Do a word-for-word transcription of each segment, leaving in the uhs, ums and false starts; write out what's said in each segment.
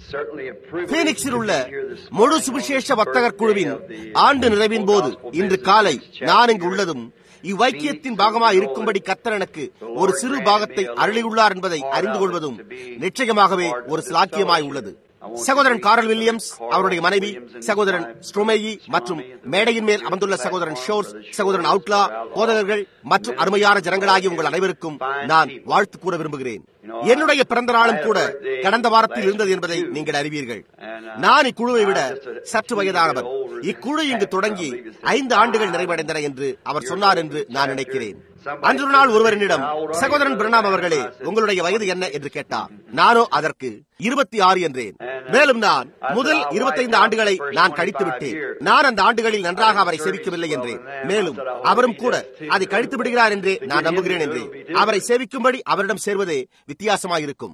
பீனிக்ஸில் உள்ள முழு சுவிசேஷ வர்த்தகர் குழுவின் ஆண்டு நிறைவின் போது இன்று காலை நான் இங்கு உள்ளதும் இவ்வைக்கியத்தின் பாகமாக இருக்கும்படி கர்த்தர் எனக்கு ஒரு சிறு பாகத்தை அருளியுள்ளார் என்பதை அறிந்து கொள்வதும் நிச்சயமாகவே ஒரு சிலாக்கியமாய் உள்ளது. சகோதரன் கார்ல் வில்லியம்ஸ், அவருடைய மனைவி சகோதரன் ஸ்ட்ரோமேயி மற்றும் மேடையின் மேல் அமர்ந்துள்ள சகோதரன் ஷோர்ஸ், சகோதரன் அவுட்லா, போதகர்கள் மற்றும் அருமையான ஜனங்களாகிய உங்கள் அனைவருக்கும் நான் வாழ்த்து கூற விரும்புகிறேன். என்னுடைய பிறந்த நாளும் கூட கடந்த வாரத்தில் இருந்தது என்பதை நீங்கள் அறிவீர்கள். நான் இக்குழுவை விட சற்று வயதானவர். இக்குழு இங்கு தொடங்கி ஐந்து ஆண்டுகள் நிறைவடைந்தன என்று அவர் சொன்னார் என்று நான் நினைக்கிறேன். அன்று ஒரு நாள் ஒருவர் என்னிடம், சகோதரன் பிரணாம் அவர்களே, உங்களுடைய வயது என்ன என்று கேட்டார். நானோ அதற்கு இருபத்தி ஆறு என்றேன். மேலும் நான் முதல் இருபத்தைந்து ஆண்டுகளை நான் கழித்து விட்டேன். நான் அந்த ஆண்டுகளில் நன்றாக அவரை சேவிக்கவில்லை என்றேன். மேலும் அவரும் கூட அதை கழித்து விடுகிறார் என்றே நான் நம்புகிறேன் என்றேன். அவரை சேவிக்கும்படி அவரிடம் சேர்வதே வித்தியாசமாயிருக்கும்.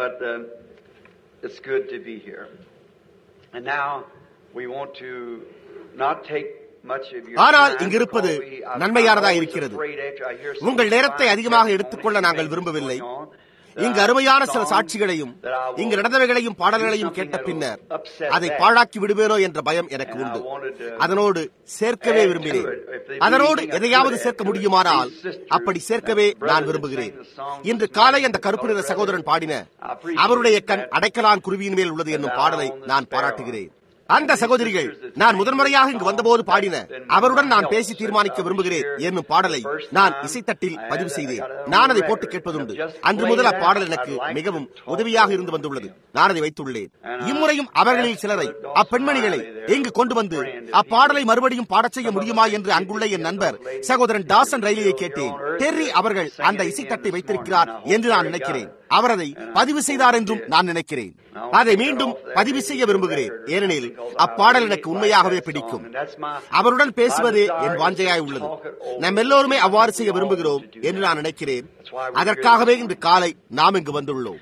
ஆனால் இங்கிருப்பது நன்மையானதா இருக்கிறது. உங்கள் நேரத்தை அதிகமாக எடுத்துக்கொள்ள நாங்கள் விரும்பவில்லை. இங்கு அருமையான சில சாட்சிகளையும் இங்கு நடந்தவைகளையும் பாடல்களையும் கேட்ட பின்னர் அதை பாழாக்கி விடுவேனோ என்ற பயம் எனக்கு உண்டு. அதனோடு சேர்க்கவே விரும்பினேன். அதனோடு எதையாவது சேர்க்க முடியுமானால் அப்படி சேர்க்கவே நான் விரும்புகிறேன். இன்று காலை அந்த கருப்பு நிற சகோதரன் பாடின அவருடைய கண் அடைக்கலான் குருவியின் மேல் உள்ளது என்னும் பாடலை நான் பாராட்டுகிறேன். அந்த சகோதரிகள் நான் முதன்முறையாக இங்கு வந்தபோது பாடின அவருடன் நான் பேசி தீர்மானிக்க விரும்புகிறேன் என்னும் பாடலை நான் இசைத்தட்டில் பதிவு செய்தேன். நான் அதை போட்டு கேட்பதுண்டு. அன்று முதல் அப்பாடல் எனக்கு மிகவும் உதவியாக இருந்து வந்துள்ளது. நான் அதை வைத்துள்ளேன். இம்முறையும் அவர்களில் சிலரை, அப்பெண்மணிகளை இங்கு கொண்டு வந்து அப்பாடலை மறுபடியும் பாடச் செய்ய முடியுமா என்று அங்குள்ள என் நண்பர் சகோதரன் டாசன் ரயிலியை கேட்டேன். டெர்ரி அவர்கள் அந்த இசைத்தட்டை வைத்திருக்கிறார் என்று நான் நினைக்கிறேன். அவர் அதை பதிவு செய்தார் என்றும் நான் நினைக்கிறேன். அதை மீண்டும் பதிவு செய்ய விரும்புகிறேன். ஏனெனில் அப்பாடல் எனக்கு உண்மையாகவே பிடிக்கும். அவருடன் பேசுவதே என் வாஞ்சையாய் உள்ளது. நாம் எல்லோருமே அவ்வாறு செய்ய விரும்புகிறோம் என்று நான் நினைக்கிறேன். அதற்காகவே இன்று காலை நாம் இங்கு வந்துள்ளோம்.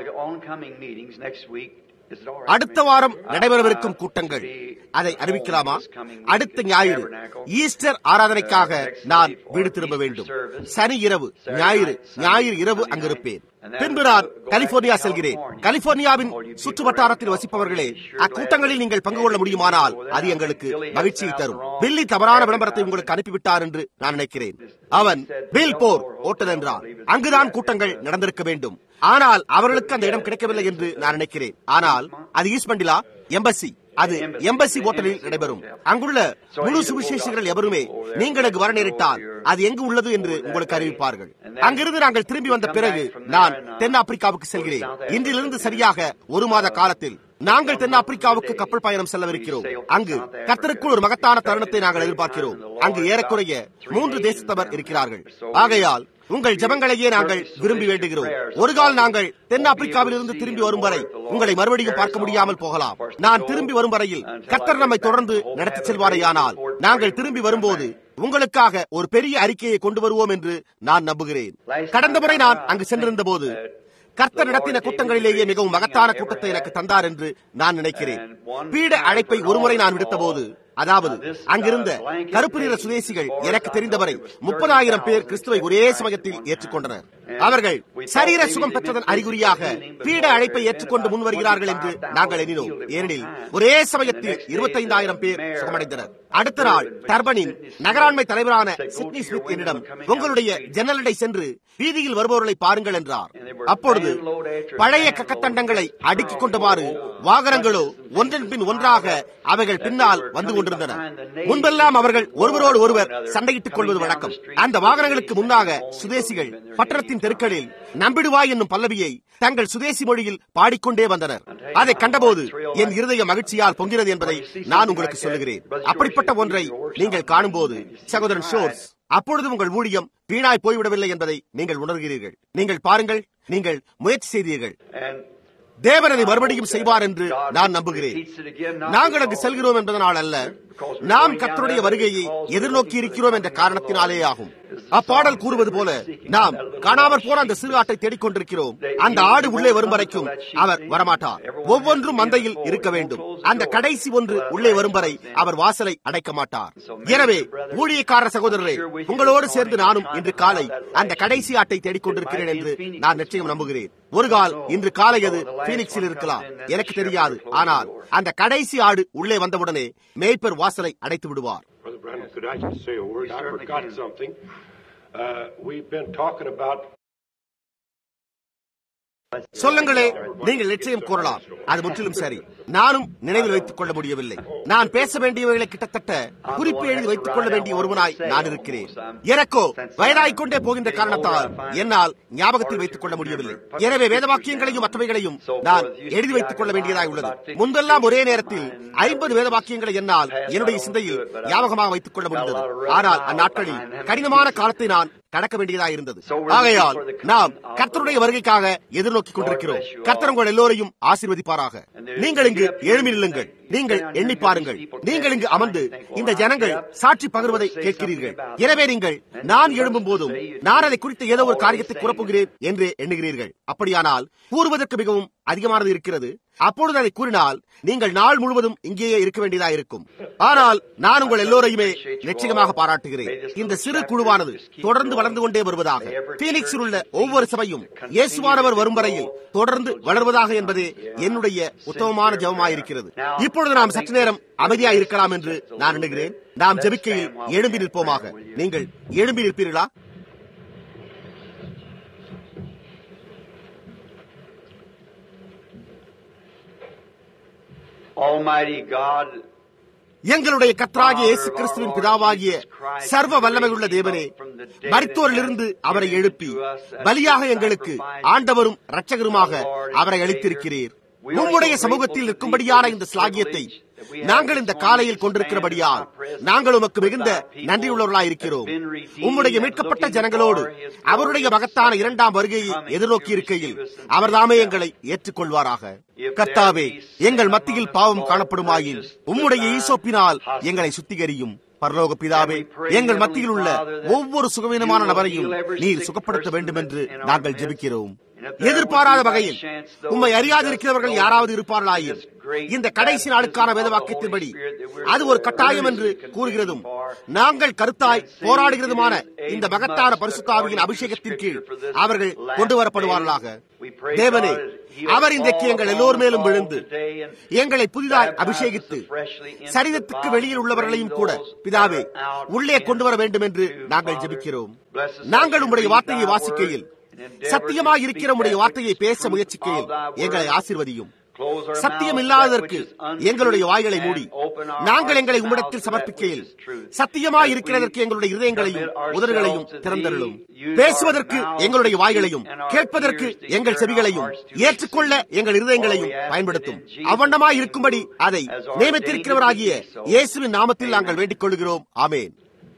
அடுத்த வாரம் நடைபெறவிருக்கும் கூட்டங்கள், அதை அறிவிக்கலாமா? அடுத்த ஞாயிறு ஈஸ்டர் ஆராதனைக்காக நான் வீடு திரும்ப வேண்டும். சனி இரவு, ஞாயிறு ஞாயிறு இரவு அங்கிருப்பேன். பின்பு நான் கலிபோர்னியா செல்கிறேன். கலிபோர்னியாவின் சுற்று வட்டாரத்தில் வசிப்பவர்களே, அக்கூட்டங்களில் நீங்கள் பங்கு கொள்ள முடியுமானால் அது எங்களுக்கு மகிழ்ச்சியை தரும். பில்லி தவறான விளம்பரத்தை உங்களுக்கு அனுப்பிவிட்டார் என்று நான் நினைக்கிறேன். அவன் பில் போர் ஓட்டல் என்றான். அங்குதான் கூட்டங்கள் நடந்திருக்க வேண்டும். ஆனால் அவர்களுக்கு அந்த இடம் கிடைக்கவில்லை என்று நான் நினைக்கிறேன். ஆனால் அது ஈஸ்ட் எம்பசி, அது எம்பசி ஹோட்டலில் நடைபெறும். அங்குள்ள முழு சுவிசேஷர்கள் எவருமே நீங்களுக்கு வர நேரிட்டால் அது எங்கு உள்ளது என்று உங்களுக்கு அறிவிப்பார்கள். அங்கிருந்து நாங்கள் திரும்பி வந்த பிறகு நான் தென்னாப்பிரிக்காவுக்கு செல்கிறேன். இன்றிலிருந்து சரியாக ஒரு மாத காலத்தில் நாங்கள் தென்னாப்பிரிக்காவுக்கு கப்பல் பயணம் செல்லவிருக்கிறோம். அங்கு கர்த்தருக்குள் ஒரு மகத்தான தருணத்தை நாங்கள் எதிர்பார்க்கிறோம். அங்கு ஏறக்குறைய மூன்று தேசத்தவர் இருக்கிறார்கள். ஆகையால் உங்கள் ஜெபங்களையே நாங்கள் விரும்பி வேண்டுகிறோம். ஒரு கால் நாங்கள் தென்னாப்பிரிக்காவில் இருந்து திரும்பி வரும் வரை உங்களை மறுபடியும் பார்க்க முடியாமல் போகலாம். நான் திரும்பி வரும் வரையில் கர்த்தர் நம்மை தொடர்ந்து நடத்தி செல்வாரையானால் நாங்கள் திரும்பி வரும்போது உங்களுக்காக ஒரு பெரிய அறிக்கையை கொண்டு வருவோம் என்று நான் நம்புகிறேன். கடந்த முறை நான் அங்கு சென்றிருந்த போது கர்த்தர் நடத்தின கூட்டங்களிலேயே மிகவும் மகத்தான கூட்டத்தை எனக்கு தந்தார் என்று நான் நினைக்கிறேன். பீட அழைப்பை ஒருமுறை நான் விடுத்த போது, அதாவது அங்கிருந்த கருப்பு நிற சுதேசிகள் எனக்கு தெரிந்தவரை முப்பதாயிரம் பேர் கிறிஸ்துவை ஒரே சமயத்தில் ஏற்றுக்கொண்டனர். அவர்கள் சரீர சுகம் பெற்றதன் அறிகுறியாக பீட அழைப்பை ஏற்றுக்கொண்டு முன்வருகிறார்கள் என்று நாங்கள் எண்ணினோம். ஏனெனில் ஒரே சமயத்தில் இருபத்தைந்தாயிரம் பேர் சுகமடைந்தனர். அடுத்த நாள் டர்பனின் நகராண்மை தலைவரான சிட்னி ஸ்மித் என்னிடம், உங்களுடைய ஜன்னலடை சென்று வீதியில் வருபவர்களை பாருங்கள் என்றார். அப்பொழுது பழைய கக்கத்தண்டங்களை அடுக்கிக் கொண்டவாறு வாகனங்களோ ஒன்றன் பின் ஒன்றாக அவைகள் பின்னால் வந்து கொண்டிருந்தன. முன்பெல்லாம் அவர்கள் ஒருவரோடு ஒருவர் சண்டையிட்டுக் கொள்வது வழக்கம். அந்த வாகனங்களுக்கு முன்னாக சுதேசிகள் பட்டணத்தின் தெருக்களில் நம்பிடுவாய் என்னும் பல்லவியை தங்கள் சுதேசி மொழியில் பாடிக்கொண்டே வந்தனர். அதை கண்டபோது என் இருதய மகிழ்ச்சியால் பொங்கினது என்பதை நான் உங்களுக்கு சொல்லுகிறேன். அப்படிப்பட்ட ஒன்றை நீங்கள் காணும்போது சகோதரன் ஷோர்ஸ், அப்பொழுது உங்கள் ஊழியம் வீணாய் போய்விடவில்லை என்பதை நீங்கள் உணர்கிறீர்கள். நீங்கள் பாருங்கள், நீங்கள் முயற்சி செய்தீர்கள். தேவன் அதை மறுபடியும் செய்வார் என்று நான் நம்புகிறேன். நாங்கள் அங்கு செல்கிறோம் என்பதனால் அல்ல, நாம் கர்த்தருடைய வருகையை எதிர்நோக்கி இருக்கிறோம் என்ற காரணத்தினாலே ஆகும். அப்பாடல் கூறுவது போல நாம் காணாமற் போன அந்த சிறு ஆட்டை தேடிக்கொண்டிருக்கிறோம். அந்த ஆடு உள்ளே வரும் வரைக்கும் அவர் வரமாட்டார். ஒவ்வொன்றும் மந்தையில் இருக்க வேண்டும். அந்த கடைசி ஒன்று உள்ளே வரும் வரை அவர் வாசலை அடைக்க மாட்டார். எனவே ஊழியக்காரர் சகோதரரே, உங்களோடு சேர்ந்து நானும் இன்று காலை அந்த கடைசி ஆட்டை தேடிக்கொண்டிருக்கிறேன் என்று நான் நிச்சயம் நம்புகிறேன். ஒரு கால் இன்று காலை அது பீனிக்ஸில் இருக்கலாம், எனக்கு தெரியாது. ஆனால் அந்த கடைசி ஆடு உள்ளே வந்தவுடனே மேய்ப்பர் வாசலை அடைத்து விடுவார். Brother Branham, could I just say a word? I forgot something. Uh, we've been talking about சொல்லுங்களே, நீங்கள் நிச்சயம் கூறலாம். அது முற்றிலும் சரி. நானும் நினைவில் வைத்துக் கொள்ள முடியவில்லை. நான் பேச வேண்டியவைகளை கிட்டத்தட்ட குறிப்பு எழுதி வைத்துக் கொள்ள வேண்டிய ஒருவனாய் நான் இருக்கிறேன். எனக்கோ வயதாய்க்கொண்டே போகின்ற காரணத்தால் என்னால் ஞாபகத்தில் வைத்துக் கொள்ள முடியவில்லை. எனவே வேதவாக்கியங்களையும் மற்றவைகளையும் நான் எழுதி வைத்துக் கொள்ள வேண்டியதாய் உள்ளது. முன்பெல்லாம் ஒரே நேரத்தில் ஐம்பது வேதவாக்கியங்களை என்னால் என்னுடைய சிந்தையில் ஞாபகமாக வைத்துக் கொள்ள முடிந்தது. ஆனால் அந்நாட்களில் கடினமான காலத்தை நான் கடக்க வேண்டியதாக இருந்தது. ஆகையால் நாம் கர்த்தருடைய வருகைக்காக எதிர்நோக்கிக் கொண்டிருக்கிறோம். கர்த்தர் உங்கள் எல்லோரையும் ஆசீர்வதிப்பாராக. நீங்கள் இங்கு எழும்பி நில்லுங்கள். நீங்கள் எண்ணி பாருங்கள். நீங்கள் இங்கு அமர்ந்து இந்த ஜனங்கள் சாட்சி பகிர்வதை கேட்கிறீர்கள். எனவே நீங்கள் நான் எழும்பும் போதும் நான் அதை குறித்த ஏதோ ஒரு காரியத்தை கூறப்போகிறேன் என்று எண்ணுகிறீர்கள். அப்படியானால் கூறுவதற்கு மிகவும் அதிகமானது இருக்கிறது. அப்பொழுது அதை கூறினால் நீங்கள் நாள் முழுவதும் இங்கேயே இருக்க வேண்டியதாக இருக்கும். ஆனால் நான் உங்கள் எல்லோரையுமே நிச்சயமாக பாராட்டுகிறேன். இந்த சிறு குழுவானது தொடர்ந்து வளர்ந்து கொண்டே வருவதாக, பீனிக்ஸில் உள்ள ஒவ்வொரு சபையும் இயேசுவானவர் வரும் வரையில் தொடர்ந்து வளர்வதாக என்பதே என்னுடைய உத்தமமான ஜெபமாயிருக்கிறது. இப்பொழுது நாம் சற்று நேரம் அமைதியாக இருக்கலாம் என்று நான் எண்ணுகிறேன். நாம் ஜெபிக்கையில் எழும்பி நிற்போமாக. நீங்கள் எழும்பி நிற்பீர்களா? Almighty God, எங்களுடைய கர்த்தராகிய இயேசு கிறிஸ்துவின் பிதாவாகிய சர்வ வல்லமையுள்ள தேவனே, மரித்தோரிலிருந்து அவரை எழுப்பி பலியாக எங்களுக்கு ஆண்டவரும் இரட்சகருமாக அவரை அளித்திருக்கிறீர். உம்முடைய சமூகத்தில் நிற்கும்படியான இந்த ஸ்லாகியத்தை நாங்கள் இந்த காலையில் கொண்டிருக்கிறபடியால் நாங்கள் உமக்கு மிகுந்த நன்றியுள்ளவர்களாய் இருக்கிறோம். உம்முடைய மீட்கப்பட்ட ஜனங்களோடு அவருடைய மகத்தான இரண்டாம் வருகையை எதிர்நோக்கி இருக்கையில் அவர்தாமே எங்களை ஏற்றுக்கொள்வாராக. கர்த்தாவே, எங்கள் மத்தியில் பாவம் காணப்படுமாயின் உம்முடைய ஈசோப்பினால் எங்களை சுத்திகரியும். பரலோக பிதாவே, எங்கள் மத்தியில் உள்ள ஒவ்வொரு சுகவீனமான நபரையும் நீர் சுகப்படுத்த வேண்டும் என்று நாங்கள் ஜெபிக்கிறோம். எதிர்பாராத வகையில் உம்மை அறியாதிருக்கிறவர்கள் யாராவது இருப்பார்களாயின் இந்த கடைசி நாளுக்கான வேதவாக்கியத்தின்படி அது ஒரு கட்டாயம் என்று கூறுகிறதும் நாங்கள் கருத்தாய் போராடுகிறதுமான இந்த மகத்தான பரிசுத்த ஆவியின் அபிஷேகத்தின் கீழ் அவர்கள் கொண்டு வரப்படுவார்களாக. தேவனே, அவர் இன்றைக்கு எங்கள் எல்லோர் மேலும் விழுந்து எங்களை புதிதாய் அபிஷேகித்து சரீரத்துக்கு வெளியில் உள்ளவர்களையும் கூட பிதாவே உள்ளே கொண்டு வர வேண்டும் என்று நாங்கள் ஜெபிக்கிறோம். நாங்கள் உம்முடைய வார்த்தையை வாசிக்கையில் சத்தியமாக இருக்கிற உம்முடைய வார்த்தையை பேச முயற்சிக்கையில் எங்களை ஆசீர்வதியும். சத்தியம் இல்லாததற்கு எங்களுடைய வாய்களை மூடி நாங்கள் எங்களை உம்மிடத்தில் சமர்ப்பிக்கையில் சத்தியமாய் இருக்கிறதற்கு எங்களுடைய இருதயங்களையும் உதடுகளையும் திறந்தருளும். பேசுவதற்கு எங்களுடைய வாய்களையும் கேட்பதற்கு எங்கள் செவிகளையும் ஏற்றுக்கொள்ள எங்கள் இருதயங்களையும் பயன்படுத்தும். அவ்வண்ணமாய் இருக்கும்படி அதை நியமித்திருக்கிறவராகிய இயேசுவின் நாமத்தில் நாங்கள் வேண்டிக் கொள்கிறோம். ஆமேன்.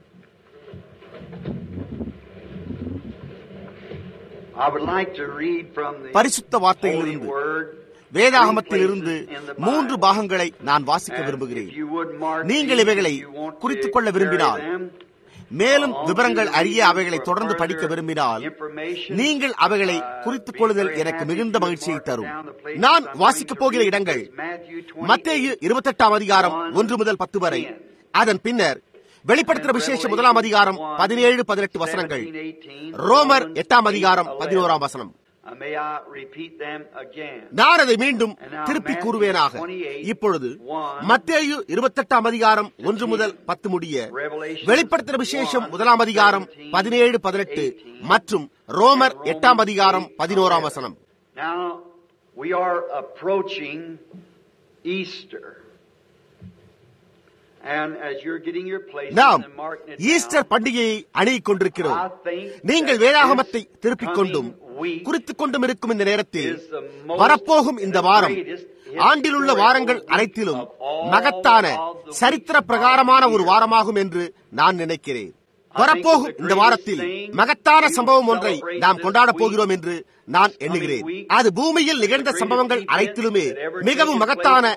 பரிசுத்த வார்த்தையிலிருந்து வேதாகமத்திலிருந்து மூன்று பாகங்களை நான் வாசிக்க விரும்புகிறேன். நீங்கள் இவைகளை குறித்துக் கொள்ள விரும்பினால், மேலும் விவரங்கள் அறிய அவைகளை தொடர்ந்து படிக்க விரும்பினால், நீங்கள் அவைகளை குறித்துக் கொள்ளுதல் எனக்கு மிகுந்த மகிழ்ச்சியை தரும். நான் வாசிக்கப் போகிற இடங்கள் மத்தேயு இருபத்தி எட்டாம் அதிகாரம் ஒன்று முதல் பத்து வரை, அதன் பின்னர் வெளிப்படுத்துகிற விசேஷ முதலாம் அதிகாரம் பதினேழு பதினெட்டு வசனங்கள், ரோமர் எட்டாம் அதிகாரம் பதினோராம் வசனம். நான் அதை மீண்டும் திருப்பி கூறுவேனாக. இப்பொழுது மத்தேயு இருபத்தி எட்டாம் அதிகாரம் ஒன்று முதல் பத்து முடிய, வெளிப்படுத்துகிற விசேஷம் முதலாம் அதிகாரம் பதினேழு பதினெட்டு மற்றும் ரோமர் எட்டாம் அதிகாரம் பதினோராம் வசனம். நாம் ஈஸ்டர் பண்டிகையை அணுகிக் கொண்டிருக்கிறோம். நீங்கள் வேதாகமத்தை திருப்பிக் கொண்டும் குறித்துக் கொண்டும் இருக்கும் இந்த நேரத்தில் வரப்போகும் இந்த வாரம் ஆண்டில் உள்ள வாரங்கள் அனைத்திலும் மகத்தான சரித்திர பிரகாரமான ஒரு வாரமாகும் என்று நான் நினைக்கிறேன். வரப்போகும் இந்த வாரத்தில் மகத்தான சம்பவம் ஒன்றை நாம் கொண்டாடப் போகிறோம் என்று நான் எண்ணுகிறேன். அது பூமியில் நிகழ்ந்த சம்பவங்கள் அனைத்திலுமே மிகவும் மகத்தான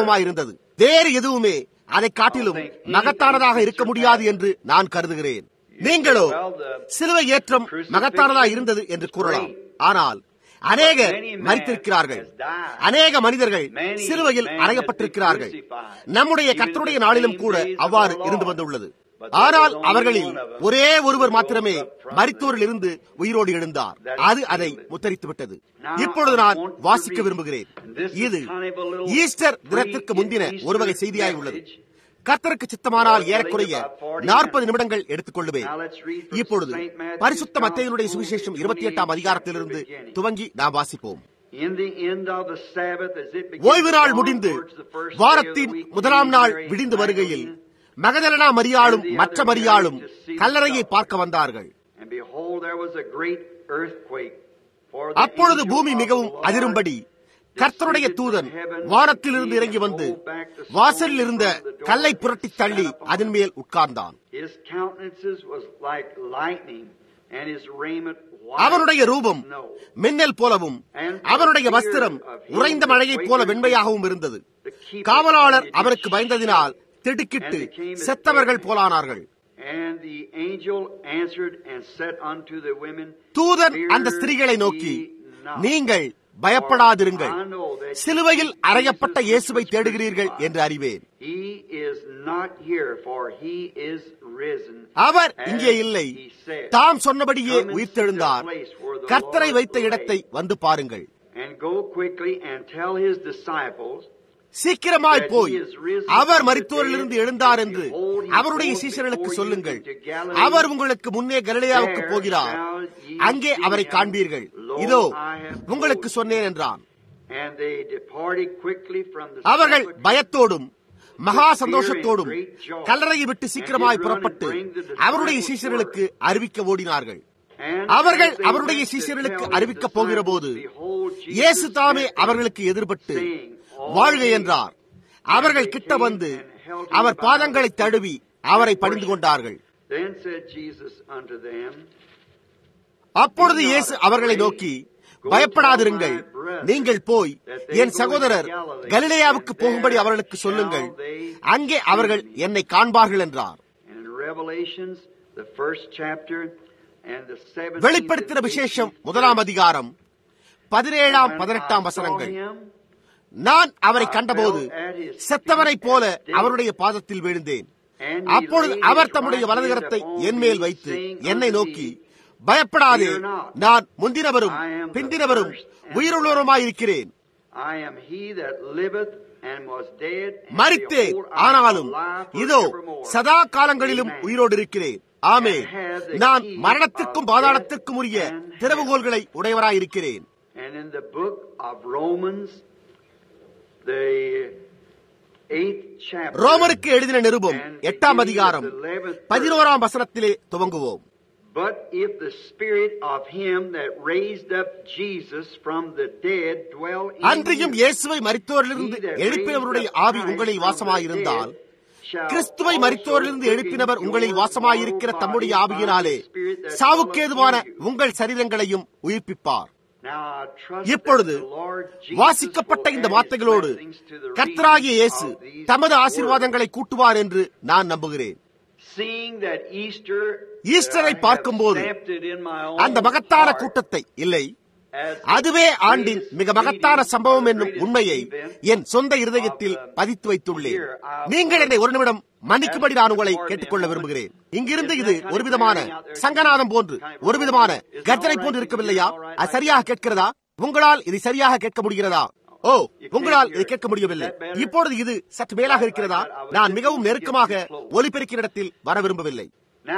சம்பவமாயிருந்தது. வேறு எதுவுமே அதை காட்டிலும் மகத்தானதாக இருக்க முடியாது என்று நான் கருதுகிறேன். நீங்களோ சிலுவை ஏற்றம் மகத்தானதா இருந்தது என்று கூறலாம். ஆனால் அநேகர் மரித்திருக்கிறார்கள். அநேக மனிதர்கள் சிலுவையில் அறையப்பட்டிருக்கிறார்கள். நம்முடைய கர்த்தருடைய நாளிலும் கூட அவ்வாறு இருந்து வந்துள்ளது. ஆனால் அவர்களில் ஒரே ஒருவர் மாத்திரமே மரித்தோரில் இருந்து உயிரோடு எழுந்தார். அது அதை முத்தரித்து விட்டது. இப்பொழுது நான் வாசிக்க விரும்புகிறேன். இது ஈஸ்டர் தினத்திற்கு முந்தின ஒரு வகை செய்தியாய் உள்ளது. கர்த்தருக்கு சித்தமானால் ஏறக்குறைய நாற்பது நிமிடங்கள் எடுத்துக் கொள்ளுவேன். இப்பொழுது பரிசுத்த மத்தேயுனுடைய சுவிசேஷம் இருபத்தி எட்டாம் அதிகாரத்திலிருந்து துவங்கி நாம் வாசிப்போம். ஓய்வு நாள் முடிந்து வாரத்தின் முதலாம் நாள் விடிந்து வருகையில் மகதலேனா மரியாளும் மற்ற மரியாளும் கல்லறையை பார்க்க வந்தார்கள். அப்பொழுது பூமி மிகவும் அதிரும்படி கர்த்தருடைய தூதன் வானத்திலிருந்து இறங்கி வந்து வாசலில் இருந்த கல்லை புரட்டி தள்ளி அதன் மேல் உட்கார்ந்தான். அவனுடைய ரூபம் மின்னல் போலவும் அவனுடைய வஸ்திரம் உறைந்த மழையைப் போல வெண்மையாகவும் இருந்தது. காவலாளர் அவருக்கு பயந்ததினால் திடுக்கிட்டு செத்தவர்கள் போலானார்கள். தூதன் அந்த ஸ்திரீகளை நோக்கி, நீங்கள் பயப்படாதிருங்கள், சிலுவையில் அறையப்பட்ட இயேசுவை தேடுகிறீர்கள் என்று அறிவேன். அவர் இங்கே இல்லை, தாம் சொன்னபடியே உயிர்த்தெழுந்தார். கர்த்தரை வைத்த இடத்தை வந்து பாருங்கள். சீக்கிரமாய் போய் அவர் மரித்தோரிலிருந்து எழுந்தார் என்று அவருடைய சீஷர்களுக்கு சொல்லுங்கள். அவர் உங்களுக்கு முன்னே கலிலேயாவுக்கு போகிறார், அங்கே அவரை காண்பீர்கள். இதோ உங்களுக்கு சொன்னேன் என்றான். அவர்கள் பயத்தோடும் மகா சந்தோஷத்தோடும் கல்லறையை விட்டு சீக்கிரமாய் புறப்பட்டு அவருடைய சீஷர்களுக்கு அறிவிக்க ஓடினார்கள். அவர்கள் அவருடைய சீஷர்களுக்கு அறிவிக்க போகிற போது இயேசு தாமே அவர்களுக்கு எதிர்பட்டு வாழ்க என்றார். அவர்கள் கிட்ட வந்து அவர் பாதங்களை தழுவி அவரை பணிந்து கொண்டார்கள். அப்பொழுது இயேசு அவர்களை நோக்கி, பயப்படாதிருங்கள், நீங்கள் போய் என் சகோதரர் கலிலேயாவுக்கு போகும்படி அவர்களுக்கு சொல்லுங்கள், அங்கே அவர்கள் என்னை காண்பார்கள் என்றார். வெளிப்படுத்தின விசேஷம் முதலாம் அதிகாரம் பதினேழாம் பதினெட்டாம் வசனங்கள். நான் அவரை கண்டபோது செத்தவனைப் போல அவருடைய பாதத்தில் விழுந்தேன். அப்பொழுது அவர் தம்முடைய வலதுகரத்தை என் மேல் வைத்து என்னை நோக்கி, பயப்படாதே, நான் முந்தினவரும் பிந்தினவரும் உயிருள்ளவருமாயிருக்கிறேன். மரித்தேன், ஆனாலும் இதோ சதா காலங்களிலும் உயிரோடு இருக்கிறேன். ஆமே, நான் மரணத்திற்கும் பாதாளத்திற்கும் உரிய திறவுகோல்களை உடையவராயிருக்கிறேன். ரோமருக்கு எழுதின நிருபம் எட்டாம் அதிகாரம் பதினோராம் வசனத்திலே துவங்குவோம். But if the spirit of him that raised up Jesus from the dead dwell in you, அன்றியும் இயேசுவை மரித்தோரிலிருந்து எழுப்பினவருடைய ஆவி உங்களில் வாசமாயிருந்தால், கிறிஸ்துவை மரித்தோரிலிருந்து எழுப்பினவர் உங்களில் வாசமாயிருக்கிற தம்முடைய ஆவியினாலே சாவுக்கேதுவான உங்கள் சரீரங்களையும் உயிர்ப்பிப்பார். இப்பொழுது வாசிக்கப்பட்ட இந்த வார்த்தைகளோடு கர்த்தராகிய இயேசு தமது ஆசீர்வாதங்களை கூட்டுவார் என்று நான் நம்புகிறேன். ஈஸ்டரை பார்க்கும்போது அந்த மகத்தான கூட்டத்தை இல்லை, அதுவே ஆண்டின் மிக மகத்தான சம்பவம் என்னும் உண்மையை என் சொந்த இருதயத்தில் பதித்து வைத்துள்ளேன். நீங்கள் என்னை ஒரு நிமிடம் மன்னிக்கும்படி நான் உங்களை கேட்டுக்கொள்ள விரும்புகிறேன். இங்கிருந்து இது ஒரு விதமான சங்கநாதம் போன்று, ஒரு விதமான கர்ஜனை போன்று இருக்கவில்லையா? அது சரியாக கேட்கிறதா? உங்களால் இதை சரியாக கேட்க முடிகிறதா? ஓ, உங்களால் இதை கேட்க முடியவில்லை. இப்பொழுது இது சற்று மேலாக இருக்கிறதா? நான் மிகவும் நெருக்கமாக ஒலிபெருக்கிற இடத்தில் வர விரும்பவில்லை.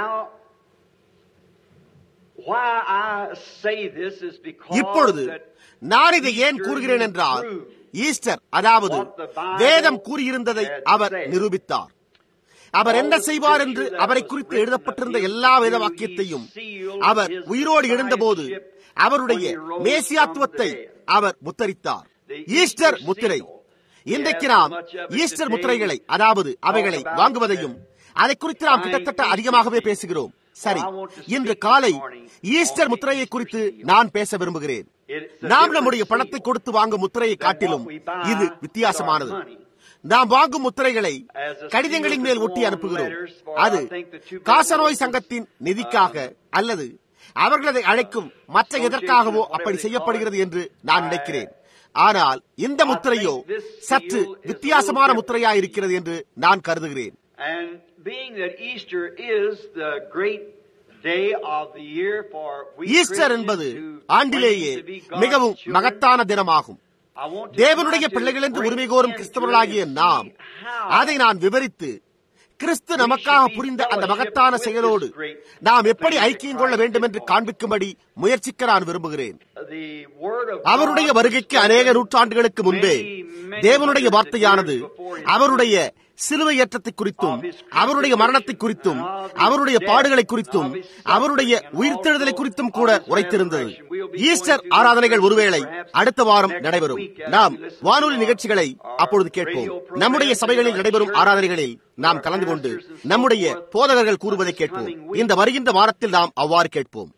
இப்பொழுது நான் இதை ஏன் கூறுகிறேன் என்றால், ஈஸ்டர், அதாவது வேதம் கூறியிருந்ததை அவர் நிரூபித்தார். அவர் என்ன செய்வார் என்று அவரை குறித்து எழுதப்பட்டிருந்த எல்லா வேத வாக்கியத்தையும் அவர் உயிரோடு எழுந்தபோது அவருடைய மேசியாத்துவத்தை அவர் முத்தரித்தார். ஈஸ்டர் முத்திரை. இன்றைக்கு நாம் ஈஸ்டர் முத்திரைகளை, அதாவது அவைகளை வாங்குவதையும் அதை குறித்து நாம் கிட்டத்தட்ட அதிகமாகவே பேசுகிறோம். சரி, இன்று காலை ஈஸ்டர் முத்திரையை குறித்து நான் பேச விரும்புகிறேன். நாம் நம்முடைய பணத்தை கொடுத்து வாங்கும் முத்திரையை காட்டிலும் இது வித்தியாசமானது. நாம் வாங்கும் முத்திரைகளை கடிதங்களின் மேல் ஒட்டி அனுப்புகிறோம். அது காசநோய் சங்கத்தின் நிதிக்காக அல்லது அவர்களதை அழைக்கும் மற்ற எதற்காகவோ அப்படி செய்யப்படுகிறது என்று நான் நினைக்கிறேன். ஆனால் இந்த முத்திரையோ சற்று வித்தியாசமான முத்திரையாயிருக்கிறது என்று நான் கருதுகிறேன். ஈஸ்டர் என்பது ஆண்டிலேயே மிகவும் மகத்தான தினமாகும். தேவனுடைய பிள்ளைகள் என்று உரிமை கோரும் கிறிஸ்தவர்களாகிய நாம் அதை நான் விவரித்து கிறிஸ்து நமக்காக புரிந்த அந்த மகத்தான செயலோடு நாம் எப்படி ஐக்கியம் கொள்ள வேண்டும் என்று காண்பிக்கும்படி முயற்சிக்க நான் விரும்புகிறேன். அவருடைய வருகைக்கு அநேக நூற்றாண்டுகளுக்கு முன்பே தேவனுடைய வார்த்தையானது அவருடைய சிலுவை ஏற்றத்தை குறித்தும் அவருடைய மரணத்தை குறித்தும் அவருடைய பாடுகளை குறித்தும் அவருடைய உயிர்த்தெழுதலை குறித்தும் கூட உரைத்திருந்தது. ஈஸ்டர் ஆராதனைகள் ஒருவேளை அடுத்த வாரம் நடைபெறும். நாம் வானொலி நிகழ்ச்சிகளை அப்பொழுது கேட்போம். நம்முடைய சபைகளில் நடைபெறும் ஆராதனைகளில் நாம் கலந்து கொண்டு நம்முடைய போதகர்கள் கூறுவதை கேட்போம். இந்த வருகின்ற வாரத்தில் நாம் அவ்வாறு கேட்போம்.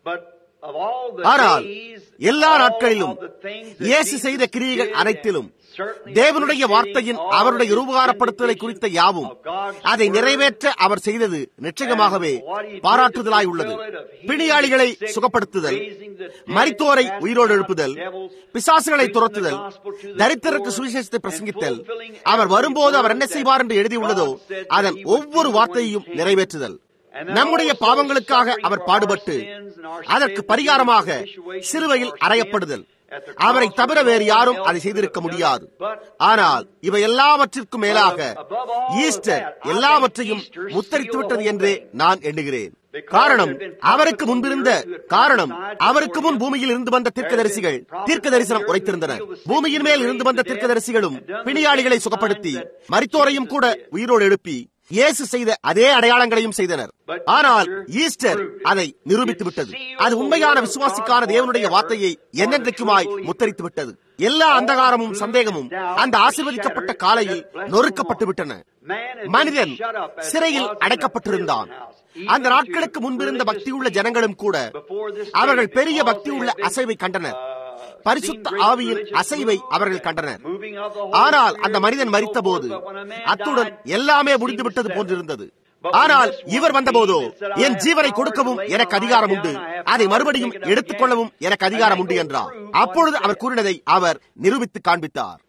ஆனால் எல்லா நாட்களிலும் இயேசு செய்த கிரியைகள் அனைத்திலும் தேவனுடைய வார்த்தையின் அவருடைய ரூபகாரப்படுத்துதலை குறித்த யாவும் அதை நிறைவேற்ற அவர் செய்தது நிச்சயமாகவே பாராட்டுதலாய் உள்ளது. பிணியாளிகளை சுகப்படுத்துதல், மரித்தோரை உயிரோடு எழுப்புதல், பிசாசுகளை துரத்துதல், தரித்திரருக்கு சுவிசேஷத்தை பிரசங்கித்தல், அவர் வரும்போது அவர் என்ன செய்வார் என்று எழுதியுள்ளதோ அதன் ஒவ்வொரு வார்த்தையையும் நிறைவேற்றுதல், நம்முடைய பாவங்களுக்காக அவர் பாடுபட்டு அதற்கு பரிகாரமாக சிலுவையில் அறையப்படுதல், அவரை தவிர வேறு யாரும் அதை செய்திருக்க முடியாது. ஆனால் இவை எல்லாவற்றிற்கும் மேலாக ஈஸ்டர் எல்லாவற்றையும் முத்தரித்து விட்டது என்றே நான் எண்ணுகிறேன். காரணம் அவருக்கு முன்பிருந்த காரணம் அவருக்கு முன் பூமியில் இருந்து வந்த தீர்க்கதரிசிகள் தீர்க்க தரிசனம் உரைத்திருந்தனர். பூமியின் மேல் இருந்து வந்த தீர்க்கதரிசிகளும் பிணியாளிகளை சுகப்படுத்தி மரித்தோரையும் கூட உயிரோடு எழுப்பி இயேசு செய்த அதே அடையாளங்களையும் செய்தனர். ஆனால் ஈஸ்டர் அதை நிரூபித்து விட்டது. அது உண்மையான விசுவாசிக்கான தேவனுடைய வார்த்தையை என்னென்றைக்குமாய் முத்தரித்து விட்டது. எல்லா அந்தகாரமும் சந்தேகமும் அந்த ஆசீர்வதிக்கப்பட்ட காலையில் நொறுக்கப்பட்டு விட்டன. மனிதன் சிறையில் அடைக்கப்பட்டிருந்தான். அந்த நாட்களுக்கு முன்பிருந்த பக்தியுள்ள ஜனங்களும் கூட அவர்கள் பெரிய பக்தியுள்ள அசைவை கண்டனர். பரிசுத்த ஆவியின் அசைவை அவர்கள் கண்டனர். ஆனால் அந்த மனிதன் மரித்த போது அத்துடன் எல்லாமே முடிந்துவிட்டது போன்றிருந்தது. ஆனால் இவர் வந்தபோதோ என் ஜீவனை கொடுக்கவும் எனக்கு அதிகாரம் உண்டு, அதை மறுபடியும் எடுத்துக் கொள்ளவும் எனக்கு அதிகாரம் உண்டு என்றார். அப்பொழுது அவர் கூறினதை அவர் நிரூபித்து காண்பித்தார்.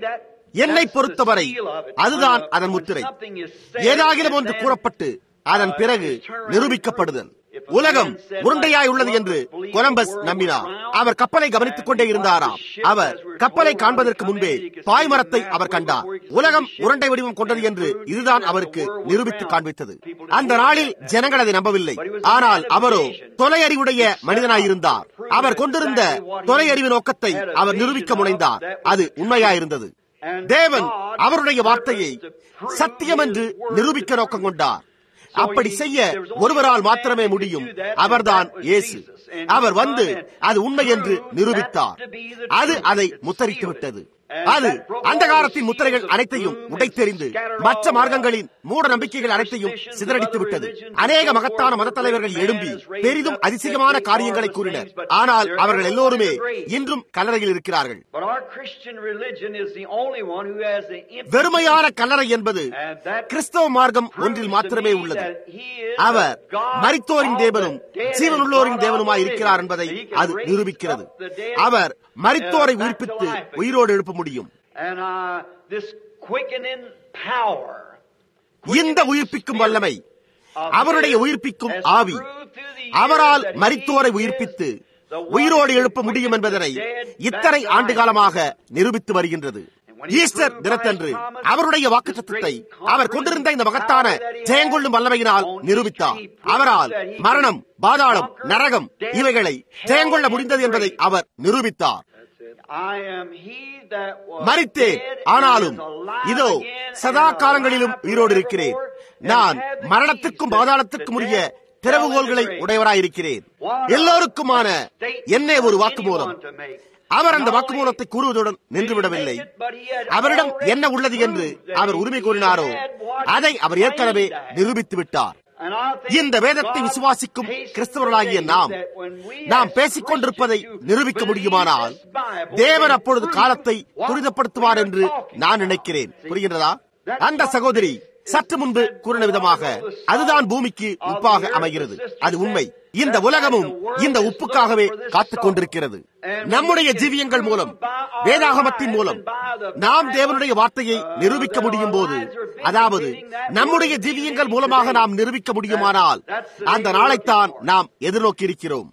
என்னை பொறுத்தவரை அதுதான் அதன் முத்திரை. ஏதாகிலும் ஒன்று கூறப்பட்டு அதன் பிறகு நிரூபிக்கப்படுதல். உலகம் உருண்டையாய் உள்ளது என்று கொலம்பஸ் நம்பினார். அவர் கப்பலை கவனித்துக் கொண்டே இருந்தாராம். அவர் கப்பலை காண்பதற்கு முன்பே பாய்மரத்தை அவர் கண்டார். உலகம் உருண்டை வடிவம் கொண்டது என்று இதுதான் அவருக்கு நிரூபித்து காண்பித்தது. அந்த நாளில் ஜனங்கள் அதை நம்பவில்லை. ஆனால் அவரோ தொலையறிவுடைய மனிதனாயிருந்தார். அவர் கொண்டிருந்த தொலையறிவு நோக்கத்தை அவர் நிரூபிக்க முனைந்தார். அது உண்மையாயிருந்தது. தேவன் அவருடைய வார்த்தையை சத்தியம் என்று நிரூபிக்க நோக்கம் கொண்டார். அப்படி செய்ய ஒருவரால் மாத்திரமே முடியும். அவர்தான் இயேசு. அவர் வந்து அது உண்மை என்று நிரூபித்தார். அது அதை முத்தரித்து விட்டது. அது அந்தகாரத்தின் முத்திரைகள் அனைத்தையும் உடைத்தெறிந்து மற்ற மார்க்கங்களின் மூட நம்பிக்கைகள் அனைத்தையும் சிதறடித்து விட்டது. அநேக மகத்தான மத தலைவர்கள் எழும்பி பெரிதும் அதிசயமான காரியங்களை கூறினர். ஆனால் அவர்கள் எல்லோருமே இன்றும் கல்லறையில் இருக்கிறார்கள். வெறுமையான கல்லறை என்பது கிறிஸ்தவ மார்க்கம் ஒன்றில் மாத்திரமே உள்ளது. அவர் மரித்தோரின் தேவனும் ஜீவனுள்ளோரின் தேவனுமாய் இருக்கிறார் என்பதை அது நிரூபிக்கிறது. அவர் மரித்தோரை உயிர்ப்பித்து உயிரோடு எழுப்ப முடியும். இந்த உயிர்ப்பிக்கும் வல்லமை அவருடைய உயிர்ப்பிக்கும் ஆவி அவரால் மரித்தோரை உயிர்ப்பித்து உயிரோடு எழுப்ப முடியும் என்பதனை இத்தனை ஆண்டு காலமாக நிரூபித்து வருகின்றது. ஈஸ்டர் தினத்தன்று அவருடைய வாக்குத்தத்தத்தை அவர் கொண்டிருந்த இந்த மகத்தான ஜெயங்கொள்ளும் வல்லமையினால் நிரூபித்தார். அவரால் மரணம், பாதாளம், நரகம் இவைகளை ஜெயங்கொள்ள முடிந்தது என்பதை அவர் நிரூபித்தார். மரித்தேன், ஆனாலும் இதோ சதா காலங்களிலும் உயிரோடு இருக்கிறேன். நான் மரணத்திற்கும் பாதாளத்திற்கும் உரிய திறவுகோள்களை உடையவராயிருக்கிறேன். எல்லோருக்குமான என்னே ஒரு வாக்குமூலம். அவர் அந்த வாக்குமூலத்தை கூறுவதுடன் நின்றுவிடவில்லை. அவரிடம் என்ன உள்ளது என்று அவர் உரிமை கோரினாரோ அதை அவர் ஏற்கனவே நிரூபித்து விட்டார். இந்த வேதத்தை விசுவாசிக்கும் கிறிஸ்தவர்களாகிய நாம் நாம் பேசிக் கொண்டிருப்பதை நிரூபிக்க முடியுமானால் தேவன் அப்பொழுது காலத்தை துரிதப்படுத்துவார் என்று நான் நினைக்கிறேன். புரிகின்றதா? அந்த சகோதரி சற்று முன்பு கூறின விதமாக அதுதான் பூமிக்கு உப்பாக அமைகிறது. அது உண்மை. இந்த உலகமும் இந்த உப்புக்காகவே காத்துக் கொண்டிருக்கிறது. நம்முடைய ஜீவியங்கள் மூலம், வேதாகமத்தின் மூலம் நாம் தேவனுடைய வார்த்தையை நிரூபிக்க முடியும் போது, அதாவது நம்முடைய ஜீவியங்கள் மூலமாக நாம் நிரூபிக்க முடியுமானால் அந்த நாளைத்தான் நாம் எதிர்நோக்கி இருக்கிறோம்.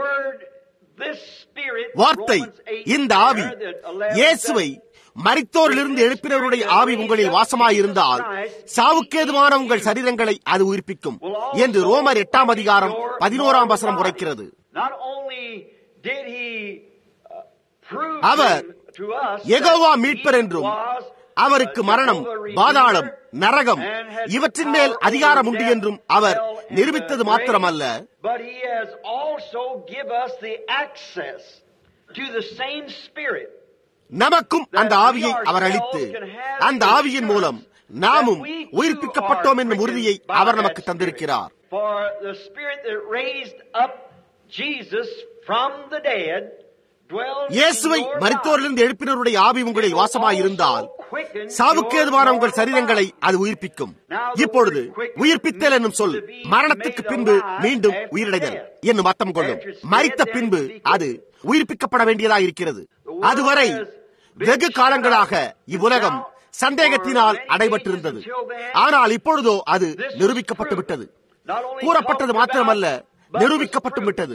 வார்த்தை, இந்த ஆவி, இயேசுவை மரித்தோரிலிருந்து எழுப்பினவருடைய ஆவி உங்களில் வாசமாயிருந்தால் சாவுக்கேதுவான உங்கள் சரீரங்களை அது உயிர்ப்பிக்கும் என்று ரோமர் எட்டாம் அதிகாரம் பதினோராம் வசனம் உரைக்கிறது. அவர் யெகோவா மீட்பர் என்றும் அவருக்கு மரணம், பாதாளம், நரகம் இவற்றின் மேல் அதிகாரம் உண்டு என்றும் அவர் நிரூபித்தது மாத்திரமல்ல, நமக்கும் அந்த ஆவியை அவர் அளித்து அந்த ஆவியின் மூலம் நாமும் உயிர்ப்பிக்கப்பட்டோம் என்னும் உறுதியை அவர் நமக்கு தந்திருக்கிறார். இயேசுவை மரித்தோரிலிருந்து எழுப்பினருடைய ஆவி உங்களில் வாசமாயிருந்தால் சாவுக்கேதுவான உங்கள் சரீரங்களை அது உயிர்ப்பிக்கும். இப்பொழுது உயிர்ப்பித்தல் என்னும் சொல் மரணத்துக்கு பின்பு மீண்டும் உயிரிழைதல் என்னும் அர்த்தம் கொள்ளும். மரித்த பின்பு அது உயிர்ப்பிக்கப்பட வேண்டியதாக இருக்கிறது. அதுவரை வெகு காலங்களாக இவ்வுலகம் சந்தேகத்தினால் அடைபட்டிருந்தது. ஆனால் இப்பொழுதோ அது நிரூபிக்கப்பட்டு விட்டது. கூறப்பட்டது மாத்திரமல்ல, நிரூபிக்கப்பட்டு விட்டது.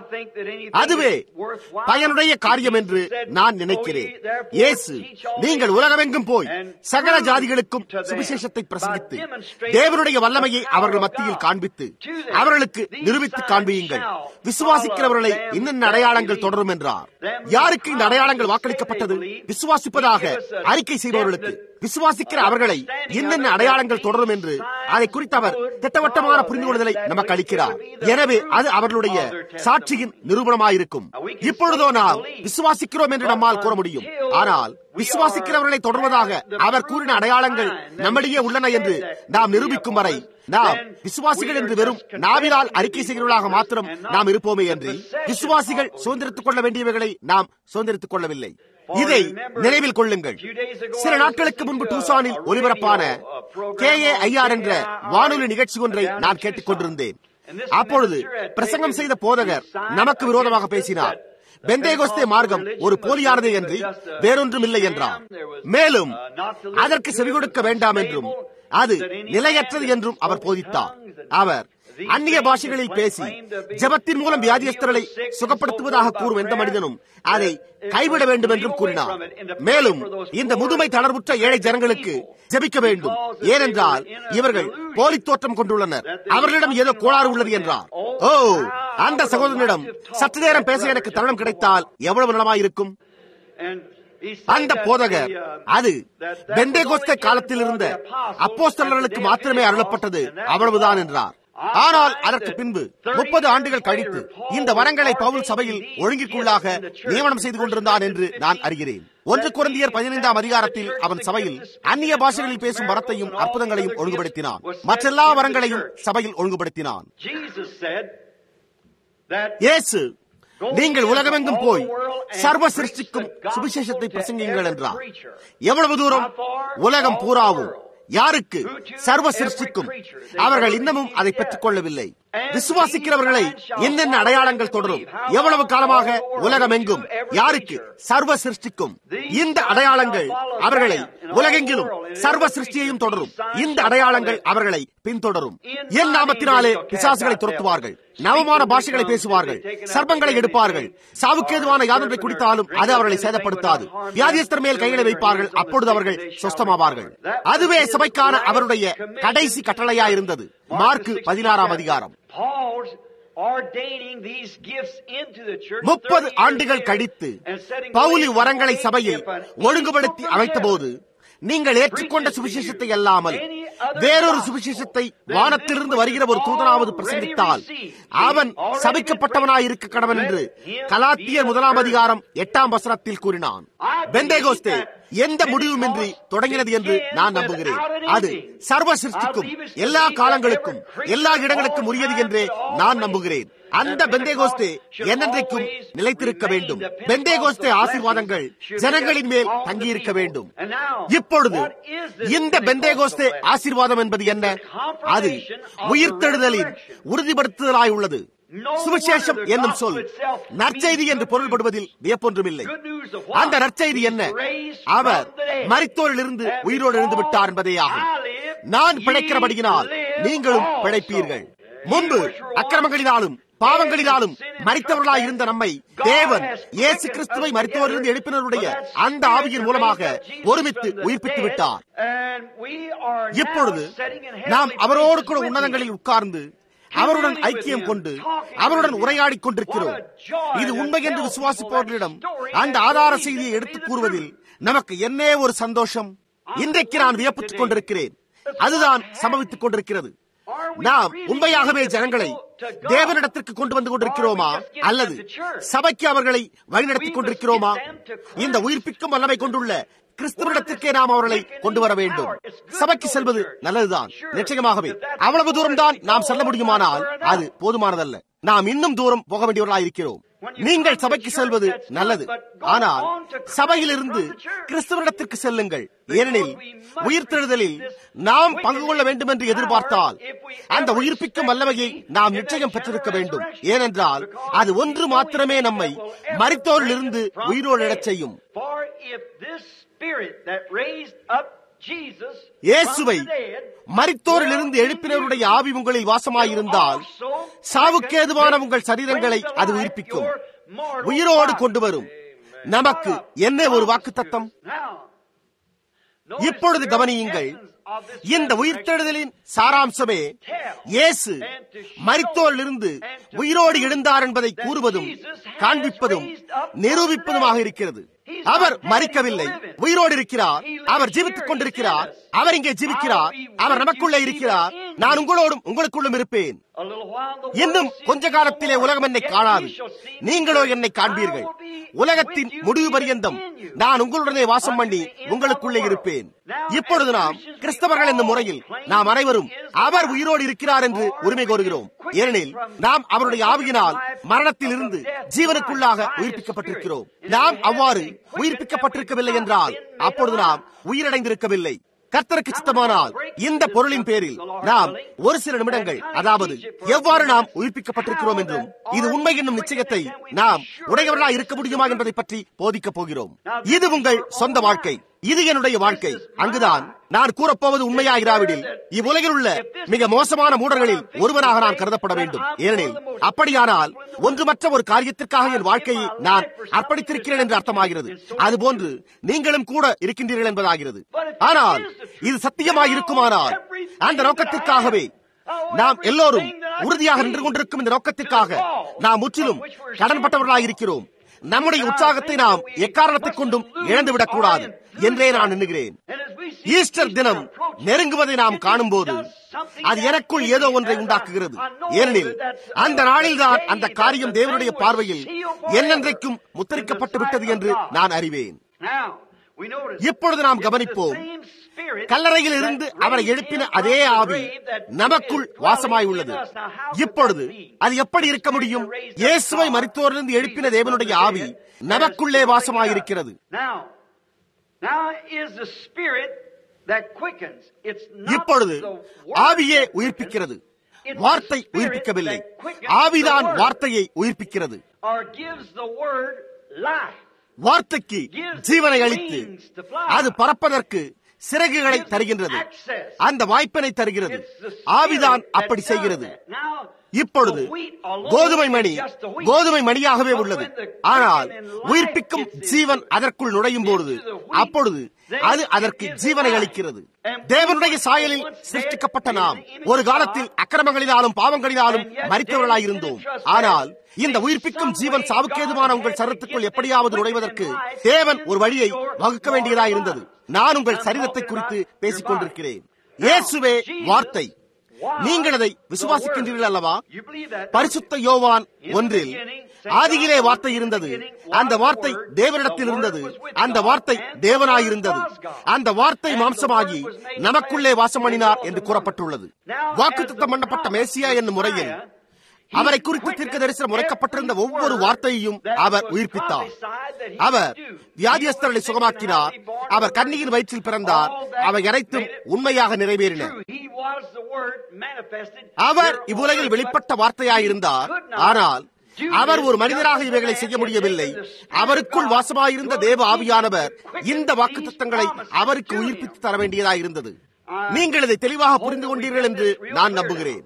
அதுவே பயனுடைய காரியம் என்று நான் நினைக்கிறேன். இயேசு, நீங்கள் உலகமெங்கும் போய் சகல ஜாதிகளுக்கும் சுவிசேஷத்தை பிரசங்கித்து தேவனுடைய வல்லமையை அவர்கள் மத்தியில் காண்பித்து அவர்களுக்கு நிரூபித்து காண்பியுங்கள். விசுவாசிக்கிறவர்களை இன்னென்ன அடையாளங்கள் தொடரும் என்றார். யாருக்கு இந்த அடையாளங்கள் வாக்களிக்கப்பட்டது? விசுவாசிப்பதாக அறிக்கை செய்பவர்களுக்கு. விசுவாசிக்கிற அவர்களை என்னென்ன அடையாளங்கள் தொடரும் என்று அதை குறித்து அவர் திட்டவட்டமான புரிந்து கொள்ளுதலை நமக்கு அளிக்கிறார். எனவே அது அவர்களுடைய சாட்சியின் நிரூபணமாயிருக்கும். இப்பொழுதோ நாம் விசுவாசிக்கிறோம் என்று நம்மால் கூற முடியும். ஆனால் விசுவாசிக்கிறவர்களை தொடர்வதாக அவர் கூறின அடையாளங்கள் நம்மிடையே உள்ளன என்று நாம் நிரூபிக்கும் வரை நாம் விசுவாசிகள் என்று வெறும் நாவினால் அறிக்கை செய்கிறவர்களாக மாத்திரம் நாம் இருப்போமே என்று விசுவாசிகள் சுதந்திரித்துக் கொள்ள வேண்டியவைகளை நாம் சுதந்திரித்துக் கொள்ளவில்லை. இதை நினைவில் கொள்ளுங்கள். சில நாட்களுக்கு முன்பு டூசானில் ஒலிபரப்பான கே ஏ ஐ ஆர் என்ற வானொலி நிகழ்ச்சி ஒன்றை நான் கேட்டுக் கொண்டிருந்தேன். அப்பொழுது பிரசங்கம் செய்த போதகர் நமக்கு விரோதமாக பேசினார். பெந்தேகோஸ்தே மார்க்கம் ஒரு போலியானது என்று வேறொன்றும் இல்லை என்றார். மேலும் அதற்கு செவி கொடுக்க வேண்டாம் என்றும் அது நிலையற்றது என்றும் அவர் போதித்தார். அவர் அந்நிய பாஷைகளில் பேசி ஜெபத்தின் மூலம் வியாதியஸ்தர்களை சுகப்படுத்துவதாக கூறும் எந்த மனிதனும் அதை கைவிட வேண்டும் என்றும் கூறினார். மேலும் இந்த முதுமை தளர்வுற்ற ஏழை ஜனங்களுக்கு ஜெபிக்க வேண்டும், ஏனென்றால் இவர்கள் போலி தோற்றம் கொண்டுள்ளனர், அவர்களிடம் ஏதோ கோளாறு உள்ளது என்றார். ஓ, அந்த சகோதரனிடம் சற்று நேரம் பேச எனக்கு தருணம் கிடைத்தால் எவ்வளவு நலமாயிருக்கும். அந்த போதகர் அது பெந்தேகோஸ்தே காலத்தில் இருந்த அப்போஸ்தலர்களுக்கு மாத்திரமே அருளப்பட்டது, அவ்வளவுதான் என்றார். ஆனால் அதற்கு பின்பு முப்பது ஆண்டுகள் கழித்து இந்த வரங்களை பவுல் சபையில் ஒழுங்கிற்குள்ளாக நியமனம் செய்து கொண்டிருந்தான் என்று நான் அறிகிறேன். ஒன்று கொரிந்தியர் பதினைந்தாம் அதிகாரத்தில் அவன் சபையில் அந்நிய பாஷைகளில் பேசும் வரத்தையும் அற்புதங்களையும் ஒழுங்குபடுத்தினான். மற்றெல்லா வரங்களையும் சபையில் ஒழுங்குபடுத்தினான். இயேசு, நீங்கள் உலகமெங்கும் போய் சர்வ சிருஷ்டிக்கும் சுவிசேஷத்தை பிரசங்கியுங்கள் என்றார். எவ்வளவு தூரம்? உலகம் பூராவும். யாருக்கு? சர்வ சிருஷ்டிக்கும். அவர்கள் இன்னமும் அதை பெற்றுக் கொள்ளவில்லை. விசுவாசிக்கிறவர்களை என்னென்ன அடையாளங்கள் தொடரும்? எவ்வளவு காலமாக? உலகமெங்கும். யாருக்கு? சர்வ சிருஷ்டிக்கும். இந்த அடையாளங்கள் அவர்களை உலகெங்கிலும் சர்வ சிருஷ்டியையும் தொடரும். இந்த அடையாளங்கள் அவர்களை பின்தொடரும். என் நாமத்தினாலே பிசாசுகளை துரத்துவார்கள், நவமான பாஷைகளை பேசுவார்கள், சர்ப்பங்களை எடுப்பார்கள், சாவுக்கேதுவான யாதொன்றை குடித்தாலும் அது அவர்களை சேதப்படுத்தாது, வியாதியஸ்தர் மேல் கைகளை வைப்பார்கள், அப்பொழுது அவர்கள் சொஸ்தமாவார்கள். அதுவே சபைக்கான அவருடைய கடைசி கட்டளையாயிருந்தது. மார்க்கு பதினாறாம் அதிகாரம். முப்பது ஆண்டுகள் கழித்து பவுல் வரங்களை சபையில் ஒழுங்குபடுத்தி அமைத்த போது, நீங்கள் ஏற்றுக்கொண்ட சுவிசேஷத்தை அல்லாமல் வேறொரு சுவிசேஷத்தை வானத்திலிருந்து வருகிற ஒரு தூதனாவது பிரசங்கித்தால் அவன் சபிக்கப்பட்டவனாய் இருக்க கடவன் என்று கலாத்தியர் முதலாம் அதிகாரம் எட்டாம் வசனத்தில் கூறினான். பெந்தேகோஸ்தே எந்த முடிவுமின்றி தொடங்கினது என்று நான் நம்புகிறேன். அது சர்வ சிருஷ்டிக்கும் எல்லா காலங்களுக்கும் எல்லா இடங்களுக்கும் உரியது என்றே நான் நம்புகிறேன். அந்த பெந்தேகோஸ்தே என்னென்றைக்கும் நிலைத்திருக்க வேண்டும். பெந்தேகோஸ்தே ஆசீர்வாதங்கள் ஜனங்களின் மேல் தங்கியிருக்க வேண்டும். இப்பொழுது இந்த பெந்தேகோஸ்தே ஆசீர்வாதம் என்பது என்ன? அது உயிர்த்தெழுதலின் உறுதிப்படுத்துதலாய் உள்ளது. சுவிசேஷம் என்னும் சொல் நற்செய்தி என்று பொருள்படுவதில் வியப்பொன்றுமில்லை. அந்த நற்செய்தி என்ன? அவர் மரித்தோரிலிருந்து உயிரோடு எழுந்து விட்டார் என்பதே ஆகும். நான் பிழைக்கிறபடியினால் நீங்களும் பிழைப்பீர்கள். முன்பு அக்கிரமங்களினாலும் பாவங்களினாலும் மரித்தவர்களாய் இருந்த நம்மை தேவன் இயேசு கிறிஸ்துவை மரித்தோரிலிருந்து எழுப்பினருடைய அந்த ஆவியின் மூலமாக ஒருமித்து உயிர்ப்பித்து விட்டார். இப்பொழுது நாம் அவரோடு கூட உன்னதங்களில் உட்கார்ந்து அவருடன் ஐக்கியம் கொண்டு அவருடன் உரையாடிக் கொண்டிருக்கிறோம். இது உண்மை என்று விசுவாசிப்பவர்களிடம் அந்த ஆதார செய்தியை எடுத்துக் கூறுவதில் நமக்கு என்ன ஒரு சந்தோஷம்! இன்றைக்கு நான் வியப்புற்றுக் கொண்டிருக்கிறேன். அதுதான் சம்பவித்துக் கொண்டிருக்கிறது. நாம் உண்மையாகவே ஜனங்களை தேவனிடத்திற்கு கொண்டு வந்து கொண்டிருக்கிறோமா, அல்லது சபைக்கு அவர்களை வழிநடத்திக் கொண்டிருக்கிறோமா? இந்த உயிர்ப்பிக்கும் வல்லமை கொண்டுள்ள கிறிஸ்துவனிடத்திற்கே நாம் அவர்களை கொண்டு வர வேண்டும். சபைக்கு செல்வது நல்லதுதான், நிச்சயமாகவே. அவ்வளவு தூரம் தான் நாம் செல்ல முடியுமானால் அது போதுமானதல்ல. நாம் இன்னும் தூரம் போக வேண்டியவர்களாக இருக்கிறோம். நீங்கள் சபைக்கு செல்வது நல்லது, ஆனால் சபையிலிருந்து கிறிஸ்துவனிடத்திற்கு செல்லுங்கள். ஏனெனில் உயிர்த்தெழுதலில் நாம் பங்கு கொள்ள வேண்டும் என்று எதிர்பார்த்தால் அந்த உயிர்ப்பிக்கும் வல்லமையை நாம் நிச்சயம் பெற்றிருக்க வேண்டும். ஏனென்றால் அது ஒன்று மாத்திரமே நம்மை மரித்தோரிலிருந்து உயிரோடு எழச் செய்யும். இயேசுவை மரித்தோரிலிருந்து எழுப்பினருடைய ஆவி உங்களில் வாசமாயிருந்தால் சாவுக்கேதுவான உங்கள் சரீரங்களை அது உயிர்ப்பிக்கும், உயிரோடு கொண்டு வரும். நமக்கு என்ன ஒரு வாக்குத்தத்தம்! இப்பொழுது கவனியுங்கள். இந்த உயிர்த்தெழுதலின் சாராம்சமே இயேசு மரித்தோரிலிருந்து உயிரோடு எழுந்தார் என்பதை கூறுவதும் காண்பிப்பதும் நிரூபிப்பதுமாக இருக்கிறது. அவர் மரிக்கவில்லை, உயிரோடு இருக்கிறார். அவர் ஜீவித்துக் கொண்டிருக்கிறார். அவர் இங்கே ஜீவிக்கிறார். அவர் நமக்குள்ளே இருக்கிறார். நான் உங்களோடும் உங்களுக்குள்ளும் இருப்பேன். இன்னும் கொஞ்ச காலத்திலே உலகம் என்னை காணாது, நீங்களோ என்னை காண்பீர்கள். உலகத்தின் முடிவு பரியந்தம் நான் உங்களுடனே வாசம் பண்ணி உங்களுக்குள்ளே இருப்பேன். இப்பொழுது நாம் கிறிஸ்தவர்கள் என்ற முறையில் நாம் அனைவரும் அவர் உயிரோடு இருக்கிறார் என்று உரிமை கோருகிறோம். ஏனெனில் நாம் அவருடைய ஆவியினால் மரணத்தில் இருந்து ஜீவனுக்குள்ளாக உயிர்ப்பிக்கப்பட்டிருக்கிறோம். நாம் அவ்வாறு உயிர்ப்பிக்கப்பட்டிருக்கவில்லை என்றால் அப்பொழுது நாம் உயிரடைந்திருக்கவில்லை. கர்த்தருக்கு சித்தமானால் இந்த பொருளின் பேரில் நாம் ஒரு சில நிமிடங்கள், அதாவது எவ்வாறு நாம் உயிர்ப்பிக்கப்பட்டிருக்கிறோம் என்றும் இது உண்மை என்னும் நிச்சயத்தை நாம் உடையவர்களாக இருக்க முடியுமா என்பதை பற்றி போதிக்கப் போகிறோம். இது உங்கள் சொந்த வாழ்க்கை, இது என்னுடைய வாழ்க்கை. அங்குதான் நான் கூறப்போவது உண்மையாயிராவிடில் இவ்வுலகில் உள்ள மிக மோசமான மூடர்களில் ஒருவனாக நான் கருதப்பட வேண்டும். ஏனெனில் அப்படியானால் ஒன்றுமற்ற ஒரு காரியத்திற்காக என் வாழ்க்கையை நான் அர்ப்பணித்திருக்கிறேன் என்று அர்த்தமாகிறது. அதுபோன்று நீங்களும் கூட இருக்கின்றீர்கள் என்பதாகிறது. ஆனால் இது சத்தியமாக இருக்குமானால் அந்த நோக்கத்திற்காகவே நாம் எல்லோரும் உறுதியாக நின்று கொண்டிருக்கும் இந்த நோக்கத்திற்காக நாம் முற்றிலும் கடன்பட்டவர்களாக இருக்கிறோம். நம்முடைய உற்சாகத்தை நாம் எக்காரணத்தை கொண்டும் இழந்துவிடக் கூடாது என்றே நான் எண்ணுகிறேன். ஈஸ்டர் தினம் நெருங்குவதை நாம் காணும் போது அது எனக்குள் ஏதோ ஒன்றை உண்டாக்குகிறது. ஏனெனில் அந்த நாளில்தான் அந்த காரியம் தேவனுடைய பார்வையில் என்னென்றைக்கும் முத்திரிக்கப்பட்டு விட்டது என்று நான் அறிவேன். இப்பொழுது நாம் கவனிப்போம். கல்லறையில் இருந்து அவரை எழுப்பின அதே ஆவி நமக்குள் வாசமாய் உள்ளது. இப்பொழுது அது எப்படி இருக்க முடியும்? இயேசுவை மரித்தோரிலிருந்து எழுப்பின தேவனுடைய ஆவி நமக்குள்ளே வாசமாயிருக்கிறது. இப்பொழுது ஆவியே உயிர்ப்பிக்கிறது, வார்த்தை உயிர்ப்பிக்கவில்லை. ஆவிதான் வார்த்தையை உயிர்ப்பிக்கிறது. வார்த்தைக்கு ஜீவனை அளித்து அது பறப்பதற்கு சிறகுகளை தருகின்றது, அந்த வாய்ப்பினை தருகிறது. ஆவிதான் அப்படி செய்கிறது. இப்பொழுது கோதுமை மணி கோதுமை மணியாகவே உள்ளது. ஆனால் உயிர்ப்பிக்கும் ஜீவன் அதற்குள் நுழையும் பொழுது அப்பொழுது அது அதற்கு ஜீவனை அளிக்கிறது. தேவனுடைய சாயலில் சிருஷ்டிக்கப்பட்ட நாம் ஒரு காலத்தில் அக்கிரமங்களினாலும் பாவங்களினாலும் மரித்தவர்களாயிருந்தோம். ஆனால் இந்த உயிர்ப்பிக்கும் ஜீவன் சாவுக்கேதுவான உங்கள் சரீரத்துக்குள் எப்படியாவது நுழைவதற்கு தேவன் ஒரு வழியை வகுக்க வேண்டியதாக இருந்தது. நான் உங்கள் சரீரத்தை குறித்து பேசிக் கொண்டிருக்கிறேன். இயேசுவே வார்த்தை. நீங்கள் அதை விசுவாசிக்கின்றீர்கள் அல்லவா? பரிசுத்த யோவான் ஒன்றில் ஆதியிலே வார்த்தை இருந்தது, அந்த வார்த்தை தேவனிடத்தில் இருந்தது, அந்த வார்த்தை தேவனாயிருந்தது, அந்த வார்த்தை மாம்சமாகி நமக்குள்ளே வாசம் பண்ணினார் என்று கூறப்பட்டுள்ளது. வாக்குத்தத்தம் பண்ணப்பட்ட மேசியா என்னும் முறையில் அவரை குறித்து தீர்க்க தரிசனம் உரைக்கப்பட்டிருந்த ஒவ்வொரு வார்த்தையையும் அவர் உயிர்ப்பித்தார். அவர் வியாதியஸ்தர்களை சுகமாக்கினார். அவர் கன்னியின் வயிற்றில் பிறந்தார். அவை அனைத்தும் உண்மையாக நிறைவேறின. அவர் இவ்வுலகில் வெளிப்பட்ட வார்த்தையாயிருந்தார். ஆனால் அவர் ஒரு மனிதராக இவைகளை செய்ய முடியவில்லை. அவருக்குள் வாசமாயிருந்த தேவ ஆவியானவர் இந்த வாக்குத்தத்தங்களை அவருக்கு உயிர்ப்பித்து தர வேண்டியதாயிருந்தது. நீங்கள் இதை தெளிவாக புரிந்து கொண்டீர்கள் என்று நான் நம்புகிறேன்.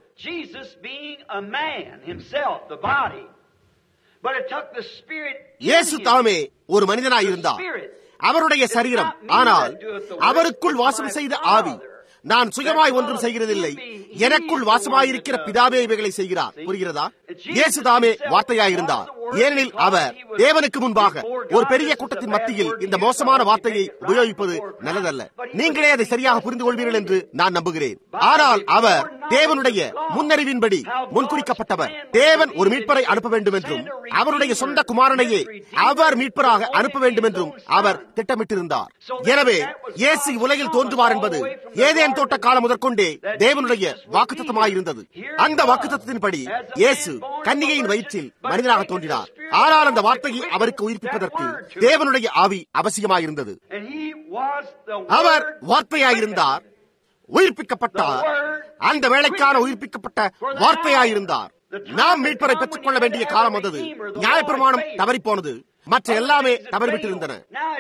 இயேசு தாமே ஒரு மனிதனாயிருந்தார், அவருடைய சரீரம். ஆனால் அவருக்குள் வாசம் செய்த ஆவி. நான் சுயமாய் ஒன்றும் செய்கிறதில்லை, எனக்குள் வாசமாயிருக்கிற பிதாவே இவைகளை செய்கிறார். புரிகிறதா? இயேசு தாமே வார்த்தையாயிருந்தார். ஏனெனில் அவர் தேவனுக்கு முன்பாக ஒரு பெரிய கூட்டத்தின் மத்தியில் இந்த மோசமான வார்த்தையை உபயோகிப்பது நல்லதல்ல. நீங்களே அதை சரியாக புரிந்து கொள்வீர்கள் என்று நான் நம்புகிறேன். ஆனால் அவர் தேவனுடைய முன்னறிவின்படி முன்குறிக்கப்பட்டவர். தேவன் ஒரு மீட்பரை அனுப்ப வேண்டும் என்றும் அவருடைய சொந்த குமாரனையே அவர் மீட்பராக அனுப்ப வேண்டும் என்றும் அவர் திட்டமிட்டிருந்தார். எனவே இயேசு உலகில் தோன்றுவார் என்பது ஏதேன் தோட்ட காலம் முதற்கொண்டே தேவனுடைய வாக்குத்தத்தமாயிருந்தது. அந்த வாக்குத்தத்தின்படி இயேசு கன்னிகையின் வயிற்றில் மனிதனாக தோன்றினார். ஆனால் அந்த வார்த்தையை அவருக்கு உயிர்ப்பிப்பதற்கு தேவனுடைய ஆவி அவசியமாயிருந்தது. அவர் வார்த்தையாயிருந்தார், உயிர்ப்பிக்கப்பட்டார். அந்த வேளைக்கான உயிர்ப்பிக்கப்பட்ட வார்த்தையாயிருந்தார். நாம் மீட்பரை பெற்றுக் கொள்ள வேண்டிய காலம் வந்தது. நியாயப்பிரமாணம் தவறிப்போனது, மற்ற எல்லாமே தவறிவிட்டிருந்தன.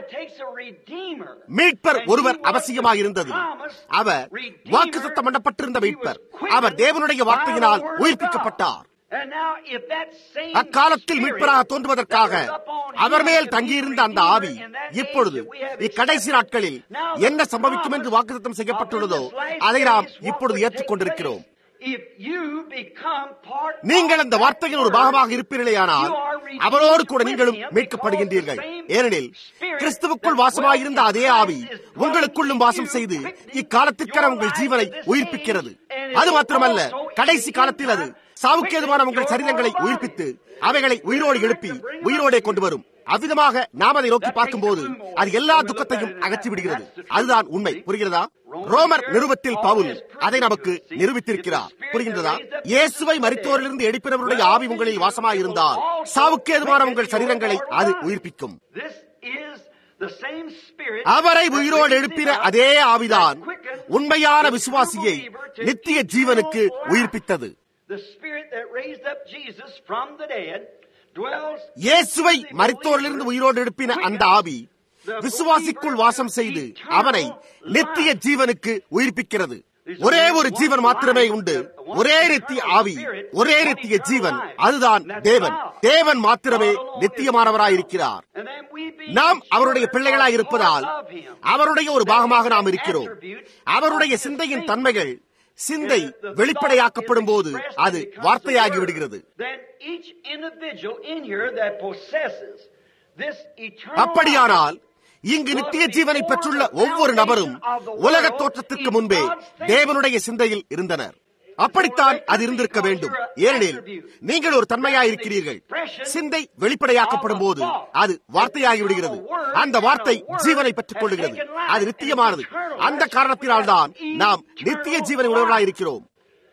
மீட்பர் ஒருவர் அவசியமாயிருந்தது. அவர் வாக்குத்தத்தம் பண்ணப்பட்டிருந்த மீட்பர். அவர் தேவனுடைய வார்த்தையினால் உயிர்ப்பிக்கப்பட்டார். அக்காலத்தில் மீட்பராக தோன்றுவதற்காக அவர் மேல் தங்கியிருந்த அந்த ஆவி இப்பொழுது இக்கடைசி நாட்களில் என்ன சம்பவிக்கும் என்று வாக்குத்தத்தம் செய்யப்பட்டுள்ளதோ அதை நாம் இப்பொழுது ஏற்றுக்கொண்டிருக்கிறோம். நீங்கள் அந்த வார்த்தையின் ஒரு பாகமாக இருப்பீர்களேயானால் அவரோடு கூட நீங்களும் மீட்கப்படுகின்றீர்கள். ஏனெனில் கிறிஸ்துவுக்குள் வாசமாயிருந்த அதே ஆவி உங்களுக்குள்ளும் வாசம் செய்து இக்காலத்திற்கான உங்கள் ஜீவனை உயிர்ப்பிக்கிறது. அது மாத்திரமல்ல, கடைசி காலத்தில் அது சாவுக்கேதுவான உங்கள் சரீரங்களை உயிர்ப்பித்து அவைகளை உயிரோடு எழுப்பி உயிரோடே கொண்டு வரும். அவ்விதமாக நாம் அதை நோக்கி பார்க்கும் போது அது எல்லா துக்கத்தையும் அகற்றிவிடுகிறது. அதுதான் உண்மை. புரிகிறதா? ரோமர் நிருபத்தில் பவுல் அதை நமக்கு நிரூபித்திருக்கிறார். புரிகின்றதா? இயேசுவை மரித்தோரிலிருந்து எழுப்பினவருடைய ஆவி உங்களில் வாசமாயிருந்தால் சாவுக்கேதுவான உங்கள் சரீரங்களை அது உயிர்ப்பிக்கும். அவரை உயிரோடு எழுப்பின அதே ஆவிதான் உண்மையான விசுவாசியை நித்திய ஜீவனுக்கு உயிர்ப்பித்தது. இயேசுவை மரித்தோரிலிருந்து உயிரோடு எழுப்பின அந்த ஆவி விசுவாசிக்குள் வாசம் செய்து அவனை நித்திய ஜீவனுக்கு உயிர்ப்பிக்கிறது. ஒரே ஒரு ஜீவன் மாத்திரமே உண்டு, ஒரே நித்திய ஆவி, ஒரே நித்திய ஜீவன், அதுதான் தேவன். தேவன் மாத்திரமே நித்தியமானவராயிருக்கிறார். நாம் அவருடைய பிள்ளைகளாய் இருப்பதால் அவருடைய ஒரு பாகமாக நாம் இருக்கிறோம். அவருடைய சிந்தையின் தன்மைகள் சிந்தை வெளிப்படையாக்கப்படும் போது அது வார்த்தையாகி விடுகிறது. அப்படியானால் இங்கு நித்திய ஜீவனை பெற்றுள்ள ஒவ்வொரு நபரும் உலக தோற்றத்திற்கு முன்பே தேவனுடைய சிந்தையில் இருந்தனர். அப்படித்தான் அது இருந்திருக்க வேண்டும். ஏனெனில் நீங்கள் ஒரு தன்மையாயிருக்கிறீர்கள். சிந்தை வெளிப்படையாக்கப்படும் போது அது வார்த்தையாகி விடுகிறது. அந்த வார்த்தை ஜீவனை பெற்றுக் கொள்ளுகிறது. அது நித்தியமானது. அந்த காரணத்தினால்தான் நாம் நித்திய ஜீவனை உணர்வராயிருக்கிறோம்.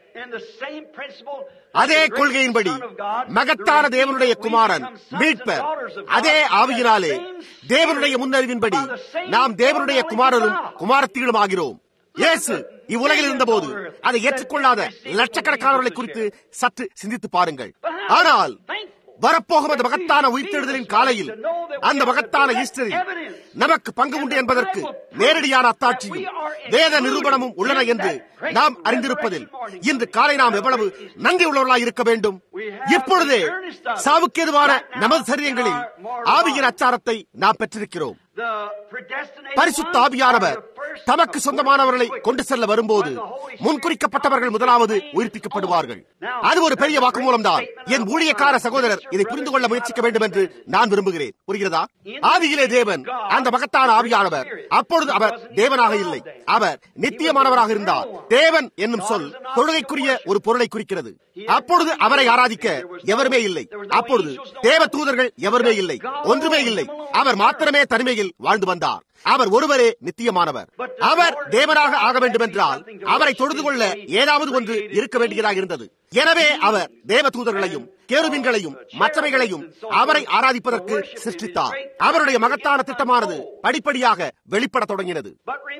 அதே கொள்கையின்படி மகத்தான தேவனுடைய குமாரன் மீட்பர் அதே ஆவியினாலே தேவனுடைய முன்னறிவின்படி நாம் தேவனுடைய குமாரரும் குமாரத்திகளும் ஆகிறோம். இயேசு இவ்வுலகில் இருந்தபோது அதை ஏற்றுக்கொள்ளாத லட்சக்கணக்கானவர்களை குறித்து சற்று சிந்தித்து பாருங்கள். ஆனால் வரப்போகும் அந்த மகத்தான உயிர்த்தெழுதலின் காலையில் அந்த மகத்தான ஈஸ்டரில் நமக்கு பங்கு உண்டு என்பதற்கு நேரடியான அத்தாட்சியும் வேத நிரூபணமும் உள்ளன என்று நாம் அறிந்திருப்பதில் இன்று காலை நாம் எவ்வளவு நன்றி உள்ளவர்களாய் இருக்க வேண்டும். இப்பொழுதே சாவுக்கேதுவான நமது சரீரங்களில் ஆவியின் அச்சாரத்தை நாம் பெற்றிருக்கிறோம். பரிசுத்த ஆவியானவர் தமக்கு சொந்தமானவர்களை கொண்டு செல்ல வரும்போது முன்குறிக்கப்பட்டவர்கள் முதலாவது உயிர்ப்பிக்கப்படுவார்கள். அது ஒரு பெரிய வாக்குமூலம் தான். என் ஊழியக்கார சகோதரர் இதை புரிந்து கொள்ள முயற்சிக்க வேண்டும் என்று நான் விரும்புகிறேன். புரிகிறதா? ஆதியிலே தேவன் அந்த மகத்தான ஆவியானவர். அப்பொழுது அவர் தேவனாக இல்லை, அவர் நித்தியமானவராக இருந்தார். தேவன் என்னும் சொல் தொழுகைக்குரிய ஒரு பொருளை குறிக்கிறது. அப்பொழுது அவரை ஆராதிக்க எவருமே இல்லை. அப்பொழுது தேவ தூதர்கள் எவருமே இல்லை, ஒன்றுமே இல்லை. அவர் மாத்திரமே தனிமையில் வாழ்ந்து வந்தார். அவர் ஒருவரே நித்தியமானவர். அவர் தேவனாக ஆக வேண்டும் என்றால் அவரை தொழுது கொள்ள ஏதாவது ஒன்று இருக்க வேண்டியதாக இருந்தது. எனவே அவர் தேவ தூதர்களையும் கேருபீன்களையும் மற்றவைகளையும் அவரை ஆராதிப்பதற்கு சிருஷ்டித்தார். அவருடைய மகத்தான திட்டமானது படிப்படியாக வெளிப்பட தொடங்கினது.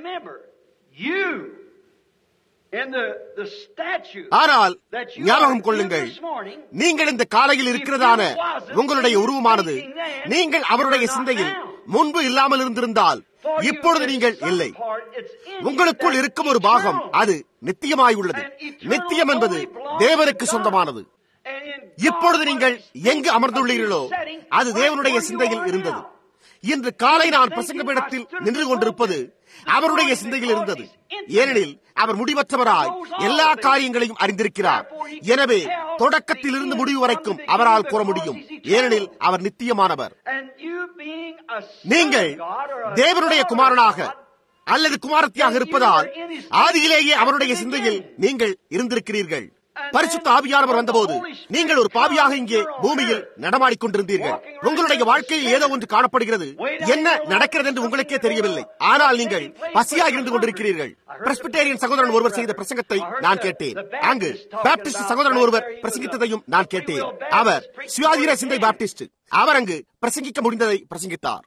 ஆனால் ஞாபகம் கொள்ளுங்கள், நீங்கள் இந்த காலையில் இருக்கிறதான உங்களுடைய உருவமானது நீங்கள் அவருடைய சிந்தையில் முன்பு இல்லாமல் இருந்திருந்தால் இப்பொழுது நீங்கள் இல்லை. உங்களுக்குள் இருக்கும் ஒரு பாகம் அது நித்தியமாய் உள்ளது. நித்தியம் என்பது தேவனுக்கு சொந்தமானது. இப்பொழுது நீங்கள் எங்கு அமர்ந்துள்ளீர்களோ அது தேவனுடைய சிந்தையில் இருந்தது. இன்று காலை நான் பிரசங்க பீடத்தில் நின்று கொண்டிருப்பது அவருடைய சிந்தையில் இருந்தது. ஏனெனில் அவர் முடிவற்றவராய் எல்லா காரியங்களையும் அறிந்திருக்கிறார். எனவே தொடக்கத்தில் இருந்து முடிவு வரைக்கும் அவரால் கூற முடியும். ஏனெனில் அவர் நித்தியமானவர். நீங்கள் தேவனுடைய குமாரனாக அல்லது குமாரத்தியாக இருப்பதால் ஆதியிலேயே அவருடைய சிந்தையில் நீங்கள் இருந்திருக்கிறீர்கள். பரிசுத்த ஆவியானவர் வந்தபோது நீங்கள் ஒரு பாவியாக இங்கே பூமியில் நடமாடிக்கொண்டிருந்தீர்கள். உங்களுடைய வாழ்க்கையில் ஏதோ ஒன்று காணப்படுகிறது. என்ன நடக்கிறது என்று உங்களுக்கே தெரியவில்லை. ஆனால் நீங்கள் பசியாக இருந்து கொண்டிருக்கிறீர்கள். பிரெஸ்பிட்டேரியன் சகோதரன் ஒருவர் செய்த பிரசங்கத்தை நான் கேட்டேன். அங்கு பாப்டிஸ்ட் சகோதரன் ஒருவர் பிரசங்கித்ததையும் நான் கேட்டேன். அவர் சுயாதீன சிந்தை பாப்டிஸ்ட். அவர் அங்கு பிரசங்கிக்க முடிந்ததை பிரசங்கித்தார்.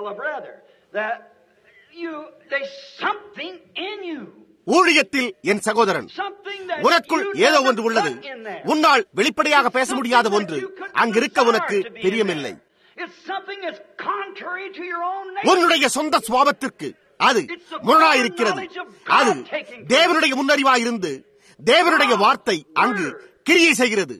ஊழியத்தில் என் சகோதரன், உனக்குள் ஏதோ ஒன்று உள்ளது. உன்னால் வெளிப்படையாக பேச முடியாத ஒன்று அங்கிருக்க உனக்கு தெரியவில்லை. உன்னுடைய சொந்த சுவாபத்திற்கு அது முரணாயிருக்கிறது. அது தேவனுடைய முன்னறிவாயிருந்து தேவனுடைய வார்த்தை அங்கு கிரியை செய்கிறது.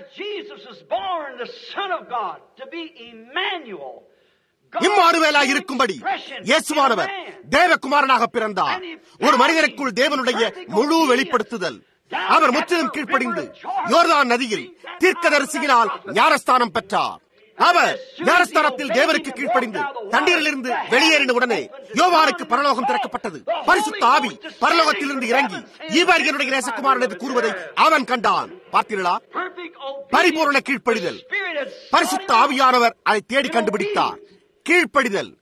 இம்மாறுவேலாய் இருக்கும்படி இயேசுவானவர் தேவகுமாரனாக பிறந்தார். ஒரு மனிதனுக்குள் தேவனுடைய முழு வெளிப்படுத்துதல். அவர் முற்றிலும் கீழ்ப்படிந்து யோர்தான் நதியில் தீர்க்கதரிசியினால் ஞானஸ்தானம் பெற்றார். அவர் ஞானஸ்தானத்தில் தேவனுக்கு கீழ்ப்படிந்து தண்ணீரிலிருந்து வெளியேறின உடனே யோவானுக்கு பரலோகம் திறக்கப்பட்டது. பரிசுத்த ஆவி பரலோகத்திலிருந்து இறங்கி இவர் என்னுடைய நேசகுமாரன் என்று கூறுவதை அவன் கண்டான். பார்த்தீர்களா? பரிபூரண கீழ்ப்படிதல். பரிசுத்த ஆவியானவர் அதை தேடி கண்டுபிடித்தார். கீழ்ப்படிதல்.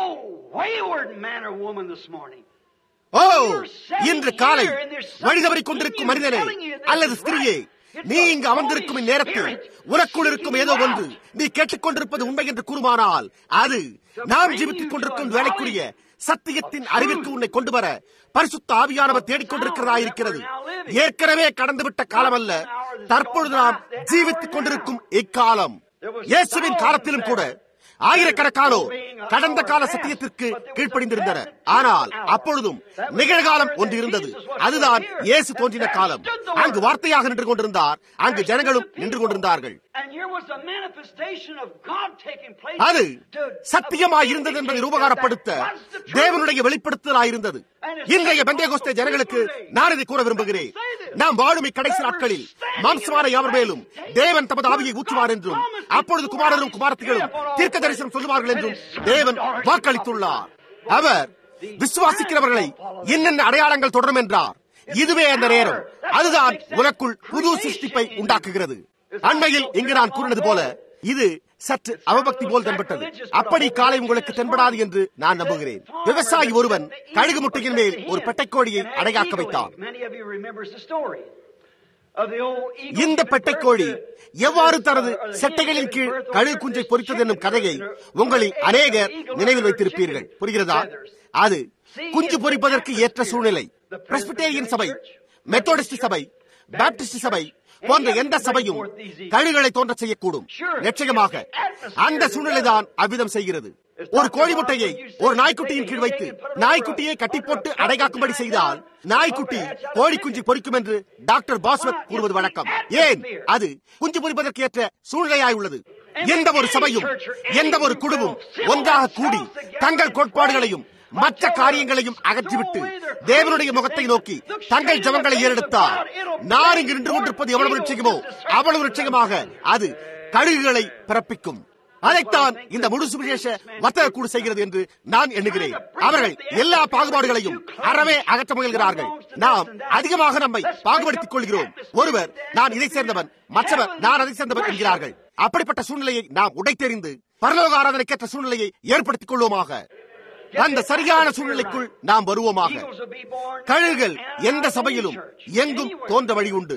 ஓ, இன்று காலை வழிதவறிக் கொண்டிருக்கும் மனிதனே அல்லது ஸ்திரியே, நீ இங்கு அமர்ந்திருக்கும் இந்நேரத்தில் உனக்குள் இருக்கும் ஏதோ ஒன்று நீ கேட்டுக்கொண்டிருப்பது உண்மை என்று கூறுமானால் அது நாம் ஜீவித்துக் கொண்டிருக்கும் வேலைக்குரிய சத்தியத்தின் அறிவிற்கு உன்னை கொண்டு வர பரிசுத்த ஆவியானவர் தேடிக்கொண்டிருக்கிறதா இருக்கிறது. ஏற்கனவே கடந்துவிட்ட காலம் அல்ல, தற்பொழுது நாம் ஜீவித்துக் கொண்டிருக்கும் இக்காலம். இயேசுவின் காலத்திலும் கூட ஆயிரக்கணக்கானோர் கடந்த கால சத்தியத்திற்கு கீழ்ப்படிந்திருந்தனர். ஆனால் அப்பொழுதும் நிகழ்காலம் ஒன்று இருந்தது. அதுதான் இயேசு தோன்றின காலம். அங்கு வார்த்தையாக நின்று கொண்டிருந்தார். அங்கு ஜனங்களும் நின்று கொண்டிருந்தார்கள். அது சத்தியமாய் இருந்தது என்பதை ரூபகாரப்படுத்த தேவனுடைய வெளிப்படுத்தலாயிருந்தது. இன்றைய பெந்தேகோஸ்தே ஜனங்களுக்கு நான் இதை கூற விரும்புகிறேன். நாம் வாழும் இக்கடைசி நாட்களில் மாம்சமான யாவர் மேலும் தேவன் தமது ஆவியை ஊற்றுவார் என்றும் அப்பொழுது குமாரரும் குமாரத்திகளும் தீர்க்க தரிசனம் சொல்லுவார்கள் என்றும் தேவன் வாக்களித்துள்ளார். அவர் விசுவாசிக்கிறவர்களை என்னென்ன அடையாளங்கள் தொடரும் என்றார். இதுவே அந்த நேரம். அதுதான் உனக்குள் புது சிருஷ்டிப்பை உண்டாக்குகிறது. அண்மையில் இங்கு நான் கூறினது போல இது சற்று அவபக்தி போல் தென்பட்டது. அப்படி காலை உங்களுக்கு தென்படாது என்று நான் நம்புகிறேன். விவசாயி ஒருவன் கழுகு முட்டையின் மேல் ஒரு பெட்டைக்கோழியை அடைகாக்க வைத்தார். இந்த பெட்டைக்கோழி எவ்வாறு தனது செட்டைகளின் கீழ் கழுகு குஞ்சை பொறித்தது என்னும் கதையை உங்களில் அநேகர் நினைவில் வைத்திருப்பீர்கள். புரிகிறதா? அது குஞ்சு பொறிப்பதற்கு ஏற்ற சூழ்நிலை. பிரெஸ்பிட்டேரியன் சபை, மெத்தோடிஸ்ட் சபை, பாப்டிஸ்ட் சபை போன்ற எந்த சபையும் கழுகுகளை தோன்ற செய்யக்கூடும். நிச்சயமாக அந்த சூழ்நிலைதான் அவ்விதம் செய்கிறது. ஒரு கோழி முட்டையை ஒரு நாய்க்குட்டியின் கீழ் வைத்து நாய்க்குட்டியை கட்டி போட்டு அடைகாக்கும்படி செய்தால் நாய்க்குட்டி கோழி குஞ்சு பொறிக்கும் என்று டாக்டர் பாஸ்வத் கூறுவது வழக்கம். ஏன்? அது குஞ்சு பொறிப்பதற்கு ஏற்ற சூழ்நிலையாய் உள்ளது. எந்த ஒரு சபையும் எந்த ஒரு குழுவும் ஒன்றாக கூடி தங்கள் கோட்பாடுகளையும் மற்ற காரியங்களையும் அகற்றிவிட்டு தேவனுடைய முகத்தை நோக்கி தங்கள் ஜெபங்களை ஏறெடுத்தார், நான் இங்கு நின்று கொண்டிருப்பது எவ்வளவு நிச்சயமோ அவ்வளவு நிச்சயமாக அது கழுகுகளை பிறப்பிக்கும். அதைத்தான் இந்த முழு சுவிசேஷ வர்த்தக கூடு செய்கிறது என்று நான் எண்ணுகிறேன். அவர்கள் எல்லா பாகுபாடுகளையும் அறவே அகற்ற முயல்கிறார்கள். நாம் அதிகமாக நம்மை பாகுபடுத்திக் கொள்கிறோம். ஒருவர் நான் இதை சேர்ந்தவன், மற்றவர் நான் அதை சேர்ந்தவன் என்கிறார்கள். அப்படிப்பட்ட சூழ்நிலையை நாம் உடைத்தெறிந்து பரலோக ஆராதனைக்கேற்ற சூழ்நிலையை ஏற்படுத்திக் கொள்வோமாக. அந்த சரியான சூழ்நிலைக்குள் நாம் வருவோமாக. கழுகுகள் எந்த சபையிலும் எங்கும் தோன்ற வழி உண்டு.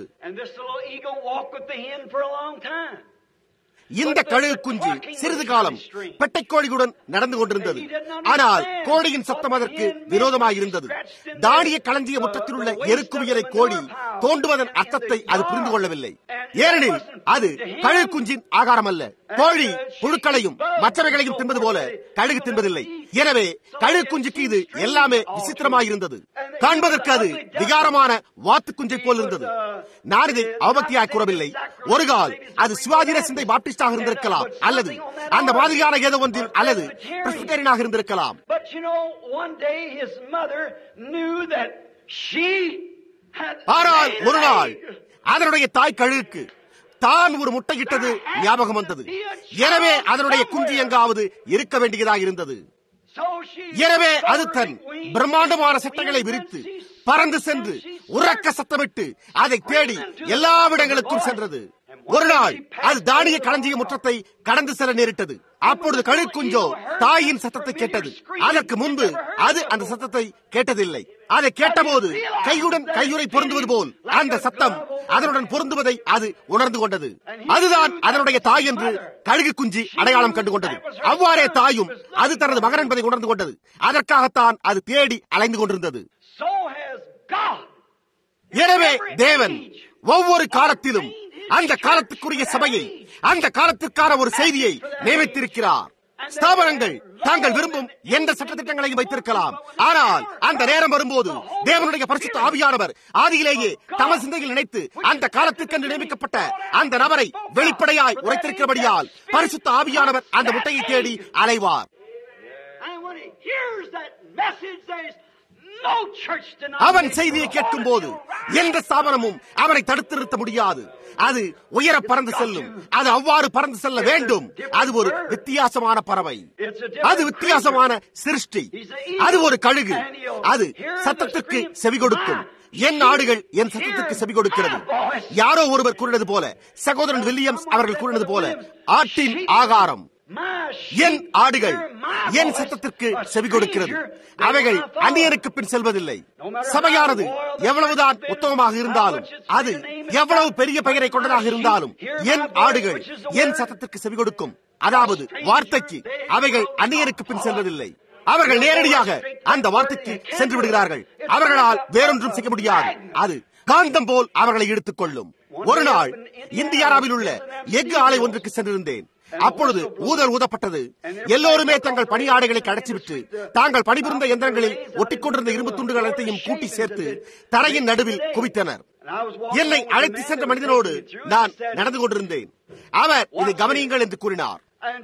இந்த கழுகு குஞ்சு சிறிது காலம் பெட்டை கோழிகளுடன் நடந்து கொண்டிருந்தது. ஆனால் கோழியின் சத்தம் அதற்கு விரோதமாயிருந்தது. தானிய களஞ்சிய முற்றத்தில் உள்ள எருக்குவியலை கோழி தோண்டுவதன் அர்த்தத்தை அது புரிந்து கொள்ளவில்லை. ஏனெனில் அது கழுகு குஞ்சின் ஆகாரம் அல்ல. கோழி புழுக்களையும் மற்றவைகளையும் தின்பது போல கழுகு தின்பதில்லை. எனவே கழுகு குஞ்சுக்கு இது எல்லாமே விசித்திரமாயிருந்தது. காண்பதற்கு அது விகாரமான வாத்து குஞ்சை போல் இருந்தது. நான் இதை அவபக்தியாக கூறவில்லை. ஒரு கால் அது சுவாதீன சிந்தை பாப்டிஸ்டாக இருந்திருக்கலாம், அல்லது அந்த மாதிரியான ஏதோ ஒன்றில், அல்லது பிரெஸ்பிட்டேரியனாக இருந்திருக்கலாம். ஆனால் ஒரு நாள் அதனுடைய தாய் கழுகுக்கு தான் ஒரு முட்டையிட்டது ஞாபகம் வந்தது. எனவே அதனுடைய குஞ்சு எங்காவது இருக்க வேண்டியதாக இருந்தது. எனவே அது தன் பிரம்மாண்டமான சட்டங்களை விரித்து பறந்து சென்று உறக்க சத்தமிட்டு அதை தேடி எல்லா இடங்களுக்கும் சென்றது. ஒரு நாள் அது தானிய களஞ்சிய முற்றத்தை கடந்து செல்ல நேரிட்டது. அப்பொழுது கழுகு குஞ்சோ தாயின் சத்தத்தை கேட்டது. அதற்கு முன்பு அது அந்த சத்தத்தை கேட்டதில்லை. அதை கேட்டபோது கையுடன் கையுறை பொருந்துவது போல் அந்த சத்தம் அதனுடன் பொருந்துவதை அது உணர்ந்து கொண்டது. அதுதான் அதனுடைய தாய் என்று கழுகு குஞ்சு அடையாளம் கண்டு கொண்டது. அவ்வாறே தாயும் அது தனது மகன் என்பதை உணர்ந்து கொண்டது. அதற்காகத்தான் அது தேடி அலைந்து கொண்டிருந்தது. எனவே தேவன் ஒவ்வொரு காலத்திலும் அந்த காலத்துக்குரிய சபையை, அந்த காலத்திற்கான ஒரு செய்தியை நியமித்திருக்கிறார். ஸ்தாபனங்கள் தாங்கள் விரும்பும் எந்த சட்டத்திட்டங்களையும் வைத்திருக்கலாம். ஆனால் அந்த நேரம் வரும்போது தேவனுடைய பரிசுத்த ஆவியானவர் ஆதியிலேயே தமது சிந்தையில் நினைத்து அந்த காலத்திற்கென்று நியமிக்கப்பட்ட அந்த நபரை வெளிப்படையாய் உரைத்திருக்கிறபடியால் பரிசுத்த ஆவியானவர் அந்த முட்டையை தேடி அலைவார். அவன் செய்தியை கேட்கும் போது எந்த ஸ்தாபனமும் அவனை தடுத்து நிறுத்த முடியாது. அது உயர பறந்து செல்லும். அது அவ்வாறு பறந்து செல்ல வேண்டும். அது ஒரு வித்தியாசமான பறவை. அது வித்தியாசமான சிருஷ்டி. அது ஒரு கழுகு. அது சத்தத்திற்கு செவி கொடுக்கும். என் ஆடுகள் என் சத்தத்திற்கு செவி கொடுக்கிறது. யாரோ ஒருவர் கூறினது போல, சகோதரன் வில்லியம்ஸ் அவர்கள் கூறினது போல, ஆட்டின் ஆகாரம் என் ஆடுகள் என் சத்தத்திற்கு செவி கொடுக்கிறது. அவைகள் அந்நியருக்கு பின் செல்வதில்லை. சபையானது எவ்வளவுதான் உத்தமமாக இருந்தாலும், அது எவ்வளவு பெரிய பெயரை கொண்டதாக இருந்தாலும், என் ஆடுகள் என் சத்தத்திற்கு செவி கொடுக்கும். அதாவது வார்த்தைக்கு அவைகள் அந்நியருக்கு பின் செல்வதில்லை. அவர்கள் நேரடியாக அந்த வார்த்தைக்கு சென்று விடுகிறார்கள். அவர்களால் வேறொன்றும் செய்ய முடியாது. அது காந்தம் போல் அவர்களை இழுத்துக் கொள்ளும். ஒரு நாள் இந்தியாவில் உள்ள எஃகு ஆலை ஒன்றுக்கு சென்றிருந்தேன். அப்பொழுது ஊதல் ஊதப்பட்டது. எல்லோருமே தங்கள் பணி ஆடைகளை கடைச்சிவிட்டு தாங்கள் பணிபுரிந்த எந்திரங்களில் ஒட்டிக்கொண்டிருந்த இரும்பு துண்டுகள் அனைத்தையும் கூட்டி சேர்த்து தரையின் நடுவில் குவித்தனர். என்னை அழைத்து சென்ற மனிதனோடு நான் நடந்து கொண்டிருந்தேன். அவர் இதை கவனியுங்கள் என்று கூறினார்.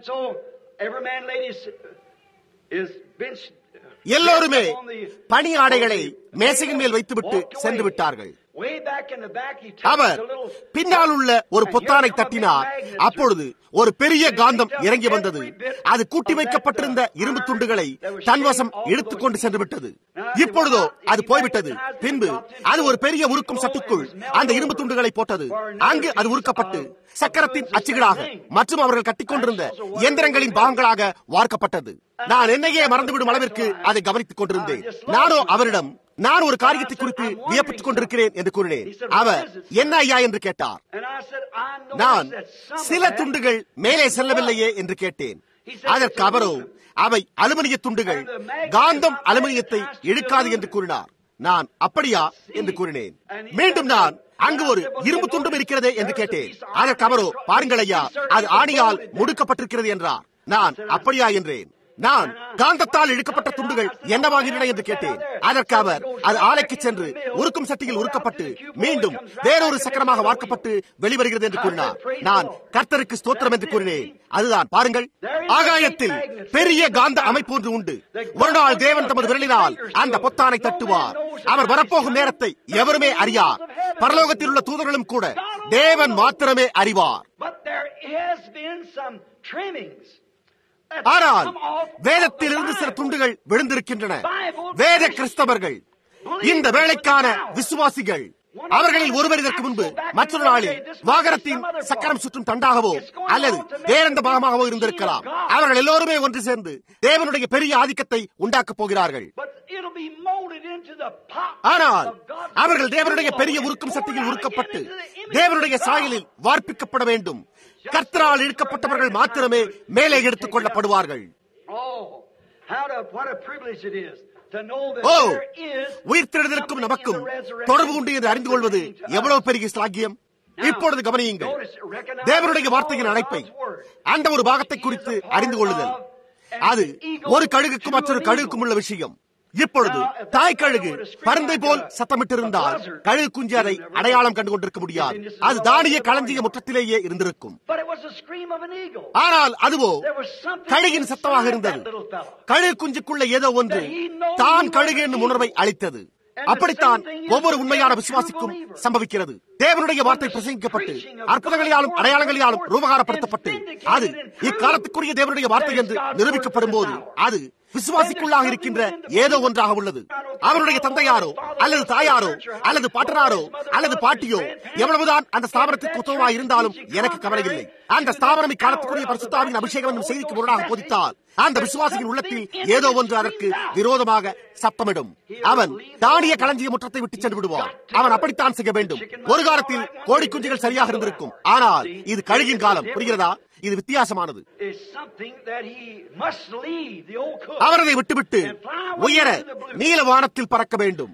எல்லோருமே பணி ஆடைகளை மேசையின் மேல் வைத்துவிட்டு சென்று விட்டார்கள். அவர் பின்னால் உள்ள ஒரு பொத்தானை தட்டினார். அப்பொழுது ஒரு பெரிய காந்தம் இறங்கி வந்தது. அது கூட்டி வைக்கப்பட்டிருந்த இரும்பு துண்டுகளை தன்வசம் இழுத்துக் கொண்டு சென்று விட்டது. இப்பொழுதோ அது போய்விட்டது. பின்பு அது ஒரு பெரிய உருக்கும் சட்டிக்குள் அந்த இரும்பு துண்டுகளை போட்டது. அங்கு அது உருக்கப்பட்டு சக்கரத்தின் அச்சுகளாக மற்றும் அவர்கள் கட்டிக்கொண்டிருந்த இயந்திரங்களின் பாகங்களாக வார்க்கப்பட்டது. நான் என்னையே மறந்துவிடும் அளவிற்கு அதை கவனித்துக் கொண்டிருந்தேன். நானோ அவரிடம், நான் ஒரு காரியத்தை குறித்து வியப்பட்டுக் கொண்டிருக்கிறேன் என்று கூறினேன். அவர் என்ன ஐயா என்று கேட்டார். நான் சில துண்டுகள் மேலே செல்லவில்லையே என்று கேட்டேன். அதற்கு அவரோ, அவை அலுமினிய துண்டுகள், காந்தம் அலுமினியத்தை இழுக்காது என்று கூறினார். நான் அப்படியா என்று கூறினேன். மீண்டும் நான், அங்கு ஒரு இரும்பு துண்டும் இருக்கிறதே என்று கேட்டேன். அதற்கு அவரோ, பாருங்கள் ஐயா, அது ஆணியால் முடுக்கப்பட்டிருக்கிறது என்றார். நான் அப்படியா என்றேன். நான் காந்தத்தால் இழுக்கப்பட்ட துண்டுகள் என்னவாகின்றன என்று கேட்டேன். அதற்கு அவர், அது ஆலைக்கு சென்று உருக்கும் சட்டியில் உருக்கப்பட்டு மீண்டும் வேறொரு சக்கரமாக வார்க்கப்பட்டு வெளிவருகிறது என்று கூறினார். நான் கர்த்தருக்கு ஸ்தோத்திரம் என்று கூறினேன். அதுதான் பாருங்கள், ஆகாயத்தில் பெரிய காந்த அமைப்பு ஒன்று உண்டு. ஒரு நாள் தேவன் தமது விரலினால் அந்த பொத்தானை தட்டுவார். அவர் வரப்போகும் நேரத்தை எவருமே அறியார். பரலோகத்தில் உள்ள தூதர்களும் கூட தேவன் மாத்திரமே அறிவார். ஆனால் வேதத்திலிருந்து சில துண்டுகள் விழுந்திருக்கின்றன. வேத கிறிஸ்தவர்கள், இந்த வேளைக்கான விசுவாசிகள், அவர்களில் ஒருவர் இதற்கு முன்பு மற்றொரு நாளில் வாகனத்தின் சக்கரம் சுற்றும் தண்டாகவோ அல்லது வேறெந்த பாகமாகவோ இருந்திருக்கலாம். அவர்கள் எல்லோருமே ஒன்று சேர்ந்து தேவனுடைய பெரிய ஆதிக்கத்தை உண்டாக்கப் போகிறார்கள். ஆனால் அவர்கள் தேவனுடைய பெரிய உருக்கும் சக்தியில் உருக்கப்பட்டு தேவனுடைய சாயலில் வார்ப்பிக்கப்பட வேண்டும். கர்த்தரால் இழுக்கப்பட்டவர்கள் மாத்திரமே மேலே எடுத்துக் கொள்ளப்படுவார்கள். ஓ, உயிர்த்தெழுதலுக்கும் நமக்கும் தொடர்பு உண்டு என்று அறிந்து கொள்வது எவ்வளவு பெரிய ஸ்லாக்கியம். இப்பொழுது கவனியுங்கள், தேவனுடைய வார்த்தையின் அழைப்பை, அந்த ஒரு பாகத்தை குறித்து அறிந்து கொள்ளுதல், அது ஒரு கழுகுக்கும் மற்றொரு கழுகுக்கும் உள்ள விஷயம். இப்பொழுது தாய் கழுகு பறந்தை போல் சத்தமிட்டிருந்தால் கழுகு குஞ்சு அதை அடையாளம் கண்டு கொண்டிருக்க முடியாது. அது தானிய களஞ்சிய முற்றத்திலேயே இருந்திருக்கும். ஆனால் அதுவோ கழுகின் சத்தமாக இருந்தது. கழுகு குஞ்சுக்குள்ள ஏதோ ஒன்று தான் கழுகு என்னும் உணர்வை அளித்தது. அப்படித்தான் ஒவ்வொரு உண்மையான விசுவாசிக்கும் சம்பவிக்கிறது. தேவனுடைய வார்த்தை பிரசங்கிக்கப்பட்டு அற்புதங்களாலும் அடையாளங்களாலும் ரூபகாரப்படுத்தப்பட்டு அது இக்காலத்துக்குரிய தேவனுடைய வார்த்தை என்று நிரூபிக்கப்படும் போது அது விசுவாசிக்குள்ளாக இருக்கின்ற ஏதோ ஒன்றாக உள்ளது. அவருடைய தந்தையாரோ அல்லது தாயாரோ அல்லது பாட்டனாரோ அல்லது பாட்டியோ எவ்வளவுதான் அந்த ஸ்தாபனத்திற்கு உத்தவமாக இருந்தாலும் எனக்கு கவலை இல்லை. அந்த ஸ்தாபனம் இக்காலத்துக்குரிய பரிசுத்தாவின் அபிஷேகம் என்னும் செய்திக்கு முரணாக போதித்தால் அந்த விசுவாசியின் உள்ளத்தில் ஏதோ ஒன்று அதற்கு விரோதமாக சப்தமிடும். அவன் தானிய களஞ்சிய முற்றத்தை விட்டு சென்று விடுவான். அவன் அப்படித்தான் செய்ய வேண்டும். ஒரு காலத்தில் கோழி குஞ்சுகள் சரியாக இருந்திருக்கும். ஆனால் இது கழுகின் காலம். புரிகிறதா? இது வித்தியாசமானது. அவரதை விட்டுவிட்டு உயர நீல வானத்தில் பறக்க வேண்டும்.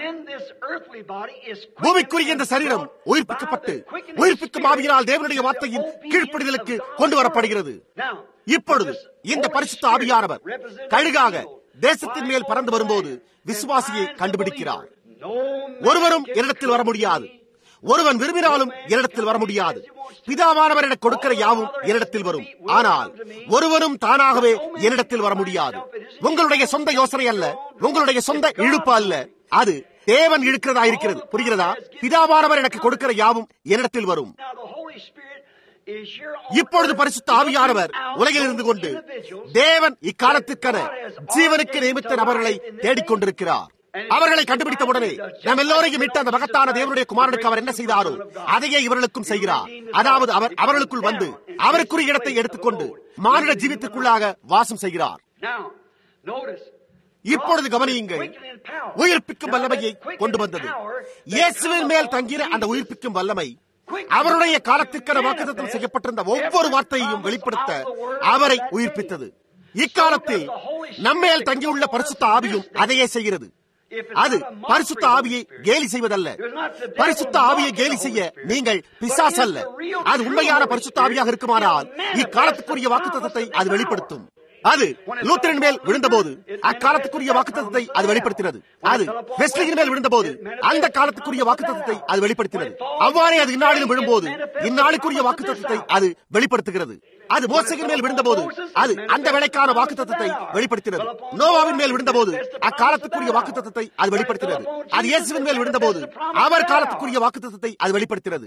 பூமிக்குரிய இந்த சரீரம் உயிர்ப்பிக்கப்பட்டு உயிர்ப்பிக்கும் ஆவியினால் தேவனுடைய வார்த்தையின் கீழ்ப்படிதலுக்கு கொண்டு வரப்படுகிறது. இப்பொழுது இந்த பரிசுத்த ஆவியானவர் கழுகாக தேசத்தின் மேல் பறந்து வரும்போது விசுவாசியை கண்டுபிடிக்கிறார். ஒருவரும் என்னிடத்தில் வர முடியாது. ஒருவன் விரும்பினாலும் என்னிடத்தில் வர முடியாது. பிதாவானவர் எனக்கு கொடுக்கிற யாவும் என்னிடத்தில் வரும். ஆனால் ஒருவரும் தானாகவே என்னிடத்தில் வர முடியாது. உங்களுடைய சொந்த யோசனை அல்ல, உங்களுடைய சொந்த இழுப்பு அல்ல, அது தேவன் இழுக்கிறதா இருக்கிறது. புரிகிறதா? பிதாவானவர் எனக்கு கொடுக்கிற யாவும் என்னிடத்தில் வரும். இப்பொழுது பரிசுத்த ஆவியானவர் உலகில் இருந்து கொண்டு தேவன் இக்காலத்திற்கான ஜீவனுக்கு நியமித்த நபர்களை தேடிக்கொண்டிருக்கிறார். அவர்களை கண்டுபிடித்த உடனே நாம் எல்லோரையும் மீட்ட அந்த மகத்தான தேவனுடைய குமாரனுக்கு அவர் என்ன செய்தாரோ அதையே இவர்களுக்கும் செய்கிறார். அதாவது அவர் அவர்களுக்குள் வந்து அவருக்குரிய இடத்தை எடுத்துக்கொண்டு மானிட ஜீவித்திற்குள்ளாக வாசம் செய்கிறார். இப்பொழுது கவனியுங்கள், உயிர்ப்பிக்கும் வல்லமையை கொண்டு வந்தது. இயேசுவின் மேல் தங்கின அந்த உயிர்ப்பிக்கும் வல்லமை அவருடைய காலத்திற்கான வாக்குத்தத்தம் செய்யப்பட்டிருந்த ஒவ்வொரு வார்த்தையையும் வெளிப்படுத்த அவரை உயிர்ப்பித்தது. இக்காலத்தில் நம்மேல் தங்கியுள்ள பரிசுத்த ஆவியும் அதையே செய்கிறது. அது பரிசுத்த ஆவியை கேலி செய்வதல்ல. பரிசுத்த ஆவியை கேலி செய்ய நீங்கள் பிசாசு அல்ல. அது உண்மையான பரிசுத்த ஆவியாக இருக்குமானால் இக்காலத்துக்குரிய வாக்குத்தத்தத்தை அது வெளிப்படுத்தும். அது லூத்தரின் மேல் விழுந்தபோது அக்காலத்துக்குரிய வாக்குத்தத்தத்தை அது வெளிப்படுத்தினது. அது வெஸ்லியின் மேல் விழுந்தபோது அந்த காலத்துக்குரிய வாக்குத்தத்தத்தை அது வெளிப்படுத்தினது. அவ்வாறே அது இந்நாளிலும் விழும்போது இந்நாளுக்குரிய வாக்குத்தத்தத்தை அது வெளிப்படுத்துகிறது. அது மோசேயின் மேல் விழுந்தபோது அது அந்த வேளைக்கான வாக்குத்தத்தத்தை வெளிப்படுத்தினது. நோவாவின் மேல் விழுந்தபோது அக்காலத்துக்குரிய வாக்குத்தத்தத்தை அது வெளிப்படுத்தினது. அது இயேசுவின் மேல் விழுந்தபோது அவர் காலத்துக்குரிய வாக்குத்தத்தத்தை அது வெளிப்படுத்தினது.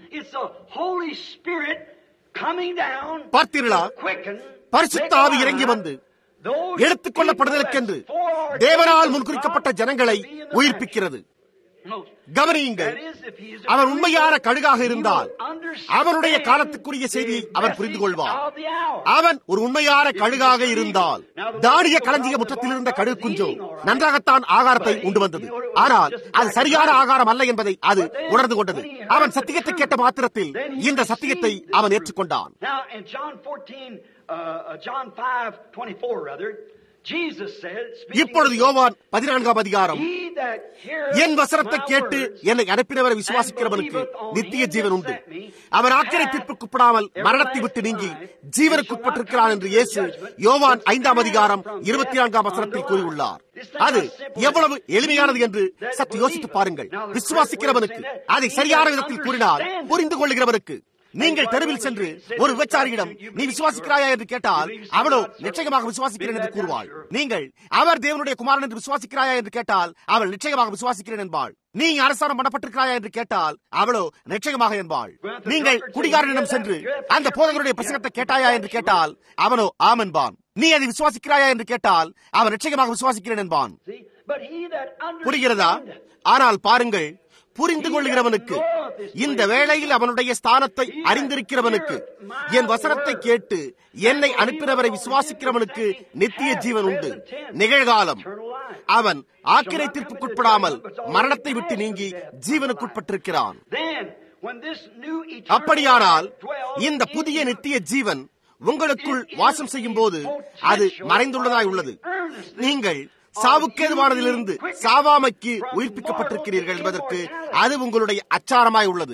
பார்த்தீர்களா? பரிசுத்த ஆவி இறங்கி வந்து எடுத்துக் கொள்ளப்படுதலுக்கென்று தேவனால் முன்குறிக்கப்பட்ட ஜனங்களை உயிர்ப்பிக்கிறது. கவனியுங்கள், அவர் உண்மையான கழுகாக இருந்தால் அவனுடைய காலத்துக்குரிய செய்தியை அவர் புரிந்து கொள்வார். அவன் ஒரு உண்மையான கழுகாக இருந்தால் தானிய களஞ்சிய முற்றத்தில் இருந்த கழுகு குஞ்சோ நன்றாகத்தான் ஆகாரத்தை உண்டு வந்தது. ஆனால் அது சரியான ஆகாரம் அல்ல என்பதை அது உணர்ந்து கொண்டது. அவன் சத்தியத்தை கேட்ட மாத்திரத்தில் இந்த சத்தியத்தை அவன் ஏற்றுக்கொண்டான். இப்பொழுது யோவான் பதினான்காம் அதிகாரம், என் வசனத்தை கேட்டு என்னை அனுப்பினவரை விசுவாசிக்கிறவனுக்கு நித்திய ஜீவன் உண்டு, அவன் ஆக்கினை தீர்ப்புக்குட்படாமல் மரணத்தை விட்டு நீங்கி ஜீவனுக்குட்பட்டிருக்கிறான் என்று இயேசு யோவான் ஐந்தாம் அதிகாரம் இருபத்தி நான்காம் வசனத்தில் கூறியுள்ளார். அது எவ்வளவு எளிமையானது என்று சற்று யோசித்து பாருங்கள். விசுவாசிக்கிறவனுக்கு அதை சரியான விதத்தில் கூறினால் புரிந்து கொள்ளுகிறவனுக்கு. நீங்கள் தெருவில் சென்று ஒரு விபச்சாரியிடம் நீ விசுவாசிக்கிறாயா என்று கேட்டால் அவளோ நிச்சயமாக விசுவாசிக்கிறேன் என்று கூறுவாள். நீங்கள் அவர் தேவனுடைய குமாரன் என்று விசுவாசிக்கிறாயா என்று கேட்டால் அவள் நிச்சயமாக விசுவாசிக்கிறேன் என்பாள். நீ அரசாணம் பண்ணப்பட்டிருக்கிறாயா என்று கேட்டால் அவளோ நிச்சயமாக என்பாள். நீங்கள் குடிகாரனிடம் சென்று அந்த போதகருடைய பிரசங்கத்தை கேட்டாயா என்று கேட்டால் அவனோ ஆம் என்பான். நீ அதை விசுவாசிக்கிறாயா என்று கேட்டால் அவன் நிச்சயமாக விசுவாசிக்கிறேன் என்பான். புரிகிறதா? ஆனால் பாருங்கள், புரிந்து கொள்கிறவனுக்கு, இந்த வேளையில் அவனுடைய ஸ்தானத்தை அறிந்திருக்கிறவனுக்கு, என் வசனத்தை கேட்டு என்னை அனுப்பினவரை விசுவாசிக்கிறவனுக்கு நித்திய ஜீவன் உண்டு, நிகழ்காலம். அவன் ஆக்கினை தீர்ப்புக்குட்படாமல் மரணத்தை விட்டு நீங்கி ஜீவனுக்குட்பட்டிருக்கிறான். அப்படியானால் இந்த புதிய நித்திய ஜீவன் உங்களுக்குள் வாசம் செய்யும் போது அது மறைந்துள்ளதாய் உள்ளது. நீங்கள் சாவுக்கேதுவானதிலிருந்து சாவாமைக்கு உயிர்ப்பிக்கப்பட்டிருக்கிறீர்கள் என்பதற்கு அது உங்களுடைய அச்சாரமாய் உள்ளது.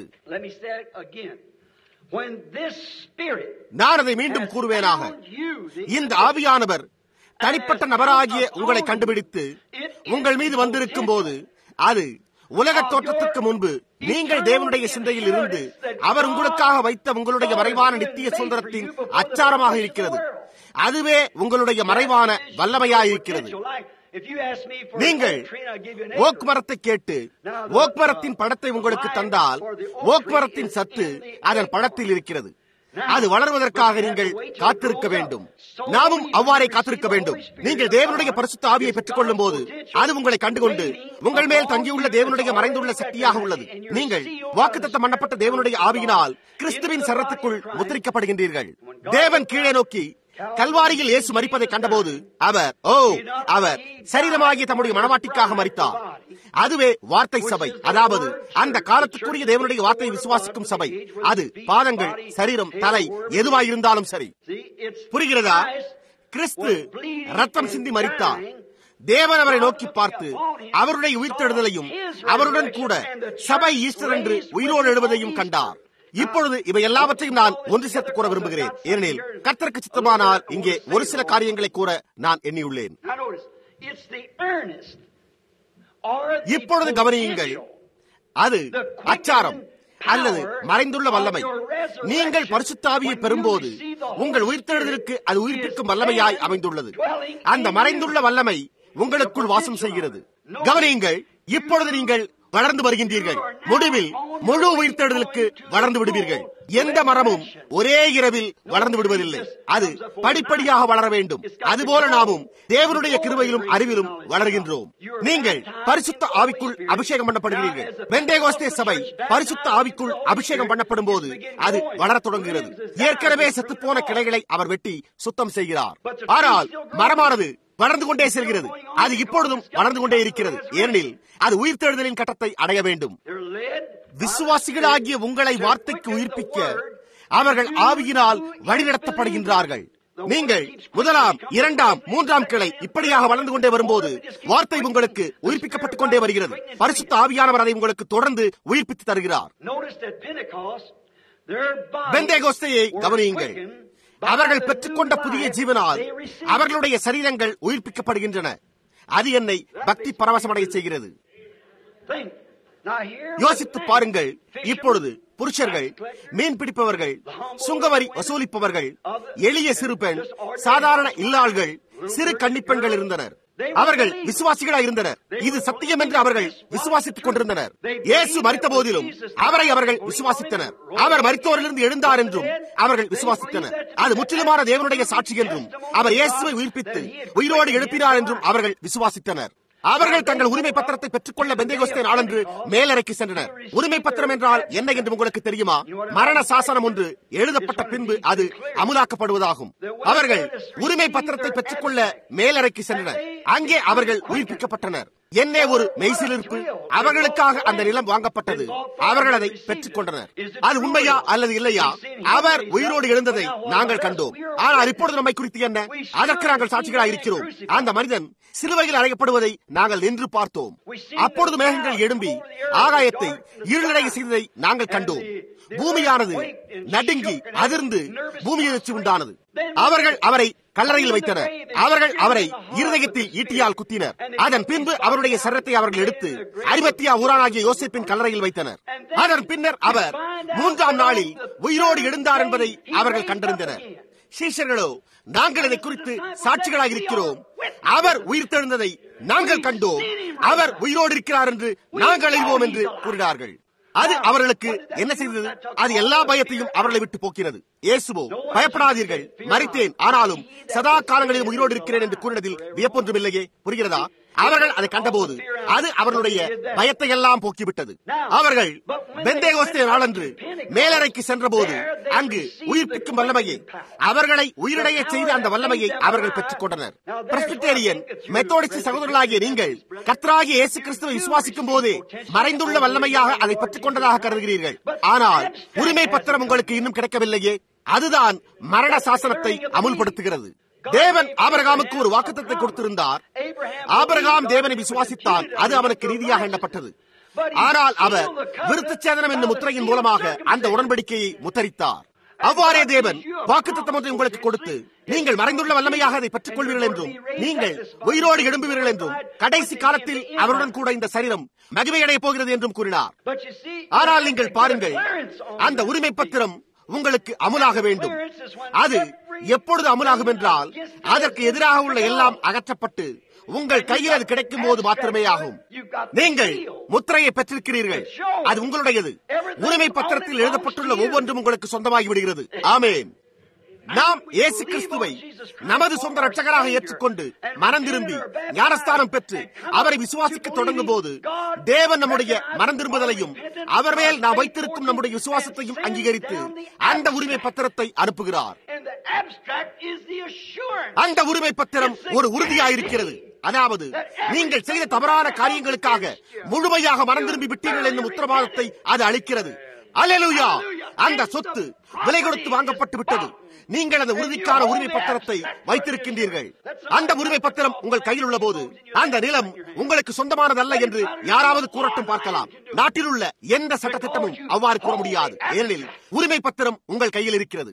நான் அதை மீண்டும் கூறுவேனாக, இந்த ஆவியானவர் தனிப்பட்ட நபராகிய உங்களை கண்டுபிடித்து உங்கள் மீது வந்திருக்கும் போது அது உலக தோற்றத்திற்கு முன்பு நீங்கள் தேவனுடைய சிந்தையில் இருந்து அவர் உங்களுக்காக வைத்த உங்களுடைய மறைவான நித்திய சுதந்திரத்தின் அச்சாரமாக இருக்கிறது. அதுவே உங்களுடைய மறைவான வல்லமையாயிருக்கிறது. நீங்கள் ஓக் மரத்தை கேட்டு ஓக் மரத்தின் பழத்தை உங்களுக்கு தந்தால் ஓக் மரத்தின் சத்து அதன் பழத்தில் இருக்கிறது. அது வளர்வதற்காக நீங்கள் காத்திருக்க வேண்டும். நாமும் அவ்வாறே காத்திருக்க வேண்டும். நீங்கள் தேவனுடைய பரிசுத்த ஆவியை பெற்றுக் கொள்ளும் போது அது உங்களை கண்டுகொண்டு உங்கள் மேல் தங்கியுள்ள தேவனுடைய மறைந்துள்ள சக்தியாக உள்ளது. நீங்கள் வாக்குத்தத்தம் பண்ணப்பட்ட தேவனுடைய ஆவியினால் கிறிஸ்துவின் சரத்துக்குள் முத்திரிக்கப்படுகின்றீர்கள். தேவன் கீழே நோக்கி கல்வாரியில் இயேசு மரிப்பதை கண்டபோது அவர் ஓ அவர் சரீரமாகிய தம்முடைய மனவாட்டிக்காக மரித்தார். அதுவே வார்த்தை சபை, அதாவது அந்த காலத்துக்குரிய தேவனுடைய வார்த்தையை விசுவாசிக்கும் சபை. அது பாதங்கள், சரீரம், தலை எதுவாயிருந்தாலும் சரி. புரிகிறதா? கிறிஸ்து ரத்தம் சிந்தி மரித்தார். தேவன் அவரை நோக்கி பார்த்து அவருடைய உயிர்த்தெழுதலையும் அவருடன் கூட சபை ஈஸ்டர் என்று உயிரோடு எழுவதையும் கண்டார். இப்பொழுது இவை எல்லாவற்றையும் நான் ஒன்று சேர்த்து கூற விரும்புகிறேன். ஏனெனில் கர்த்தருக்கு சித்தமானால் இங்கே ஒரு சில காரியங்களை கூற நான் எண்ணியுள்ளேன். இப்பொழுது கவனியுங்கள், அது அச்சாரம் அல்லது மறைந்துள்ள வல்லமை. நீங்கள் பரிசுத்த ஆவியை பெறும்போது உங்கள் உயிர்த்தெழுதலுக்கு அது உயிர்ப்பிக்கும் வல்லமையாய் அமைந்துள்ளது. அந்த மறைந்துள்ள வல்லமை உங்களுக்குள் வாசம் செய்கிறது. கவனியுங்கள், இப்பொழுது நீங்கள் வளர்ந்து வருகின்றீர்கள். முடிவில் முழு உயிர்த்தெழுதலுக்கு வளர்ந்து விடுவீர்கள். எந்த மரமும் ஒரே இரவில் வளர்ந்து விடுவதில்லை. அது படிப்படியாக வளர வேண்டும். அதுபோல நாமும் தேவனுடைய கிருபையிலும் அறிவிலும் வளர்கின்றோம். நீங்கள் பரிசுத்த ஆவிக்குள் அபிஷேகம் பண்ணப்படுகிறீர்கள். பெந்தேகோஸ்தே சபை பரிசுத்த ஆவிக்குள் அபிஷேகம் பண்ணப்படும் போது அது வளர தொடங்குகிறது. ஏற்கனவே செத்துப்போன கிளைகளை அவர் வெட்டி சுத்தம் செய்கிறார். ஆனால் மரமானது வளர்ந்து கொண்டே செல்கிறது. அது இப்பொழுதும் வளர்ந்து கொண்டே இருக்கிறது. ஏனெனில் அது உயிர்த்தெழுதலின் கட்டத்தை அடைய வேண்டும். விசுவாசிகளாகிய உங்களை வார்த்தைக்கு உயிர்ப்பிக்க அவர்கள் ஆவியினால் வழிநடத்தப்படுகின்றார்கள். நீங்கள் முதலாம், இரண்டாம், மூன்றாம் கிளை இப்படியாக வளர்ந்து கொண்டே வரும்போது வார்த்தை உங்களுக்கு உயிர்ப்பிக்கப்பட்டுக் கொண்டே வருகிறது. பரிசுத்த ஆவியானவர் அதை உங்களுக்கு தொடர்ந்து உயிர்ப்பித்து தருகிறார். பெந்தேகோஸ்தேயை கவனியுங்கள். அவர்கள் பெற்றுக்கொண்ட புதிய ஜீவனால் அவர்களுடைய சரீரங்கள் உயிர்ப்பிக்கப்படுகின்றன. அது என்னை பக்தி பரவசமடைய செய்கிறது. யோசித்து பாருங்கள். இப்பொழுது புருஷர்கள், மீன் பிடிப்பவர்கள், சுங்கவரி வசூலிப்பவர்கள், எளிய சிறு பெண், சாதாரண இல்லாள்கள், சிறு கன்னிப்பெண்கள் இருந்தனர். அவர்கள் விசுவாசிகளாக இருந்தனர். இது சத்தியம் என்று அவர்கள் விசுவாசித்துக் கொண்டிருந்தனர். இயேசு மரித்த போதிலும் அவரை அவர்கள் விசுவாசித்தனர். அவர் மரித்தோரிலிருந்து எழுந்தார் என்றும் அவர்கள் விசுவாசித்தனர். அது முற்றிலுமான தேவனுடைய சாட்சி என்றும் அவர் இயேசுவை உயிர்ப்பித்து உயிரோடு எழுப்பினார் என்றும் அவர்கள் விசுவாசித்தனர். அவர்கள் தங்கள் உரிமை பத்திரத்தை பெற்றுக் கொள்ள பெந்தேகோஸ்தே நாளன்று மேலறைக்கு சென்றனர். உரிமை பத்திரம் என்றால் என்ன என்று உங்களுக்கு தெரியுமா? மரண சாசனம் ஒன்று எழுதப்பட்ட பின்பு அது அமுலாக்கப்படுவதாகும். அவர்கள் உரிமை பத்திரத்தை பெற்றுக் கொள்ள மேலறைக்கு சென்றனர். அங்கே அவர்கள் உயிர்ப்பிக்கப்பட்டனர். என்னே ஒரு மெய்சிலிருப்பு! அவர்களுக்காக அந்த நிலம் வாங்கப்பட்டது. அவர்கள் அதை பெற்றுக் கொண்டனர். அது உண்மையா அல்லது இல்லையா? அவர் உயிரோடு எழுந்ததை நாங்கள் கண்டோம். ஆனால் இப்பொழுது நம்மை குறித்து என்ன? அதற்கு நாங்கள் சாட்சிகளாக இருக்கிறோம். அந்த மனிதன் சிலுவையில் அறையப்படுவதை நாங்கள் நின்று பார்த்தோம். அப்பொழுது மேகங்கள் எழும்பி ஆகாயத்தை இருளடைய செய்ததை நாங்கள் கண்டோம். பூமியானது நடுங்கி அதிர்ந்து பூமி எழுச்சி உண்டானது. அவர்கள் அவரை கல்லறையில் வைத்தனர். அவர்கள் அவரை இருதயத்தில் ஈட்டியால் குத்தினர். அதன் பின்பு அவருடைய சரத்தை அவர்கள் எடுத்து அரிமத்தியா ஊரானாகிய யோசேப்பின் கல்லறையில் வைத்தனர். அதன் பின்னர் அவர் மூன்றாம் நாளில் உயிரோடு எழுந்தார் என்பதை அவர்கள் கண்டறிந்தனர். சீஷர்களோ, நாங்கள் இதை குறித்து சாட்சிகளாக இருக்கிறோம். அவர் உயிர்த்தெழுந்ததை நாங்கள் கண்டோம். அவர் உயிரோடு இருக்கிறார் என்று நாங்கள் அறிவோம் என்று கூறினார்கள். அது அவர்களுக்கு என்ன செய்தது? அது எல்லா பயத்தையும் அவர்களை விட்டு போக்கினது. இயேசுவோ, பயப்படாதீர்கள், மரித்தேன், ஆனாலும் சதா காலங்களில் உயிரோடு இருக்கிறேன் என்று கூறினதில் வியப்பொன்றும் இல்லையே. புரிகிறதா? அவர்கள் அதை கண்டபோது அது அவர்களுடைய பயத்தை எல்லாம் போக்கிவிட்டது. அவர்கள் பெந்தேகோஸ்தே நாளன்று மேலறைக்கு சென்ற போது அங்கு உயிர்ப்பிக்கும் வல்லமையை, அவர்களை உயிரிடைய செய்த அந்த வல்லமையை அவர்கள் பெற்றுக் கொண்டனர். பிரெஸ்பிட்டேரியன் மெத்தோடிஸ்ட் சகோதரர்களாகிய நீங்கள் கர்த்தராகிய இயேசு கிறிஸ்துவை விசுவாசிக்கும் போதே மறைந்துள்ள வல்லமையாக அதை பெற்றுக் கொண்டதாக கருதுகிறீர்கள். ஆனால் உரிமை பத்திரம் உங்களுக்கு இன்னும் கிடைக்கவில்லையே. அதுதான் மரண சாசனத்தை அமுல்படுத்துகிறது. தேவன் ஆபிரகாமுக்கு ஒரு வாக்குத்தத்தத்தை கொடுத்திருந்தார். ஆபிரகாம் தேவனை விசுவாசித்தான், அது அவனுக்கு நீதியாக எண்ணப்பட்டது. ஆனால் அவர் விருத்தச்சேதனம் என்னும் முத்திரையின் மூலமாக அந்த உடன்படிக்கையை முத்தரித்தார். அவ்வாறே தேவன் வாக்குத்தத்தம் ஒன்றை உங்களுக்கு கொடுத்து, நீங்கள் மறைந்துள்ள வல்லமையாக அதை பெற்றுக் கொள்வீர்கள் என்றும், நீங்கள் உயிரோடு எழும்புவீர்கள் என்றும், கடைசி காலத்தில் அவருடன் கூட இந்த சரீரம் மகிமையடைய போகிறது என்றும் கூறினார். ஆனால் நீங்கள் பாருங்கள், அந்த உரிமை பத்திரம் உங்களுக்கு அமுலாக வேண்டும். அது எப்பொழுது அமுலாகும் என்றால், அதற்கு எதிராக உள்ள எல்லாம் அகற்றப்பட்டு உங்கள் கையில் அது கிடைக்கும் போது மாத்திரமே ஆகும். நீங்கள் முத்திரையை பெற்றிருக்கிறீர்கள், அது உங்களுடையது. உரிமை பத்திரத்தில் எழுதப்பட்டுள்ள ஒவ்வொன்றும் உங்களுக்கு சொந்தமாகி விடுகிறது. ஆமென். நாம் இயேசு கிறிஸ்துவை நமது சொந்த ரட்சகராக ஏற்றுக்கொண்டு மனம் திரும்பி ஞானஸ்தானம் பெற்று அவரை விசுவாசிக்க தொடங்கும் போது தேவன் நம்முடைய மனம் திரும்புதலையும் அவர் மேல் நாம் வைத்திருக்கும் நம்முடைய விசுவாசத்தையும் அங்கீகரித்து அந்த உரிமை பத்திரத்தை அனுப்புகிறார். அந்த உரிமை பத்திரம் ஒரு உறுதியாயிருக்கிறது. அதாவது நீங்கள் செய்த தவறான காரியங்களுக்காக முழுமையாக மனம் திரும்பி விட்டீர்கள் என்னும் உத்தரவாதத்தை அது அளிக்கிறது. அல்லேலூயா! அந்த சொத்து விலை கொடுத்து வாங்கப்பட்டு விட்டது. நீங்கள் அந்த உறுதிக்கான உரிமை பத்திரத்தை வைத்திருக்கின்றீர்கள். அந்த உரிமை பத்திரம் உங்கள் கையில் உள்ள போது அந்த நிலம் உங்களுக்கு சொந்தமானதல்ல என்று யாராவது கூறட்டும் பார்க்கலாம். நாட்டில் உள்ள எந்த சட்டத்திட்டமும் அவ்வாறு கூற முடியாது. ஏனெனில் உரிமை பத்திரம் உங்கள் கையில் இருக்கிறது.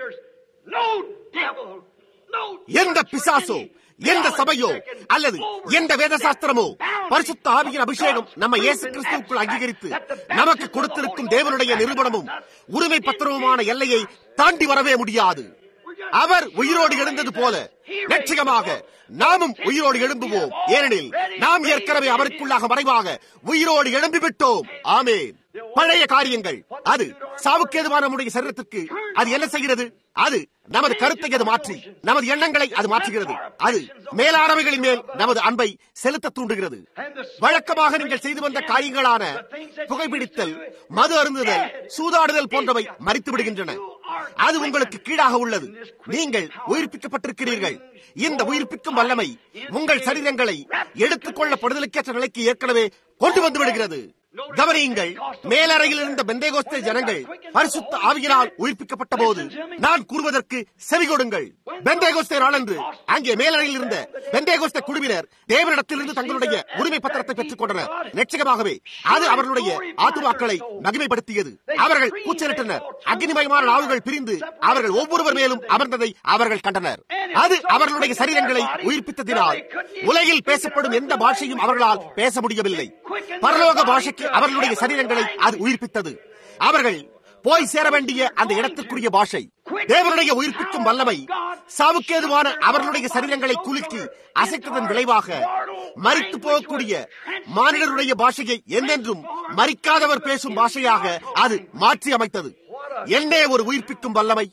எந்த பிசாசோ, எந்த சபையோ அல்லது எந்த வேத சாஸ்திரமோ பரிசுத்த ஆவியின் அபிஷேகம் நம்ம இயேசு கிறிஸ்துவுக்குள் அங்கீகரித்து நமக்கு கொடுத்திருக்கும் தேவனுடைய நிரூபணமும் உரிமை பத்திரமுமான எல்லையை தாண்டி வரவே முடியாது. அவர் உயிரோடு எழுந்தது போல நிச்சயமாக நாமும் உயிரோடு எழும்புவோம். ஏனெனில் நாம் ஏற்கனவே அவருக்குள்ளாக மறைவாக உயிரோடு எழும்பிவிட்டோம். ஆமென். பழைய காரியங்கள், அது சாவுக்கேதுவான நம்முடைய சரீரத்திற்கு அது என்ன செய்கிறது? அது நமது கருத்தை அது மாற்றி நமது எண்ணங்களை அது மாற்றுகிறது. அது மேலானவைகளின் மேல் நமது அன்பை செலுத்த தூண்டுகிறது. வழக்கமாக நீங்கள் செய்து வந்த காரியங்களான புகைப்பிடித்தல், மது அருந்துதல், சூதாடுதல் போன்றவை மறித்து விடுகின்றன. அது உங்களுக்கு கீழாக உள்ளது. நீங்கள் உயிர்ப்பிக்கப்பட்டிருக்கிறீர்கள். இந்த உயிர்ப்பிக்கும் வல்லமை உங்கள் சரீரங்களை எடுத்துக் கொள்ளப்படுதலுக்கேற்ற நிலைக்கு ஏற்கனவே கொண்டு வந்து விடுகிறது. கவனியுங்கள், மேலறையில் இருந்த பெந்தேகோஸ்தே ஜனங்கள் பரிசுத்த ஆவியினால் உயிர்ப்பிக்கப்பட்ட போது நான் கூறுவதற்கு செவி கொடுங்கள். பெந்தேகோஸ்தே நாளன்று அங்கே மேலறையில் இருந்த பெந்தேகோஸ்தே குழுவினர் தேவனிடத்திலிருந்து தங்களுடைய உரிமை பத்திரத்தை பெற்றுக் கொண்டனர். நிச்சயமாகவே அது அவர்களுடைய ஆத்துமாக்களை மகிமைப்படுத்தியது. அவர்கள் கூச்சலிட்டனர். அக்னிமயமான நாவுகள் பிரிந்து அவர்கள் ஒவ்வொருவர் மேலும் அமர்ந்ததை அவர்கள் கண்டனர். அது அவர்களுடைய சரீரங்களை உயிர்ப்பித்ததினால் உலகில் பேசப்படும் எந்த பாஷையும் அவர்களால் பேச முடியவில்லை. பரலோக பாஷைக்கு அவர்களுடைய சரீரங்களை அது உயிர்ப்பித்தது. அவர்கள் போய் சேர வேண்டிய அந்த இடத்திற்குரிய பாஷை தேவனுடைய உயிர்ப்பிக்கும் வல்லமை சாவுக்கேதுவான அவர்களுடைய சரீரங்களை குலுக்கி அசைத்ததன் விளைவாக மரித்து போகக்கூடிய மானிடருடைய பாஷையை என்னென்றும் மரிக்காதவர் பேசும் பாஷையாக அது மாற்றி அமைத்தது. என்னே ஒரு உயிர்ப்பிக்கும் வல்லமை!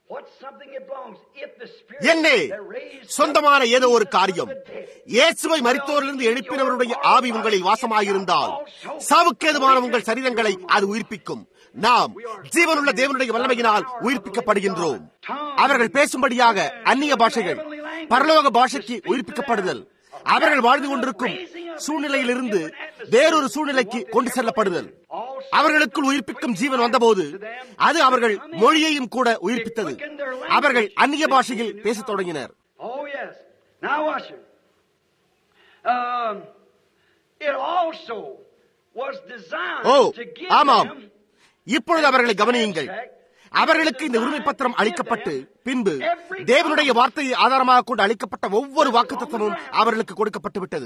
என்னே சொந்தமான ஏதோ ஒரு காரியம்! இயேசுவை மரித்தோரிலிருந்து எழுப்பினவருடைய ஆவி உங்களில் வாசமாயிருந்தால் சாவுக்கேதுவான உங்கள் சரீரங்களை அது உயிர்ப்பிக்கும். நாம் ஜீவனுள்ள தேவனுடைய வல்லமையினால் உயிர்ப்பிக்கப்படுகின்றோம். அவர்கள் பேசும்படியாக அந்நிய பாஷைகள், பரலோக பாஷைக்கு உயிர்ப்பிக்கப்படுதல், அவர்கள் வாழ்ந்து கொண்டிருக்கும் சூழ்நிலையிலிருந்து வேறொரு சூழ்நிலைக்கு கொண்டு செல்லப்படுதல். அவர்களுக்குள் உயிர்ப்பிக்கும் ஜீவன் வந்தபோது அது அவர்கள் மொழியையும் கூட உயிர்ப்பித்தது. அவர்கள் அந்நிய பாஷையில் பேசத் தொடங்கினர். ஓ ஆமாம், இப்பொழுது அவர்களை கவனியுங்கள். அவர்களுக்கு இந்த உரிமை பத்திரம் அளிக்கப்பட்டு பின்பு தேவனுடைய வார்த்தையை ஆதாரமாக கொண்டு அளிக்கப்பட்ட ஒவ்வொரு வாக்குத்தத்தமும் அவர்களுக்கு கொடுக்கப்பட்டு விட்டது.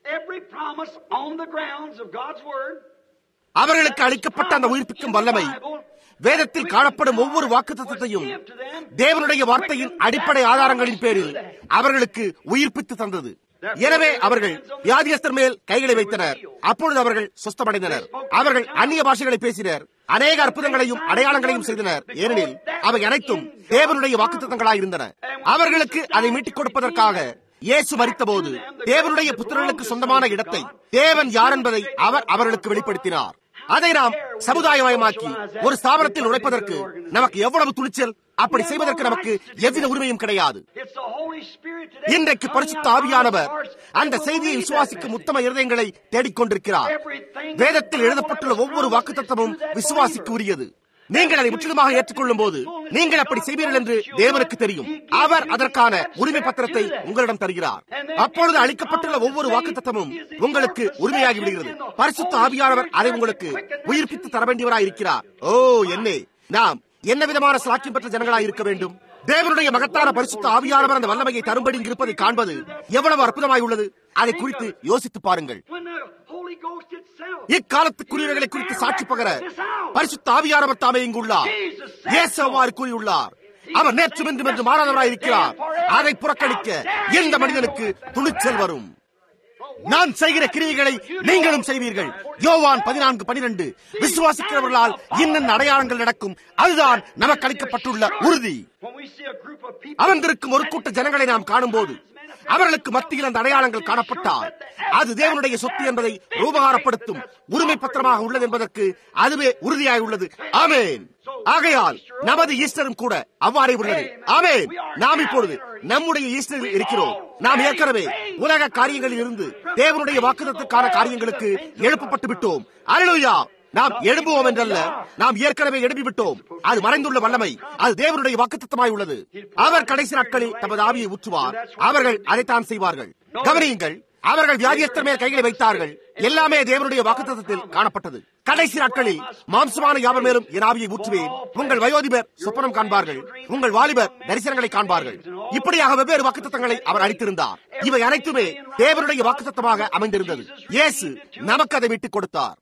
அவர்களுக்கு அளிக்கப்பட்ட அந்த உயிர்ப்பிக்கும் வல்லமை வேதத்தில் காணப்படும் ஒவ்வொரு வாக்குத்தத்தத்தையும் தேவனுடைய வார்த்தையின் அடிப்படை ஆதாரங்களின் பேரில் அவர்களுக்கு உயிர்ப்பித்து தந்தது. எனவே அவர்கள் வியாதியஸ்தர் மேல் கைகளை வைத்தனர். அப்பொழுது அவர்கள் சுஸ்தமடைந்தனர். அவர்கள் அந்நிய பாஷைகளை பேசினர். அநேக அற்புதங்களையும் அடையாளங்களையும் செய்தனர். ஏனெனில் அவை அனைத்தும் தேவனுடைய வாக்குத்தத்தங்களாய் இருந்தன. அவர்களுக்கு அதை மீட்டுக் கொடுப்பதற்காக இயேசு மரித்தபோது தேவனுடைய புத்திரர்களுக்கு சொந்தமான இடத்தை தேவன் யார் என்பதை அவர் அவர்களுக்கு வெளிப்படுத்தினார். அதை நாம் சமுதாயமயமாக்கி ஒரு ஸ்தாபனத்தில் நுழைப்பதற்கு நமக்கு எவ்வளவு துணிச்சல்! அப்படி செய்வதற்கு நமக்கு எவ்வித உரிமையும் கிடையாது. இன்றைக்கு பரிசுத்த ஆவியானவர் அந்த செய்தியை விசுவாசிக்கும் உத்தம இருதயங்களை தேடிக்கொண்டிருக்கிறார். வேதத்தில் எழுதப்பட்டுள்ள ஒவ்வொரு வாக்குத்தத்தமும் விசுவாசிக்கு உரியது. நீங்கள் அதை முற்றிலுமாக ஏற்றுக்கொள்ளும் போது நீங்கள் அப்படி செய்வீர்கள் என்று தேவனுக்கு தெரியும். அவர் அதற்கான உரிமை பத்திரத்தை உங்களிடம் தருகிறார். அப்பொழுது அளிக்கப்பட்டுள்ள ஒவ்வொரு வாக்குத்தத்தமும் உங்களுக்கு உரிமையாகி விடுகிறது. பரிசுத்த ஆவியானவர் அதை உங்களுக்கு உயிர்ப்பித்து தர வேண்டியவராய் இருக்கிறார். ஓ என்னே, நாம் என்ன விதமான சாட்சியம் பெற்ற ஜனங்களாய் இருக்க வேண்டும்! தேவனுடைய மகத்தான பரிசுத்த ஆவியானவர் அந்த வல்லமையை தரும்படி இருப்பதை காண்பது எவ்வளவு அற்புதமாய் உள்ளது! அதை குறித்து யோசித்து பாருங்கள். இக்காலத்துக்குரியவர்களை குறித்து சாட்சி பகர பரிசுத்த ஆவியானவர் தாமே இங்குள்ளார். இயேசு அவ்வாறு கூறியுள்ளார். அவர் நேற்றும் இன்றும் என்று மாறாதவராய் இருக்கிறார். அதை புறக்கணிக்க எந்த மனிதனுக்கு துணிச்சல் வரும்? நான் செய்கிற கிரியைகளை நீங்களும் செய்வீர்கள். யோவான் பதினான்கு பனிரெண்டு. விசுவாசிக்கிறவர்களால் இன்னும் அடையாளங்கள் நடக்கும். அதுதான் நமக்கு அளிக்கப்பட்டுள்ள உறுதி. அமர்ந்திருக்கும் ஒரு கூட்ட ஜனங்களை நாம் காணும் போது அவர்களுக்கு மத்தியில் அந்த அடையாளங்கள் காணப்பட்டால் அது தேவனுடைய சொத்து என்பதை ரூபகாரப்படுத்தும் உரிமை பத்திரமாக உள்ளது என்பதற்கு அதுவே உறுதியாய் உள்ளது. ஆமேன். ஆகையால் நமது ஈஸ்டரும் கூட அவ்வாறே உள்ளது. ஆமேன். நாம் இப்பொழுது நம்முடைய ஈஸ்டரில் இருக்கிறோம். நாம் ஏற்கனவே உலக காரியங்களில் இருந்து தேவனுடைய வாக்குத்தத்தத்துக்கான காரியங்களுக்கு எழுப்பப்பட்டு விட்டோம். அல்லேலூயா. நாம் எழும்புவோம் என்றல்ல, நாம் ஏற்கனவே எழுப்பிவிட்டோம். அது மறைந்துள்ள வல்லமை. அது தேவனுடைய வாக்குத்தத்தமாய் உள்ளது. அவர் கடைசி நாட்களில் தமது ஆவியை ஊற்றுவார். அவர்கள் அதைத்தான் செய்வார்கள். கவனியுங்கள், அவர்கள் வியாதியஸ்தர் மேல் கைகளை வைத்தார்கள். எல்லாமே தேவனுடைய வாக்குத்தத்தத்தில் காணப்பட்டது. கடைசி நாட்களில் மாம்சமான யாவர் மேலும் என் ஆவியை ஊற்றுவேன். உங்கள் வயோதிபர் சொப்பனம் காண்பார்கள், உங்கள் வாலிபர் தரிசனங்களை காண்பார்கள். இப்படியாக வெவ்வேறு வாக்குத்தத்தங்களை அவர் அளித்திருந்தார். இவை அனைத்துமே தேவனுடைய வாக்குத்தத்தமாக அமைந்திருந்தது. இயேசு நமக்கு அதை விட்டுக் கொடுத்தார்.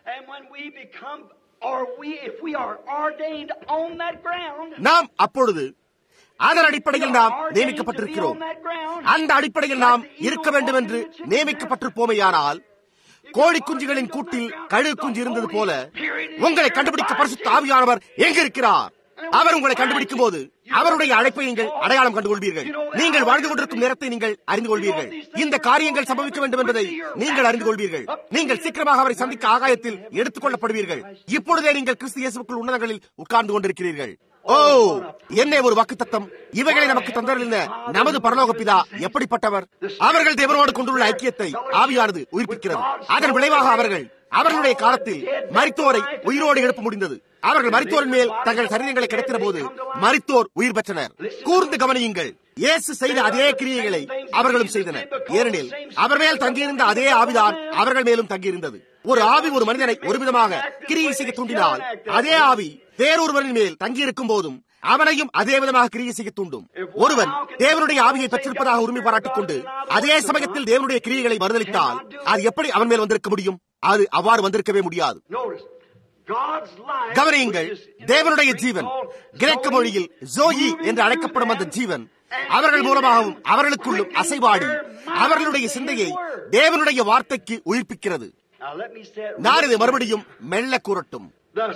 நாம் அப்பொழுது அதன் அடிப்படையில் நாம் நியமிக்கப்பட்டிருக்கிறோம். அந்த அடிப்படையில் நாம் இருக்க வேண்டும் என்று நியமிக்கப்பட்டிருப்போமையானால் கோழி குஞ்சுகளின் கூட்டில் கழுகு குஞ்சு இருந்தது போல உங்களை கண்டுபிடிக்க பரிசுத்த ஆவியானவர் எங்க இருக்கிறார்? அவர் உங்களை கண்டுபிடிக்கும் போது அவருடைய அழைப்பை நீங்கள் அடையாளம் கண்டுகொள்வீர்கள். நீங்கள் வாழ்ந்து கொண்டிருக்கும் நேரத்தை நீங்கள் அறிந்து கொள்வீர்கள். இந்த காரியங்கள் சம்பவிக்க வேண்டும் என்பதை நீங்கள் அறிந்து கொள்வீர்கள். நீங்கள் சீக்கிரமாக அவரை சந்திக்க ஆகாயத்தில் எடுத்துக் கொள்ளப்படுவீர்கள். இப்பொழுதே நீங்கள் கிறிஸ்து இயேசுவுக்குள் உன்னதங்களில் உட்கார்ந்து கொண்டிருக்கிறீர்கள். ஓ என்ன ஒரு வாக்குத்தத்தம்! இவைகளை நமக்கு தந்தருளின நமது பரலோக பிதா எப்படிப்பட்டவர்! அவர்கள் தேவனோடு கொண்டுள்ள ஐக்கியத்தை ஆவியானது உயிர்ப்பிக்கிறது. அதன் விளைவாக அவர்கள் அவர்களுடைய காலத்தில் மரித்தோரை உயிரோடு எழுப்ப முடிந்தது. அவர்கள் மரித்தோரின் மேல் தங்கள் சரீரங்களை கிடைத்தின போது மரித்தோர் உயிர் பெற்றனர். கூர்ந்து கவனியுங்கள், இயேசு செய்த அதே கிரியைகளை அவர்களும் செய்தனர். ஏனெனில் அவர் மேல் தங்கியிருந்த அதே ஆவிதான் அவர்கள் மேலும் தங்கியிருந்தது. ஒரு ஆவி ஒரு மனிதனை ஒரு விதமாக கிரியை செய்ய தூண்டினால் அதே ஆவி வேறொருவரின் மேல் தங்கியிருக்கும் போதும் அவனையும் அதே விதமாக கிரியை செய்ய தூண்டும். ஒருவன் தேவனுடைய ஆவியை பெற்றிருப்பதாக உரிமை பாராட்டிக் கொண்டு அதே சமயத்தில் தேவனுடைய கிரியைகளை மறுதலித்தால் அது எப்படி அவன் மேல் வந்திருக்க முடியும்? அது அவ்வாறு வந்திருக்கவே முடியாது. கவனியுங்கள், தேவனுடைய ஜீவன், கிரேக்க மொழியில் ஜோயி என்று அழைக்கப்படும் அந்த ஜீவன் அவர்கள் மூலமாகவும் அவர்களுக்குள்ளும் அசைவாடி அவர்களுடைய சிந்தையை தேவனுடைய வார்த்தைக்கு உயிர்ப்பிக்கிறது. நான் இதை மறுபடியும் மெல்ல கூறட்டும்.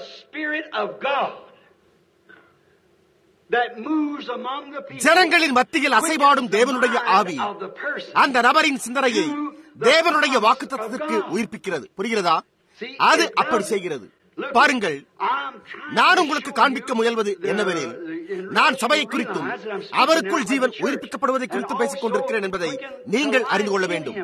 ஜனங்களின் மத்தியில் அசைவாடும் தேவனுடைய ஆவி அந்த நபரின் சிந்தனையை தேவனுடைய வாக்குத்தத்தத்திற்கு உயிர்ப்பிக்கிறது. புரிகிறதா? அது அப்படி செய்கிறது. பாருங்கள், நான் உங்களுக்கு காண்பிக்க முயல்வது என்னவெனில், நான் சபையை குறித்தும் அவருக்குள் ஜீவன் உயிர்ப்பிக்கப்படுவதை குறித்தும் பேசிக் கொண்டிருக்கிறேன் என்பதை நீங்கள் அறிந்து கொள்ள வேண்டும்.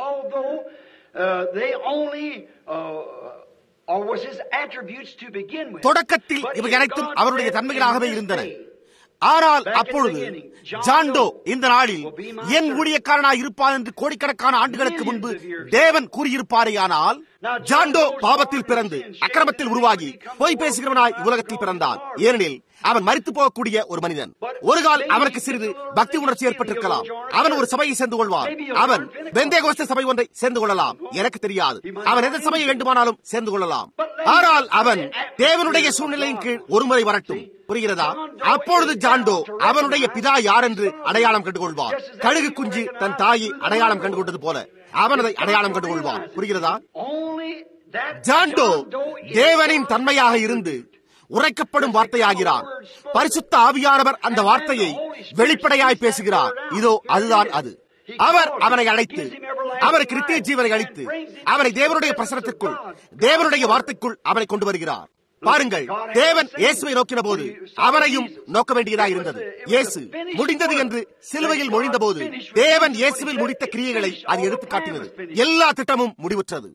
தொடக்கத்தில் இவை அனைத்தும் அவருடைய தன்மைகளாகவே இருந்தன. ஆனால் அப்பொழுது ஜாண்டோ இந்த நாளில் என் ஊழியக்காரனாய் இருப்பான் என்று கோடிக்கணக்கான ஆண்டுகளுக்கு முன்பு தேவன் கூறியிருப்பாரேயானால், ஜாண்டோ பாவத்தில் பிறந்து அக்கிரமத்தில் உருவாகி பொய் பேசுகிறவனாய் உலகத்தில் பிறந்தான். ஏனெனில் அவன் மரித்து போகக்கூடிய ஒரு மனிதன். ஒரு கால் அவனுக்கு சிறிது பக்தி உணர்ச்சி ஏற்பட்டிருக்கலாம். அவன் ஒரு சபையை சேர்ந்து கொள்வான். அவன் பெந்தேகோஸ்தே சபை ஒன்றை சேர்ந்து கொள்ளலாம். எனக்கு தெரியாது. அவன் எந்த சபையை வேண்டுமானாலும் சேர்ந்து கொள்ளலாம். ஆனால் அவன் தேவனுடைய சூழ்நிலையின் கீழ் ஒருமுறை வரட்டும். புரிகிறதா? அப்பொழுது ஜாண்டோ அவனுடைய பிதா யார் என்று அடையாளம் கண்டுகொள்வான். கழுகு குஞ்சு தன் தாயை அடையாளம் கண்டுகொண்டது போல அவன் அதை அடையாளம் கண்டுகொள்வான். புரிகிறதா? ஜாண்டோ தேவனின் தன்மையாக இருந்து உரைக்கப்படும் வார்த்தையாகிறார். பரிசுத்த ஆவியானவர் அந்த வார்த்தையை வெளிப்படையாய் பேசுகிறார். இதோ அதுதான் அது. அவர் அவனை அழைத்து அவருக்கு நித்திய ஜீவனை அளித்து அவனை தேவனுடைய பிரசனத்திற்குள், தேவனுடைய வார்த்தைக்குள் அவனை கொண்டு வருகிறார். பாருங்கள், தேவன் இயேசுவை நோக்கின போது அவனையும் நோக்க வேண்டியதாக இருந்தது. இயேசு முடிந்தது என்று சிலுவையில் மொழிந்த போது தேவன் இயேசுவில் முடித்த கிரியைகளை அது எடுத்து காட்டினது. எல்லா திட்டமும் முடிவுற்றது.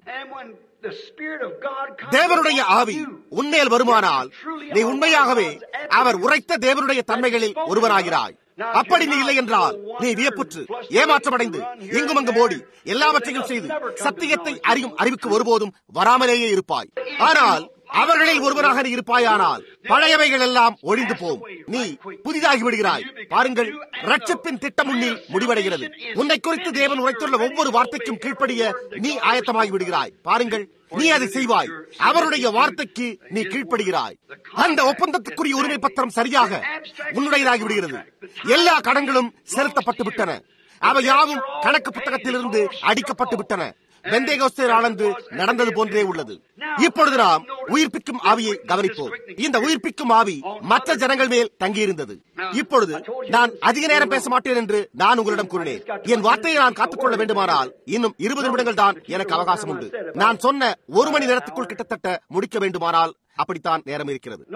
தேவனுடைய ஆவி உன்மேல் வருமானால் நீ உண்மையாகவே அவர் உரைத்த தேவனுடைய தன்மைகளில் ஒருவராகிறாய். அப்படி நீ இல்லை என்றால் நீ வியப்புற்று ஏமாற்றமடைந்து இங்கும் அங்கும் ஓடி எல்லாவற்றையும் செய்து சத்தியத்தை அறியும் அறிவுக்கு ஒருபோதும் வராமலேயே இருப்பாய். ஆனால் அவர்களில் ஒருவராக நீ இருப்பாயானால் பழையவைகள் எல்லாம் ஒழிந்து போம். நீ புதிதாகி விடுகிறாய். பாருங்கள், ரட்சிப்பின் திட்டம் உன்னில் முடிவடைகிறது. உன்னை குறித்து தேவன் உரைத்துள்ள ஒவ்வொரு வார்த்தைக்கும் கீழ்ப்படிய நீ ஆயத்தமாகி விடுகிறாய். பாருங்கள், நீ அதை செய்வாய். அவருடைய வார்த்தைக்கு நீ கீழ்ப்படுகிறாய். அந்த ஒப்பந்தத்துக்குரிய உரிமை பத்திரம் சரியாக உன்னுடையதாகி விடுகிறது. எல்லா கடன்களும் செலுத்தப்பட்டு விட்டன. அவை யாவும் கணக்கு புத்தகத்திலிருந்து அடிக்கப்பட்டு விட்டன. பெந்தேகோஸ்தே நாளன்று நடந்தது போன்றே உள்ளது. இப்பொழுது நாம் உயிர்ப்பிக்கும் ஆவியை கவனிப்போம். இந்த உயிர்ப்பிக்கும் ஆவி மற்ற ஜனங்கள் மேல் தங்கியிருந்தது. இப்பொழுது நான் அதிக நேரம் பேச மாட்டேன் என்று நான் உங்களிடம் கூறினேன். என் வார்த்தையை நான் காத்துக்கொள்ள வேண்டுமானால் இன்னும் இருபது நிமிடங்கள் தான் எனக்கு அவகாசம் உண்டு. நான் சொன்ன ஒரு மணி நேரத்துக்குள் கிட்டத்தட்ட முடிக்க வேண்டுமானால் அப்படித்தான் நேரம் இருக்கிறது.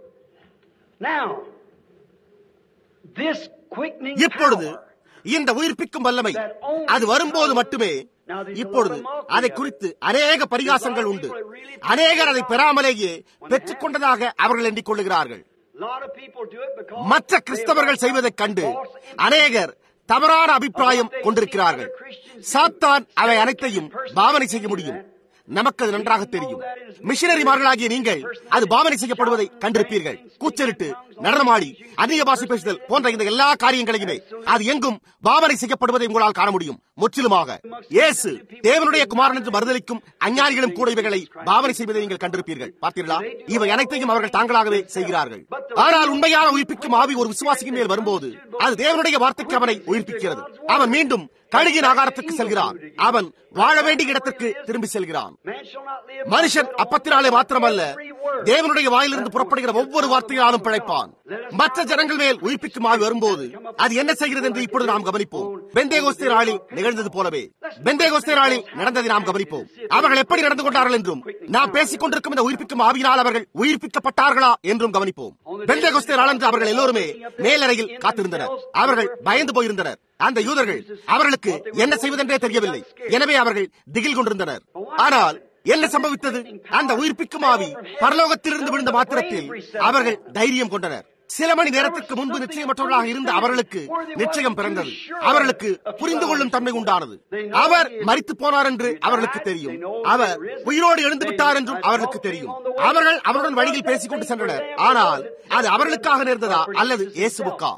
இப்பொழுது இந்த உயிர்ப்பிக்கும் வல்லமை அது வரும்போது மட்டுமே. இப்பொழுது அதை குறித்து அநேக பரிகாசங்கள் உண்டு. அநேகர் அதை பெறாமலேயே பெற்றுக் கொண்டதாக அவர்கள் எண்ணிக்கொள்ளுகிறார்கள். மற்ற கிறிஸ்தவர்கள் செய்வதைக் கண்டு அநேகர் தவறான அபிப்பிராயம் கொண்டிருக்கிறார்கள். சாத்தான் அவை அனைத்தையும் பாவனை செய்ய முடியும். நமக்கு அது நன்றாக தெரியும். மிஷனரிமார்களாகிய நீங்கள் அது பாவனை செய்யப்படுவதை கண்டிருப்பீர்கள். கூச்சலிட்டு, நடனமாடி, அந்நிய பாஷை பேசுதல் போன்ற இந்த எல்லா காரியங்களையுமே அது எங்கும் பாவனை செய்யப்படுவதை உங்களால் காண முடியும். முற்றிலுமாக இயேசு தேவனுடைய குமாரன் என்று மறுதலிக்கும் அஞ்ஞானிகளும் கூட இவைகளை பாவனை செய்வதை நீங்கள் கண்டிருப்பீர்கள். பார்த்தீர்களா? இவை அனைத்தையும் அவர்கள் தாங்களாகவே செய்கிறார்கள். ஆனால் உண்மையான உயிர்ப்பிக்கும் ஆவி ஒரு விசுவாசியின் மேல் வரும்போது அது தேவனுடைய வார்த்தைக்கு அவனை உயிர்ப்பிக்கிறது. அவன் மீண்டும் கழுகின் ஆகாரத்துக்கு செல்கிறான். அவன் வாழ வேண்டிய இடத்திற்கு திரும்பி செல்கிறான். மனுஷன் அப்பத்தினாலே மாத்திரமல்ல, தேவனுடைய வாயிலிருந்து புறப்படுகிற ஒவ்வொரு வார்த்தையாலும் பிழைப்பான். மற்ற ஜனங்கள் மேல் உயிர்ப்பிக்கும் ஆவி வரும்போது அது என்ன செய்கிறது என்று இப்பொழுது நாம் கவனிப்போம். பெந்தேகோஸ்தே நாளில் நிகழ்ந்தது போலவே பெந்தேகோஸ்தே நாளில் நடந்ததை நாம் கவனிப்போம். அவர்கள் எப்படி நடந்து கொண்டார்கள் என்றும் நாம் பேசிக் கொண்டிருக்கும் இந்த உயிர்ப்பிக்கும் ஆவியினால் அவர்கள் உயிர்ப்பிக்கப்பட்டார்களா என்றும் கவனிப்போம். பெந்தேகோஸ்தே நாளன்று அவர்கள் எல்லோருமே மேலறையில் காத்திருந்தனர். அவர்கள் பயந்து போயிருந்தனர். அந்த யூதர்கள் அவர்களுக்கு என்ன செய்வதென்றே தெரியவில்லை. எனவே அவர்கள் திகில் கொண்டிருந்தனர். ஆனால் என்ன சம்பவித்தது? அந்த உயிர்ப்பிக்கும் ஆவி பரலோகத்திலிருந்து விழுந்த மாத்திரத்தில் அவர்கள் தைரியம் கொண்டனர். சில மணி நேரத்திற்கு முன்பு நிச்சயமற்றவர்களாக இருந்த அவர்களுக்கு நிச்சயம் பிறந்தது. அவர்களுக்கு புரிந்து கொள்ளும் தன்மை உண்டானது. அவர் மரித்து போனார் என்று அவர்களுக்கு தெரியும். அவர் உயிரோடு எழுந்து விட்டார் என்றும் அவர்களுக்கு தெரியும். அவர்கள் அவருடன் வழியில் பேசிக் கொண்டு சென்றனர். ஆனால் அது அவர்களுக்காக நேர்ந்ததா அல்லது இயேசுவுக்கா?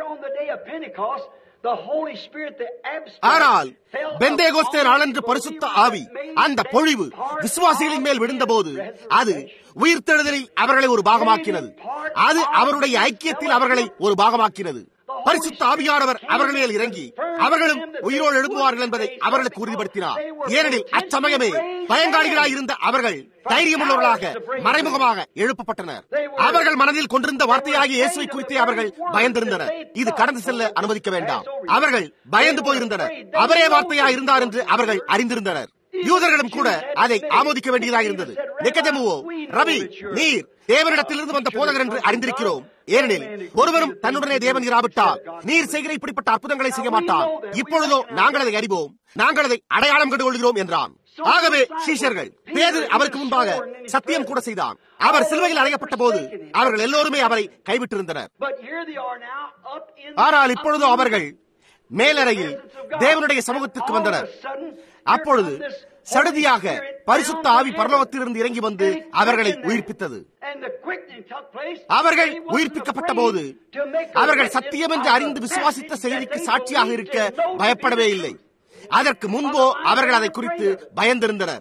ஆனால் பெந்தேகோஸ்தே நாளன்று பரிசுத்த ஆவி அந்த பொழிவு விசுவாசிகளின் மேல் விழுந்தபோது அது உயிர்த்தெழுதலில் அவர்களை ஒரு பாகமாக்கினது. அது அவருடைய ஐக்கியத்தில் அவர்களை ஒரு பாகமாக்கினது. பரிசுத்த ஆவியானவர் அவர்கள் மேல் இறங்கி அவர்களும் உயிரோடு எழுப்புவார்கள் என்பதை அவர்களுக்கு உறுதிப்படுத்தினார். ஏனெனில் அச்சமயமே பயங்காளிகளாய் இருந்த அவர்கள் தைரியமுள்ளவர்களாக மறைமுகமாக எழுப்பப்பட்டனர். அவர்கள் மனதில் கொண்டிருந்த வார்த்தையாகிய இயேசுவை குறித்தே அவர்கள் பயந்திருந்தனர். இது கடந்து செல்ல அனுமதிக்க வேண்டாம். அவர்கள் பயந்து போயிருந்தனர். அவரே வார்த்தையாய் இருந்தார் என்று அவர்கள் அறிந்திருந்தனர். யூதர்களும் கூட அதை ஆமோதிக்க வேண்டியதாக இருந்தது. நிக்கதேமுவோ, ரபி, நீர் தேவனிடத்திலிருந்து வந்த போதகர் என்று அறிந்திருக்கிறோம். ஏனெனில் ஒருவரும் தன்னுடனே தேவன் இராவிட்டால் நீர் செய்கிற இப்படிப்பட்ட அற்புதங்களை செய்ய மாட்டார். இப்பொழுதோ நாங்கள் அதை அறிவோம், நாங்கள் அதை அடையாளம் கண்டு கொள்கிறோம் என்றான். ஆகவே சீஷர்கள், பேதுரு அவருக்கு முன்பாக சத்தியம் கூட செய்தான். அவர் சிலுவையில் அறையப்பட்ட போது அவர்கள் எல்லோருமே அவரை கைவிட்டிருந்தனர். ஆனால் இப்பொழுதோ அவர்கள் மேலறையில் தேவனுடைய சமூகத்திற்கு வந்தனர். அப்பொழுது சடுதியாக பரிசுத்த ஆவி பரலோகத்திலிருந்து இறங்கி வந்து அவர்களை உயிர்ப்பித்தது. அவர்கள் உயிர்ப்பிக்கப்பட்ட போது அவர்கள் சத்தியம் என்று அறிந்து விசுவாசித்த செய்திக்கு சாட்சியாக இருக்க பயப்படவே இல்லை. அதற்கு முன்போ அவர்கள் அதை குறித்து பயந்திருந்தனர்.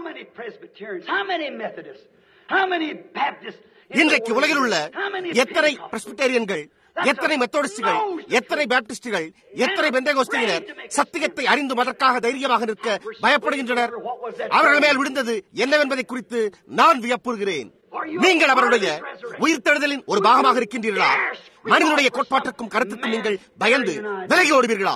இன்றைக்கு உலகில் உள்ள எத்தனை பிரெஸ்பிட்டேரியன்கள், எத்தனை மெத்தோடிஸ்டுகள், எத்தனை பேப்டிஸ்டுகள், எத்தனை பெந்தேகோஸ்தியினர் சத்தியத்தை அறிந்தும் அதற்காக தைரியமாக நிற்க பயப்படுகின்றனர். அவர்கள் மேல் விழுந்தது என்னவென்பதை குறித்து நான் வியப்புறுகிறேன். நீங்கள் அவருடைய உயிர்த்தெழுதலின் ஒரு பாகமாக இருக்கின்றீர்களா? மனிதனுடைய கோட்பாட்டிற்கும் கருத்துக்கும் நீங்கள் பயந்து விலகி ஓடுவீர்களா?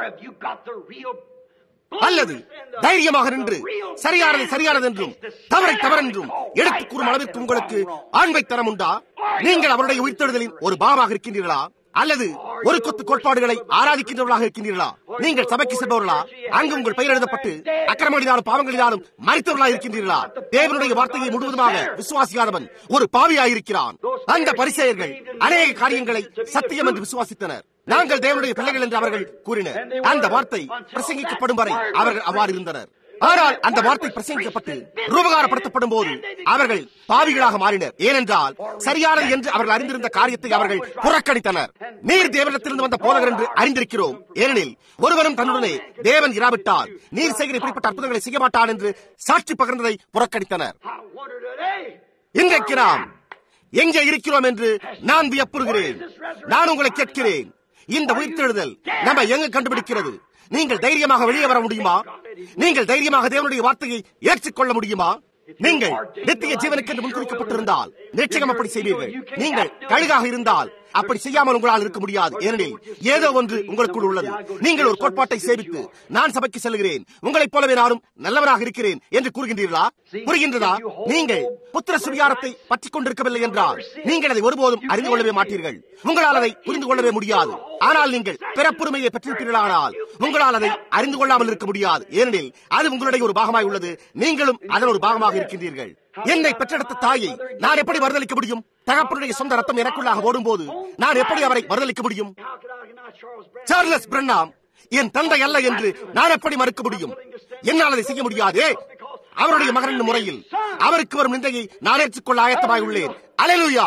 அல்லது தைரியமாக நின்று சரியானதை சரியானது என்றும் தவறை தவறென்றும் எடுத்துக் கூறும் அளவிற்கு உங்களுக்கு ஆண்மைத்தனம் உண்டா? நீங்கள் அவருடைய உயிர்த்தெழுதலின் ஒரு பாகமாக இருக்கின்றீர்களா? அல்லது ஒரு கொத்து கோட்பாடுகளை ஆராதிக்கின்றவர்களாக இருக்கின்றீர்களா? நீங்கள் சபைக்கு சென்றவர்களா? அங்கு உங்கள் பெயர் எழுதப்பட்டு அக்கிரமங்களினாலும் பாவங்களினாலும் மரித்தவர்களாக இருக்கின்றீர்களா? தேவனுடைய வார்த்தையை முழுவதுமாக விசுவாசியாதவன் ஒரு பாவியாயிருக்கிறான். அந்த பரிசேயர்கள் அநேக காரியங்களை சத்தியம் என்று விசுவாசித்தனர். நாங்கள் தேவனுடைய பிள்ளைகள் என்று அவர்கள் கூறினர். அந்த வார்த்தை பிரசங்கிக்கப்படும் வரை அவர்கள் அவ்வாறு இருந்தனர். ஆனால் அந்த வார்த்தை பிரசங்கிக்கப்பட்டு ரூபகாரப்படுத்தப்படும் போது அவர்கள் பாவிகளாக மாறினர். ஏனென்றால் சரியானது என்று அவர்கள் அறிந்திருந்த காரியத்தை அவர்கள் புறக்கணித்தனர். நீர் தேவனிடத்திலிருந்து வந்த போதகர் என்று அறிந்திருக்கிறோம். ஏனெனில் ஒருவரும் தன்னுடனே தேவன் இராவிட்டால் நீர் செய்கிற இப்படிப்பட்ட அற்புதங்களை செய்ய மாட்டான் என்று சாட்சி பகிர்ந்ததை புறக்கணித்தனர். இன்றைக்கு நாம் எங்கே இருக்கிறோம் என்று நான் வியப்புறுகிறேன். நான் உங்களை கேட்கிறேன், இந்த உயிர்த்தெழுதல் நம்ம எங்கு கண்டுபிடிக்கிறது? நீங்கள் தைரியமாக வெளியே வர முடியுமா? நீங்கள் தைரியமாக தேவனுடைய வார்த்தையை ஏற்றுக்கொள்ள முடியுமா? நீங்கள் நித்திய ஜீவனுக்கு என்று முன்குறிக்கப்பட்டிருந்தால் நிச்சயம் அப்படி செய்வீர்கள். நீங்கள் கழுகாக இருந்தால் அப்படி செய்யாமல் உங்களால் இருக்க முடியாது. ஏனெனில் ஏதோ ஒன்று உங்களுக்குள் உள்ளது. நீங்கள் ஒரு கோட்பாட்டை சேவித்து நான் சபைக்கு செல்கிறேன், உங்களைப் போலவே நானும் நல்லவராக இருக்கிறேன் என்று கூறுகின்றீர்களா? புரிகின்றதா? நீங்கள் புத்திர சுவிகாரத்தை பற்றிக் கொண்டிருக்கவில்லை என்றால் நீங்கள் அதை ஒருபோதும் அறிந்து கொள்ளவே மாட்டீர்கள். உங்களால் அதை புரிந்து கொள்ளவே முடியாது. ஆனால் நீங்கள் பிறப்புரிமையை பெற்றிருப்பீர்களானால் உங்களால் அதை அறிந்து கொள்ளாமல் இருக்க முடியாது. ஏனெனில் அது உங்களுடைய ஒரு பாகமாய் உள்ளது. நீங்களும் அதன் ஒரு பாகமாக இருக்கின்றீர்கள். என்னை பெற்றெடுத்த தாயை நான் எப்படி மறுதளிக்க முடியும்? தகப்பனுடைய சொந்த ரத்தம் எனக்குள்ளாக ஓடும் போது நான் எப்படி அவரை மறுதளிக்க முடியும்? சார்லஸ் பிரன்னாம் என் தந்தை அல்ல என்று நான் எப்படி மறுக்க முடியும்? என்னால் அதை செய்ய முடியாதே. அவருடைய மகன் என்ற முறையில் அவருக்கு வரும் நிந்தையை நான் ஏற்றுக்கொள்ள ஆயத்தமாய் உள்ளேன். அல்லேலூயா!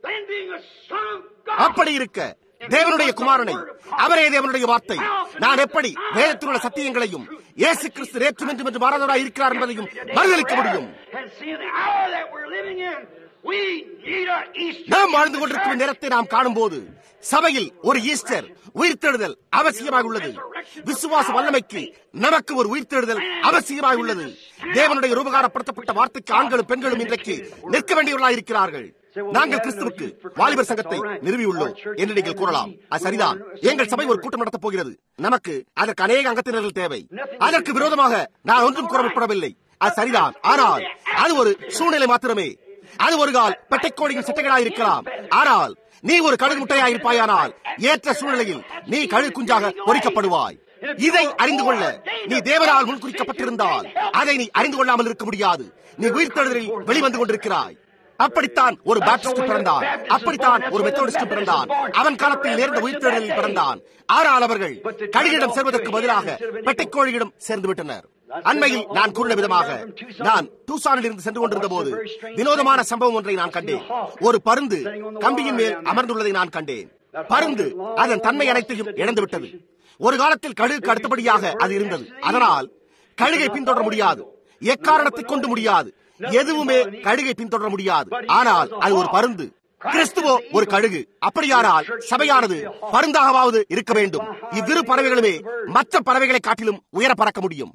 அப்படி இருக்க தேவனுடைய குமாரனை, அவரே தேவனுடைய வார்த்தை, நான் எப்படி வேதத்தில் உள்ள சத்தியங்களையும் இயேசு கிறிஸ்து நேற்றும் என்றும் என்று மாறாதவராய் இருக்கிறார் என்பதையும் மறுதளிக்க முடியும்? நாம் வாழ்ந்து கொண்டிருக்கும் நேரத்தை நாம் காணும் போது சபையில் ஒரு ஈஸ்டர் உயிர்த்தெழுதல் அவசியமாக உள்ளது. விசுவாச வல்லமைக்கு நமக்கு ஒரு உயிர்த்தெழுதல் அவசியமாக உள்ளது. தேவனுடைய ரூபகாரப்படுத்தப்பட்ட வார்த்தைக்கு ஆண்களும் பெண்களும் இன்றைக்கு நிற்க வேண்டியவர்களாக இருக்கிறார்கள். நாங்கள் கிறிஸ்துவுக்கு வாலிபர் சங்கத்தை நிறுவியுள்ளோம் என்று நீங்கள் கூறலாம். அது சரிதான். எங்கள் சபை ஒரு கூட்டம் நடத்தப் போகிறது. நமக்கு அதற்கு அநேக அங்கத்தினர்கள் தேவை. அதற்கு விரோதமாக நான் ஒன்றும் கூறப்படவில்லை. அது சரிதான். ஆனால் அது ஒரு சூழ்நிலை மாத்திரமே. அது ஒரு கால் பெட்டைக்கோழியின் சட்டைகளாக இருக்கலாம். ஆனால் நீ ஒரு கழுகு முட்டையாக இருப்பாயானால் ஏற்ற சூழ்நிலையில் நீ கழுகு குஞ்சாக பொறிக்கப்படுவாய். இதை அறிந்து கொள்ள நீ தேவனால் முன்குறிக்கப்பட்டிருந்தால் அதை நீ அறிந்து கொள்ளாமல் இருக்க முடியாது. நீ உயிர்த்தெழுதலில் வெளிவந்து கொண்டிருக்கிறாய். அப்படித்தான் ஒரு பாப்டிஸ்ட் பிறந்தான். அப்படித்தான் ஒரு மெத்தோடிஸ்ட் பிறந்தான். அவன் காலத்தில் நேர்ந்த உயிர்த்தெழுதலில் பிறந்தான். ஆனால் அவர்கள் கழுகிடம் சேர்வதற்கு பதிலாக பெட்டைக்கோழியிடம் சேர்ந்து விட்டனர். அண்மையில் நான் கூறின விதமாக நான் டூசானில் இருந்து சென்று கொண்டிருந்த போது வினோதமான சம்பவம் ஒன்றை நான் கண்டேன். ஒரு பருந்து கம்பியின் மேல் அமர்ந்துள்ளதை நான் கண்டேன். பருந்து அதன் தன்மை அனைத்தையும் இழந்துவிட்டது. ஒரு காலத்தில் கழுகுக்கு அடுத்தபடியாக அது இருந்தது. அதனால் கழுகை பின்தொடர முடியாது. எக்காரணத்தை கொண்டு முடியாது. எதுவுமே கழுகை பின்தொடர முடியாது. ஆனால் அது ஒரு பருந்து. கிறிஸ்துவோ ஒரு கழுகு. அப்படியானால் சபையானது பருந்தாகவாவது இருக்க வேண்டும். இவ்விரு பறவைகளுமே மற்ற பறவைகளை காட்டிலும் உயர பறக்க முடியும்.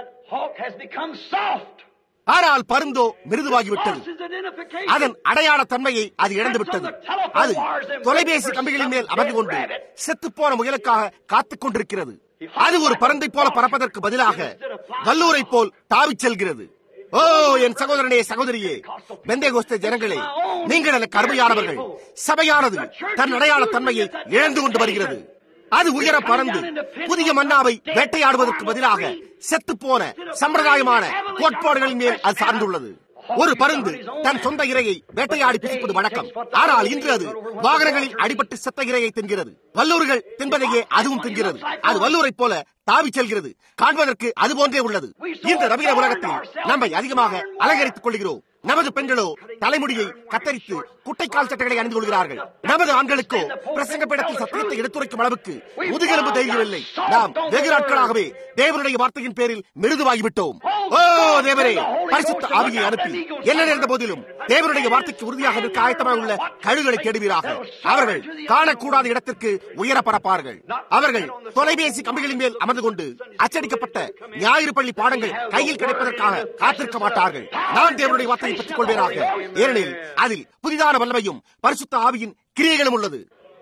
ஆனால் பருந்தோ மிருதுவாகிவிட்டது. அதன் அடையாள தன்மையை அது இழந்துவிட்டது. அது தொலைபேசி கம்பிகளின் மேல் அமர்ந்து கொண்டு செத்துப்போன முயலுக்காக காத்துக் கொண்டிருக்கிறது. அது ஒரு பறந்தை போல பறப்பதற்கு பதிலாக வல்லூரை போல் தாவிச் செல்கிறது. ஓ என் சகோதரனே, சகோதரியே, பெந்தேகோஸ்தே ஜனங்களே, நீங்கள் எனக்கு அருமையானவர்கள். சபையானது தன் அடையாள தன்மையை இழந்து கொண்டு வருகிறது. அது உயர பறந்து புதிய மன்னாவை வேட்டையாடுவதற்கு பதிலாக செத்து போன சம்பிரதாயமான கோட்பாடுகளின் மேல் அது சார்ந்துள்ளது. ஒரு பருந்து தன் சொந்த இரையை வேட்டையாடி பிடிப்பது வழக்கம். ஆனால் இன்று அது வாகனங்களில் அடிபட்டு செத்த இரையை தின்கிறது. வல்லூர்கள் தின்பதையே அதுவும் தின்கிறது. அது வல்லூரை போல தாவி செல்கிறது. காண்பதற்கு அது போன்றே உள்ளது. இந்த நவீன உலகத்தில் நம்மை அதிகமாக அலங்கரித்துக் கொள்கிறோம். நமது பெண்களோ தலைமுடியை கத்தரித்து குட்டைக்கால் சட்டைகளை அணிந்து கொள்கிறார்கள். நமது ஆண்களுக்கோ பிரசங்க பீடத்தில் சத்தியத்தை எடுத்துரைக்கும் அளவுக்கு முதுகெலும்பு தைரியம் இல்லை. நாம் வெகு நாட்களாகவே தேவனுடைய வார்த்தையின் பேரில் மிருதுவாகிவிட்டோம். ஓ தேவரே, பரிசுத்த ஆவியை அனுப்பி என்ன நேர்ந்த போதிலும் தேவனுடைய வார்த்தைக்கு உறுதியாக நிற்க ஆயத்தமாக உள்ள கழுகளை தேடுவீராக. அவர்கள் காணக்கூடாத இடத்திற்கு உயர பரப்பார்கள். அவர்கள் தொலைபேசி கம்பிகளின் மேல் அமர்ந்து கொண்டு அச்சடிக்கப்பட்ட ஞாயிறு பள்ளி பாடங்கள் கையில் கிடைப்பதற்காக காத்திருக்க மாட்டார்கள். நான் தேவனுடைய வார்த்தையை பெற்றுக் கொள்வீராக. ஏனெனில் அதில் புதிதான வல்லமையும் பரிசுத்த ஆவியின் கிரியைகளும் உள்ளது.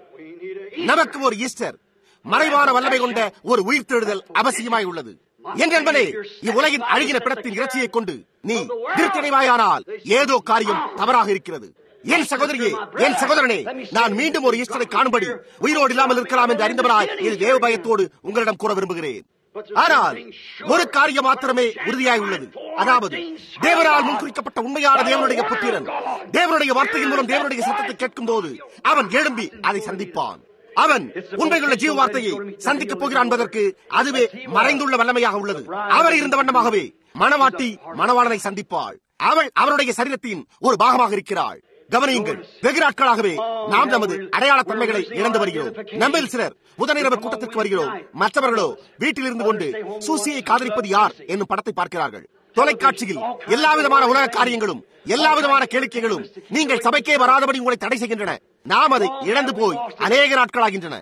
நமக்கு ஒரு ஈஸ்டர் மறைவான வல்லமை கொண்ட ஒரு உயிர்த்தெழுதல் அவசியமாய் உள்ளது. என் நண்பனே, இவ்வுலகின் அழுகின பிணத்தின் இறைச்சியை கொண்டு நீ திருத்தணிவாயானால் ஏதோ காரியம் தவறாக இருக்கிறது. என் சகோதரியே, என் சகோதரனே, நான் மீண்டும் ஒரு ஈஸ்டரை காணும்படி உயிரோடு இல்லாமல் இருக்கலாம் என்று அறிந்தவராய் இது தேவ பயத்தோடு உங்களிடம் கூற விரும்புகிறேன். ஆனால் ஒரு காரியம் மாத்திரமே உறுதியாய் உள்ளது. அதாவது தேவனால் முன்குறிக்கப்பட்ட உண்மையான தேவனுடைய புத்திரன் தேவனுடைய வார்த்தையின் மூலம் தேவனுடைய சத்தத்தை கேட்கும் போது அவன் எழும்பி அதை சந்திப்பான். அவன் உண்மையுள்ள ஜீவ வார்த்தையை சந்திக்கப் போகிறான் என்பதற்கு அதுவே மறைந்துள்ள வல்லமையாக உள்ளது. அவர் இருந்த வண்ணமாகவே மணவாட்டி மணவாளனை சந்திப்பாள். அவள் அவருடைய சரீரத்தின் ஒரு பாகமாக இருக்கிறாள். கவனியுங்கள், வெகு நாட்களாகவே நாம் நமது அடையாள தன்மைகளை இழந்து வருகிறோம். நம்மில் சிலர் புதனிரவு கூட்டத்திற்கு வருகிறோம். மற்றவர்களோ வீட்டில் இருந்து கொண்டு சூசியை காதலிப்பது யார் என்னும் படத்தை பார்க்கிறார்கள். தொலைக்காட்சியில் எல்லா விதமான உலக காரியங்களும் எல்லா விதமான கேளிக்கைகளும் நீங்கள் சபைக்கே வராதபடி உங்களை தடை செய்கின்றன. நாம் அதை இழந்து போய் அநேக நாட்களாகின்றன.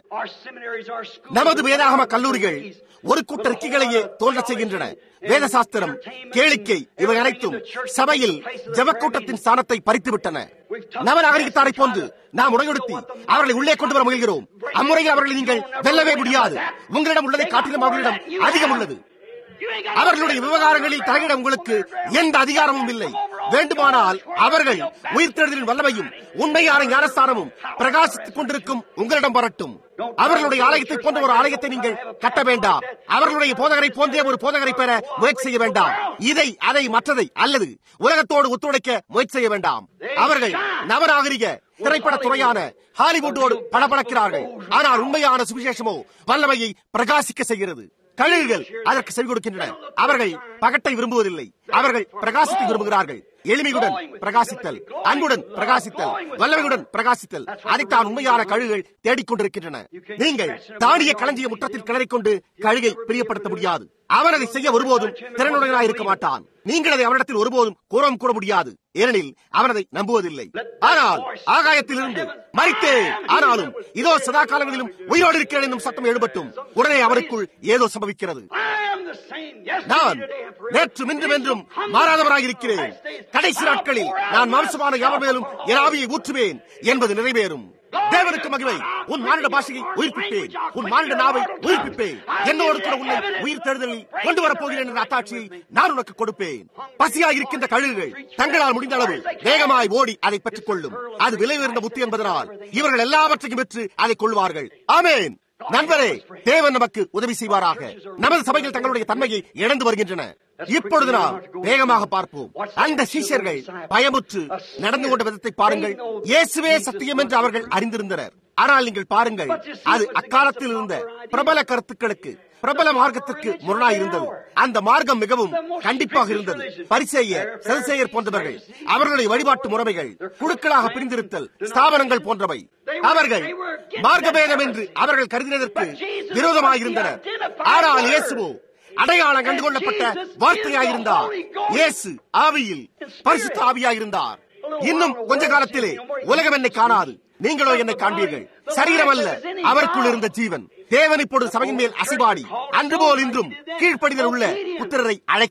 நமது வேதாகம கல்லூரிகள் ஒரு கூட்ட ரிக்கிகளையே தோன்ற செய்கின்றன. வேதசாஸ்திரம், கேளிக்கை இவை அனைத்தும் சபையில் ஜெபக்கூட்டத்தின் ஸ்தானத்தை பறித்துவிட்டன. நவநாகரிகத்தாரை போன்று நாம் உடையொடுத்தி அவர்களை உள்ளே கொண்டு வர முயல்கிறோம். அம்முறையில் அவர்களை நீங்கள் வெல்லவே முடியாது. உங்களிடம் உள்ளதை காட்டிலும் அவர்களிடம் அதிகம் உள்ளது. அவர்களுடைய விவகாரங்களில் தலையிட உங்களுக்கு எந்த அதிகாரமும் இல்லை. வேண்டுமானால் அவர்கள் உயிர்த்தெழுதலின் வல்லமையும் உண்மையான ஞானஸ்தானமும் பிரகாசித்துக் கொண்டிருக்கும் உங்களிடம் வரட்டும். அவர்களுடைய ஆலயத்தை போன்ற ஒரு ஆலயத்தை நீங்கள் கட்ட வேண்டாம். அவர்களுடைய போதகரை போன்றே ஒரு போதகரை பெற முயற்சி செய்ய வேண்டாம். இதை அதை மற்றதை அல்லது உலகத்தோடு ஒத்துழைக்க முயற்சி செய்ய வேண்டாம். அவர்கள் நவநாகரிக திரைப்பட துறையான ஹாலிவுட்டோடு பளபளக்கிறார்கள். ஆனால் உண்மையான சுவிசேஷமோ வல்லமையை பிரகாசிக்க செய்கிறது. கழுகுகள் அதற்கு செவி கொடுக்கின்றன. அவர்கள் பகட்டை விரும்புவதில்லை. அவர்கள் பிரகாசத்தை விரும்புகிறார்கள். எளிமையுடன் பிரகாசித்தல், அன்புடன் பிரகாசித்தல், வல்லமையுடன் பிரகாசித்தல், அதைத்தான் உண்மையான கழுகுகள் தேடிக்கொண்டிருக்கின்றன. நீங்கள் தானிய களஞ்சிய முற்றத்தில் கிளறிக்கொண்டு கழுகை பிரியப்படுத்த முடியாது. அவன் அதை செய்ய ஒருபோதும் திறனுடையனாய் இருக்க மாட்டான். நீங்கள் அதை அவனிடத்தில் ஒருபோதும் கூறவும் கூட முடியாது. ஏனெனில் அவன் அதை நம்புவதில்லை. ஆனால் ஆகாயத்தில் இருந்து மரித்தே ஆனாலும் இதோ சதா காலங்களிலும் உயிரோடு இருக்கிறேன் என்னும் சத்தம் எழுபட்டும். உடனே அவருக்குள் ஏதோ சம்பவிக்கிறது. நான் நேற்று இன்றும் என்றும் மாறாதவராக இருக்கிறேன். கடைசி நாட்களில் நான் மாம்சமான யாவர் மேலும் என் ஆவியை ஊற்றுவேன் என்பது நிறைவேறும். தேவனுக்கு மகிமை. உன் மானிட பாஷையை உயிர்ப்பிப்பேன். உன் மானிட நாவை உயிர்ப்பிப்பேன். என்னோடு கூட உன்னை உயிர் தேடுதலில் கொண்டு வரப்போகிறேன் என்ற அத்தாட்சியை நான் உனக்கு கொடுப்பேன். பசியாய் இருக்கின்ற கழுகுகள் தங்களால் முடிந்த அளவு வேகமாய் ஓடி அதை பெற்றுக் கொள்ளும். அது விலை உயர்ந்த புத்தி என்பதனால் இவர்கள் எல்லாவற்றையும் பெற்று அதை கொள்வார்கள். ஆமென். நண்பரே, தேவன் நமக்கு உதவி செய்வாராக. நமது சபைகள் தங்களுடைய தன்மையை இழந்து வருகின்றன. இப்பொழுது நாம் வேகமாக பார்ப்போம். அந்த சீஷர்கள் பயமுற்று நடந்து கொண்ட விதத்தை பாருங்கள். இயேசுவே சத்தியம் என்று அவர்கள் அறிந்திருந்தனர். ஆனால் நீங்கள் பாருங்கள், அது அக்காலத்தில் இருந்த பிரபல கருத்துக்களுக்கு, பிரபல மார்க்கத்திற்கு முரணாய் இருந்தது. அந்த மார்க்கம் மிகவும் கண்டிப்பாக இருந்தது. பரிசேயர், சதுசேயர் போன்றவர்கள், அவர்களுடைய வழிபாட்டு முறைமைகள், குழுக்களாக பிரிந்திருத்தல், ஸ்தாபனங்கள் போன்றவை அவர்கள் மார்க்கபேதம் என்று அவர்கள் கருதினதற்கு விரோதமாயிருந்தனர். ஆனால் இயேசுவோ அடையாளம் கண்டுகொள்ளப்பட்ட வார்த்தையாயிருந்தார். இயேசு ஆவியில் பரிசுத்த ஆவியாயிருந்தார். இன்னும் கொஞ்ச காலத்திலே உலகம் என்னை காணாது, நீங்களோ என்னை காண்பீர்கள். சரீரம் அல்ல, அவருக்குள் இருந்த ஜீவன். தேவன் இப்பொழுது சபையின் மேல் அசைபாடி அன்று போல் இன்றும் கீழ்ப்படிதல் உள்ள புத்திரரை அழைக்கிறார்.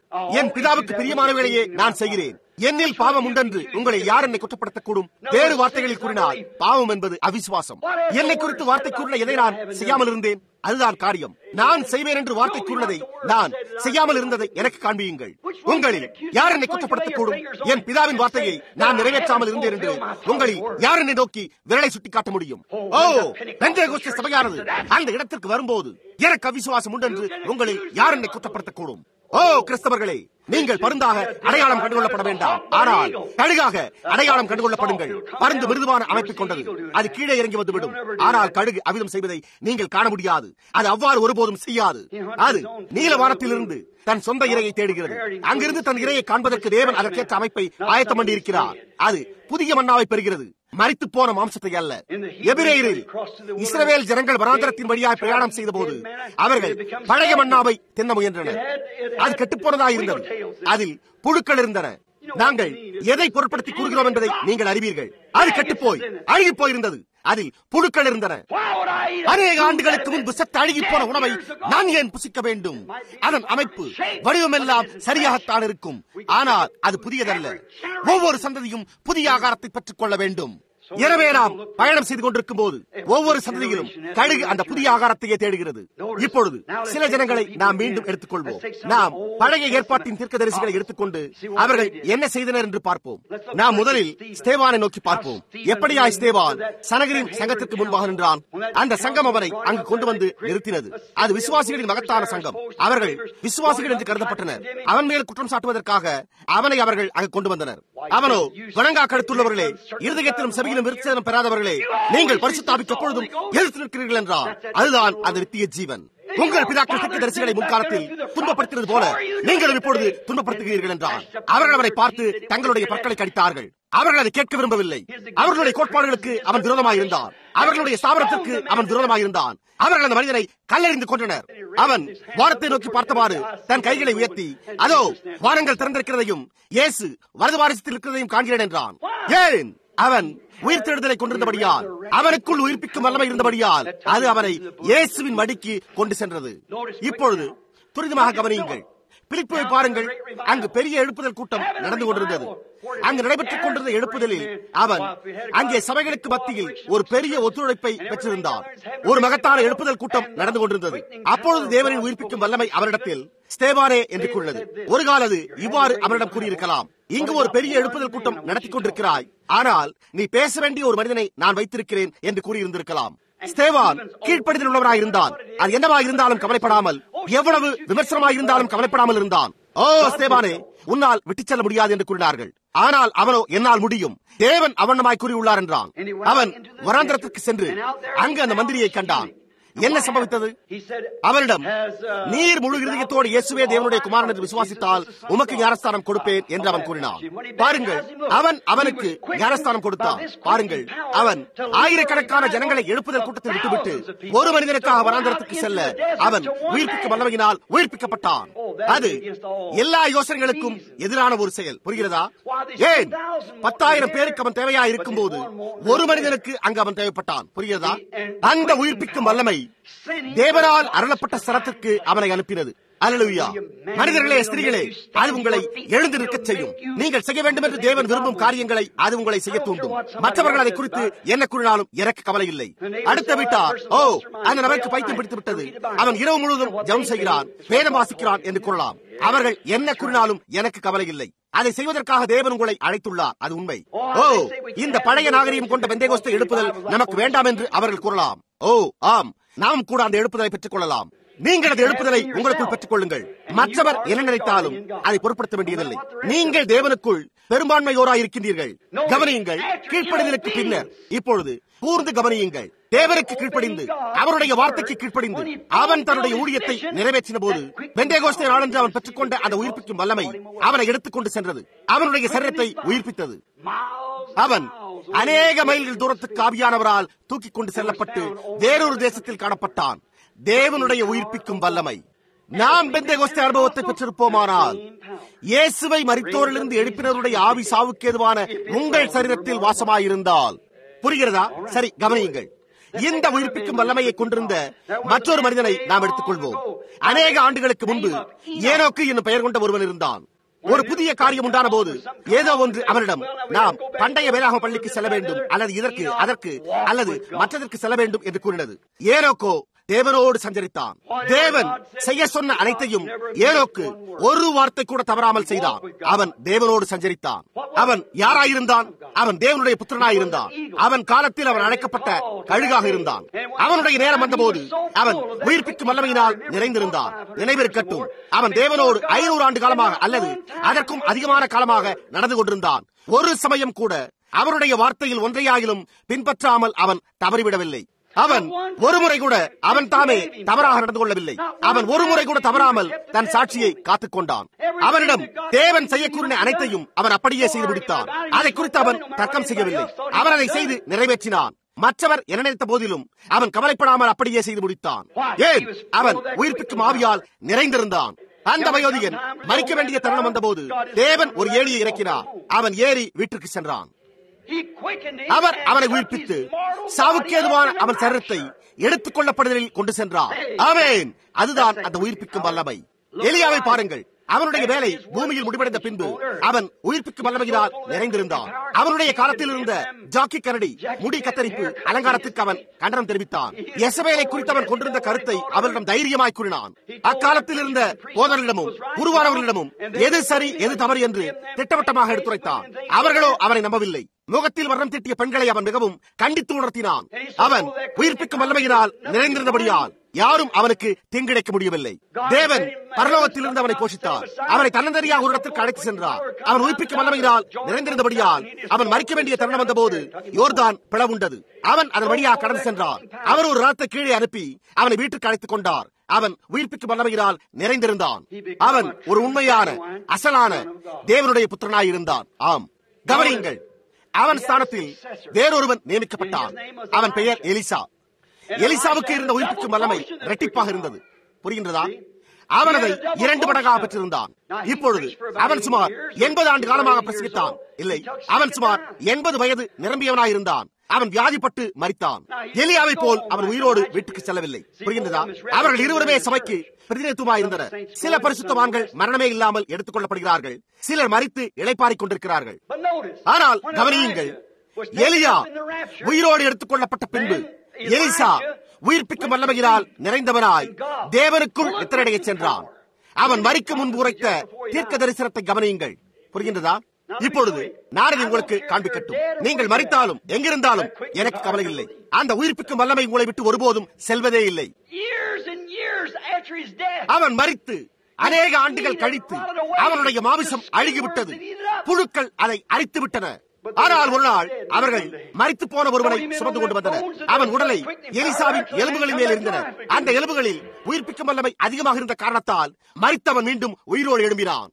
என் பிதாவுக்கு பிரியமானவைகளையே நான் செய்கிறேன். என்னில் பாவம் உண்டென்று உங்களை யார் என்னை குற்றப்படுத்தக்கூடும்? வேறு வார்த்தைகளில் கூறினால் பாவம் என்பது அவிசுவாசம். என்னை குறித்து வார்த்தை கூறின எதை நான் செய்யாமல் இருந்தேன்? அதுதான் காரியம். நான் செய்வேன் என்று வார்த்தை கூறினதை நான் செய்யாமல் இருந்ததை எனக்கு காண்பியுங்கள். உங்களில் யார் என்னை குற்றப்படுத்தக்கூடும்? என் பிதாவின் வார்த்தையை நான் நிறைவேற்றாமல் இருந்தேன் என்று உங்களில் யார் என்னை நோக்கி விரலை சுட்டி காட்ட முடியும்? ஓ, பெந்தேகோஸ்தே சபையானது அந்த இடத்திற்கு வரும்போது எனக்கு அவிசுவாசம் உண்டென்று உங்களில் யார் என்னை குற்றப்படுத்தக்கூடும்? ஓ கிறிஸ்தவர்களே, நீங்கள் பருந்தாக அடையாளம் கண்டுகொள்ளப்பட வேண்டாம், ஆனால் கழுகாக அடையாளம் கண்டுகொள்ளப்படுங்கள். பருந்து மிருதுவான அமைப்பை கொண்டது, அது கீழே இறங்கி வந்துவிடும். ஆனால் கழுகு அவ்விதம் செய்வதை நீங்கள் காண முடியாது. அது அவ்வாறு ஒருபோதும் செய்யாது. அது நீல வானத்திலிருந்து தன் சொந்த இரையை தேடுகிறது. அங்கிருந்து தன் இரையை காண்பதற்கு தேவன் அதற்கேற்ற அமைப்பை ஆயத்தம் பண்ணி இருக்கிறார். அது புதிய மன்னாவை பெறுகிறது, மரித்து போன மாம்சத்தை அல்ல. எபிரேயரில் இஸ்ரவேல் ஜனங்கள் வனாந்தரத்தின் வழியாக பிரயாணம் செய்த போது அவர்கள் பழைய மன்னாவை தின்ன முயன்றனர். அது கெட்டுப்போனதாக இருந்தது, அதில் புழுக்கள் இருந்தன. நாங்கள் எதை பொருட்படுத்தி கூறுகிறோம் என்பதை நீங்கள் அறிவீர்கள். அது கெட்டுப்போய் அழுகி போயிருந்தது, அதில் புழுக்கள் இருந்தன. அநேக ஆண்டுகளுக்கு முன்பு சத்து அழுகி போன உணவை நான் ஏன் புசிக்க வேண்டும்? அதன் அமைப்பு வடிவமெல்லாம் சரியாகத்தான் இருக்கும், ஆனால் அது புதியதல்ல. ஒவ்வொரு சந்ததியும் புதிய ஆகாரத்தை பெற்றுக் கொள்ள வேண்டும். எனவே நாம் பயணம் செய்து கொண்டிருக்கும் போது ஒவ்வொரு சந்ததியிலும் கழுகு அந்த புதிய ஆகாரத்தையே தேடுகிறது. இப்பொழுது சில ஜனங்களை நாம் மீண்டும் எடுத்துக்கொள்வோம். நாம் பழைய ஏற்பாட்டின் தீர்க்கதரிசிகளை எடுத்துக்கொண்டு அவர்கள் என்ன செய்தனர் என்று பார்ப்போம். நாம் முதலில் ஸ்தேவானை நோக்கி பார்ப்போம். எப்படியாய் ஸ்தேவான் சனகரின் சங்கத்திற்கு முன்பாக நின்றான். அந்த சங்கம் அவனை அங்கு கொண்டு வந்து நிறுத்தினது. அது விசுவாசிகளின் மகத்தான சங்கம். அவர்கள் விசுவாசிகள் என்று கருதப்பட்டனர். அவன் மேல் குற்றம் சாட்டுவதற்காக அவனை அவர்கள் அங்கு கொண்டு வந்தனர். அவனோ வணங்கா கழுத்துள்ளவர்களே, இருதயத்திலும் சபையிலும் விருட்சேதனம் பெறாதவர்களே, நீங்கள் பரிசுத்தாவிக்கு எப்பொழுதும் எதிர்த்து நிற்கிறீர்கள் என்றார். அதுதான் அந்த நித்திய ஜீவன். உங்கள் பிதாக்கள் தீர்க்கதரிசிகளை முன்காலத்தில் துன்பப்படுத்தினது போல நீங்களும் இப்பொழுது துன்பப்படுத்துகிறீர்கள் என்றார். அவர்கள் அவரை பார்த்து தங்களுடைய பற்களை கடித்தார்கள். அவர்கள் அதை கேட்க விரும்பவில்லை. அவர்களுடைய கோட்பாடுகளுக்கு அவன் விரோதமாக இருந்தான். அவர்களுடைய ஸ்தாபனத்திற்கு அவன் விரோதமாக இருந்தான். அவர்கள் அந்த மனிதனை கல்லெறிந்து கொண்டனர். அவன் வானத்தை நோக்கி பார்த்தவாறு தன் கைகளை உயர்த்தி, அதோ வானங்கள் திறந்திருக்கிறதையும் இயேசு வலது வாரிசத்தில் இருக்கிறதையும் காண்கிறேன் என்றான். ஏன்? அவன் உயிர்த்தெழுதலை கொண்டிருந்தபடியால், அவனுக்குள் உயிர்ப்பிக்கும் வல்லமை இருந்தபடியால் அது அவனை இயேசுவின் மடிக்கு கொண்டு சென்றது. இப்பொழுது துரிதமாக கவனியுங்கள். பிலிப்பை பாருங்கள். அங்கு பெரிய எழுப்புதல் கூட்டம் நடந்து கொண்டிருந்தது. அங்கு நடைபெற்றுக் கொண்டிருந்த எழுப்புதலில் அவன் அங்கே சபைகளுக்கு மத்தியில் ஒரு பெரிய ஒத்துழைப்பை பெற்றிருந்தான். ஒரு மகத்தான எழுப்புதல் கூட்டம் நடந்து கொண்டிருந்தது. அப்பொழுது தேவனின் உயிர்ப்பிக்கும் வல்லமை அவரிடத்தில் ஸ்தேவானே என்று கூறினது. ஒரு காலது இவ்வாறு அவரிடம் கூறியிருக்கலாம், இங்கு ஒரு பெரிய எழுப்புதல் கூட்டம் நடத்தி கொண்டிருக்கிறாய், ஆனால் நீ பேச வேண்டிய ஒரு மனிதனை நான் வைத்திருக்கிறேன் என்று கூறியிருந்திருக்கலாம். ஸ்தேவான் கீழ்ப்படிதல் உள்ளவராய் இருந்தான். அது என்னவாக இருந்தாலும் கவலைப்படாமல், எவ்வளவு விமர்சனமாக இருந்தாலும் கவலைப்படாமல் இருந்தான். ஓ ஸ்தேவானே, உன்னால் விட்டுச் செல்ல முடியாது என்று கூறினார்கள். ஆனால் அவனோ என்னால் முடியும், தேவன் அவனமாய் கூறியுள்ளார் என்றான். அவன் வராந்திரத்திற்கு சென்று அங்கு அந்த மந்திரியை கண்டான். என்ன சம்பவித்தது? அவரிடம், நீர் முழு இருதயத்தோடு இயேசுவே தேவனுடைய குமாரன் என்று விசுவாசித்தால் உமக்கு ஞானஸ்தானம் கொடுப்பேன் என்று அவன் கூறினான். பாருங்கள், அவன் அவனுக்கு ஞானஸ்தானம் கொடுத்தான். பாருங்கள், அவன் ஆயிரக்கணக்கான ஜனங்களை எழுப்புதல் கூட்டத்தில் விட்டுவிட்டு ஒரு மனிதனுக்காக வராந்திரத்துக்கு செல்ல அவன் உயிர்ப்பிக்க வல்லமையினால் உயிர்ப்பிக்கப்பட்டான். அது எல்லா யோசனைகளுக்கும் எதிரான ஒரு செயல். புரிகிறதா? ஏன்? பத்தாயிரம் பேருக்கு அவன் தேவையா இருக்கும் போது ஒரு மனிதனுக்கு அங்கு அவன் தேவைப்பட்டான். புரிகிறதா? அந்த உயிர்ப்பிக்கும் வல்லமை தேவனால் அருளப்பட்ட ஸ்தலத்திற்கு அவனை அனுப்பினது. அல்லேலூயா. மனிதர்களே, ஸ்திரீகளே, அது உங்களை எழுந்து நிற்கச் செய்யும். நீங்கள் செய்ய வேண்டும் என்று தேவன் விரும்பும் காரியங்களை அது உங்களை செய்ய தூண்டும். மற்றவர்கள் அதை குறித்து என்ன கூறினாலும் எனக்கு கவலை இல்லை. அடுத்த வீட்டார், ஓ அந்த நபருக்கு பைத்தியம் பிடித்து விட்டது, அவன் இரவு முழுவதும் ஜெபம் செய்கிறான், வேதம் வாசிக்கிறான் என்று கூறலாம். அவர்கள் என்ன கூறினாலும் எனக்கு கவலை இல்லை. அதை செய்வதற்காக தேவன் உங்களை அழைத்துள்ளார். அது உண்மை. ஓ இந்த பழைய நாகரிகம் கொண்ட பெந்தேகோஸ்தே எழுப்புதல் நமக்கு வேண்டாம் என்று அவர்கள் கூறலாம். ஓ ஆம், நாம் கூட அந்த எழுப்புதலை பெற்றுக் கொள்ளலாம். நீங்கள் அந்த எழுப்புதலை உங்களுக்குள் பெற்றுக் கொள்ளுங்கள். மற்றவர் என்ன நினைத்தாலும் அதை பொருட்படுத்த வேண்டியதில்லை. நீங்கள் தேவனுக்குள் பெரும்பான்மையோராய் இருக்கின்றீர்கள். கவனியுங்கள். கீழ்ப்படிதலுக்கு பின்னர் இப்பொழுது கூர்ந்து கவனியுங்கள். தேவனுக்கு கீழ்ப்படிந்து, அவருடைய வார்த்தைக்கு கீழ்ப்படிந்து அவன் தன்னுடைய ஊழியத்தை நிறைவேற்றின போது பெந்தேகோஸ்தே நாளன்று அவன் பெற்றுக்கொண்ட அந்த உயிர்ப்பிக்கும் வல்லமை அவனை எடுத்துக்கொண்டு சென்றது. அவனுடைய சரீரத்தை உயிர்ப்பித்தது. அவன் அநேக மைல்கள் தூரத்துக்கு ஆவியானவரால் தூக்கிக் கொண்டு செல்லப்பட்டு வேறொரு தேசத்தில் காணப்பட்டான். தேவனுடைய உயிர்ப்பிக்கும் வல்லமை. நாம் பெந்தேகோஸ்தே அனுபவத்தை பெற்றிருப்போமானால், இயேசுவை மரித்தோரிலிருந்து எழுப்பினருடைய ஆவி சாவுக்கு ஏதுவான உங்கள் சரீரத்தில் வாசமாயிருந்தால், புரிகிறதா? சரி, கவனியுங்கள். இந்த உயிர்ப்பிக்கும் வல்லமையை கொண்டிருந்த மற்றொரு மனிதனை நாம் எடுத்துக் கொள்வோம். அநேக ஆண்டுகளுக்கு முன்பு ஏனோக்கு என்னும் பெயர் கொண்ட ஒருவன் இருந்தான். ஒரு புதிய காரியம் உண்டான போது ஏதோ ஒன்று அவனிடம், நாம் பண்டைய வேதாகம பள்ளிக்கு செல்ல வேண்டும், அல்லது இதற்கு அதற்கு அல்லது மற்றதற்கு செல்ல வேண்டும் என்று கூறினது. ஏனோக்கோ தேவனோடு சஞ்சரித்தான். தேவன் செய்ய சொன்ன அனைத்தையும் ஏனோக்கு ஒரு வார்த்தை கூட தவறாமல் செய்தான். அவன் தேவனோடு சஞ்சரித்தான். அவன் யாராயிருந்தான்? அவன் தேவனுடைய புத்திரனாயிருந்தான். அவன் காலத்தில் அவன் அழைக்கப்பட்ட கழுகாக இருந்தான். அவனுடைய நேரம் வந்தபோது அவன் உயிர்ப்பிக்கும் வல்லமையினால் நிறைந்திருந்தான். நினைவிருக்கட்டும், அவன் தேவனோடு ஐநூறு ஆண்டு காலமாக அல்லது அதற்கும் அதிகமான காலமாக நடந்து கொண்டிருந்தான். ஒரு சமயம் கூட அவருடைய வார்த்தையில் ஒன்றையாயிலும் பின்பற்றாமல் அவன் தவறிவிடவில்லை. அவன் ஒருமுறை கூட அவன் தாமே தவறாக நடந்து கொள்ளவில்லை. அவன் ஒருமுறை கூட தவறாமல் தன் சாட்சியை காத்துக் கொண்டான். அவனிடம் தேவன் செய்ய கூறின அனைத்தையும் அவன் அப்படியே செய்து முடித்தான். அதை குறித்து அவன் தர்க்கம் செய்யவில்லை. அவன் அதை செய்து நிறைவேற்றினான். மற்றவர் என்ன நினைத்த போதிலும் அவன் கவலைப்படாமல் அப்படியே செய்து முடித்தான். ஏன்? அவன் உயிர்ப்பிக்கும் ஆவியால் நிறைந்திருந்தான். அந்த வயோதிகன் மரிக்க வேண்டிய தருணம் வந்தபோது தேவன் ஒரு ஏணியை இறக்கினார். அவன் ஏறி வீட்டிற்கு சென்றான். அவர் அவனை உயிர்ப்பித்து சாவுக்கேதுவான அவன் சரீரத்தை எடுத்துக் கொள்ளப்படுதலில் கொண்டு சென்றார். ஆமென். அதுதான் அந்த உயிர்ப்பிக்கும் வல்லமை. எலியாவை பாருங்கள். அவனுடைய வேலை பூமியில் முடிவடைந்த பின்பு அவன் உயிர்ப்பிக்கும் வல்லமையினால் நிறைந்திருந்தான். அவனுடைய காலத்தில் இருந்த ஜாக்கி கரடி முடி கத்தரிப்பு அலங்காரத்துக்கு அவன் கண்டனம் தெரிவித்தான். எசபேலை குறித்து அவன் கொண்டிருந்த கருத்தை அவரிடம் தைரியமாய் கூறினான். அக்காலத்தில் இருந்த போதர்களிடமும் குருவானவர்களிடமும் எது சரி எது தவறு என்று திட்டவட்டமாக எடுத்துரைத்தான். அவர்களோ அவனை நம்பவில்லை. முகத்தில் வர்ணம் தீட்டிய பெண்களை அவன் மிகவும் கண்டித்து உணர்த்தினான். அவன் உயிர்ப்பிக்கும் வல்லமையினால் நிறைந்திருந்தபடியால் யாரும் அவனுக்கு தீங்கிழைக்க முடியவில்லை. தேவன் பரலோகத்திலிருந்து அவனை போஷித்தார். அவனை தன்னந்தனியாக ஒரு இடத்திற்கு அழைத்து சென்றார். அவன் உயிர்ப்பிக்கும் வல்லமையினால் நிறைந்திருந்தபடியால் அவன் மரிக்க வேண்டிய தருணம் வந்த போது யோர்தான் பிளவுண்டது. அவன் அதன் வழியாக கடந்து சென்றார். அவர் ஒரு ரதத்தை கீழே அனுப்பி அவனை வீட்டுக்கு அழைத்துக் கொண்டார். அவன் உயிர்ப்பிக்கும் வல்லமையினால் நிறைந்திருந்தான். அவன் ஒரு உண்மையான அசலான தேவனுடைய புத்திரனாயிருந்தான். ஆம், கவனியுங்கள். அவன் ஸ்தானத்தில் வேறொருவன் நியமிக்கப்பட்டான். அவன் பெயர் எலிசா. எலிசாவுக்கு இருந்த உயிர்ப்பிக்கும் வல்லமை இரட்டிப்பாக இருந்தது. புரிகின்றதா? அவன் அதை இரண்டு மடங்காக பெற்றிருந்தான். இப்பொழுது அவன் சுமார் எண்பது ஆண்டு காலமாக பிரசங்கித்தான். இல்லை, அவன் சுமார் எண்பது வயது நிரம்பியவனாயிருந்தான். அவன் வியாதிப்பட்டு மரித்தான். எலியாவை போல் அவன் உயிரோடு வீட்டுக்கு செல்லவில்லை. புரிகின்றதா? அவர்கள் இருவருமே சபைக்கு பிரதிநிதித்துவமாயிருந்தனர். சில பரிசுத்தவான்கள் மரணமே இல்லாமல் எடுத்துக் கொள்ளப்படுகிறார்கள். சிலர் மரித்து இளைப்பாறிக் கொண்டிருக்கிறார்கள். ஆனால் கவனியுங்கள், எலியா உயிரோடு எடுத்துக் கொள்ளப்பட்ட பின்பு எலிசா உயிர்ப்பிக்கும் வல்லமையினால் நிறைந்தவனாய் தேவனுக்குள் நித்திரையடையச் சென்றான். அவன் மரிக்கும் முன்பு உரைத்த தீர்க்க தரிசனத்தை கவனியுங்கள். புரிகின்றதா? இப்பொழுது நான் உங்களுக்கு காண்பிக்கட்டும். நீங்கள் மரித்தாலும் எங்கிருந்தாலும் எனக்கு கவலை இல்லை. அந்த உயிர்ப்பிக்கும் வல்லமை உங்களை விட்டு ஒருபோதும் செல்வதே இல்லை. அவன் மரித்து அநேக ஆண்டுகள் கழித்து அவனுடைய மாமிசம் அழுகிவிட்டது. புழுக்கள் அதை அரித்து விட்டன. ஆனால் ஒரு நாள் அவர்கள் மரித்து போன ஒருவனை சுமந்து கொண்டு வந்தனர். அவன் உடலை எலிசாவின் எலும்புகளின் மேல் இருந்தன. அந்த எலும்புகளில் உயிர்ப்பிக்கும் வல்லமை அதிகமாக இருந்த காரணத்தால் மரித்தவன் மீண்டும் உயிரோடு எழும்பினான்.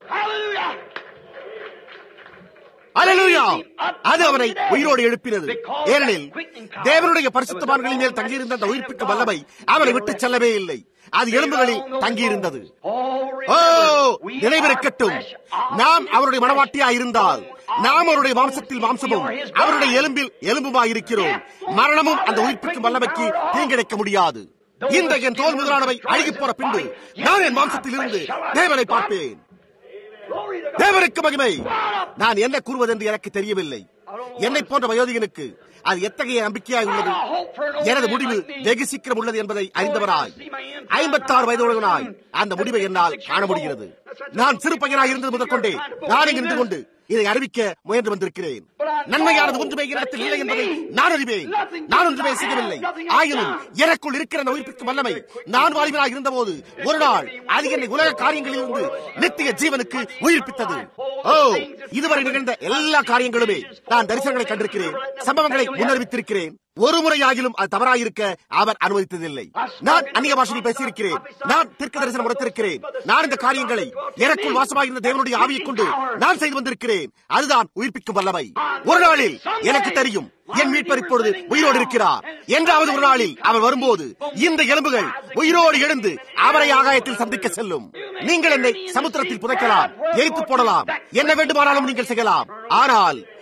அல்லேலூயா! அது அவனை உயிரோடு எழுப்பினது. ஏனெனில் தேவனுடைய பரிசுத்தவான்களின் மேல் தங்கியிருந்த அந்த உயிர்ப்பிக்கும் வல்லமை அவனை விட்டு செல்லவே இல்லை. அது எலும்புகளில் தங்கியிருந்தது. ஓ, நினைவிருக்கட்டும், நாம் அவருடைய மனவாட்டியாய் இருந்தால் நாம் அவருடைய மாம்சத்தில் மாம்சமும் அவருடைய எலும்பில் எலும்புமாய் இருக்கிறோம். மரணமும் அந்த உயிர்ப்பிக்கும் வல்லமைக்கு தீங்கிழைக்க முடியாது. இந்த என் தோல் முதலானவை அழுகி போற பின்பு நான் என் மாம்சத்தில் இருந்து தேவனை பார்ப்பேன். தேவனுக்கு மகிமை. நான் என்ன கூறுவதென்று எனக்கு தெரியவில்லை. என்னை போன்ற வயோதிகனுக்கு அது எத்தகைய நம்பிக்கையாய் உள்ளது. எனது முடிவு வெகு சீக்கிரம் உள்ளது என்பதை அறிந்தவராய் ஐம்பத்தாறு வயதுள்ளவனாய் அந்த முடிவை என்னால் காண முடிகிறது. நான் சிறு பையனாய் இருந்தது முதற்கொண்டே நான் இங்கு நின்று கொண்டு இதை அறிவிக்க முயன்று வந்திருக்கிறேன். நன்மையானது ஒன்றுமே இடத்தில் இல்லை என்பதை நான் அறிவேன். நான் ஒன்றுமே செய்யவில்லை. ஆயினும் எனக்குள் இருக்கிற அந்த உயிர்ப்பிக்கும் வல்லமை நான் வாலிபனாக இருந்தபோது ஒரு நாள் அது என்னை உலக காரியங்களில் இருந்து நித்திய ஜீவனுக்கு உயிர்ப்பித்தது. ஓ, இதுவரை நிகழ்ந்த எல்லா காரியங்களுமே நான் தரிசனங்களை கண்டிருக்கிறேன், சம்பவங்களை முன்னறிவித்திருக்கிறேன். ஒரு முறையாகிலும் அது தவறாயிருக்க அவர் அனுமதித்ததில்லை. நான் அந்நிய பாஷையில் பேசியிருக்கிறேன். நான் தீர்க்க தரிசனம் உரைத்திருக்கிறேன். நான் இந்த காரியங்களை எனக்குள் வாசமாயிருந்த தேவனுடைய ஆவியை கொண்டு நான் செய்து வந்திருக்கிறேன். அதுதான் உயிர்ப்பிக்கும் வல்லமை. ஒரு நாளில் எனக்கு தெரியும் என் மீட்பர் இப்பொழுது உயிரோடு இருக்கிறார். என்றாவது ஒரு நாளில் அவர் வரும்போது இந்த எலும்புகள் உயிரோடு எழுந்து அவரை ஆகாயத்தில் சந்திக்க செல்லும். நீங்கள் என்னை சமுத்திரத்தில் புதைக்கலாம், எரித்து போடலாம், என்ன வேண்டுமானாலும் நீங்கள் செய்யலாம். ஆனால்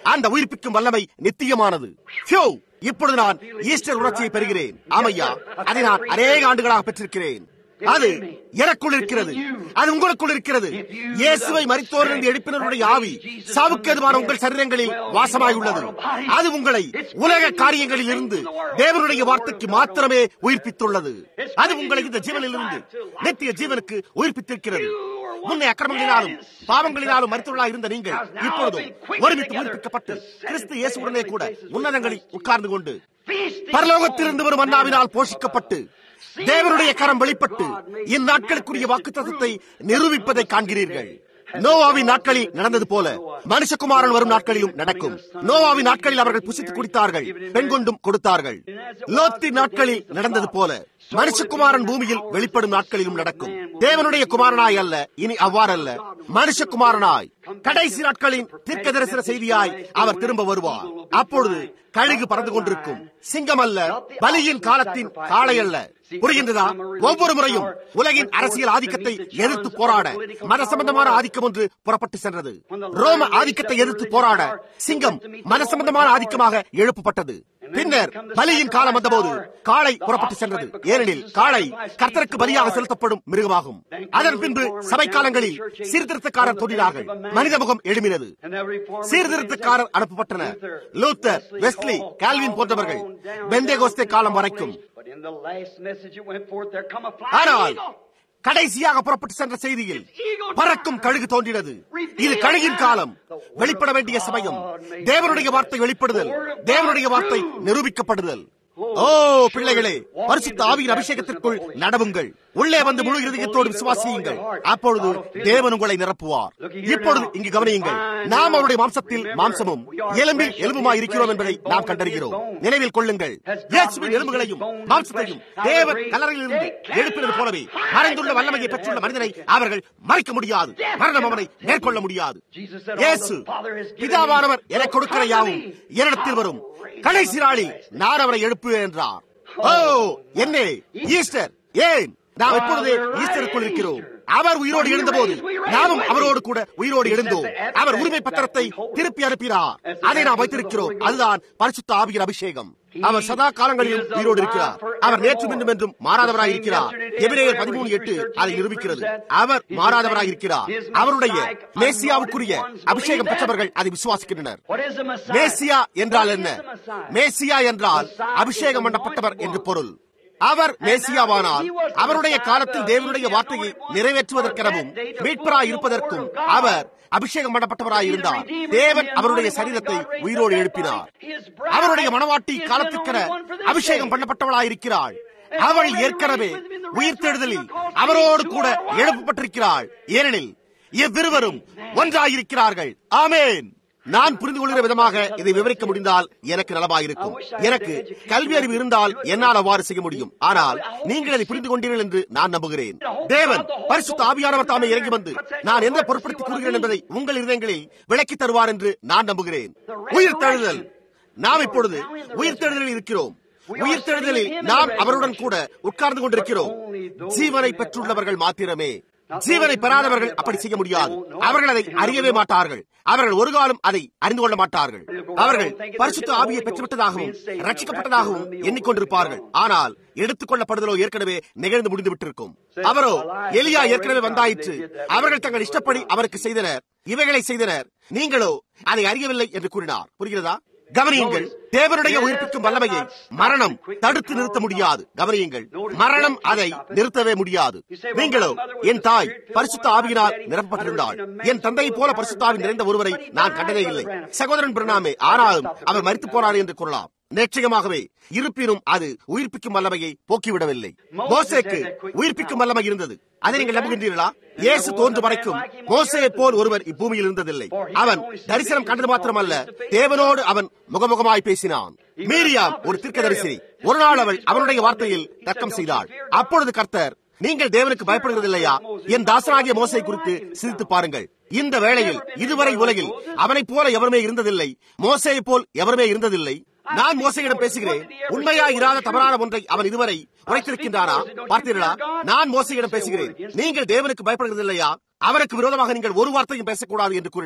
அந்த உயிர்ப்பிக்கும் வல்லமை நித்தியமானது. இப்பொழுது நான் ஈஸ்டர் உணர்ச்சியை பெறுகிறேன். ஆமையா, அதை நான் அநேக ஆண்டுகளாக பெற்றிருக்கிறேன். அது எனக்குள் இருக்கிறது, அது உங்களுக்குள் இருக்கிறது. இயேசுவை மரித்தோரிலிருந்து எழுப்பினருடைய ஆவி சாவுக்கு எதுவான உங்கள் சரீரங்களில் வாசமாயுள்ளது. அது உங்களை உலக காரியங்களில் இருந்து தேவனுடைய வார்த்தைக்கு மாத்திரமே உயிர்ப்பித்துள்ளது. அது உங்களை இந்த ஜீவனிலிருந்து நித்திய ஜீவனுக்கு உயிர்ப்பித்திருக்கிறது. முன்னே அக்கிரமங்களினாலும் பாவங்களினாலும் மரித்தவர்களாக இருந்த நீங்கள் இப்பொழுதும் ஒருமித்து உயிர்ப்பிக்கப்பட்டு கிறிஸ்து இயேசுவுடனே கூட உன்னதங்களில் உட்கார்ந்து கொண்டு பரலோகத்திலிருந்து வரும் மன்னாவினால் போஷிக்கப்பட்டு தேவனுடைய கரம் வெளிப்பட்டு இந்நாட்களுக்குரிய வாக்குத்தத்தத்தை நிரூபிப்பதை காண்கிறீர்கள். நோவாவின் நாட்களில் நடந்தது போல மனுஷகுமாரன் வரும் நாட்களிலும் நடக்கும். நோவாவின் நாட்களில் அவர்கள் புசித்து குடித்தார்கள், பெண் கொண்டும் கொடுத்தார்கள். லோத்தின் நாட்களில் நடந்தது போல மனுஷகுமாரன் பூமியில் வெளிப்படும் நாட்களிலும் நடக்கும். தேவனுடைய குமாரனாய் அல்ல, இனி அவ்வாறல்ல, மனுஷகுமாரனாய் கடைசி நாட்களின் தீர்க்க தரிசன செய்தியாய் அவர் திரும்ப வருவார். அப்பொழுது கழுகு பறந்து கொண்டிருக்கும், சிங்கம் அல்ல, பலியின் காலத்தின் காளை அல்ல. புரிகின்றதா? ஒவ்வொரு முறையும் உலகின் அரசியல் ஆதிக்கத்தை எதிர்த்து போராட மத சம்பந்தமான ஆதிக்கம் ஒன்று புறப்பட்டு சென்றது. ரோம ஆதிக்கத்தை எதிர்த்து போராட சிங்கம் மத சம்பந்தமான ஆதிக்கமாக எழுப்பப்பட்டது. பின்னர் பலியின் காலம் வந்தபோது காளை புறப்பட்டு சென்றது. ஏனெனில் காளை கர்த்தருக்கு பலியாக செலுத்தப்படும் மிருகமாகும். அதன் பின்பு சபை காலங்களில் சீர்திருத்தக்காரர் தோன்றினார்கள். மனித முகம் எழுமினது. சீர்திருத்தக்காரர் அனுப்பப்பட்டனர். லூத்தர், வெஸ்லி, கால்வின் போன்றவர்கள் பெந்தேகோஸ்தே காலம் வரைக்கும். ஆனால் கடைசியாக புறப்பட்டு சென்ற செய்தியில் பறக்கும் கழுகு தோன்றினது. இது கழுகின் காலம், வெளிப்பட வேண்டிய சமயம். தேவனுடைய வார்த்தை வெளிப்படுதல், தேவனுடைய வார்த்தை நிரூபிக்கப்படுதல். ஓ பிள்ளைகளே, பரிசுத்த ஆவியின் அபிஷேகத்திற்குள் நடவுங்கள். உள்ளே வந்து முழு இருதயத்தோடு விசுவாசியுங்கள். அப்பொழுது தேவன் உங்களை நிரப்புவார். இப்பொழுது இங்கு கவனியுங்கள். நாம் அவருடைய மாம்சத்தில் மாம்சமும் எலும்பில் எலும்புமாய் இருக்கிறோம் என்பதை நாம் கண்டறிகிறோம். நினைவில் கொள்ளுங்கள், இயேசுவின் எலும்புகளையும் மாம்சத்தையும் தேவன் கல்லறையிலிருந்து எழுப்பினது போலவே மறைந்துள்ள வல்லமையை பெற்றுள்ள மனிதனை அவர்கள் மறைக்க முடியாது. மரணம் அவனை மேற்கொள்ள முடியாது. இயேசு, பிதாவானவர் எனக்கு கொடுக்கிற யாவும் என்னிடத்தில் வரும், கடைசி நாளில் நான் அவரை எழுப்புவேன் என்றார். ஓ என்னே ஈஸ்டர்! ஏன் நாம் இப்பொழுதே ஈஸ்டருக்குள் இருக்கிறோம். அவர் உயிரோடு எழுந்தபோது நாமும் அவரோடு கூட உயிரோடு எழுந்தோம். அவர் உரிமை பத்திரத்தை திருப்பி அனுப்பினார். அதை நாம் வைத்திருக்கிறோம். அதுதான் பரிசுத்த ஆவியின் அபிஷேகம். அவர் சதா காலங்களிலும் உயிரோடு இருக்கிறார். அவர் நேற்று மீண்டும் என்றும் மாறாதவராய் இருக்கிறார். எபிரேயர் பதிமூணு எட்டு அதை நிரூபிக்கிறது. அவர் மாறாதவராய் இருக்கிறார். அவருடைய மேசியாவுக்குரிய அபிஷேகம் பெற்றவர்கள் அதை விசுவாசிக்கின்றனர். மேசியா என்றால் என்ன? மேசியா என்றால் அபிஷேகம் பண்ணப்பட்டவர் என்று பொருள். அவர் மேசியாவானால் அவருடைய காலத்தில் தேவனுடைய வார்த்தையை நிறைவேற்றுவதற்கெனவும் மீட்பராய் இருப்பதற்கும் அவர் அபிஷேகம் பண்ணப்பட்டவராய் இருந்தார். தேவன் அவருடைய சரீரத்தை உயிரோடு எழுப்பினார். அவருடைய மனவாட்டி காலத்திற்கென அபிஷேகம் பண்ணப்பட்டவளாயிருக்கிறாள். அவள் ஏற்கனவே உயிர்த்தெழுதலில் அவரோடு கூட எழுப்பப்பட்டிருக்கிறாள். ஏனெனில் இவ்விருவரும் ஒன்றாயிருக்கிறார்கள். ஆமேன். நான் புரிந்து கொள்கிற விதமாக இதை விவரிக்க முடிந்தால் எனக்கு நலமாயிருக்கும். எனக்கு கல்வி அறிவு இருந்தால் என்னால் அவ்வாறு செய்ய முடியும். ஆனால் நீங்கள் அதை புரிந்து கொண்டீர்கள் என்று நான் நம்புகிறேன். தேவன் பரிசுத்த ஆவியானவர் தாமே இறங்கி வந்து நான் என்ன பொருட்படுத்திக் கூறுகிறேன் என்பதை உங்கள் இதயங்களில் விளக்கி தருவார் என்று நான் நம்புகிறேன். உயிர்த்தெழுதல். நாம் இப்பொழுது உயிர்த்தெழுதலில் இருக்கிறோம். உயிர்த்தெழுதலில் நாம் அவருடன் கூட உட்கார்ந்து கொண்டிருக்கிறோம். ஜீவனை பெற்றுள்ளவர்கள் மாத்திரமே. ஜீவனை பெறாதவர்கள் அப்படி செய்ய முடியாது. அவர்கள் அதை அறியவே மாட்டார்கள். அவர்கள் ஒரு காலம் அதை அறிந்து கொள்ள மாட்டார்கள். அவர்கள் பரிசுத்த ஆவியை பெற்றுவிட்டதாகவும் ரட்சிக்கப்பட்டதாகவும் எண்ணிக்கொண்டிருப்பார்கள். ஆனால் எடுத்துக் கொள்ளப்படுதலோ ஏற்கனவே நிகழ்ந்து முடிந்து விட்டிருக்கும். அவரோ எலியா ஏற்கனவே வந்தாயிற்று. அவர்கள் தங்கள் இஷ்டப்படி அவருக்கு செய்தனர், இவைகளை செய்தனர். நீங்களோ அதை அறியவில்லை என்று கூறினார். புரிகிறதா? கவனியுங்கள். தேவனுடைய உயிர்ப்பிக்கும் வல்லமையை மரணம் தடுத்து நிறுத்த முடியாது. கவனியுங்கள், மரணம் அதை நிறுத்தவே முடியாது. நீங்களோ, என் தாய் பரிசுத்த ஆவியினால் நிரப்பப்பட்டிருந்தாள். என் தந்தையை போல பரிசுத்த ஆவி நிறைந்த ஒருவரை நான் கண்டதே இல்லை. சகோதரன் பிரணாமே, ஆனாலும் அவர் மரித்து போனார் என்று கூறலாம். நிச்சயமாகவே இருப்பினும் அது உயிர்ப்பிக்கும் வல்லமையை போக்கிவிடவில்லை. மோசேக்கு உயிர்ப்பிக்கும் வல்லமை இருந்தது. அதை நீங்கள் நம்புகின்றீர்களா? இயேசு தோன்றும் வரைக்கும் மோசேயை போல் ஒருவர் இப்பூமியில் இருந்ததில்லை. அவன் தரிசனம் கண்டது மாத்திரமல்ல, தேவனோடு அவன் முகமுகமாய் பேசினான். மீரியாம் ஒரு தீர்க்கதரிசி. ஒரு நாள் அவள் அவருடைய வார்த்தையில் தர்க்கம் செய்தாள். அப்பொழுது கர்த்தர், நீங்கள் தேவனுக்கு பயப்படுகிறதில்லையா? என் தாசனாகிய மோசே குறித்து சிந்தித்து பாருங்கள். இந்த வேளையில் இதுவரை உலகில் அவனைப் போல எவருமே இருந்ததில்லை, மோசேயை போல் எவருமே இருந்ததில்லை. நான் மோசையிடம் பேசுகிறேன். உண்மையா இராத தவறான ஒன்றை அவன் இதுவரை உரைத்திருக்கின்றானா? பார்த்தீர்களா? நான் மோசையிடம் பேசுகிறேன். நீங்கள் தேவனுக்கு பயப்படுகிறதில்லையா? அவருக்கு விரோதமாக நீங்கள் ஒரு வார்த்தையும் பேசக்கூடாது என்று கூறினார்.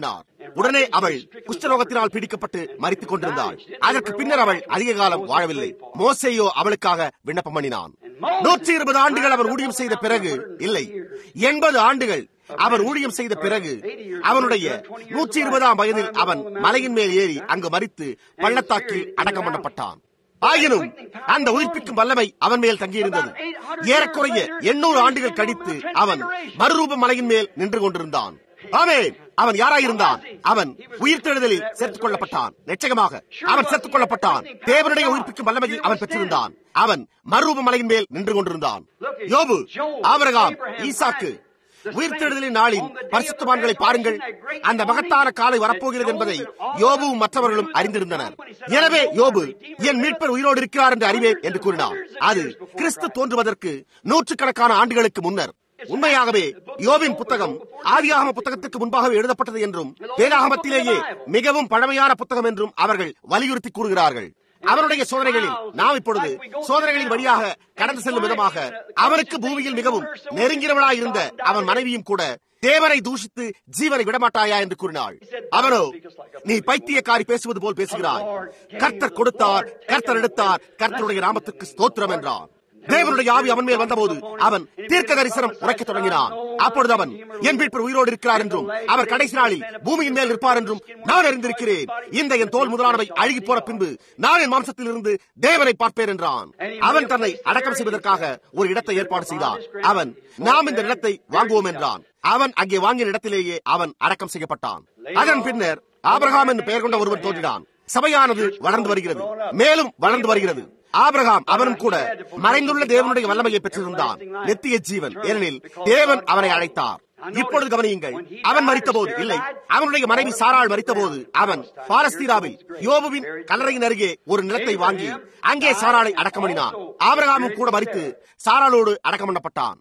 உடனே அவள் குஷ்டரோகத்தினால் பிடிக்கப்பட்டு மரித்துக் கொண்டிருந்தாள். அதற்கு பின்னர் அவள் அதிக காலம் வாழவில்லை. மோசேயோ அவளுக்காக விண்ணப்பம் பண்ணினான். நூற்றி இருபது ஆண்டுகள் அவர் ஊழியம் செய்த பிறகு, இல்லை எண்பது ஆண்டுகள் அவர் ஊழியம் செய்த பிறகு, அவனுடைய நூற்றி இருபதாம் வயதில் அவன் மலையின் மேல் ஏறி அங்கு மரித்து பள்ளத்தாக்கில் அடக்கம் பண்ணப்பட்டான். ஆயினும் அந்த உயிர்ப்பிக்கும் வல்லமை அவன் மேல் தங்கியிருந்தது. ஏறக்குறைய எண்ணூறு ஆண்டுகள் கழித்து அவன் மறுரூப மலையின் மேல் நின்று கொண்டிருந்தான். ஆமென். அவன் யாராயிருந்தான்? அவன் உயிர்த்தெழுதலில் சேர்த்துக் கொள்ளப்பட்டான். நிச்சயமாக அவன் சேர்த்துக் கொள்ளப்பட்டான். தேவனுடைய உயிர்ப்பிக்கும் வல்லமையை அவன் பெற்றிருந்தான். அவன் மறுரூப மலையின் மேல் நின்று கொண்டிருந்தான். யோபு, ஆபிரகாம், ஈசாக்கு, உயிர்த்தெழுதலின் நாளின் பரிசுத்தவான்களை பாருங்கள். அந்த மகத்தான காலை வரப்போகிறது என்பதை யோபுவும் மற்றவர்களும் அறிந்திருந்தனர். எனவே யோபு, என் மீட்பர் உயிரோடு இருக்கிறார் என்று அறிவேன் என்று கூறினார். அது கிறிஸ்து தோன்றுவதற்கு நூற்றுக்கணக்கான ஆண்டுகளுக்கு முன்னர். உண்மையாகவே யோபின் புத்தகம் ஆதியாகம புத்தகத்திற்கு முன்பாகவே எழுதப்பட்டது என்றும் வேதாகமத்திலேயே மிகவும் பழமையான புத்தகம் என்றும் அவர்கள் வலியுறுத்தி கூறுகிறார்கள். அவருடைய சோதனைகளில் நாம் இப்பொழுது சோதனைகளின் வழியாக கடந்து செல்லும் விதமாக அவனுக்கு பூமியில் மிகவும் நெருங்கினவளாய் இருந்த அவன் மனைவியும் கூட தேவனை தூஷித்து ஜீவனை விடமாட்டாயா என்று கூறினாள். அவனோ, நீ பைத்தியக்காரி பேசுவது போல் பேசுகிறாய். கர்த்தர் கொடுத்தார், கர்த்தர் எடுத்தார், கர்த்தருடைய நாமத்துக்கு ஸ்தோத்திரம் என்றான். தேவனுடைய ஆவி அவன் மேல் வந்தபோது அவன் தீர்க்க தரிசனம் உரைக்க தொடங்கினான். அப்பொழுது அவன், என் மீட்பர் உயிரோடு இருக்கிறார் என்றும் அவர் கடைசி நாளில் பூமியின் மேல் இருப்பார் என்றும் நான் அறிந்திருக்கிறேன். இந்த என் தோல் முதலானவை அழுகி போன பின்பு நான் என் மாம்சத்தில் இருந்து தேவனை பார்ப்பேன் என்றான். அவன் தன்னை அடக்கம் செய்வதற்காக ஒரு இடத்தை ஏற்பாடு செய்தான். அவன், நாம் இந்த இடத்தை வாங்குவோம் என்றான். அவன் அங்கே வாங்கிய இடத்திலேயே அவன் அடக்கம் செய்யப்பட்டான். அதன் பின்னர் ஆபிரகாம் என்று பெயர் கொண்ட ஒருவன் தோன்றினான். சபையானது வளர்ந்து வருகிறது, மேலும் வளர்ந்து வருகிறது. ஆபிரகாம் அவனும் கூட மறைந்துள்ள தேவனுடைய வல்லமையை பெற்றிருந்தான், நித்திய ஜீவன். ஏனெனில் தேவன் அவனை அழைத்தார். இப்பொழுது கவனியுங்கள், அவன் மரித்தபோது, இல்லை அவனுடைய மனைவி சாராள் மரித்தபோது அவன் பாலஸ்தீனாவில் யோபுவின் கல்லறையின் அருகே ஒரு நிலத்தை வாங்கி அங்கே சாராளை அடக்கம் பண்ணினான். ஆபிரகாமும் கூட மரித்து சாராளோடு அடக்கம் பண்ணப்பட்டான்.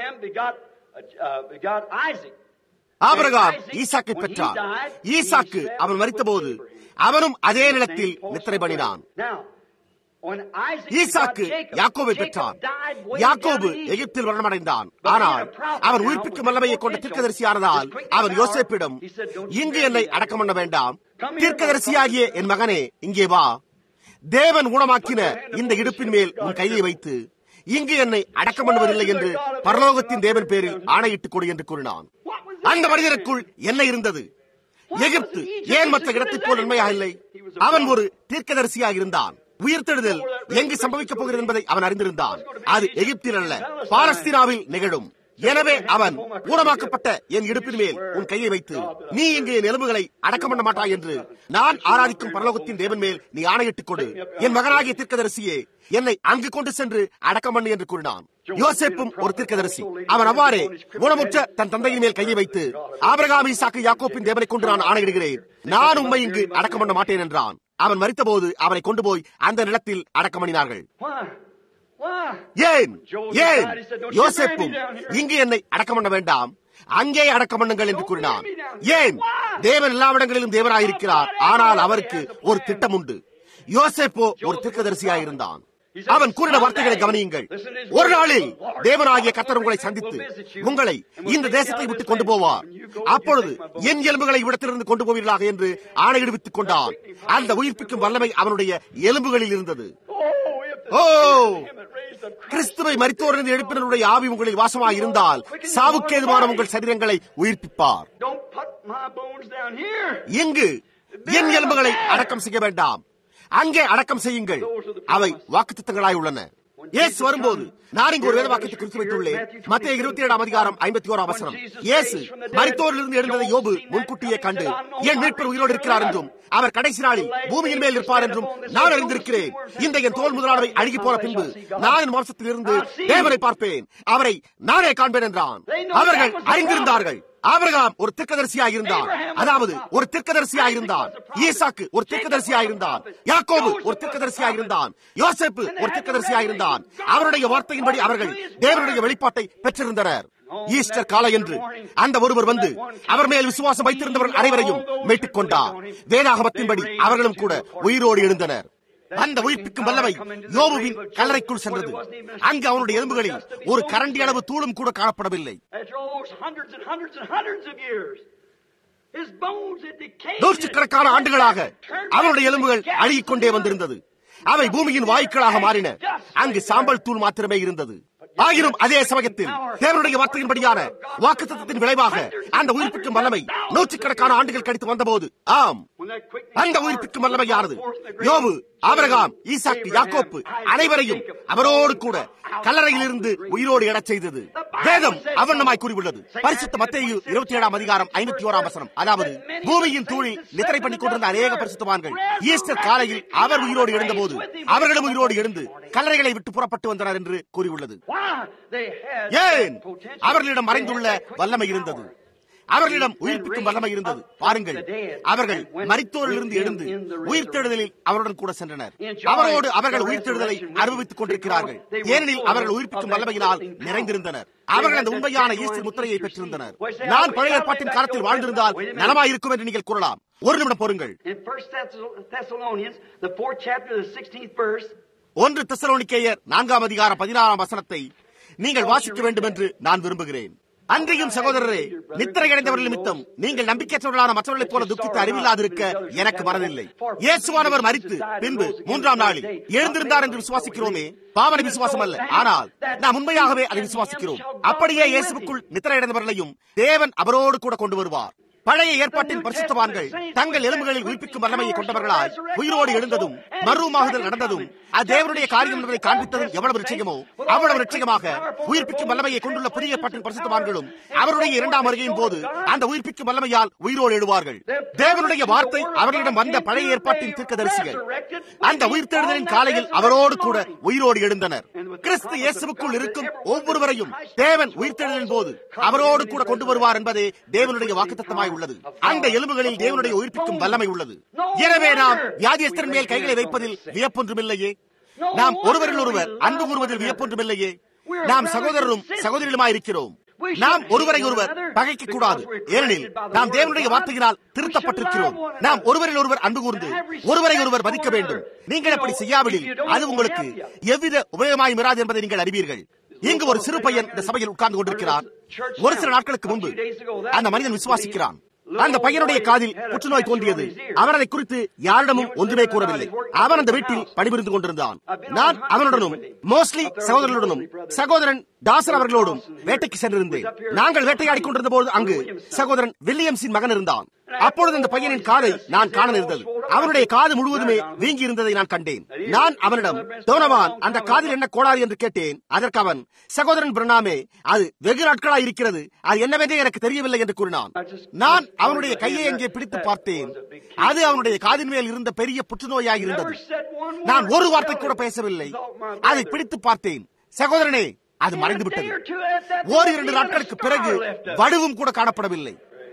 ஆபிரகாம் ஈசாக்கை பெற்றான். ஈசாக்கு அவன் மரித்தபோது அவனும் அதே நிலத்தில் நித்திரை பண்ணினான். ஈசாக்கு யாக்கோபை பெற்றான். யாக்கோபு எகிப்தில் மரணமடைந்தான். ஆனால் அவன் உயிர்ப்பிக்கும் வல்லமையை கொண்ட தீர்க்கதரிசியானதால் அவன் யோசேப்பிடம், இங்கு என்னை அடக்கம் பண்ண வேண்டாம், தீர்க்கதரிசியாகிய என் மகனே இங்கே வா, தேவன் குணமாக்கின இந்த இடுப்பின் மேல் உன் கையை வைத்து இங்கு என்னை அடக்கம் பண்ணுவதில்லை என்று பரலோகத்தின் தேவன் பேரில் ஆணையிட்டுக் கொடு என்று கூறினான். அந்த மனிதனுக்குள் என்ன இருந்தது? எகிப்து ஏன் மற்ற இடத்தைப் போல் நன்மையாக இல்லை? அவன் ஒரு தீர்க்கதரிசியாக இருந்தான். உயிர்த்தெழுதல் எங்கு சம்பவிக்கப் போகிறது என்பதை அவன் அறிந்திருந்தான். அது எகிப்தில் அல்ல, பாலஸ்தீனாவில் நிகழும். எனவே அவன், ஊனமாக்கப்பட்ட என் இடுப்பின் மேல் உன் கையை வைத்து நீ இங்கு என் எலும்புகளை அடக்கம் பண்ண மாட்டாய் என்று நான் ஆராதிக்கும் பரலோகத்தின் தேவன் மேல் நீ ஆணையிட்டுக் கொடு. என் மகனாகிய தீர்க்கதரிசியே, என்னை அங்கு கொண்டு சென்று அடக்கம் பண்ணு என்று கூறினான். யோசேப்பும் ஒரு தீர்க்கதரிசி. அவன் அவ்வாறே ஊனமுற்ற தன் தந்தையின் மேல் கையை வைத்து, ஆபிரகாம், ஈசாக்கு, யாக்கோப்பின் தேவனை கொண்டு நான் ஆணையிடுகிறேன், நான் உம்மை இங்கு அடக்கம் பண்ண மாட்டேன் என்றான். அவன் மரித்தபோது அவனை கொண்டு போய் அந்த நிலத்தில் அடக்கம் பண்ணினார்கள். ஏன் ஏன் யோசேப்பும் இங்கு என்னை அடக்கம் பண்ண வேண்டாம், அங்கே அடக்கம் பண்ணுங்கள் என்று கூறினான். ஏன்? தேவன் எல்லா இடங்களிலும் தேவனாயிருக்கிறார். ஆனால் அவருக்கு ஒரு திட்டம் உண்டு. யோசேப்போ ஒரு தீர்க்கதரிசியாயிருந்தான். அவன் கூறின வார்த்தைகளை கவனியுங்கள். ஒரு நாளில் தேவனாகிய கர்த்தர் உங்களை சந்தித்து உங்களை இந்த தேசத்தை விட்டு கொண்டு போவார். அப்பொழுது என் எலும்புகளை இவ்விடத்திலிருந்து கொண்டு போவீர்களாக என்று ஆணையிடுவித்துக் கொண்டான். அந்த உயிர்ப்பிக்கும் வல்லமை அவனுடைய எலும்புகளில் இருந்தது. ஓ, கிறிஸ்துவை மரித்தோரிலிருந்து எழுப்பினருடைய ஆவி உங்களில் வாசமாக இருந்தால் சாவுக்கேதுவான உங்கள் சரீரங்களை உயிர்ப்பிப்பார். இங்கு என் எலும்புகளை அடக்கம் செய்ய வேண்டாம், அங்கே அடக்கம் செய்யுங்கள். அவை வாக்குத்தத்தங்களாய் உள்ளன. இயேசு வரும்போது நான் இங்கு ஒரு வேத வாக்கியத்தை குறித்து வைத்துள்ளேன். மத்தேயு இருபத்தி ஏழாம் அதிகாரம் ஐம்பத்தி ஓராம் வசனம். இயேசு மரித்தோரிலிருந்து எழுந்ததை யோபு முன்கூட்டியே கண்டு என் மீட்பர் உயிரோடு இருக்கிறார் என்றும் அவர் கடைசி நாளில் பூமியின் மேல் இருப்பார் என்றும் நான் அறிந்திருக்கிறேன். இந்த என் தோல் முதலானவை அழுகி போன பின்பு நான் என் மாம்சத்தில் இருந்து தேவனை பார்ப்பேன், அவரை நானே காண்பேன் என்றான். அவர்கள் அறிந்திருந்தார்கள். ஆபிரகாம் ஒரு தீர்க்கதரிசியாக இருந்தான், அதாவது ஒரு தீர்க்கதரிசியாக இருந்தான். ஈசாக்கு ஒரு தீர்க்கதரிசியாக இருந்தான். யாக்கோபு ஒரு தீர்க்கதரிசியாக இருந்தான். யோசேப்பு ஒரு தீர்க்கதரிசியாக இருந்தான். அவருடைய வார்த்தையின்படி அவர்கள் தேவனுடைய வெளிப்பாட்டை பெற்றிருந்தனர். ஈஸ்டர் காலை என்று அந்த ஒருவர் வந்து அவர் மேல் விசுவாசம் வைத்திருந்தவர்கள் அனைவரையும் மீட்டுக் கொண்டார். வேதாகமத்தின்படி அவர்களும் கூட உயிரோடு எழுந்தனர். அந்த உயிர்ப்பிக்கும் வல்லமை யோபுவின் கல்லறைக்குள் சென்றது. அங்கு அவனுடைய எலும்புகளில் ஒரு கரண்டி அளவு தூளும் கூட காணப்படவில்லை. நூற்றுக்கணக்கான ஆண்டுகளாக அவருடைய எலும்புகள் அழுகிக் கொண்டே வந்திருந்தது. அவை பூமியின் வாயுக்களாக மாறின. அங்கு சாம்பல் தூள் மாத்திரமே இருந்தது. ஆயினும் அதே சமயத்தில் தேவனுடைய வார்த்தையின்படியான வாக்குத்தத்தத்தின் விளைவாக அந்த உயிர்ப்பிக்கும் வல்லமை நூற்றுக்கணக்கான ஆண்டுகள் கழித்து வந்தபோது, ஆம், அந்த உயிர்ப்பிக்கும் வல்லமையானது யோபு, ஆபிரகாம், ஈசாக்கு, யாக்கோப்பு அனைவரையும் அவரோடு கூட கல்லறையில் இருந்து உயிரோடு எழச் செய்தது. வேதம் அவண்ணமாய் கூறியுள்ளது. பரிசுத்த மத்தேயு இருபத்தி ஏழாம் அதிகாரம் ஐம்பத்தி ஓராம் வசனம். அதாவது, பூமியின் தூளில் நித்திரை பண்ணிக் கொண்டிருந்த அநேக பரிசுத்தவான்கள் ஈஸ்டர் காலையில் அவர் உயிரோடு எழுந்தபோது அவர்களும் உயிரோடு எழுந்து கல்லறைகளை விட்டு புறப்பட்டு வந்தனர் என்று கூறியுள்ளது. ஏன்? அவர்களிடம் மறைந்துள்ள வல்லமை இருந்தது. அவர்களிடம் உயிர்ப்பிக்கும் வல்லமை இருந்தது. பாருங்கள், அவர்கள் மரித்தோரிலிருந்து எழுந்து உயிர்த்தெழுதலில் அவருடன் கூட சென்றனர். அவரோடு அவர்கள் உயிர்த்தெழுதலை அனுபவித்துக் கொண்டிருக்கிறார்கள். ஏனெனில் அவர்கள் உயிர்ப்பிக்கும் வல்லமையினால் நிறைந்திருந்தனர். அவர்கள் அந்த உண்மையான ஈஸ்டர் முத்திரையை பெற்றிருந்தனர். நான் பழைய ஏற்பாட்டின் காலத்தில் வாழ்ந்திருந்தால் நலமாயிருக்கும் என்று நீங்கள் கூறலாம். ஒரு நிமிடம் பொறுங்கள். ஒன்று தெசலோனிக்கேயர் நான்காம் அதிகாரம் பதினாறாம் வசனத்தை நீங்கள் வாசிக்க வேண்டும் என்று நான் விரும்புகிறேன். அன்றையும் சகோதரரே, நித்திரை அடைந்தவர்கள் நிமித்தம் நீங்கள் நம்பிக்கையற்றவர்களான மற்றவர்களைப் போல துக்கித்து அறிவில்லாதிருக்க எனக்கு மனதில்லை. இயேசுவானவர் மரித்து பின்பு மூன்றாம் நாளில் எழுந்திருந்தார் என்று விசுவாசிக்கிறோமே, பாவனை விசுவாசம் அல்ல, ஆனால் நாம் உண்மையாகவே அதை விசுவாசிக்கிறோம். அப்படியே இயேசுவுக்குள் நித்திரை அடைந்தவர்களையும் தேவன் அவரோடு கூட கொண்டு வருவார். பழைய ஏற்பாட்டின் பரிசுத்தவான்கள் தங்கள் எலும்புகளில் உயிர்ப்பிக்கும் வல்லமையை கொண்டவர்களாய் உயிரோடு எழுந்ததும் மர்வமாகுதல் நடந்ததும் தேவனுடைய காரியம் என்பதை காண்பித்ததும் எவ்வளவு நிச்சயமோ அவ்வளவு நிச்சயமாக உயிர்ப்பிக்கும் வல்லமையை கொண்டுள்ள புதிய ஏற்பாட்டின் பரிசுத்தவான்களும் அவருடைய இரண்டாம் வருகையின் போது அந்த உயிர்ப்பிக்கும் வல்லமையால் உயிரோடு எழுவார்கள். தேவனுடைய வார்த்தை அவர்களிடம் வந்த பழைய ஏற்பாட்டின் தீர்க்கதரிசிகள் அந்த உயிர்த்தெழுதலின் காலையில் அவரோடு கூட உயிரோடு எழுந்தனர். கிறிஸ்து இயேசுவுக்குள் இருக்கும் ஒவ்வொருவரையும் தேவன் உயிர்த்தெழுதலின் போது அவரோடு கூட கொண்டு வருவார் என்பதே தேவனுடைய வாக்குத்தத்தமாய் உள்ளது. அந்த எலும்புகளில் தேவனுடைய உயிர்ப்பிக்கும் வல்லமை உள்ளது. எனவே நாம் வியாதியஸ்தரின் மேல் கைகளை வைப்பதில் வியப்பொன்றுமில்லையே. நாம் ஒருவரில் ஒருவர் அன்பு கூறுவதில் வியப்பொன்றுமில்லையே. நாம் சகோதரரும் சகோதரிகளுமாயிருக்கிறோம். நாம் ஒருவரை ஒருவர் பகைக்க கூடாது. ஏனெனில் நாம் தேவனுடைய வார்த்தையினால் திருத்தப்பட்டிருக்கிறோம். நாம் ஒருவரில் ஒருவர் அன்பு கூர்ந்து ஒருவரை ஒருவர் மதிக்க வேண்டும். நீங்கள் அப்படி செய்யாவிடில் அது உங்களுக்கு எவ்வித உபயோகமாயும் இராது என்பதை நீங்கள் அறிவீர்கள். இங்கு ஒரு சிறு பையன் இந்த சபையில் உட்கார்ந்து கொண்டிருக்கிறார். ஒரு சில நாட்களுக்கு முன்பு அந்த மனிதன் விசுவாசிக்கிறான். அந்த பையனுடைய காதில் புற்றுநோய் தோன்றியது. அவர் அதை குறித்து யாரிடமும் ஒன்றுமே கூறவில்லை. அவன் அந்த வீட்டில் பணிபுரிந்து கொண்டிருந்தான். நான் அவனுடனும் மோஸ்ட்லி சகோதரனுடனும் சகோதரன் தாசன் அவர்களோடும் வேட்டைக்கு சென்றிருந்தேன். நாங்கள் வேட்டையாடி கொண்டிருந்த போது அங்கு சகோதரன் வில்லியம்ஸின் மகன் இருந்தான். அப்பொழுது அந்த பையனின் காதை நான் காண இருந்தது. அவனுடைய காது முழுவதுமே வீங்கி இருந்ததை நான் கண்டேன். நான் அவனிடம், டோனவான், அந்த காதில் என்ன கோளாறு என்று கேட்டேன். அதற்கு அவன், சகோதரன் பிரணாமே, அது வெகு நாட்களாய் இருக்கிறது, அது என்னவென்றே எனக்கு தெரியவில்லை என்று கூறினான். நான் அவனுடைய கையை அங்கே பிடித்து பார்த்தேன். அது அவனுடைய காதின் மேல் இருந்த பெரிய புற்றுநோயாக இருந்தது. நான் ஒரு வார்த்தை கூட பேசவில்லை. அதை பிடித்து பார்த்தேன். சகோதரனே, அது மறைந்து விட்டது. ஓர் இரண்டு நாட்களுக்கு பிறகு வடுவும் கூட காணப்படவில்லை.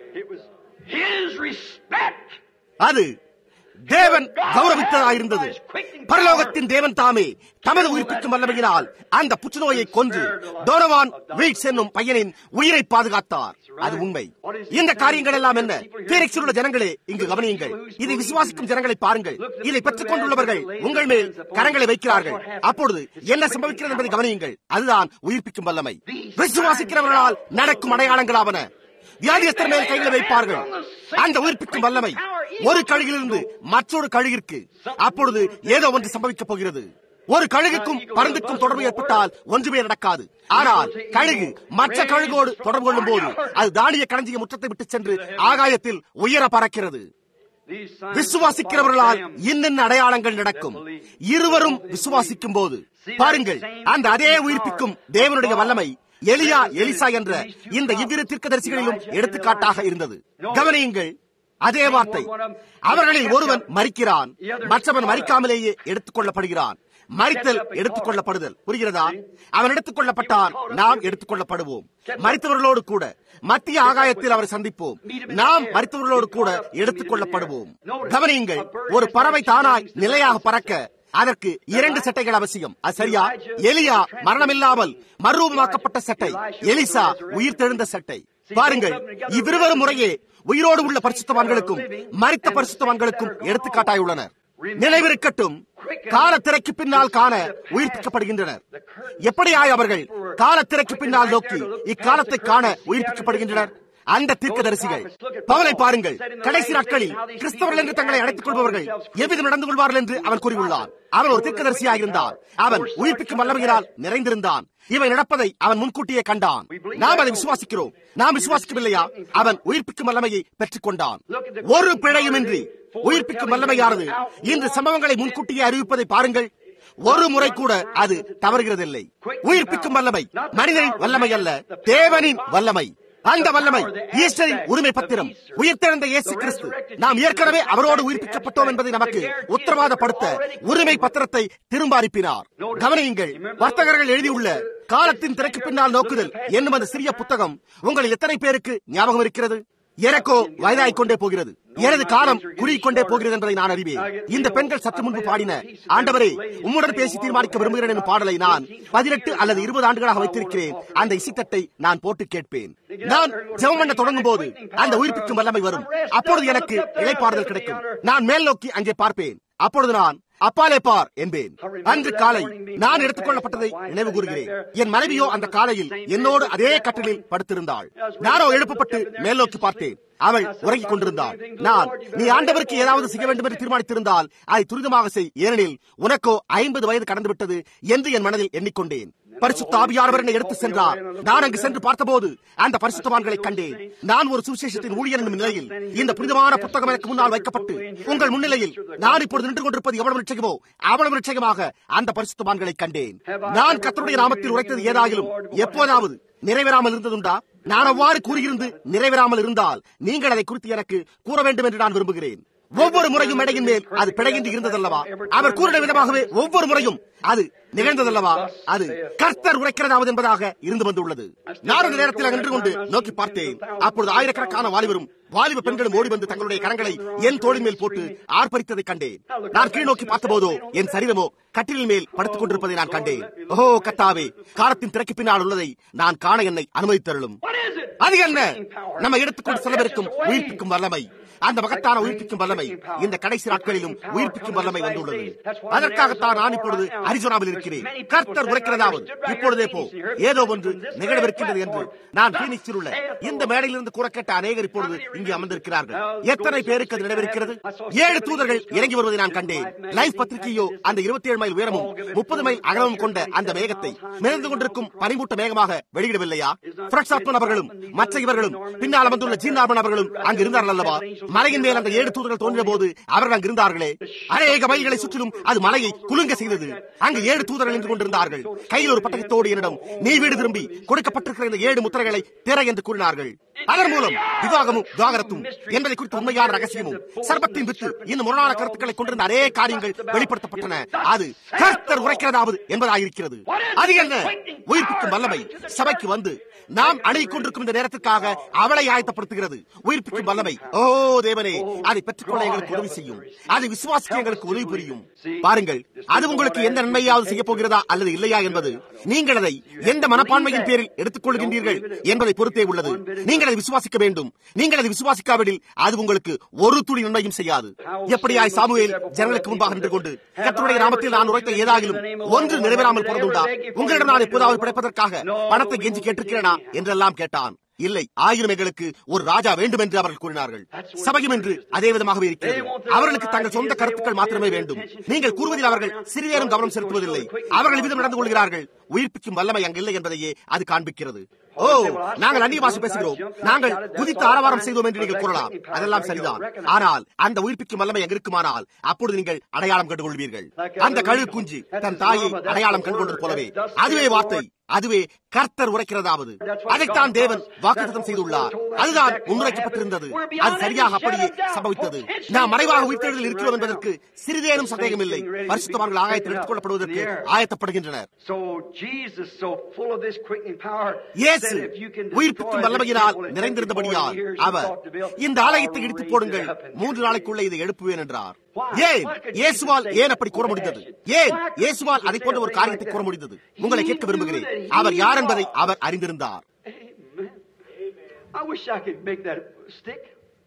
அது தேவன் கௌரவித்ததாயிருந்தது. பரலோகத்தின் தேவன் தாமே தமது உயிர்ப்பிக்கும் வல்லமையினால் அந்த புற்றுநோயை கொன்று டோனவான் வீட்ஸ் என்னும் பையனின் உயிரை பாதுகாத்தார். அது உண்மை. இந்த காரியங்கள் எல்லாம் என்ன? பீனிக்ஸில் உள்ள ஜனங்களே, இங்கு கவனியுங்கள். இதை விசுவாசிக்கும் ஜனங்களை பாருங்கள். இதை பெற்றுக் கொண்டுள்ளவர்கள் உங்கள் மேல் கரங்களை வைக்கிறார்கள். அப்பொழுது என்ன சம்பவிக்கிறது என்பதை கவனியுங்கள். அதுதான் உயிர்ப்பிக்கும் வல்லமை. விசுவாசிக்கிறவர்களால் நடக்கும் அடையாளங்களாவன. வியாதியஸ்தர் மேல் கைகளை வைப்பார்கள். அந்த உயிர்ப்பிக்கும் வல்லமை ஒரு கழுகிலிருந்து மற்றொரு கழுகிற்கு அப்பொழுது ஏதோ ஒன்று சம்பவிக்கப் போகிறது. ஒரு கழுகுக்கும் பருந்துக்கும் தொடர்பு ஏற்பட்டால் ஒன்றுமே நடக்காது. ஆனால் கழுகு மற்ற கழுகோடு தொடர்பு கொள்ளும் போது அது தானிய களஞ்சிய முற்றத்தை விட்டு சென்று ஆகாயத்தில் உயர பறக்கிறது. விசுவாசிக்கிறவர்களால் இன்னென்ன அடையாளங்கள் நடக்கும். இருவரும் விசுவாசிக்கும் போது பாருங்கள், அந்த அதே உயிர்ப்பிக்கும் தேவனுடைய வல்லமை எலியா, எலிசா என்ற இந்த இவ்விரு தீர்க்கதரிசிகளிலும் எடுத்துக்காட்டாக இருந்தது. கவனியுங்கள், அதே வார்த்தை. அவர்களில் ஒருவன் மரிக்கிறான், மற்றவன் மரிக்காமலேயே எடுத்துக் கொள்ளப்படுகிறான். மரித்தல் எடுத்துக் கொள்ளப்படுதல். புரிகிறதா? அவன் எடுத்துக் கொள்ளப்பட்டான், நாம் எடுத்துக் கொள்ளப்படுவோம். மரித்தவர்களோடு கூட மத்திய ஆகாயத்தில் அவரை சந்திப்போம். நாம் மரித்தவர்களோடு கூட எடுத்துக் கொள்ளப்படுவோம். கவனியுங்கள், ஒரு பறவை தானாய் நிலையாக பறக்க அதற்கு இரண்டு சட்டைகள் அவசியம். அது சரியா? எலியா மரணமில்லாமல் மறுரூபமாக்கப்பட்ட சட்டை, எலிசா உயிர்த்தெழுந்த சட்டை. பாருங்கள், இவ்விருவரும் முறையே உயிரோடு உள்ள பரிசுத்தவான்களுக்கும் மரித்த பரிசுத்தவான்களுக்கும் எடுத்துக்காட்டாய் உள்ளனர். நினைவிருக்கட்டும், காலத்திரைக்கு பின்னால் காண உயிர்ப்பிக்கப்படுகின்றனர். எப்படியாய் அவர்கள் காலத்திரைக்கு பின்னால் நோக்கி இக்காலத்தை காண உயிர்ப்பிக்கப்படுகின்றனர்? அந்த தீர்க்கதரிசிகள். பவுலை பாருங்கள், கடைசி நாட்களில் கிறிஸ்தவர்கள் என்று தங்களை அழைத்துக் கொள்பவர்கள் எவ்விதம் நடந்து கொள்வார்கள் என்று அவன் கூறியுள்ளார். அவன் ஒரு தீர்க்கதரிசியாக இருந்தான். அவன் உயிர்ப்பிக்கும் வல்லமையினால் நிறைந்திருந்தான். இவை நடப்பதை அவன் முன்கூட்டியே கண்டான். நாம் அதை விசுவாசிக்கிறோம். நாம் விசுவாசிக்கவில்லையா? அவன் உயிர்ப்பிக்கும் வல்லமையை பெற்றுக் கொண்டான். ஒரு பிழையுமின்றி உயிர்ப்பிக்கும் வல்லமையானது இன்று சம்பவங்களை முன்கூட்டியே அறிவிப்பதை பாருங்கள். ஒரு முறை கூட அது தவறுகிறதில்லை. உயிர்ப்பிக்கும் வல்லமை மனிதனின் வல்லமை அல்ல, தேவனின் வல்லமை. அந்த வல்லமை ஈஸ்டரின் உரிமை பத்திரம். உயிர்த்தெழுந்த இயேசு கிறிஸ்து நாம் ஏற்கனவே அவரோடு உயிர்ப்பிக்கப்பட்டோம் என்பதை நமக்கு உத்தரவாதப்படுத்த உரிமை பத்திரத்தை திரும்ப அனுப்பினார். கவனியுங்கள், வர்த்தகர்கள் எழுதியுள்ள காலத்தின் திரைக்கு பின்னால் நோக்குதல் என்னும் அந்த சிறிய புத்தகம் உங்களில் எத்தனை பேருக்கு ஞாபகம் இருக்கிறது? எனக்கோ வயதாகிக் கொண்டே போகிறது. எனது காலம் குறுகிக்கொண்டே போகிறது என்பதை நான் அறிவேன். இந்த பெண்கள் சற்று முன்பு பாடின ஆண்டவரே உம்முடன் பேசி தீர்மானிக்க விரும்புகிறேன் என்னும் பாடலை நான் பதினெட்டு அல்லது இருபது ஆண்டுகளாக வைத்திருக்கிறேன். அந்த இசைத்தட்டை நான் போட்டு கேட்பேன். நான் ஜெபம் பண்ண தொடங்கும் போது அந்த உயிர்ப்பிக்கும் வல்லமை வரும். அப்பொழுது எனக்கு இளைப்பாறுதல் கிடைக்கும். நான் மேல் நோக்கி அங்கே பார்ப்பேன். அப்பொழுது நான் அப்பாலே பார் என்பேன். அன்று காலை நான் எடுத்துக் கொள்ளப்பட்டதை நினைவு கூறுகிறேன். என் மனைவியோ அந்த காலையில் என்னோடு அதே கட்டிலில் படுத்திருந்தாள். நானோ எழுப்பப்பட்டு மேல் நோக்கி பார்த்தேன். அவள் உறங்கிக் கொண்டிருந்தாள். நான், நீ ஆண்டவருக்கு ஏதாவது செய்ய வேண்டும் என்று தீர்மானித்திருந்தால் அதை துரிதமாக செய், ஏனெனில் உனக்கோ ஐம்பது வயது கடந்து விட்டது என்று என் மனதில் எண்ணிக்கொண்டேன். பரிசுத்த ஆவியானவர் என்னை எடுத்து சென்றார். நான் அங்கு சென்று பார்த்தபோது அந்த பரிசுத்தவான்களை கண்டேன். நான் ஒரு சுவிசேஷத்தின் ஊழியர் என்னும் நிலையில் இந்த புனிதமான புத்தகம் எனக்கு முன்னால் வைக்கப்பட்டு உங்கள் முன்னிலையில் நான் இப்பொழுது நின்று கொண்டிருப்பது எவ்வளவு நிச்சயமோ அவ்வளவு நிச்சயமாக அந்த பரிசுத்தவான்களை கண்டேன். நான் கர்த்தருடைய நாமத்தில் உரைத்தது ஏதாகிலும் எப்போதாவது நிறைவேறாமல் இருந்ததுண்டா? நான் அவ்வாறு கூறியிருந்து நிறைவேறாமல் இருந்தால் நீங்கள் அதை குறித்து எனக்கு கூற வேண்டும் என்று நான் விரும்புகிறேன். ஒவ்வொரு முறையும் மேடையின் மேல் அது பிழையின்றி இருந்ததல்லவா? அவர் கூறின விதமாகவே ஒவ்வொரு முறையும் அது நிகழ்ந்ததல்லவா? அது கர்த்தர் உரைக்கிறதாவது என்பதாக இருந்து வந்துள்ளது. நான் ஒரு நேரத்தில் நின்று கொண்டு நோக்கி பார்த்தேன். அப்பொழுது ஆயிரக்கணக்கான வாலிபரும் வாலிப பெண்களும் ஓடி வந்து தங்களுடைய கரங்களை என் தோளின் மேல் போட்டு ஆர்ப்பரித்ததை கண்டேன். நான் கீழ் நோக்கி பார்த்தபோதோ என் சரீரமோ கட்டிலின் மேல் படுத்துக் கொண்டிருப்பதை நான் கண்டேன். ஓஹோ கர்த்தாவே, காலத்தின் திரைக்கு பின்னால் உள்ளதை நான் காண என்னை அனுமதித்தருளும். அது என்ன? நம்ம எடுத்துக்கொண்டு செல்லவிருக்கும் உயிர்ப்பிக்கும் வல்லமை, அந்த மகத்தான உயிர்ப்பிக்கும் வல்லமை இந்த கடைசி நாட்களிலும் உயிர்ப்பிக்கும் வல்லமை வந்துள்ளது. அதற்காகத்தான் நான் இப்பொழுது அரிசோனாவில் இருக்கிறேன். கர்த்தர் உரைக்கிறதாவது இப்பொழுதே போ, ஏதோ ஒன்று நிகழவிருக்கின்றது என்று நான் பீனிக்ஸில் உள்ள இந்த மேடையிலிருந்து கூற கேட்ட அநேகர் இப்பொழுது இங்கே அமர்ந்திருக்கிறார்கள். எத்தனை பேருக்கு அது நடைபெறுகிறது? ஏழு தூதர்கள் இறங்கி வருவதை நான் கண்டேன். லைஃப் பத்திரிகையோ அந்த இருபத்தி ஏழு மைல் உயரமும் முப்பது மைல் அகலமும் கொண்ட அந்த மேகத்தை மிதந்து கொண்டிருக்கும் பனிமூட்ட மேகமாக வெளியிடவில்லையா? அவர்களும் மற்ற இவர்களும் பின்னால் அமர்ந்துள்ள ஜீன் நார்மன் அவர்களும் அங்கு இருந்தார்கள் அல்லவா? மலையின் மேல் அந்த ஏழு தூதர்கள் தோன்றிய போது அவர்கள் அங்கு இருந்தார்களே. அநேக மைல்களை சுற்றிலும் அது மலையை குலுங்க செய்தது. அங்கு ஏழு தூதர்கள் நின்று கொண்டிருந்தார்கள். கையில் ஒரு பட்டயத்தோடு என்னிடம், நீ வீடு திரும்பி கொடுக்கப்பட்டிருக்கிற இந்த ஏழு முத்திரைகளை திற என்று கூறினார்கள். அதன் மூலம் விவாகமும் துவாகரத்தும் என்பதை குறித்து உண்மையான ரகசியமும் சர்பத்தின் வித்து இந்த முரணான கருத்துக்களை கொண்டிருந்த அநேக காரியங்கள் வெளிப்படுத்தப்பட்டன. அது கர்த்தர் உரைக்கிறதாவது என்பதாயிருக்கிறது. அது என்ன? உயிர்ப்பிக்கும் வல்லமை சபைக்கு வந்து நாம் அணுகிக் கொண்டிருக்கும் இந்த நேரத்திற்காக அவளை ஆயத்தப்படுத்துகிறது. உயிர்ப்பிக்கும் வல்லமை, ஓ தேவனே, அதை பெற்றுக்கொள்ள எங்களுக்கு உதவி செய்யும். அதை விசுவாசிக்க எங்களுக்கு உதவி புரியும். பாருங்கள், அது உங்களுக்கு எந்த நன்மையாவது செய்ய போகிறதா அல்லது இல்லையா என்பது நீங்கள் அதை எந்த மனப்பான்மையின் பேரில் எடுத்துக் கொள்கின்றீர்கள் என்பதை பொறுத்தே உள்ளது. நீங்கள் அதை விசுவாசிக்க வேண்டும். நீங்கள் அதை விசுவாசிக்காவிடில் அது உங்களுக்கு ஒரு துளி நன்மையும் செய்யாது. எப்படியாய் சாமுவேல் ஜனங்களுக்கு முன்பாக நின்று கொண்டு கர்த்தருடைய நாமத்தில் நான் உரைத்த ஏதாகிலும் ஒன்று நிறைவேறாமல் போனதுண்டா? உங்களிடம் நான் எப்போதாவது பிழைப்பதற்காக பணத்தை கெஞ்சி கேட்டிருக்கிறேனா என்றெல்லாம் கேட்டான். இல்லை, ஆயிரம் எங்களுக்கு ஒரு ராஜா வேண்டும் என்று அவர்கள் கூறினார்கள். சபையும் என்று அதே விதமாகவே இருக்கிறது. அவர்களுக்கு தங்கள் சொந்த கருத்துக்கள் மாத்திரமே வேண்டும். நீங்கள் கூறுவதில் அவர்கள் சிறிதேனும் கவனம் செலுத்துவதில்லை. அவர்கள் விதம் நடந்து கொள்கிறார்கள். உயிர்ப்பிக்கும் வல்லமை அங்கு இல்லை என்பதையே அது காண்பிக்கிறது. ஓ, நாங்கள் அந்நிய பாஷை பேசுகிறோம், நாங்கள் குதித்து ஆரவாரம் செய்தோம் என்று நீங்கள் கூறலாம். அதெல்லாம் சரிதான். ஆனால் அந்த உயிர்ப்பிக்கும் வல்லமை அங்கு இருக்குமானால் அப்பொழுது நீங்கள் அடையாளம் கண்டு கொள்வீர்கள். அந்த கழுகு குஞ்சு தன் தாயை அடையாளம் கண்டு கொண்டது போலவே அதுவே வார்த்தை, அதுவே கர்த்தர் உரைக்கிறதாவது. அதைத்தான் தேவன் வாக்குத்தத்தம் செய்துள்ளார். அதுதான் முன்னுரைக்கப்பட்டிருந்தது. அது சரியாக அப்படியே சம்பவித்தது. நாம் மறைவாக உயிர்த்தெழுதல் இருக்கிறோம் என்பதற்கு சிறிதேனும் சந்தேகம் இல்லை. பரிசுத்தவான்கள் ஆயத்தில் எடுத்துக் கொள்ளப்படுவதற்கு ஆயத்தப்படுகின்றனர். இயேசு உயிர்ப்பிக்கும் வல்லமையினால் நிறைந்திருந்தபடியால் அவர் இந்த ஆலயத்தை இடித்து போடுங்கள், மூன்று நாளைக்குள்ளே இதை எழுப்புவேன் என்றார். ஏன் இயேசுவால் ஏன் அப்படி கூற முடிந்தது? ஏன் இயேசுவால் அதை போன்ற ஒரு காரியத்தை கூற முடிந்தது? உங்களை கேட்க விரும்புகிறேன். அவர் யார் என்பதை அவர் அறிந்திருந்தார்.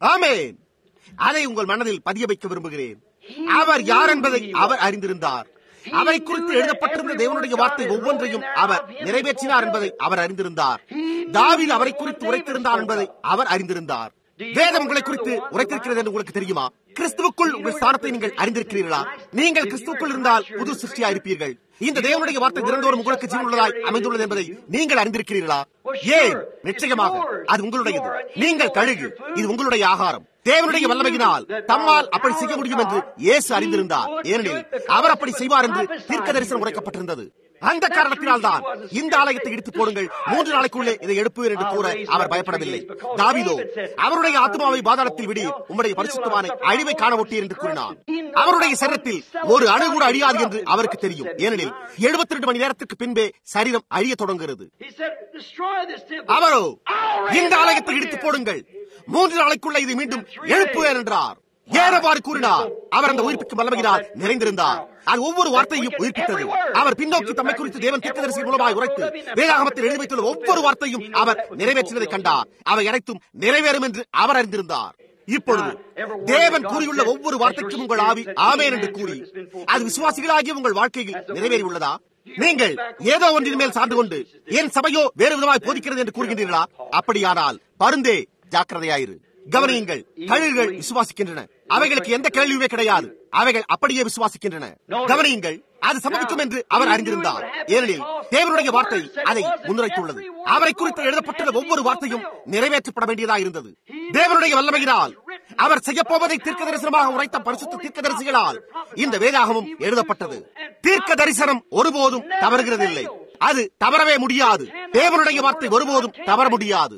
ஆமென். அதை உங்கள் மனதில் பதிய வைக்க விரும்புகிறேன். அவர் யார் என்பதை அவர் அறிந்திருந்தார். அவரை குறித்து எழுதப்பட்டிருந்த தேவனுடைய வார்த்தை ஒவ்வொன்றையும் அவர் நிறைவேற்றினார் என்பதை அவர் அறிந்திருந்தார். தாவீது அவரை குறித்து உரைத்திருந்தார் என்பதை அவர் அறிந்திருந்தார். வேதம் உங்களை குறித்து உரைத்திருக்கிறது என்று உங்களுக்கு தெரியுமா? கிறிஸ்துவுக்குள் உங்கள் ஸ்தானத்தை நீங்கள் அறிந்திருக்கிறீர்களா? நீங்கள் கிறிஸ்துவுக்குள் இருந்தால் புது சிருஷ்டியா இருப்பீர்கள். இந்த தேவனுடைய வார்த்தை திறந்தோறும் உங்களுக்கு ஜீவன் உள்ளதாய் அமைந்துள்ளது என்பதை நீங்கள் அறிந்திருக்கிறீர்களா? ஏன்? நிச்சயமாக அது உங்களுடையது. நீங்கள் கழுகு, இது உங்களுடைய ஆகாரம். தேவனுடைய வல்லமையினால் தம்மால் அப்படி செய்ய முடியும் என்று இயேசு அறிந்திருந்தார். ஏனெனில் அவர் அப்படி செய்வார் என்று தீர்க்க தரிசனம் உரைக்கப்பட்டிருந்தது. அந்த காரணத்தினால் தான் இந்த ஆலயத்தை இடித்து போடுங்கள், மூன்று நாளைக்குள்ளே இதை எழுப்புவேன் என்று கூற அவர் பயப்படவில்லை. தாவீதோ அவருடைய ஆத்மாவை பாதாளத்தில் விடி, உம்முடைய பரிசுத்தவானை அழிவை காண ஒட்டீர் என்று கூறினார். அவருடைய சரீரத்தில் ஒரு அணு கூட அழியாது என்று அவருக்கு தெரியும். ஏனெனில் எழுபத்தி ரெண்டு மணி நேரத்துக்கு பின்பே சரீரம் அழிய தொடங்குகிறது. அவரோ இந்த ஆலயத்தை இடித்து போடுங்கள், மூன்று நாளைக்குள்ள இதை மீண்டும் எழுப்புவேன் என்றார். ஏறவாறு கூறினார். அவர் அந்த உயிர்ப்பிக்கும் வல்லமையினால் நிறைந்திருந்தார். அது ஒவ்வொரு வார்த்தையும் உயிர்ப்பித்தது. அவர் பின்னோக்கி தம்மை குறித்து தேவன் தீர்க்கதரிசி மூலமாக உரைத்து வேதாகமத்தில் எழுதி வைத்துள்ள ஒவ்வொரு வார்த்தையும் அவர் நிறைவேற்றினதை கண்டார். அவை அனைத்தும் நிறைவேறும் என்று அவர் அறிந்திருந்தார். இப்பொழுது தேவன் கூறியுள்ள ஒவ்வொரு வார்த்தைக்கும் உங்கள் ஆவி ஆமென் என்று கூறி அது விசுவாசிகளாகிய உங்கள் வாழ்க்கையில் நிறைவேறியுள்ளதா? நீங்கள் ஏதோ ஒன்றின் மேல் சார்ந்து கொண்டு என் சபையோ வேறு விதமாய் போதிக்கிறது என்று கூறுகின்றீர்களா? அப்படியானால் பருந்தே ஜாக்கிரதையாயிரு. கவனியுங்கள், கழுகுகள் விசுவாசிக்கின்றன. அவைகளுக்கு எந்த கேள்வியுமே கிடையாது. அவைகள் அப்படியே விசுவாசிக்கின்றன. கவனியுங்கள், அது சம்பவிக்கும் என்று அவர் அறிந்திருந்தார். ஏனெனில் தேவனுடைய வார்த்தை அதை முன்னுரைத்துள்ளது. அவரை குறித்து எழுதப்பட்டுள்ள ஒவ்வொரு வார்த்தையும் நிறைவேற்றப்பட வேண்டியதாக இருந்தது. தேவனுடைய வல்லமையினால் அவர் செய்யப்போவதை தீர்க்க தரிசனமாக உரைத்த பரிசுத்த தீர்க்க தரிசிகளால் இந்த வேதாகமும் எழுதப்பட்டது. தீர்க்க தரிசனம் ஒருபோதும் தவறுகிறதில்லை. அது தவறவே முடியாது. தேவனுடைய வார்த்தை ஒருபோதும் தவற முடியாது.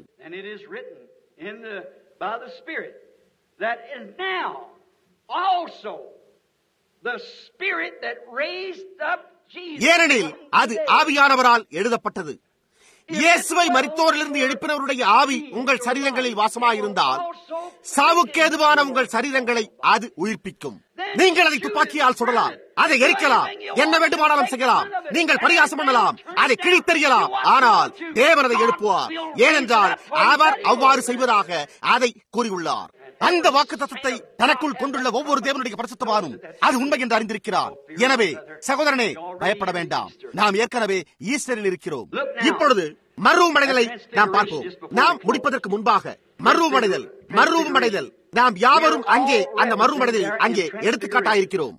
In the, by the Spirit, that is now also the Spirit that raised up Jesus. ஏனெனில் அது ஆவியானவரால் எழுதப்பட்டது. இயேசுவை மரித்தோரிலிருந்து எழுப்பினவருடைய ஆவி உங்கள் சரீரங்களில் வாசமாயிருந்தால் சாவுக்கேதுவான உங்கள் சரீரங்களை அது உயிர்ப்பிக்கும். நீங்கள் அதை துப்பாக்கியால் சுடலாம், அதை எரிக்கலாம், என்ன வேண்டுமானாலும் செய்யலாம், நீங்கள் பரிகாசம் பண்ணலாம், அதை கிழித்தெறியலாம். ஆனால் தேவன் அதை எழுப்புவார். ஏனென்றால் அவர் அவ்வாறு செய்வதாக அதை கூறியுள்ளார். அந்த வாக்குத்தத்தத்தை தனக்குள் கொண்டுள்ள ஒவ்வொரு தேவனுடைய பரிசுத்தவானும் அது உண்மை என்று அறிந்திருக்கிறார். எனவே சகோதரனே, பயப்பட வேண்டாம். நாம் ஏற்கனவே ஈஸ்டரில் இருக்கிறோம். இப்பொழுது மறுரூபமடைதலை நாம் பார்ப்போம். நாம் முடிப்பதற்கு முன்பாக மறுரூபமடைதல் மறுரூபமடைதல் நாம் யாவரும் அங்கே அந்த மறுரூபமடைதலில் அங்கே எடுத்துக்காட்டாயிருக்கிறோம்.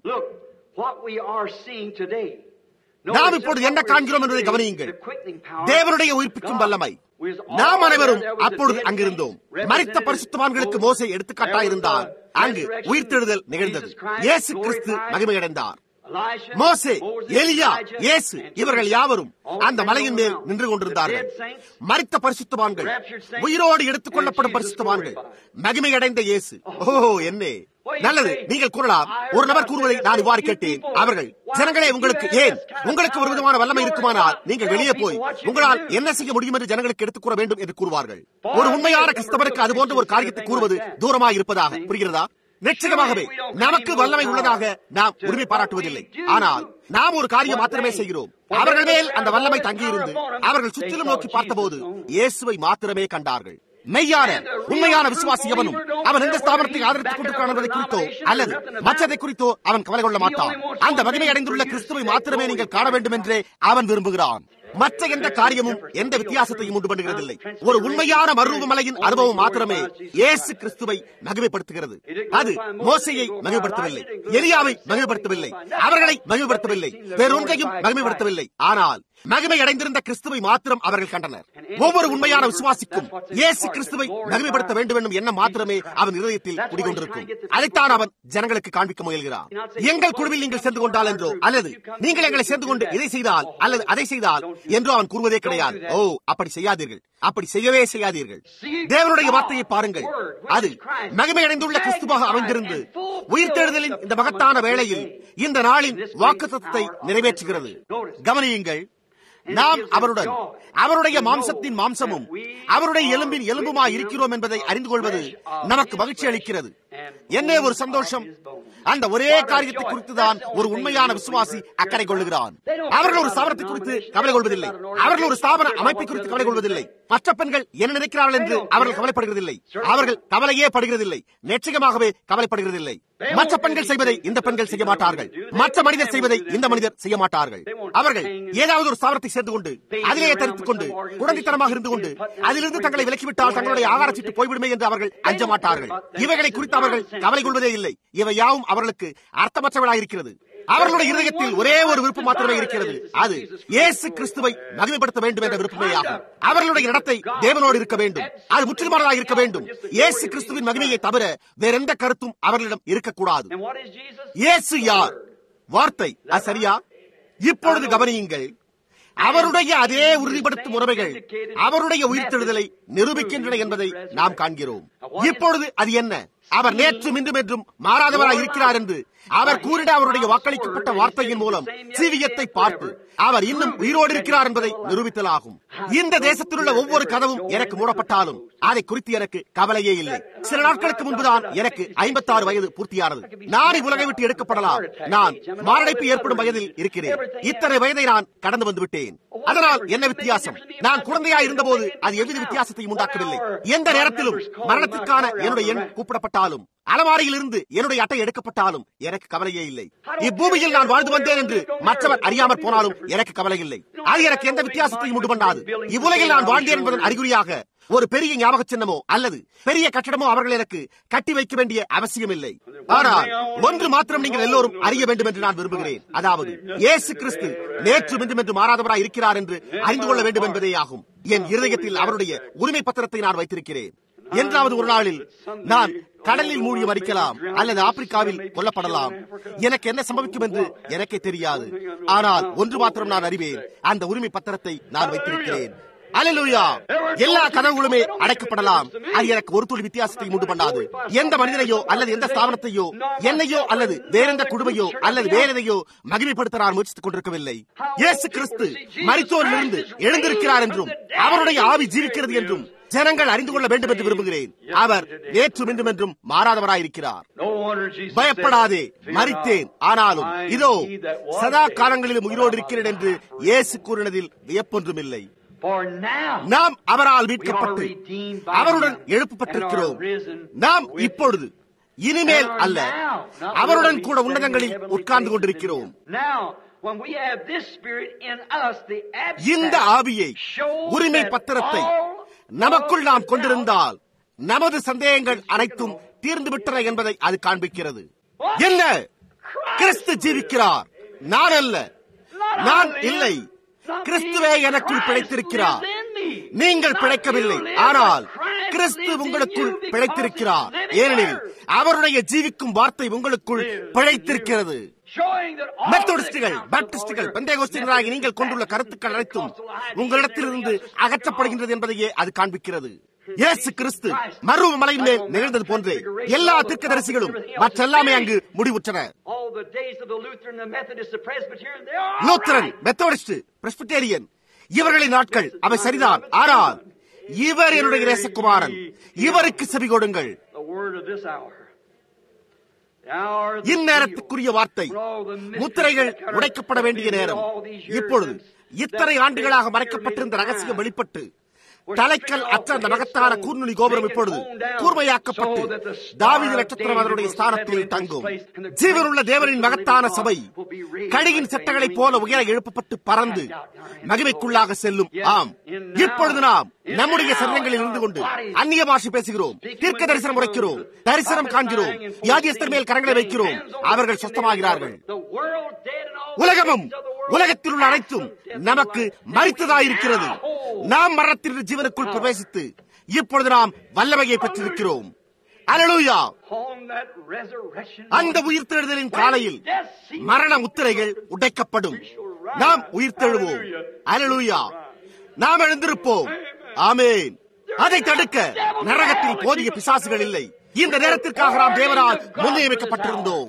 நாம் இப்பொழுது என்ன காண்கிறோம் என்பதை கவனியுங்கள். தேவனுடைய உயிர்ப்பிக்கும் வல்லமை. நாம் அனைவரும் அப்பொழுது அங்கிருந்தோம். மரித்த பரிசுத்தவான்களுக்கு மோசே எடுத்துக்காட்டாயிருந்தார். அங்கு உயிர்த்தெழுதல் நிகழ்ந்தது. இயேசு கிறிஸ்து மகிமையடைந்தார். மோசே, எலியா, இயேசு இவர்கள் யாவரும் அந்த மலையின் மேல் நின்று கொண்டிருந்தார்கள். மரித்த பரிசுத்தவான்கள், உயிரோடு எடுத்துக் கொள்ளப்படும் பரிசுத்தவான்கள், மகிமையடைந்த இயேசு. ஓஹோ, என்னே நல்லது. நீங்கள் கூறலாம், ஒரு நபர் கூறுவதை நான் இவ்வாறு கேட்டேன். அவர்கள், ஜனங்களே, உங்களுக்கு ஏன் உங்களுக்கு ஒரு விதமான வல்லமை இருக்குமானால் நீங்கள் வெளியே போய் உங்களால் என்ன செய்ய முடியும் என்று ஜனங்களுக்கு எடுத்துக் கூற வேண்டும் என்று கூறுவார்கள். ஒரு உண்மையான கிறிஸ்தவருக்கு அதுபோன்ற ஒரு காரியத்தை கூறுவது தூரமாக இருப்பதாக புரிகிறதா? நிச்சயமாகவே நமக்கு வல்லமை உள்ளதாக நாம் உரிமை பாராட்டுவதில்லை. ஆனால் நாம் ஒரு காரியம் மாத்திரமே செய்கிறோம். அவர்கள் மேல் அந்த வல்லமை தங்கியிருந்து அவர்கள் சுற்றிலும் நோக்கி பார்த்தபோது இயேசுவை மாத்திரமே கண்டார்கள். மெய்யான உண்மையான விசுவாசி எவனும் அவன் எந்த ஸ்தாபனத்தை ஆதரித்துக் கொண்டிருக்கிறான் என்பதை குறித்தோ அல்லது மற்றதை குறித்தோ அவன் கவலை கொள்ள மாட்டான். அந்த மகிமை அடைந்துள்ள கிறிஸ்துவை மாத்திரமே நீங்கள் காண வேண்டும் என்றே அவன் விரும்புகிறான். மற்ற எந்த காரியமும் எந்த வித்தியாசத்தையும் உண்டு பண்ணுகிறதில்லை. ஒரு உண்மையான மறுரூபமலையின் அனுபவம் மாத்திரமே இயேசு கிறிஸ்துவை மகிமைப்படுத்துகிறது. அது மோசேயை மகிமைப்படுத்தவில்லை, எலியாவை மகிமைப்படுத்தவில்லை, அவர்களை மகிமைப்படுத்தவில்லை, வேறொன்றையும் மகிமைப்படுத்தவில்லை. ஆனால் மகிமை அடைந்திருந்த கிறிஸ்துவை மாத்திரம் அவர்கள் கண்டனர். ஒவ்வொரு உண்மையான விசுவாசிக்கும் இயேசு கிறிஸ்துவை மகிமைப்படுத்த வேண்டும் என்னும் எண்ணம் மாத்திரமே அவன் இதயத்தில் குடிகொண்டிருக்கும். அதைத்தான் அவன் ஜனங்களுக்கு காண்பிக்க முயல்கிறான். எங்கள் குழுவில் நீங்கள் சேர்ந்து கொண்டால் என்றோ அல்லது நீங்கள் எங்களை சேர்ந்து கொண்டு இதை செய்தால் அல்லது அதை செய்தால் என்றோ அவன் கூறுவதே கிடையாது. ஓ, அப்படி செய்யாதீர்கள், அப்படி செய்யவே செய்யாதீர்கள். தேவனுடைய வார்த்தையை பாருங்கள். அது மகிமை அடைந்துள்ள கிறிஸ்துவாக அமைந்திருந்து உயிர்த்தெழுதலின் இந்த மகத்தான வேளையில் இந்த நாளின் வாக்குத்தத்தத்தை நிறைவேற்றுகிறது. கவனியுங்கள், நாம் அவருடன் அவருடைய மாம்சத்தின் மாம்சமும் அவருடைய எலும்பின் எலும்புமாய் இருக்கிறோம் என்பதை அறிந்து கொள்வது நமக்கு மகிழ்ச்சி அளிக்கிறது. என்ன ஒரு சந்தோஷம்! அந்த ஒரே காரியத்தை குறித்துதான் ஒரு உண்மையான விசுவாசி அக்கறை கொள்ளுகிறான். அவர்கள் ஒரு ஸ்தாபனத்தை குறித்து கவலை கொள்வதில்லை, அவர்கள் ஒரு ஸ்தாபன அமைப்பை குறித்து கவலை கொள்வதில்லை. மற்ற பெண்கள் என்ன நினைக்கிறார்கள் என்று அவர்கள் கவலைப்படுகிறதில்லை. அவர்கள் கவலையே படுகிறதில்லை, நிச்சயமாகவே கவலைப்படுகிறதில்லை. மற்ற பெண்கள் செய்வதை இந்த பெண்கள் செய்ய மாட்டார்கள். மற்ற மனிதர் செய்வதை இந்த மனிதர் செய்ய மாட்டார்கள். அவர்கள் ஏதாவது ஒரு ஸ்தாபனத்தை சேர்ந்து கொண்டு அதிலேயே தரித்துக் கொண்டு குழந்தைத்தனமாக இருந்து கொண்டு அதிலிருந்து தங்களை விலக்கிவிட்டால் தங்களுடைய ஆகாரச்சிட்டு போய்விடுமே என்று அவர்கள் அஞ்ச மாட்டார்கள். இவைகளை குறித்து அவர்கள் கவலை கொள்வதே இல்லை. இவை யாவும் அவர்களுக்கு அர்த்தமற்றவர்களாக இருக்கிறது. அவர்களுடைய இருதயத்தில் ஒரே ஒரு விருப்பம் மாத்திரமே இருக்கிறது. அது இயேசு கிறிஸ்துவை மகிமைப்படுத்த வேண்டும் என்ற விருப்பமே ஆகும். அவர்களுடைய நடத்தை தேவனோடு இருக்க வேண்டும். அது முற்றிலுமானதாக இருக்க வேண்டும். இயேசு கிறிஸ்துவின் மகிமையை தவிர வேற எந்த கருத்தும் அவர்களிடம் இருக்கக்கூடாது. இயேசு யார்? வார்த்தை. அது சரியா? இப்பொழுது கவனியுங்கள். அவருடைய அதே உறுதிப்படுத்தும் உறவைகள் அவருடைய உயிர்த்தெழுதலை நிரூபிக்கின்றன என்பதை நாம் காண்கிறோம். இப்பொழுது அது என்ன? அவர் நேற்றும் இன்றும் என்றும் மாறாதவராய் இருக்கிறார் என்று அவர் கூறிட அவருடைய வாக்களிக்கப்பட்ட வார்த்தையின் மூலம் சீவியத்தை பார்த்து அவர் இன்னும் உயிரோடு இருக்கிறார் என்பதை நிரூபித்தலாகும். இந்த தேசத்தில் உள்ள ஒவ்வொரு கதவும் எனக்கு மூடப்பட்டாலும் அதை குறித்து எனக்கு கவலையே இல்லை. சில நாட்களுக்கு முன்புதான் எனக்கு ஐம்பத்தி ஆறு வயது பூர்த்தியானது. நான் உலகை விட்டு எடுக்கப்படலாம். நான் மாரடைப்பு ஏற்படும் வயதில் இருக்கிறேன். இத்தனை வயதை நான் கடந்து வந்து விட்டேன். அதனால் என்ன வித்தியாசம்? நான் குழந்தையாய் இருந்தபோது அது எவ்வித வித்தியாசத்தையும் உண்டாக்கவில்லை. எந்த நேரத்திலும் மரணத்திற்கான என்னுடைய எண் கூப்பிடப்பட்டாலும் அலமாரியில் இருந்து என்னுடைய அட்டை எடுக்கப்பட்டாலும் எனக்கு கவலையே இல்லை. இப்பூமியில் நான் வாழ்ந்து வந்தேன் என்று மற்றவர் அறியாமற் போனாலும் எனக்கு கவலை இல்லை. அது எனக்கு எந்த வித்தியாசத்தையும் உண்டு பண்ணாது. இவ்வுலகில் நான் வாழ்ந்தேன் என்பதன் அறிகுறியாக ஒரு பெரிய ஞாபக சின்னமோ அல்லது பெரிய கட்டடமோ அவர்கள் எனக்கு கட்டி வைக்க வேண்டிய அவசியம் இல்லை. ஆனால் ஒன்று மாத்திரம் நீங்கள் எல்லோரும் அறிய வேண்டும் என்று நான் விரும்புகிறேன். அதாவது இயேசு கிறிஸ்து நேற்று இன்றும் என்று மாறாதவராய் இருக்கிறார் என்று அறிந்து கொள்ள வேண்டும் என்பதே ஆகும். என் இருதயத்தில் அவருடைய உரிமை பத்திரத்தை நான் வைத்திருக்கிறேன். என்றாவது ஒரு நாளில் நான் கடலில் மூழ்கி மரிக்கலாம் அல்லது ஆப்பிரிக்காவில் கொல்லப்படலாம். எனக்கு என்ன சம்பவிக்கும் என்று எனக்கே தெரியாது. ஆனால் ஒன்று மாத்திரம் நான் அறிவேன், அந்த உரிமை பத்திரத்தை நான் வைத்திருக்கிறேன். அல்லேலூயா! எல்லா கதவுகளுமே அடைக்கப்படலாம். அது எனக்கு ஒரு துளி வித்தியாசத்தை உண்டு பண்ணாது. எந்த மனிதனையோ அல்லது எந்த ஸ்தாபனத்தையோ என்னையோ அல்லது வேறெந்த குடும்பையோ அல்லது வேறெதையோ மகிமைப்படுத்த நான் முயற்சித்துக் கொண்டிருக்கவில்லை. இயேசு கிறிஸ்து மரித்தோரிலிருந்து எழுந்திருக்கிறார் என்றும் அவருடைய ஆவி ஜீவிக்கிறது என்றும் ஜனங்கள் அறிந்து கொள்ள வேண்டும் என்று விரும்புகிறேன். அவர் நேற்றும் இன்றும் என்றும் மாறாதவராயிருக்கிறார். பயப்படாதே, மரித்தேன், ஆனாலும் இதோ சதா காலங்களிலும் உயிரோடு இருக்கிறேன் என்று இயேசு கூறினதில் வியப்பொன்றும் இல்லை. நாம் அவரால் மீட்கப்பட்டு அவருடன் எழுப்பப்பட்டிருக்கிறோம். நாம் இப்பொழுது இனிமேல் அல்ல, அவருடன் கூட உன்னதங்களில் உட்கார்ந்து கொண்டிருக்கிறோம். இந்த ஆவியை, உரிமை பத்திரத்தை நமக்குள் நாம் கொண்டிருந்தால் நமது சந்தேகங்கள் அனைத்தும் தீர்ந்துவிட்டன என்பதை அது காண்பிக்கிறது. என்ன? கிறிஸ்து ஜீவிக்கிறார், நான் அல்ல, நான் இல்லை. கிறிஸ்துவே எனக்குள் பிழைத்திருக்கிறார். நீங்கள் பிழைக்கவில்லை, ஆனால் கிறிஸ்து உங்களுக்குள் பிழைத்திருக்கிறார். ஏனெனில் அவருடைய ஜீவிக்கும் வார்த்தை உங்களுக்குள் பிழைத்திருக்கிறது. மெத்தோடிஸ்டுகள், பாப்டிஸ்டுகள், பெந்தேகோஸ்தியர்களாகிய நீங்கள் கொண்டுள்ள கருத்துக்கள் அனைத்தும் உங்களிடத்திலிருந்து அகற்றப்படுகின்றது என்பதையே அது காண்பிக்கிறது. இயேசு கிறிஸ்து மருவ மலையின் மேல் நிகழ்ந்தது போன்றே எல்லா தீர்க்கதரிசிகளும் மற்றெல்லாமே அங்கு முடிவுற்றன. லூத்தரன், மெத்தோடிஸ்ட், பிரெஸ்பிட்டேரியன் இவர்களின் நாட்கள் அவை சரிதான். ஆனால் இவர் என்னுடைய நேசகுமாரன், இவருக்கு செவி கொடுங்கள். இந்நேரத்துக்குரிய வார்த்தை, முத்திரைகள் உடைக்கப்பட வேண்டிய நேரம் இப்பொழுது. இத்தனை ஆண்டுகளாக மறைக்கப்பட்டிருந்த ரகசியம் வெளிப்பட்டு தலைக்கல் அற்ற அந்த மகத்தான கூர்நுனி கோபுரம் இப்பொழுது கூர்மையாக்கப்பட்டு தாவீது நட்சத்திரம் அதனுடைய ஸ்தானத்தில் தங்கும். ஜீவனுள்ள தேவனின் மகத்தான சபை கடியின் சட்டங்களைப் போல உயர எழுப்பப்பட்டு பறந்து மகிமைக்குள்ளாக செல்லும். ஆம், இப்பொழுது நாம் நம்முடைய சரீரங்களில் இருந்து கொண்டு அந்நிய பாஷை பேசுகிறோம், தீர்க்க தரிசனம் உரைக்கிறோம், தரிசனம் காண்கிறோம், வியாதியஸ்தர் மேல் கரங்களை வைக்கிறோம், அவர்கள் சொஸ்தமாகிறார்கள். உலகமும் உலகத்தில் உள்ள அனைத்தும் நமக்கு மரித்ததாயிருக்கிறது. நாம் மரணத்திலிருந்து ஜீவனுக்குள் பிரவேசித்து இப்பொழுது நாம் வல்லமையை பெற்றிருக்கிறோம். அல்லேலூயா! அந்த உயிர்த்தெழுதலின் காலையில் மரண முத்திரைகள் உடைக்கப்படும். நாம் உயிர்த்தெழுவோம். அல்லேலூயா! நாம் எழுந்திருப்போம். ஆமென். அதை தடுக்க நரகத்தில் போதிய பிசாசுகள் இல்லை. இந்த நேரத்திற்காக நாம் தேவனால் முன்னியமிக்கப்பட்டிருந்தோம்.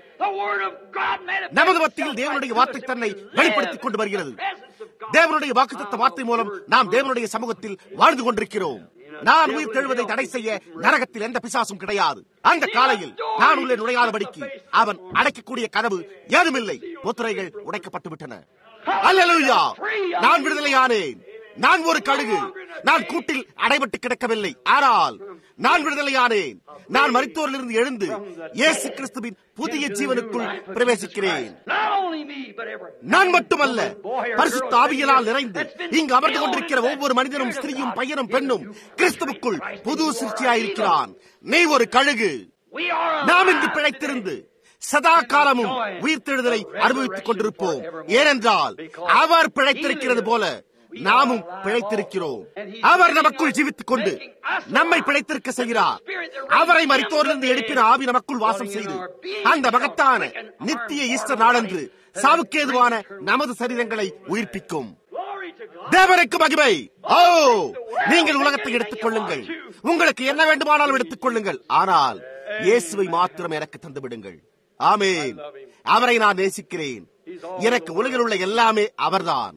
நமது மத்தியில் தேவனுடைய வார்த்தை தன்னை வெளிப்படுத்திக் கொண்டு வருகிறது. தேவனுடைய வாக்குத்தத்த வார்த்தை மூலம் நாம் தேவனுடைய சமூகத்தில் வாழ்ந்து கொண்டிருக்கிறோம். நான் உயிர் தெழுவதை தடை செய்ய நரகத்தில் எந்த பிசாசும் கிடையாது. அந்த காலையில் நான் உள்ளே நுழையாதபடிக்கு அவன் அடைக்கக்கூடிய கதவு ஏதுமில்லை. முத்திரைகள் உடைக்கப்பட்டு விட்டன. அல்லேலூயா! நான் விடுதலையானேன். நான் ஒரு கழுகு. நான் கூட்டில் அடைபட்டு கிடக்கவில்லை, ஆனால் நான் விடுதலையானேன். நான் மரித்தோரிலிருந்து எழுந்து இயேசு கிறிஸ்துவின் புதிய ஜீவனுக்குள் பிரவேசிக்கிறேன். நான் மட்டுமல்ல, பரிசுத்த ஆவியினால் நிறைந்து இங்கு அமர்ந்து கொண்டிருக்கிற ஒவ்வொரு மனிதனும், ஸ்திரீயும், பையனும், பெண்ணும் கிறிஸ்துவுக்குள் புது சிருஷ்டியாயிருக்கிறான். நீ ஒரு கழுகு. நாம் இங்கு பிழைத்திருந்து சதா காலமும் உயிர்த்தெழுதலை அனுபவித்துக் கொண்டிருப்போம். ஏனென்றால் அவர் பிழைத்திருக்கிறது போல நாமும் பிழைத்திருக்கிறோம். அவர் நமக்குள் ஜீவித்துக் கொண்டு நம்மை பிழைத்திருக்க செய்கிறார். அவரை மரித்தோரிலிருந்து எழுப்பின ஆவி நமக்குள் வாசம் செய்து அந்த மகத்தான நித்திய ஈஸ்டர் நாளன்று சாவுக்கேதுவான நமது சரீரங்களை உயிர்ப்பிக்கும். தேவனுக்கு மகிமை. ஓ, நீங்கள் உலகத்தை எடுத்துக் கொள்ளுங்கள், உங்களுக்கு என்ன வேண்டுமானாலும் எடுத்துக் கொள்ளுங்கள், ஆனால் இயேசுவை மாத்திரம் எனக்கு தந்து விடுங்கள். ஆமென். அவரை நான் நேசிக்கிறேன். எனக்கு உலகில் உள்ள எல்லாமே அவர்தான்.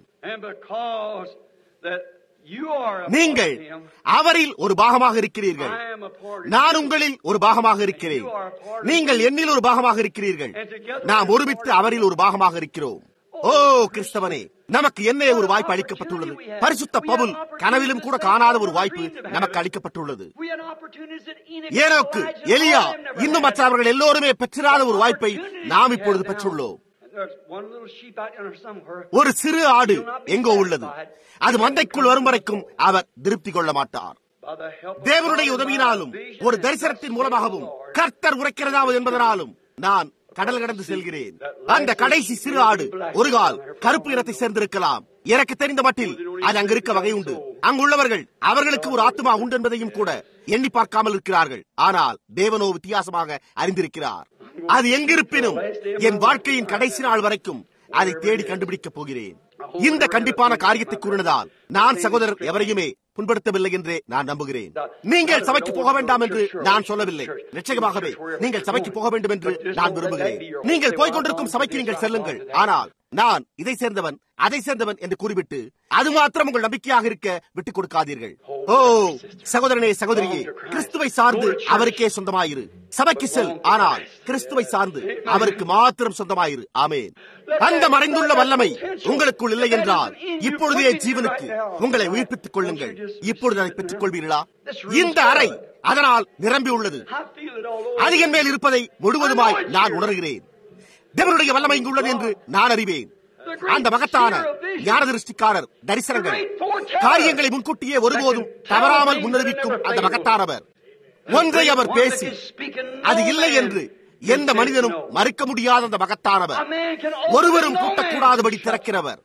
நீங்கள் அவரில் ஒரு பாகமாக இருக்கிறீர்கள். நான் உங்களில் ஒரு பாகமாக இருக்கிறேன். நீங்கள் என்னில் ஒரு பாகமாக இருக்கிறீர்கள். நாம் ஒருமித்து அவரில் ஒரு பாகமாக இருக்கிறோம். ஓ கிறிஸ்தவனே, நமக்கு என்ன ஒரு வாய்ப்பு அளிக்கப்பட்டுள்ளது. பரிசுத்த பவுல் கனவிலும் கூட காணாத ஒரு வாய்ப்பு நமக்கு அளிக்கப்பட்டுள்ளது. ஏனோக்கு, எலியா, இன்னும் மற்றவர்கள் எல்லோருமே பெற்றிராத ஒரு வாய்ப்பை நாம் இப்பொழுது பெற்றுள்ளோம். ஒரு சிறு ஆடு எங்கோ உள்ளது. அது மந்தைக்குள் வரும் வரைக்கும் அவர் திருப்தி கொள்ள மாட்டார். தேவனுடைய உதவியினாலும் ஒரு தரிசனத்தின் மூலமாகவும் கர்த்தர் உரைக்கிறதாவது என்பதனாலும் நான் கடல் கடந்து செல்கிறேன். அந்த கடைசி சிறு ஆடு ஒரு கால் கருப்பு இனத்தை சேர்ந்திருக்கலாம். எனக்கு தெரிந்த மட்டில் அது அங்கு இருக்க வகை உண்டு. அங்குள்ளவர்கள் அவர்களுக்கு ஒரு ஆத்மா உண்டு என்பதையும் கூட எண்ணி பார்க்காமல் இருக்கிறார்கள். ஆனால் தேவனோ வித்தியாசமாக அறிந்திருக்கிறார். அது எங்கிருப்பினும் என் வாழ்க்கையின் கடைசி நாள் வரைக்கும் அதை தேடி கண்டுபிடிக்கப் போகிறேன். இந்த கண்டிப்பான காரியத்தை கூறினதால் நான் சகோதரர் எவரையுமே புண்படுத்தவில்லை என்றே நான் நம்புகிறேன். நீங்கள் சபைக்கு போக வேண்டாம் என்று நான் சொல்லவில்லை. நிச்சயமாகவே நீங்கள் சபைக்கு போக வேண்டும் என்று நான் விரும்புகிறேன். நீங்கள் போய்கொண்டிருக்கும் சபைக்கு நீங்கள் செல்லுங்கள். ஆனால் நான் இதை சேர்ந்தவன் அதை சேர்ந்தவன் என்று கூறிவிட்டு அது மாத்திரம் உங்கள் நம்பிக்கையாக இருக்க விட்டுக் கொடுக்காதீர்கள். ஓ சகோதரனே, சகோதரியே, கிறிஸ்துவை சார்ந்து அவருக்கே சொந்தமாயிரு. சபைக்கு செல், ஆனால் கிறிஸ்துவை சார்ந்து அவருக்கு மாத்திரம் சொந்தமாயிரு. ஆமென். அந்த மறைந்துள்ள வல்லமை உங்களுக்குள் இல்லை என்றால் இப்பொழுதே ஜீவனுக்கு உங்களை உயிர்ப்பித்துக் கொள்ளுங்கள். இப்பொழுது அதை பெற்றுக் கொள்வீர்களா? இந்த அறை அதனால் நிரம்பி உள்ளது. அது என் மேல் இருப்பதை முழுவதுமாய் நான் உணர்கிறேன். தேவனுடைய வல்லமை இங்கு உள்ளது என்று நான் அறிவேன். அந்த மகத்தான ஞான திருஷ்டிக்காரர் தரிசனங்கள் காரியங்களை முன்கூட்டியே ஒருபோதும் தவறாமல் முன்னறிவிக்கும் அந்த மகத்தானவர் ஒன்றை அவர் பேசி அது இல்லை என்று எந்த மனிதனும் மறுக்க முடியாத அந்த மகத்தானவர், ஒருவரும் கூட்டக்கூடாதபடி திறக்கிறவர்,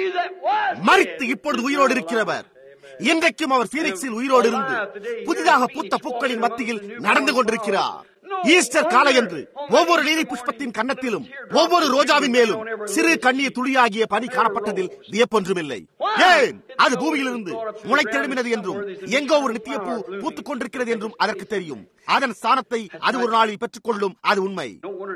மரித்து இப்பொழுது உயிரோடு இருக்கிறவர், இன்றைக்கும் அவர் பீனிக்ஸில் உயிரோடு இருந்து புதிதாக பூத்த பூக்களின் மத்தியில் நடந்து கொண்டிருக்கிறார். ஈஸ்டர் காலை என்று ஒவ்வொரு நீதி புஷ்பத்தின் கன்னத்திலும் ஒவ்வொரு ரோஜாவின் மேலும் சிறு கண்ணீர் துளியாகிய பனி காணப்பட்டதில் வியப்பொன்றுமில்லை. ஏன் அது பூமியிலிருந்து முளைத்தெழும்பினது என்றும் எங்கோ ஒரு நித்திய பூ பூத்துக் கொண்டிருக்கிறது என்றும் அதற்கு தெரியும். அதன் ஸ்தானத்தை அது ஒரு நாளில் பெற்றுக் கொள்ளும். அது உண்மை.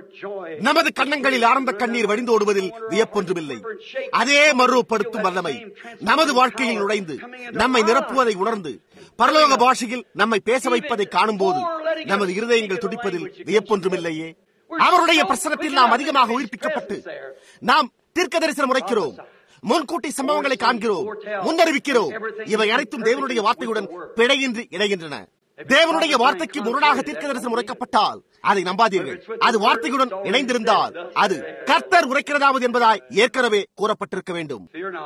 நமது கன்னங்களில் ஆனந்த கண்ணீர் வழிந்தோடுவதில் வியப்பொன்றுமில்லை. அதே மறுபடுத்தும் வல்லமை நமது வாழ்க்கையில் நுழைந்து நம்மை நிரப்புவதை உணர்ந்து பரலோக பாஷையில் நம்மை பேச வைப்பதை காணும் போது நமது இருதயங்கள் துடிப்பதில் வியப்பொன்றுமில்லையே. அவருடைய பிரசனத்தில் நாம் அதிகமாக உயிர்ப்பிக்கப்பட்டு நாம் தீர்க்க தரிசனம் உரைக்கிறோம், முன்கூட்டி சம்பவங்களை காண்கிறோம், முன்னறிவிக்கிறோம். இவை அனைத்தும் தேவனுடைய வார்த்தையுடன் பிழையின்றி இணைகின்றன. தேவனுடைய வார்த்தைக்கு முரணாக தீர்க்க தரிசனம் உரைக்கப்பட்டால் அதை நம்பாதீர்கள். அது வார்த்தையுடன் இணைந்திருந்தால் அது கர்த்தர் உரைக்கிறதாவது என்பதாய் ஏற்கனவே கூறப்பட்டிருக்க வேண்டும்.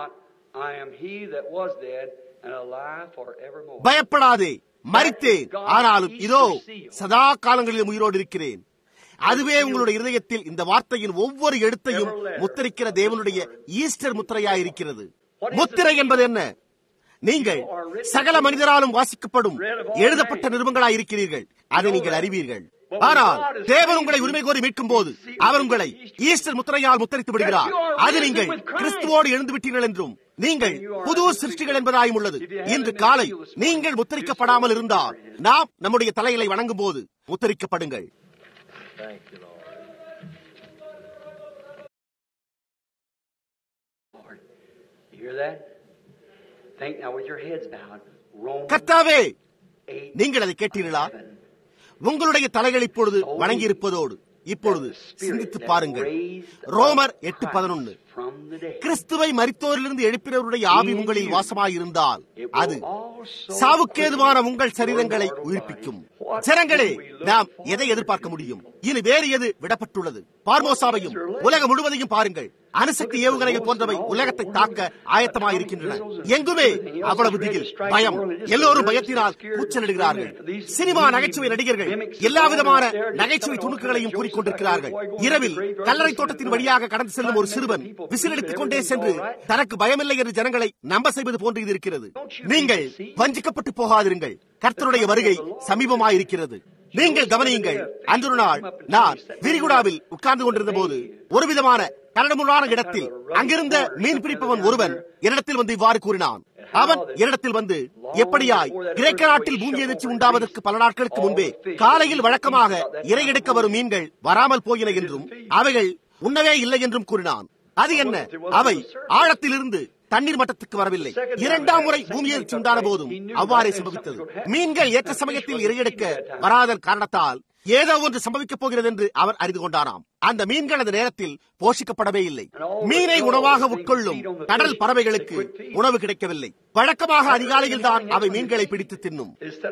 பயப்படாதே, மரித்தேன், ஆனாலும் இதோ சதா காலங்களிலும் உயிரோடு இருக்கிறேன். அதுவே உங்களுடைய இருதயத்தில் இந்த வார்த்தையின் ஒவ்வொரு எழுத்தையும் முத்திரிக்கிற தேவனுடைய ஈஸ்டர் முத்திரையாயிருக்கிறது. முத்திரை என்பது என்ன? நீங்கள் சகல மனிதராலும் வாசிக்கப்படும் எழுதப்பட்ட நிருபங்களாய் இருக்கிறீர்கள். அதை நீங்கள் அறிவீர்கள். ஆனால் தேவன் உங்களை உரிமை கோரி மீட்கும் போது அவர் உங்களை ஈஸ்டர் முத்திரையால் முத்திரித்து விடுகிறார். அது நீங்கள் கிறிஸ்துவோடு எழுந்து விட்டீர்கள் என்றும் நீங்கள் புது சிருஷ்டிகள் என்பதாயும் உள்ளது. இன்று காலை நீங்கள் முத்திரிக்கப்படாமல் இருந்தால் நாம் நம்முடைய தலைகளை வணங்கும் போது முத்திரிக்கப்படுங்கள். கர்த்தாவே, நீங்கள் அதை கேட்டீர்களா? உங்களுடைய தலைகள் இப்பொழுது வணங்கி இருப்பதோடு இப்பொழுது சிந்தித்து பாருங்கள். ரோமர் எட்டு பதினொன்று. கிறிஸ்துவை மரித்தோரிலிருந்து எழுப்பினவருடைய ஆவி உங்களில் வாசமாயிருந்தால் அது சாவுக்கேதுவான உங்கள் சரீரங்களை உயிர்ப்பிக்கும். ஜனங்களே, நாம் எதை எதிர்பார்க்க முடியும்? இனி வேறு எது விடப்பட்டுள்ளது? பார்மோசாவையும் உலகம் முழுவதையும் பாருங்கள். அணுசக்தி ஏவுகணைகள் போன்றவை உலகத்தை தாக்க ஆயத்தமாயிருக்கின்றன. எங்குமே அவ்வளவு திகில், பயம். எல்லோரும் பயத்தினால் கூச்சலிடுகிறார்கள். சினிமா நகைச்சுவை நடிகர்கள் எல்லா விதமான நகைச்சுவை துணுக்குகளையும் கூறிக்கொண்டிருக்கிறார்கள். இரவில் கல்லறை தோட்டத்தின் வழியாக கடந்து செல்லும் ஒரு சிறுவன் விசிலடித்துக் கொண்டே சென்று தனக்கு பயமில்லை என்று ஜனங்களை நம்ப செய்வது போன்று இது இருக்கிறது. நீங்கள் வஞ்சிக்கப்பட்டு போகாதிருங்கள். கர்த்தருடைய வருகை சமீபமாயிருக்கிறது. நீங்கள் கவனியுங்கள். அன்றொரு நாள் நான் விரிகுடாவில் உட்கார்ந்து கொண்டிருந்த போது ஒரு விதமான கரடுமுரடான இடத்தில் அங்கிருந்த மீன் பிடிப்பவன் ஒருவன் என்னிடத்தில் வந்து இவ்வாறு கூறினான். அவன் என்னிடத்தில் வந்து, எப்படியாய் கிரேக்க நாட்டில் பூமி எதிர்ச்சி உண்டாவதற்கு பல நாட்களுக்கு முன்பே காலையில் வழக்கமாக இரை எடுக்க வரும் மீன்கள் வராமல் போயின என்றும் அவைகள் உண்ணவே இல்லை என்றும் கூறினான். அது என்ன? அவை ஆழத்திலிருந்து தண்ணீர் மட்டத்துக்கு வரவில்லை. இரண்டாம் முறை பூமி எதிர்ச்சி உண்டான போதும் அவ்வாறே சம்பவித்தது. மீன்கள் ஏற்ற சமயத்தில் இரையெடுக்க வராதன் காரணத்தால் ஏதோ ஒன்று சம்பவிக்கப் போகிறது என்று அவர் அறிந்து கொண்டாராம். அந்த மீன்கள் அந்த நேரத்தில் போஷிக்கப்படவே இல்லை. மீனை உணவாக உட்கொள்ளும் கடல் பறவைகளுக்கு உணவு கிடைக்கவில்லை. வழக்கமாக அதிகாலையில் தான் அவை மீன்களை பிடித்து தின்னும்.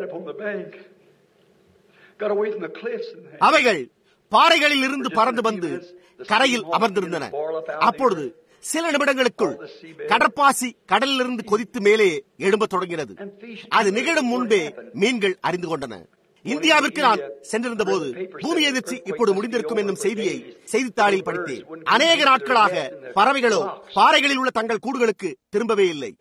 அவைகள் பாறைகளில் இருந்து பறந்து வந்து கரையில் அமர்ந்திருந்தன. அப்பொழுது சில நிமிடங்களுக்குள் கடற்பாசி கடலிலிருந்து கொதித்து மேலே எழும்ப தொடங்கினது. அது நிகழும் முன்பே மீன்கள் அறிந்து கொண்டன. இந்தியாவிற்கு நான் சென்றிருந்த போது பூமி எதிர்ச்சி இப்போது முடிந்திருக்கும் என்னும் செய்தியை செய்தித்தாளில் படித்தேன். அநேக நாட்களாக பறவைகளோ பாறைகளில் உள்ள தங்கள் கூடுகளுக்கு திரும்பவே இல்லை.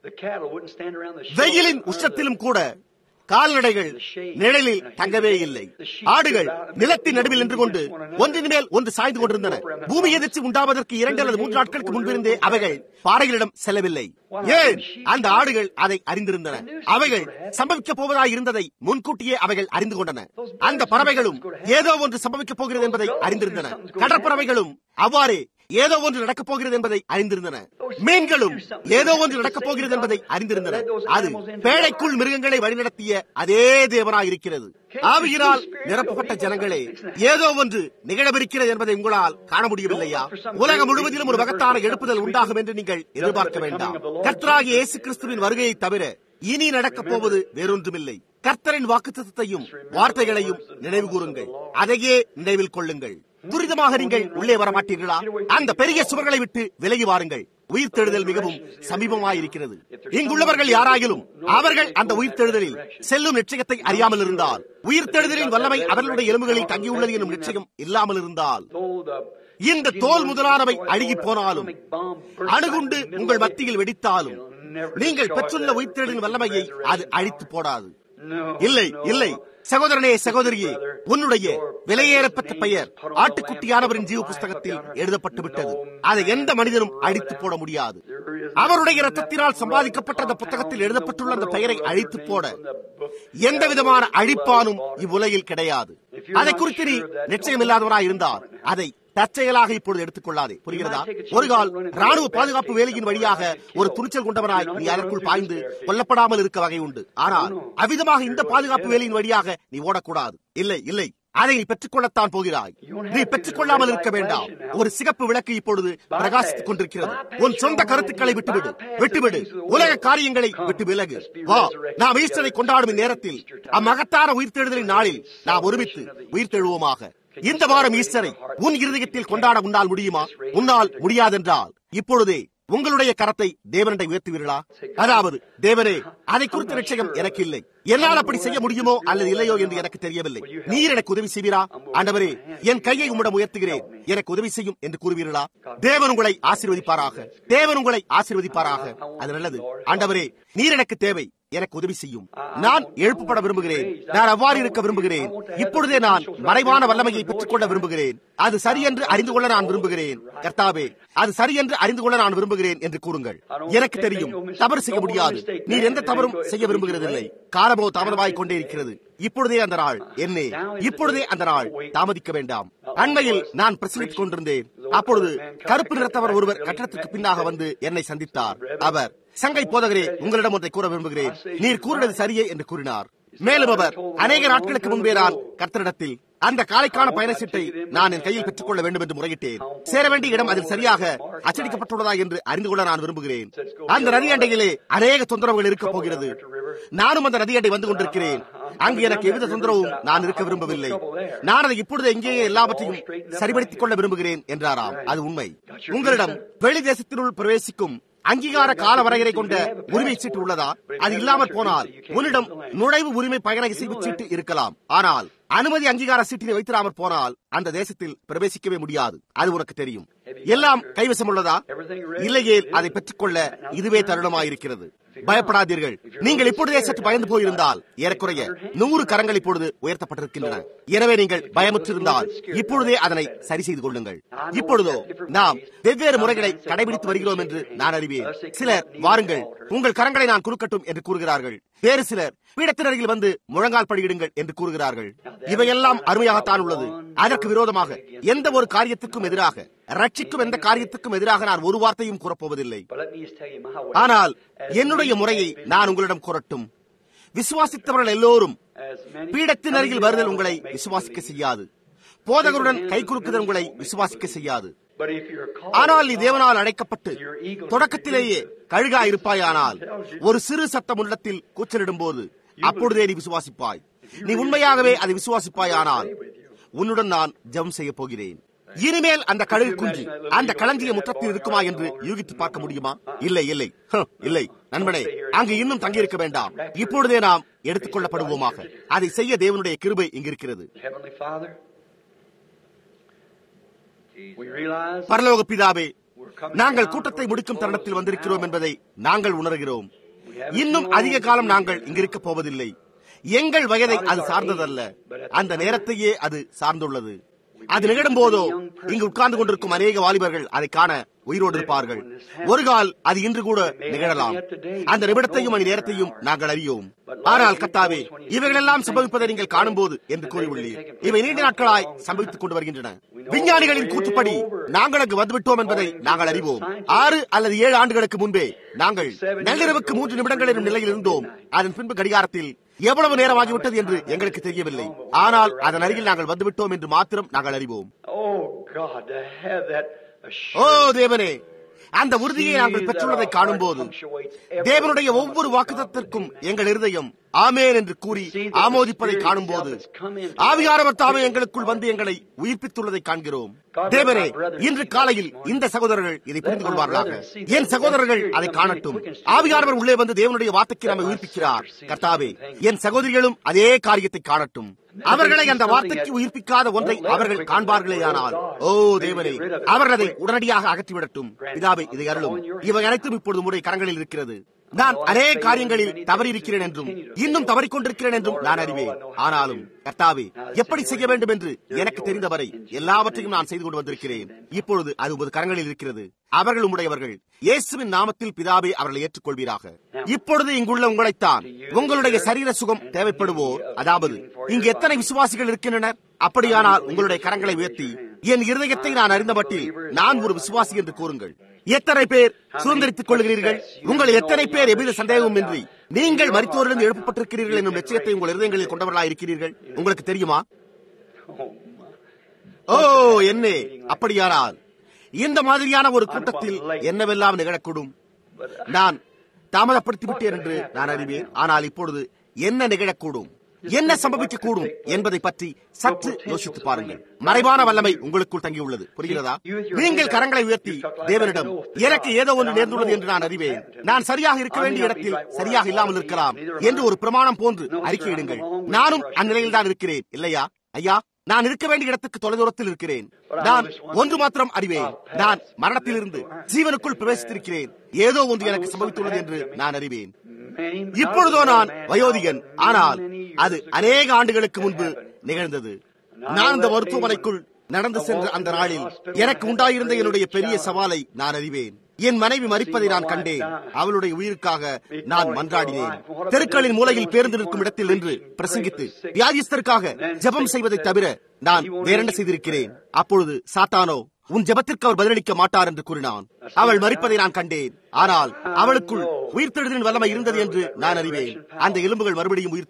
வெயிலின் உஷ்ணத்திலும் கூட கால்நடைகள் நிழலில் தங்கவே இல்லை. ஆடுகள் நிலத்தின் நடுவில் நின்று கொண்டு ஒன்றின் மேல் ஒன்று சாய்ந்து கொண்டிருந்தன. பூமி எதிர்ச்சி உண்டாவதற்கு இரண்டு அல்லது மூன்று நாட்களுக்கு முன்பிருந்தே அவைகள் பாறைகளிடம் செல்லவில்லை. ஏன்? அந்த ஆடுகள் அதை அறிந்திருந்தன. அவைகள் சம்பவிக்கப் போவதாய் இருந்ததை முன்கூட்டியே அவைகள் அறிந்து கொண்டன. அந்த பறவைகளும் ஏதோ ஒன்று சம்பவிக்கப் போகிறது என்பதை அறிந்திருந்தன. கடற்பறவைகளும் அவ்வாறே ஏதோ ஒன்று நடக்கப் போகிறது என்பதை அறிந்திருந்தன. மீன்களும் ஏதோ ஒன்று நடக்கப் போகிறது என்பதை அறிந்திருந்தன. அது பேழைக்குள் மிருகங்களை வழிநடத்திய அதே தேவனாயிருக்கிறது. ஆவியினால் நிரப்பப்பட்ட ஜனங்களே, ஏதோ ஒன்று நிகழவிருக்கிறது என்பதை உங்களால் காண முடியவில்லையா? உலகம் முழுவதிலும் ஒரு மகத்தான எழுப்புதல் உண்டாகும் என்று நீங்கள் எதிர்பார்க்க வேண்டாம். கர்த்தராகிய இயேசு கிறிஸ்துவின் வருகையை தவிர இனி நடக்கப் போவது வேறொன்றுமில்லை. கர்த்தரின் வாக்குத்தத்தத்தையும் வார்த்தைகளையும் நினைவு கூறுங்கள். அதையே நினைவில் கொள்ளுங்கள். துரிதமாக நீங்கள் உள்ளே வரமாட்டீர்களா? அந்த பெரிய சுவர்களை விட்டு விலகி வாருங்கள். உயிர்த்தெழுதல் மிகவும் சமீபமாயிருக்கிறது. இங்குள்ளவர்கள் யாராயிலும் அவர்கள் அந்த உயிர்த்தெழுதலில் செல்லும் நிச்சயத்தை அறியாமல் இருந்தால், உயிர்த்தெழுதலின் வல்லமை அவர்களுடைய எலும்புகளில் தங்கியுள்ளது என்னும் நிச்சயம் இல்லாமல் இருந்தால், இந்த தோல் முதலானவை அழுகி போனாலும், அணுகுண்டு உங்கள் மத்தியில் வெடித்தாலும், நீங்கள் பெற்றுள்ள உயிர்த்தெழுதலின் வல்லமையை அது அழித்து போடாது. இல்லை, இல்லை. சகோதரனே, சகோதரியே, உன்னுடைய விலையேறப்பட்ட பெயர் ஆட்டுக்குட்டியானவரின் ஜீவ புஸ்தகத்தில் எழுதப்பட்டு விட்டது. அதை எந்த மனிதனும் அழித்து போட முடியாது. அவருடைய இரத்தத்தினால் சம்பாதிக்கப்பட்ட அந்த புத்தகத்தில் எழுதப்பட்டுள்ள அந்த பெயரை அழித்து போட எந்த விதமான அழிப்பானும் இவ்வுலகில் கிடையாது. அதை குறித்து நீ நிச்சயம் இல்லாதவனாய் இருந்தால் அதை தற்செயலாக இப்பொழுது எடுத்துக் கொள்ளாதே. புரிகிறதா? ஒரு கால் ராணுவ பாதுகாப்பு வேலையின் வழியாக ஒரு துணிச்சல் கொண்டவனாய் நீ அதற்குள் பாய்ந்து கொல்லப்படாமல் இருக்க வகை உண்டு. ஆனால் அவ்விதமாக இந்த பாதுகாப்பு வேலையின் வழியாக நீ ஓடக்கூடாது. இல்லை, இல்லை. அதை நீ பெற்றுக்கொள்ளத்தான் போகிறாய். நீ பெற்றுக் கொள்ளாமல் இருக்க வேண்டாம். ஒரு சிகப்பு விளக்கு இப்பொழுது பிரகாசித்துக் கொண்டிருக்கிறது. உன் சொந்த கருத்துக்களை விட்டுவிடு, விட்டுவிடு. உலக காரியங்களை விட்டு விலகு. வா, நாம் ஈஸ்டரை கொண்டாடும் நேரத்தில் அம்மகத்தான உயிர்த்தெழுதலின் நாளில் நாம் ஒருமித்து உயிர்த்தெழுவோமாக. இந்த வாரம் ஈஸ்டரை உன் இருதயத்தில் கொண்டாட உன்னால் முடியுமா? உன்னால் முடியாதென்றால் இப்பொழுதே உங்களுடைய கரத்தை தேவனண்டை உயர்த்துவீர்களா? அதாவது, தேவனே, அதை குறித்த நிச்சயம் எனக்கு இல்லை. என்னால் அப்படி செய்ய முடியுமோ அல்லது இல்லையோ என்று எனக்கு தெரியவில்லை. நீர் எனக்கு உதவி செய்வீரா? ஆண்டவரே, என் கையை உம்மிடம் உயர்த்துகிறேன், எனக்கு உதவி செய்யும் என்று கூறுவீர்களா? தேவன் உங்களை ஆசீர்வதிப்பாராக. தேவன் உங்களை ஆசீர்வதிப்பாராக. அது நல்லது. ஆண்டவரே, நீர் எனக்கு தேவை, எனக்கு உதவி செய்யும். நான் எழுப்பப்பட விரும்புகிறேன். நான் அவ்வாறு இருக்க விரும்புகிறேன். இப்பொழுதே நான் மறைவான வல்லமையை பெற்றுக் கொள்ள விரும்புகிறேன். அது சரி என்று அறிந்து கொள்ள நான் விரும்புகிறேன். கர்த்தாவே, அது சரி என்று அறிந்து கொள்ள நான் விரும்புகிறேன் என்று கூறுங்கள். எனக்கு தெரியும், தவறு செய்ய முடியாது. நீர் எந்த தவறும் செய்ய விரும்புகிறதில்லை. காலமோ தாமதமாய் கொண்டே இருக்கிறது. இப்பொழுதே அந்த நாள் என்னே, இப்பொழுதே அந்த நாள், தாமதிக்க வேண்டாம். அண்மையில் நான் பிரசங்கித்துக் கொண்டிருந்தேன். அப்பொழுது கருப்பு நிறத்தவர் ஒருவர் கட்டடத்திற்கு பின்னாக வந்து என்னை சந்தித்தார். அவர், சங்கை போதகரே, உங்களிடம் ஒன்றை கூற விரும்புகிறேன். நீர் கூறினது சரியே என்று கூறினார். மேலும் அவர் அநேக நாட்களுக்கு முன்பே நான் கர்த்தரிடத்தில் அந்த காலைக்கான பயண சீட்டை நான் என் கையில் பெற்றுக் கொள்ள வேண்டும் என்று முறையிட்டேன். சேர வேண்டிய இடம் அதில் சரியாக அச்சடிக்கப்பட்டுள்ளதா என்று அறிந்து கொள்ள நான் விரும்புகிறேன். அந்த நதி அண்டையிலே அநேக தொந்தரவுகள் இருக்கப் போகிறது. நானும் அந்த நதி அண்டை வந்து கொண்டிருக்கிறேன். அங்கு எனக்கு எவ்வித தொந்தரவும் நான் இருக்க விரும்பவில்லை. நான் அதை இப்பொழுது எங்கேயே எல்லாவற்றையும் சரிபடுத்திக் கொள்ள விரும்புகிறேன் என்றாராம். அது உண்மை. உங்களிடம் வெளி தேசத்தினுள் பிரவேசிக்கும் அங்கீகார கால வரையறை கொண்ட உரிமை சீட்டு உள்ளதா? அது இல்லாமல் போனால் உன்னிடம் நுழைவு உரிமை பயண இசைவு சீட்டு இருக்கலாம். ஆனால் அனுமதி அங்கீகார சீட்டினை வைத்திராமல் போனால் அந்த தேசத்தில் பிரவேசிக்கவே முடியாது. அது உனக்கு தெரியும். எல்லாம் கைவசம் உள்ளதா? இல்லையே, அதை பெற்றுக்கொள்ள இதுவே தருணமாயிருக்கிறது. பயப்படாதீர்கள். நீங்கள் இப்பொழுதே சற்று பயந்து போயிருந்தால் ஏறக்குறைய நூறு கரங்கள் இப்பொழுது உயர்த்தப்பட்டிருக்கின்றன. எனவே நீங்கள் பயமுற்றிருந்தால் இப்பொழுதே அதனை சரி செய்து கொள்ளுங்கள். இப்பொழுதோ நாம் வெவ்வேறு முறைகளை கடைபிடித்து வருகிறோம் என்று நான் அறிவேன். சிலர் வாருங்கள், உங்கள் கரங்களை நான் குறுக்கட்டும் என்று கூறுகிறார்கள். வேறு சிலர் பீடத்தின் அருகில் வந்து முழங்கால் படியிடுங்கள் என்று கூறுகிறார்கள். இவையெல்லாம் அருமையாகத்தான் உள்ளது. அதற்கு விரோதமாக எந்த ஒரு காரியத்துக்கும் எதிராக, ரட்சிக்கும் எந்த காரியத்துக்கும் எதிராக நான் ஒரு வார்த்தையும் கூறப்போவதில்லை. ஆனால் என்னுடைய முறையை நான் உங்களிடம் கூறட்டும். விசுவாசித்தவர்கள் எல்லோரும் பீடத்தின் அருகில் வருதல் உங்களை விசுவாசிக்க செய்யாது. போதகருடன் கை குலுக்குதல் உங்களை விசுவாசிக்க செய்யாது. ஆனால் நீ தேவனால் அழைக்கப்பட்டு தொடக்கத்திலேயே கழுகா இருப்பாயானால் ஒரு சிறு சத்தம் உள்ளத்தில் கூச்சலிடும் போது அப்பொழுதே நீ விசுவாசிப்பாய். நீ உண்மையாகவே அதை விசுவாசிப்பாயானால் உன்னுடன் நான் ஜெபம் செய்ய போகிறேன். இனிமேல் அந்த கழுகு குஞ்சு அந்த களஞ்சிய முற்றத்தில் இருக்குமா என்று யூகித்து பார்க்க முடியுமா? இல்லை, இல்லை, இல்லை நண்பனே, அங்கு இன்னும் தங்கியிருக்க வேண்டாம். இப்பொழுதே நாம் எடுத்துக் கொள்ளப்படுவோமாக. அதை செய்ய தேவனுடைய கிருபை இங்கிருக்கிறது. பரலோக பிதாவே, நாங்கள் கூட்டத்தை முடிக்கும் தருணத்தில் வந்திருக்கிறோம் என்பதை நாங்கள் உணர்கிறோம். இன்னும் அதிக காலம் நாங்கள் இங்கிருக்க போவதில்லை. எங்கள் வயதை அது சார்ந்ததல்ல, அந்த நேரத்தையே அது சார்ந்துள்ளது. அது நிகழும் போதோ இங்கு உட்கார்ந்து கொண்டிருக்கும் அநேக வாலிபர்கள் அதை காண உயிரோடு இருப்பார்கள். ஒரு கால் அது இன்று கூட நிகழலாம். அந்த நிமிடத்தையும் மணி நேரத்தையும் நாங்கள் அறியோம். ஆனால் கர்த்தாவே, இவைகளெல்லாம் சம்பவிப்பதை நீங்கள் காணும் போது என்று கூறியுள்ளீர். இவை நீண்ட நாட்களாய் சம்பவித்துக் கொண்டு வருகின்றன. விஞ்ஞானிகளின் கூற்றுப்படி நாங்கள் அங்கு வந்துவிட்டோம் என்பதை நாங்கள் அறிவோம். ஆறு அல்லது ஏழு ஆண்டுகளுக்கு முன்பே நாங்கள் நள்ளிரவுக்கு மூன்று நிமிடங்கள் எனும் நிலையில் இருந்தோம். அதன் பின்பு கடிகாரத்தில் எவ்வளவு நேரமாகிவிட்டது என்று எங்களுக்கு தெரியவில்லை. ஆனால் அதன் அருகில் நாங்கள் வந்துவிட்டோம் என்று மாத்திரம் நாங்கள் அறிவோம். ஓ தேவனே, அந்த உறுதியை நாங்கள் பெற்றுள்ளதை காணும் போது தேவனுடைய ஒவ்வொரு வாக்குத்தத்திற்கும் எங்கள் இருதயம் ஆமேன் என்று கூறி ஆமோதிப்பதை காணும் போது ஆவியானவர் தாமே எங்களுக்குள் வந்து எங்களை உயிர்ப்பித்துள்ளதை காண்கிறோம். தேவனே, இன்று காலையில் இந்த சகோதரர்கள் இதை புரிந்து கொள்வார்களாக. என் சகோதரர்கள் அதை காணட்டும். ஆவியானவர் உள்ளே வந்து தேவனுடைய வார்த்தைக்கு நம்மை உயிர்ப்பிக்கிறார். கர்த்தாவே, என் சகோதரிகளும் அதே காரியத்தை காணட்டும். அவர்களை அந்த வார்த்தைக்கு உயிர்ப்பிக்காத ஒன்றை அவர்கள் காண்பார்களேயானால், ஓ தேவனே, அவர்கள் அதை உடனடியாக அகற்றிவிடட்டும். பிதாவே, இதை அருளும். இவை அனைத்தும் இப்பொழுது உடைய கரங்களில் இருக்கிறது. நான் அநேக காரியங்களில் தவறி இருக்கிறேன் என்றும் இன்னும் தவறிக்கொண்டிருக்கிறேன் என்றும் நான் அறிவேன். ஆனாலும் கர்த்தாவே, எப்படி செய்ய வேண்டும் என்று எனக்கு தெரிந்தவரை எல்லாவற்றையும் நான் செய்து கொண்டு வந்திருக்கிறேன். இப்பொழுது அது உமது கரங்களில் இருக்கிறது. அவர்கள் உம்முடையவர்கள். இயேசுவின் நாமத்தில் பிதாவே அவர்களை ஏற்றுக்கொள்வீராக. இப்பொழுது இங்குள்ள உங்களைத்தான் உங்களுடைய சரீர சுகம் தேவைப்படுவோர், அதாவது இங்கு எத்தனை விசுவாசிகள் இருக்கின்றனர்? அப்படியானால் உங்களுடைய கரங்களை உயர்த்தி என் இருதயத்தை நான் அறிந்த மட்டில் நான் ஒரு விசுவாசி என்று கூறுங்கள். எத்தனை பேர் சுதந்திரித்துக் கொள்கிறீர்கள்? உங்கள் எத்தனை பேர் எவ்வித சந்தேகமும் இன்றி நீங்கள் மரித்தோரிலிருந்து எழுப்பப்பட்டிருக்கிறீர்கள் என்னும் நிச்சயத்தை உங்கள் இருதயங்களில் கொண்டவர்களாக இருக்கிறீர்கள்? உங்களுக்கு தெரியுமா? ஓ என்னே, அப்படியானால் இந்த மாதிரியான ஒரு கூட்டத்தில் என்னவெல்லாம் நிகழக்கூடும்? நான் தாமதப்படுத்திவிட்டேன் என்று நான் அறிவேன். ஆனால் இப்பொழுது என்ன நிகழக்கூடும், என்ன சம்பவிக்கக்கூடும் என்பதை பற்றி சற்று யோசித்து பாருங்கள். மறைவான வல்லமை உங்களுக்குள் தங்கியுள்ளது. புரிகிறதா? நீங்கள் கரங்களை உயர்த்தி தேவனிடம், எனக்கு ஏதோ ஒன்று நேர்ந்துள்ளது என்று நான் அறிவேன், நான் சரியாக இருக்க வேண்டிய இடத்தில் சரியாக இல்லாமல் இருக்கலாம் என்று ஒரு பிரமாணம் போன்று அறிக்கையிடுங்கள். நானும் அந்நிலையில் தான் இருக்கிறேன், இல்லையா ஐயா? நான் இருக்க வேண்டிய இடத்துக்கு தொலைதூரத்தில் இருக்கிறேன். நான் ஒன்று மாத்திரம் அறிவேன், நான் மரணத்திலிருந்து ஜீவனுக்குள் பிரவேசித்திருக்கிறேன். ஏதோ ஒன்று எனக்கு சம்பவித்துள்ளது என்று நான் அறிவேன். இப்பொழுதோ நான் வயோதிகன், ஆனால் அது அநேக ஆண்டுகளுக்கு முன்பு நிகழ்ந்தது. நான் இந்த மருத்துவமனைக்குள் நடந்து சென்ற அந்த நாளில் எனக்கு உண்டாயிருந்த என்னுடைய பெரிய சவாலை நான் அறிவேன். என் மனைவி மரிப்பதை நான் கண்டேன். அவளுடைய உயிருக்காக நான் மன்றாடினேன். தெருக்களின் மூலையில் பேருந்து நிற்கும் இடத்தில் நின்று பிரசங்கித்து வியாதிஸ்தருக்காக ஜெபம் செய்வதை தவிர நான் வேறென்ன செய்திருக்கிறேன்? அப்பொழுது சாத்தானோ, உன் ஜெபத்திற்கு அவர் பதிலளிக்க மாட்டார் என்று கூறினான். அவள் மரிப்பதை நான் கண்டேன். ஆனால் அவளுக்குள் உயிர்த்தெழுதலின் வல்லமை இருந்தது என்று நான் அறிவேன். அந்த எலும்புகள் மறுபடியும் உயிர்த்தெழும்.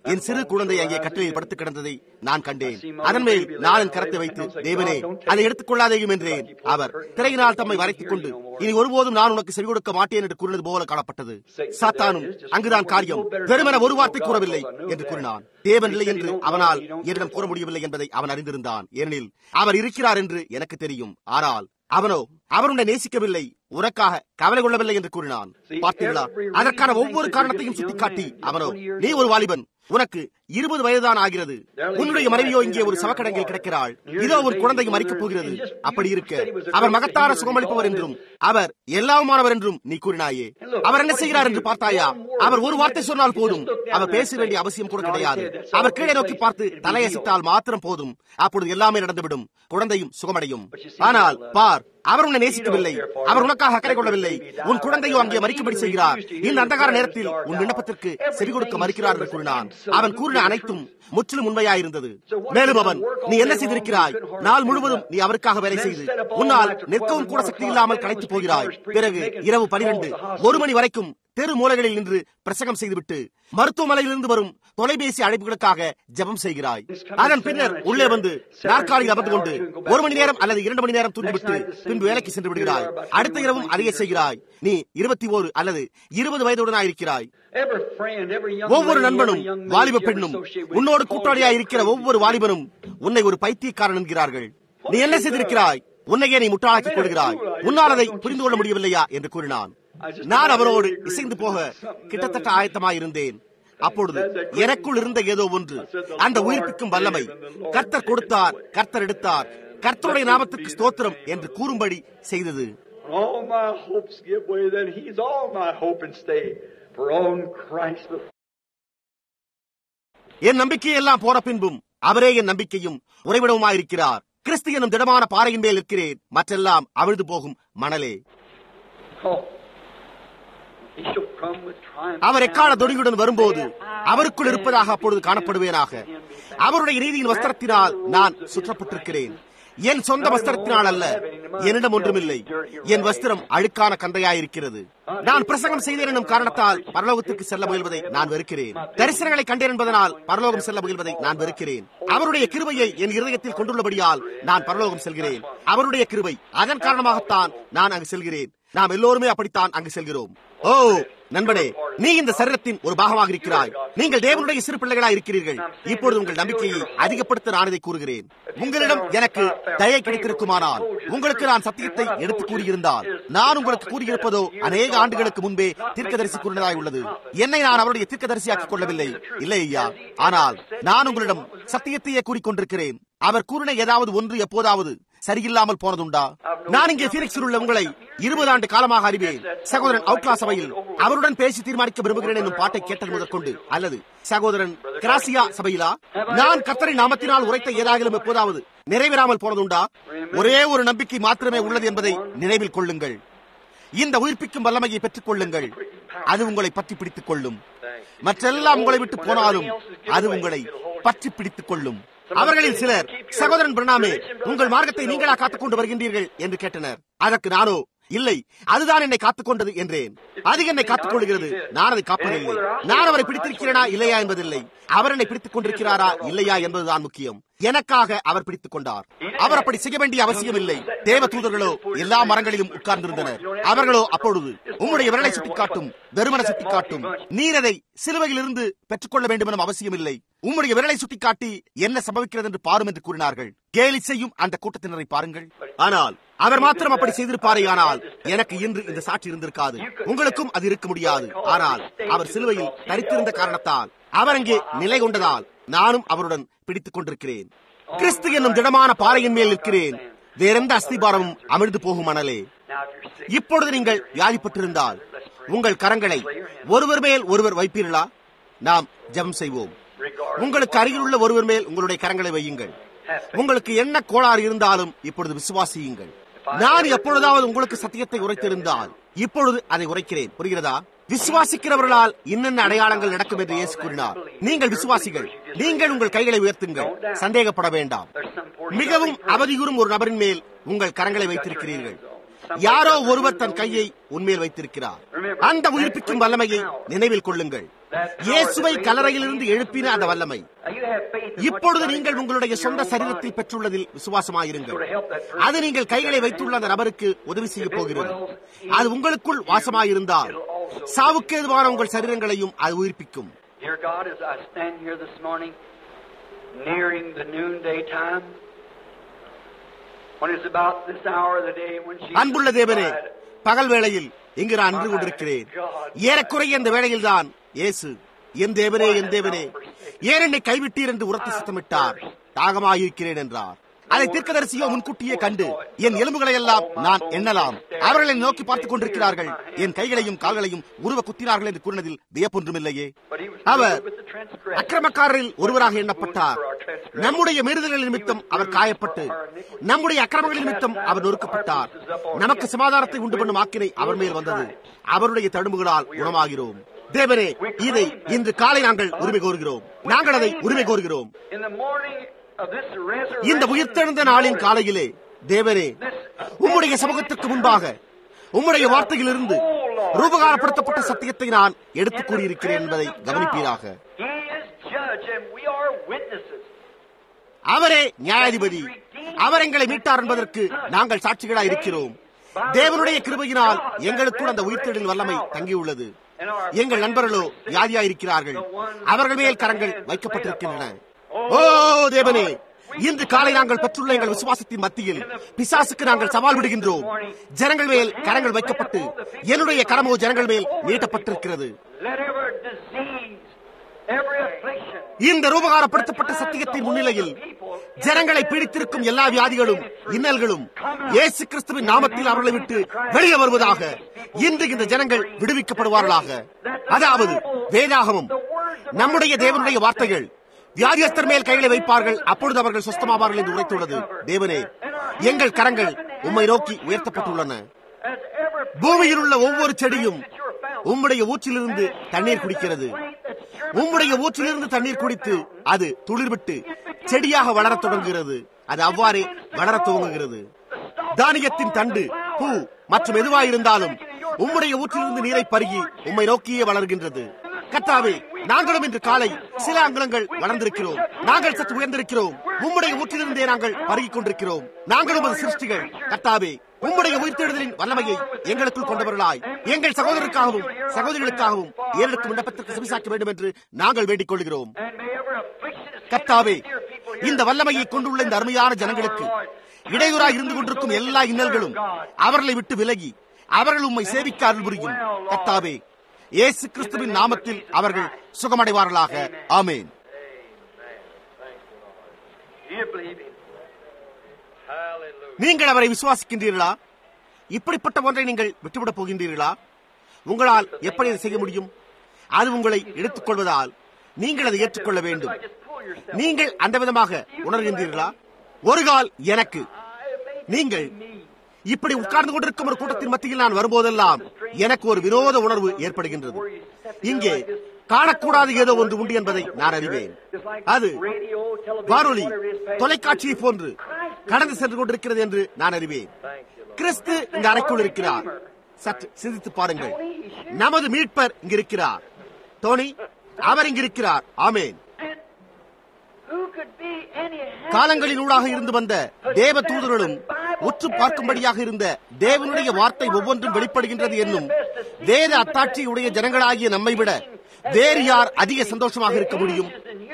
என் சிறு குழந்தை அங்கே கட்டிலில் படுத்து கிடந்ததை நான் கண்டேன். அதன் மேல் நான் என் கரத்தை வைத்து, தேவனே அதை எடுத்துக் கொள்ளாதேயும் என்றேன். அவர் திரையினால் தம்மை வரைத்துக் கொண்டு, இனி ஒருபோதும் நான் உனக்கு செவி கொடுக்க மாட்டேன் என்று கூறினது போல காணப்பட்டது. சாத்தானும் அங்குதான் காரியம், வெறுமன ஒரு வார்த்தை கூறவில்லை என்று கூறினான். தேவன் இல்லை என்று அவனால் என்னிடம் கூற முடியவில்லை என்பதை அவன் அறிந்திருந்தான். ஏனெனில் அவர் இருக்கிறார் என்று எனக்கு தெரியும். ஆனால் அவனோ அவர் உன்னை நேசிக்கவில்லை, உனக்காக கவலை கொள்ளவில்லை என்று கூறினான். பார்த்தீர்களா, அதற்கான ஒவ்வொரு காரணத்தையும் சுட்டிக்காட்டி அவனோ, நீ ஒரு வாலிபன், உனக்கு இருபது வயதுதான் ஆகிறது, உன்னுடைய மனைவியோ இங்கே ஒரு சவக்கடங்கில் கிடக்கிறாள், இதோ ஒரு குழந்தை மறிக்கப் போகிறது. அப்படி இருக்க அவர் மகத்தான சுகமளிப்பவர் என்றும் அவர் எல்லாமானவர் என்றும் நீ கூறினாயே. அவர் என்ன செய்கிறார் என்று பார்த்தாயா? அவர் ஒரு வார்த்தை சொன்னால் போதும், அவர் பேச வேண்டிய அவசியம் கூட கிடையாது. அவர் கீழே நோக்கி பார்த்து தலையசித்தால் மாத்திரம் போதும், அப்பொழுது எல்லாமே நடந்துவிடும், குழந்தையும் சுகமடையும். ஆனால் பார், அவர் உன்னை நேசிக்கவில்லை, அவர் உனக்காக அக்கறை கொள்ளவில்லை, உன் குழந்தையோ அங்கே மறிக்கும்படி செய்கிறார். இந்த அந்தகார நேரத்தில் உன் விண்ணப்பத்திற்கு செவி கொடுக்க மறுக்கிறார் என்று கூறினான். அவன் கூறின அனைத்தும் முற்றிலும் உண்மையாயிருந்தது. மேலும் அவன், நீ என்ன செய்திருக்கிறாய்? நாள் முழுவதும் நீ அவருக்காக வேலை செய்து உன்னால் நிற்கவும் கூட சக்தி இல்லாமல் களைத்து போகிறாய். பிறகு இரவு பனிரெண்டு ஒரு மணி வரைக்கும் தெரு மூலைகளில் நின்று பிரசங்கம் செய்துவிட்டு மருத்துவமனையிலிருந்து வரும் தொலைபேசி அழைப்புகளுக்காக ஜெபம் செய்கிறாய். அதன் பின்னர் உள்ளே வந்து நாற்காலியில் அமர்ந்து கொண்டு ஒரு மணி நேரம் அல்லது இரண்டு மணி நேரம் தூங்கிவிட்டு பின்பு வேலைக்கு சென்று விடுகிறாய். அடுத்த இரவும் அதையே செய்கிறாய். நீ இருபத்தி ஓரு அல்லது இருபது வயதுடனாயிருக்கிறாய். ஒவ்வொரு நண்பனும் வாலிப பெண்ணும் உன்னோடு கூட்டாளியாய் இருக்கிற ஒவ்வொரு வாலிபனும் உன்னை ஒரு பைத்தியக்காரன் என்கிறார்கள். நீ என்ன செய்திருக்கிறாய்? உன்னையே நீ முட்டாளாக்கிக் கொள்கிறாய். உன்னால் அதை புரிந்து கொள்ள முடியவில்லையா என்று கூறினான். நான் அவரோடு இசைந்து போக கிட்டத்தட்ட ஆயத்தமாயிருந்தேன். அப்பொழுது எனக்குள் இருந்த ஏதோ ஒன்று அந்த உயிர்ப்பிக்கும் வல்லமை, கர்த்தர் கொடுத்தார், கர்த்தர் எடுத்தார், கர்த்தருடைய நாமத்துக்கு ஸ்தோத்திரம் என்று கூறும்படி செய்தது. என் நம்பிக்கையெல்லாம் போன பின்பும் அவரே என் நம்பிக்கையும் உறைவிடவுமாயிருக்கிறார். கிறிஸ்து எனும் திடமான பாறையின் மேல் இருக்கிறேன், மற்றெல்லாம் அவிழ்ந்து போகும் மணலே. அவர் எக்கால தொடியுடன் வரும்போது அவருக்குள் இருப்பதாக அப்பொழுது காணப்படுவேனாக. அவருடைய நீதியின் வஸ்திரத்தினால் நான் சுற்றப்பட்டிருக்கிறேன். என் சொந்த வஸ்திரத்தினால் அல்ல, என்னிடம் ஒன்றுமில்லை. என் வஸ்திரம் அழுக்கான கந்தையாயிருக்கிறது. நான் பிரசங்கம் செய்தேன் என்னும் காரணத்தால் பரலோகத்திற்கு செல்ல முயல்வதை நான் வெறுக்கிறேன். தரிசனங்களை கண்டேன் என்பதனால் பரலோகம் செல்ல முயல்வதை நான் வெறுக்கிறேன். அவருடைய கிருபையை என் இருதயத்தில் கொண்டுள்ளபடியால் நான் பரலோகம் செல்கிறேன். அவருடைய கிருபை, அதன் காரணமாகத்தான் நான் அங்கு செல்கிறேன். நாம் எல்லோருமே அப்படித்தான் அங்கு செல்கிறோம். ஓ நண்பனே, நீ இந்த சரீரத்தின் ஒரு பாகமாக இருக்கிறாய். நீங்கள் தேவனுடைய சிறு பிள்ளைகளாய் இருக்கிறீர்கள். இப்பொழுது உங்கள் நம்பிக்கையை அதிகப்படுத்த நான் இதை கூறுகிறேன். உங்களிடம் எனக்கு தயை கிடைத்திருக்குமானால், உங்களுக்கு நான் சத்தியத்தை எடுத்து கூறியிருந்தால், நான் உங்களுக்கு கூறியிருப்பதோ அநேக ஆண்டுகளுக்கு முன்பே தீர்க்கதரிசி கூறினதாய் உள்ளது. என்னை நான் அவருடைய தீர்க்கதரிசியாக்கிக் கொள்ளவில்லை, இல்லை ஐயா. ஆனால் நான் உங்களிடம் சத்தியத்தையே கூறிக்கொண்டிருக்கிறேன். அவர் கூறின ஏதாவது ஒன்று எப்போதாவது சரியில்லாமல் போனதுண்டா? நான் இங்கே பீனிக்ஸில் உள்ள உங்களை இருபது ஆண்டு காலமாக அறிவேன். சகோதரன் அவுட்லா சபையில் அவருடன் பேசி தீர்மானிக்க விரும்புகிறேன் என்னும் பாட்டை கேட்டது முதற்கொண்டு, அல்லது சகோதரன் கிராசியா சபையிலா நான் கர்த்தரின் நாமத்தினால் உரைத்த ஏதாகிலும் எப்போதாவது நிறைவேறாமல் போனதுண்டா? ஒரே ஒரு நம்பிக்கை மாத்திரமே உள்ளது என்பதை நினைவில் கொள்ளுங்கள். இந்த உயிர்ப்பிக்கும் வல்லமையை பெற்றுக் கொள்ளுங்கள். அது உங்களை பற்றி பிடித்துக் கொள்ளும். மற்றெல்லாம் உங்களை விட்டு போனாலும் அது உங்களை பற்றி பிடித்துக் கொள்ளும். அவர்களில் சிலர், சகோதரன் பிரணாமே, உங்கள் மார்க்கத்தை நீங்களா காத்துக் கொண்டு வருகின்றீர்கள் என்று கேட்டனர். அதற்கு நானோ, இல்லை, அதுதான் என்னை காத்துக் கொண்டது என்றேன். அது என்னை காத்துக் கொள்கிறது, நான் அதை காப்பதில்லை. நான் அவரை பிடித்திருக்கிறேனா இல்லையா என்பதில்லை, அவர் என்னை பிடித்துக் கொண்டிருக்கிறாரா இல்லையா என்பதுதான் முக்கியம். எனக்காக அவர் பிடித்துக் கொண்டார். அவர் அப்படி செய்ய வேண்டிய அவசியம் இல்லை. தேவ தூதர்களோ எல்லா மரங்களிலும் உட்கார்ந்திருந்தனர். அவர்களோ அப்பொழுது உம்முடைய விரலை சுட்டிக்காட்டும், வெறுமன சுட்டிக்காட்டும், நீர் அதை சிலுவையில் இருந்து பெற்றுக்கொள்ள வேண்டும் எனும் அவசியம் இல்லை, உம்முடைய விரலை சுட்டிக்காட்டி என்ன சம்பவிக்கிறது என்று பாரும் என்று கூறினார்கள். கேலி செய்யும் அந்த கூட்டத்தினரை பாருங்கள். ஆனால் அவர் மாத்திரம் அப்படி செய்திருப்பாரே, ஆனால் எனக்கு இன்று இந்த சாட்சி இருந்திருக்காது. உங்களுக்கும் அது இருக்க முடியாது. ஆனால் அவர் சிலுவையில் தரித்திருந்த காரணத்தால், அவர் அங்கே நிலை கொண்டதால் நானும் அவருடன் பிடித்துக் கொண்டிருக்கிறேன். கிறிஸ்து என்னும் திடமான பாறையின் மேல் நிற்கிறேன். வேறெந்த அஸ்திபாரமும் அமிழ்ந்து போகும் மணலே. இப்பொழுது நீங்கள் வியாதிப்பட்டிருந்தால் உங்கள் கரங்களை ஒருவர் மேல் ஒருவர் வைப்பீர்களா? நாம் ஜெபம் செய்வோம். உங்களுக்கு அருகில் உள்ள ஒருவர் மேல் உங்களுடைய கரங்களை வையுங்கள். உங்களுக்கு என்ன கோளாறு இருந்தாலும் இப்பொழுது விசுவாசியுங்கள். நான் எப்பொழுதாவது உங்களுக்கு சத்தியத்தை உரைத்திருந்தால் இப்பொழுது அதை உரைக்கிறேன். புரிகிறதா? விசுவாசிக்கிறவர்களால் இன்னென்ன அடையாளங்கள் நடக்கும் என்று இயேசு கூறினார். நீங்கள் விசுவாசிகள், நீங்கள் உங்கள் கைகளை உயர்த்துங்கள், சந்தேகப்பட வேண்டாம். மிகவும் அவதியுறும் ஒரு நபரின் மேல் உங்கள் கரங்களை வைத்திருக்கிறீர்கள். யாரோ ஒருவர் தன் கையை உன்மேல் வைத்திருக்கிறார். அந்த உயிர்ப்பிக்கும் வல்லமையை நினைவில் கொள்ளுங்கள். இயேசுவை கல்லறையிலிருந்து எழுப்பின அந்த வல்லமை இப்பொழுது நீங்கள் உங்களுடைய சொந்த சரீரத்தில் பெற்றுள்ளதில் விசுவாசமாயிருங்கள். அது நீங்கள் கைகளை வைத்துள்ள அந்த நபருக்கு உதவி செய்ய போகிறது. அது உங்களுக்குள் வாசமாயிருந்தால் சாவுக்கு ஏதுவான உங்கள் சரீரங்களையும் அது உயிர்ப்பிக்கும். அன்புள்ள தேவனே, பகல் வேளையில் இங்கு நான் நின்று கொண்டிருக்கிறேன். ஏறக்குறைய இந்த வேளையில் தான் இயேசு, என் தேவனே என் தேவனே ஏன் என்னை கைவிட்டீர் என்று உரத்து சத்தமிட்டார். தாகமாயிருக்கிறேன் என்றார். அதை தீர்க்கதரிசியோ முன்கூட்டியே கண்டு என் எலும்புகளை எல்லாம் நான் எண்ணலாம், அவர்களை நோக்கி பார்த்துக் கொண்டிருக்கிறார்கள், என் கைகளையும் கால்களையும் உருவ குத்தினார்கள் என்று கூறினதில் வியப்பொன்றுமில்லையே. அவர் அக்கிரமக்காரரில் ஒருவராக எண்ணப்பட்டார். நம்முடைய மீறுதல்கள் நிமித்தம் அவர் காயப்பட்டு, நம்முடைய அக்கிரமங்கள் நிமித்தம் அவர் நொறுக்கப்பட்டார். நமக்கு சமாதானத்தை உண்டு பண்ணும் ஆக்கினை அவர் மேல் வந்தது. அவருடைய தழும்புகளால் குணமாகிறோம். தேவனே, இதை இன்று காலை நாங்கள் உரிமை கோருகிறோம். நாங்கள் அதை உரிமை கோருகிறோம். இந்த உயிர்த்தெழுந்த நாளின் காலையிலே தேவனே, உம்முடைய சமூகத்திற்கு முன்பாக உம்முடைய வார்த்தையிலிருந்து ரூபகாரப்படுத்தப்பட்ட சத்தியத்தை நான் எடுத்துக் கூறியிருக்கிறேன் என்பதை கவனிப்பீராக. அவரே நியாயாதிபதி, அவர் எங்களை மீட்டார் என்பதற்கு நாங்கள் சாட்சிகளாய் இருக்கிறோம். தேவனுடைய கிருபையினால் எங்களுக்குள் அந்த உயிர்த்தெழுதலின் வல்லமை தங்கியுள்ளது. எங்கள் நண்பர்களோ வியாதியாயிருக்கிறார்கள். அவர்கள் மேல் கரங்கள் வைக்கப்பட்டிருக்கின்றன. ஓ தேவனே, இன்று காலை நாங்கள் பெற்றுள்ள எங்கள் விசுவாசத்தின் மத்தியில் பிசாசுக்கு நாங்கள் சவால் விடுகின்றோம். ஜனங்கள் மேல் கரங்கள் வைக்கப்பட்டு என்னுடைய கரமோ ஜனங்கள் மேல் நீட்டப்பட்டிருக்கிறது. இந்த ரூபகாரப்படுத்தப்பட்ட சத்தியத்தின் முன்னிலையில் ஜனங்களை பீடித்திருக்கும் எல்லா வியாதிகளும் இன்னல்களும் இயேசு கிறிஸ்துவின் நாமத்தில் அவர்களை விட்டு வெளியே வருவதாக. இன்று இந்த ஜனங்கள் விடுவிக்கப்படுவார்களாக. அதாவது வேதாகமும் நம்முடைய தேவனுடைய வார்த்தைகள் வியாதியஸ்தர் மேல் கைகளை வைப்பார்கள், அப்பொழுது அவர்கள் சுஸ்தமாவார்கள் என்று உரைத்துள்ளது. தேவனே, எங்கள் கரங்கள் உம்மை நோக்கி உயர்த்தப்பட்டுள்ளன. பூமியில் உள்ள ஒவ்வொரு செடியும் உம்முடைய ஊற்றிலிருந்து தண்ணீர் குடிக்கிறது. உம்முடைய ஊற்றிலிருந்து தண்ணீர் குடித்து அது துளிர்விட்டு செடியாக வளரத் தொடங்குகிறது. அது அவ்வாறே வளரத் துவங்குகிறது. தானியத்தின் தண்டு, பூ மற்றும் எதுவாயிருந்தாலும் உம்முடைய ஊற்றிலிருந்து நீரை பருகி உம்மை நோக்கியே வளர்கின்றது. கர்த்தாவே, நாங்களும் இன்று காலை சில அங்குலங்கள் வளர்ந்திருக்கிறோம். நாங்கள் சற்று உயர்ந்திருக்கிறோம். உம்முடைய ஊற்றிலிருந்தே நாங்கள் பருகிக் கொண்டிருக்கிறோம். நாங்களும் ஒரு சிருஷ்டிகள். கர்த்தாவே, உம்முடைய உயிர்த்தெழுதலின் வல்லமையை எங்களுக்குள் கொண்டவர்களாய் எங்கள் சகோதரருக்காகவும் சகோதரிகளுக்காகவும் ஏறெடுக்கும் விண்ணப்பத்திற்கு செவிசாக்க வேண்டும் என்று நாங்கள் வேண்டிக் கொள்கிறோம். கர்த்தாவே, இந்த வல்லமையை கொண்டுள்ள இந்த அருமையான ஜனங்களுக்கு இடையூறாக இருந்து கொண்டிருக்கும் எல்லா இன்னல்களும் அவர்களை விட்டு விலகி அவர்கள் உம்மை சேவிக்க அருள் புரியும். கர்த்தாவே, இயேசு கிறிஸ்துவின் நாமத்தில் அவர்கள் சுகமடைவார்களாக. ஆமென். நீங்கள் அவரை விசுவாசிக்கின்றீர்களா? இப்படிப்பட்ட ஒன்றை நீங்கள் விட்டுவிடப் போகின்றீர்களா? உங்களால் எப்படி அதை செய்ய முடியும்? அது உங்களை எடுத்துக் கொள்வதால் நீங்கள் அதை ஏற்றுக்கொள்ள வேண்டும். நீங்கள் அந்த விதமாக உணர்கின்றீர்களா? ஒரு கால் எனக்கு நீங்கள் இப்படி உட்கார்ந்து கொண்டிருக்கும் ஒரு கூட்டத்தின் மத்தியில் நான் வரும்போதெல்லாம் எனக்கு ஒரு விரோத உணர்வு ஏற்படுகின்றது. இங்கே காணக்கூடாது ஏதோ ஒன்று உண்டு என்பதை நான் அறிவேன். அது வானொலி தொலைக்காட்சியை போன்று கடந்து சென்று கொண்டிருக்கிறது என்று நான் அறிவேன். கிறிஸ்து இந்த அறைக்குள் இருக்கிறார். சற்று சிந்தித்து பாருங்கள். நமது மீட்பர் இங்கிருக்கிறார். டோனி, அவர் இங்கிருக்கிறார். ஆமேன். காலங்களின் ஊடாக இருந்து வந்த தேவ தூதர்களும் உற்று பார்க்கும்படியாக இருந்த தேவனுடைய வார்த்தை ஒவ்வொன்றும் வெளிப்படுகின்றது என்னும் வேத அத்தாட்சியுடைய ஜனங்களாகிய நம்மை விட வேறு யார் அதிக சந்தோஷமாக இருக்க முடியும்?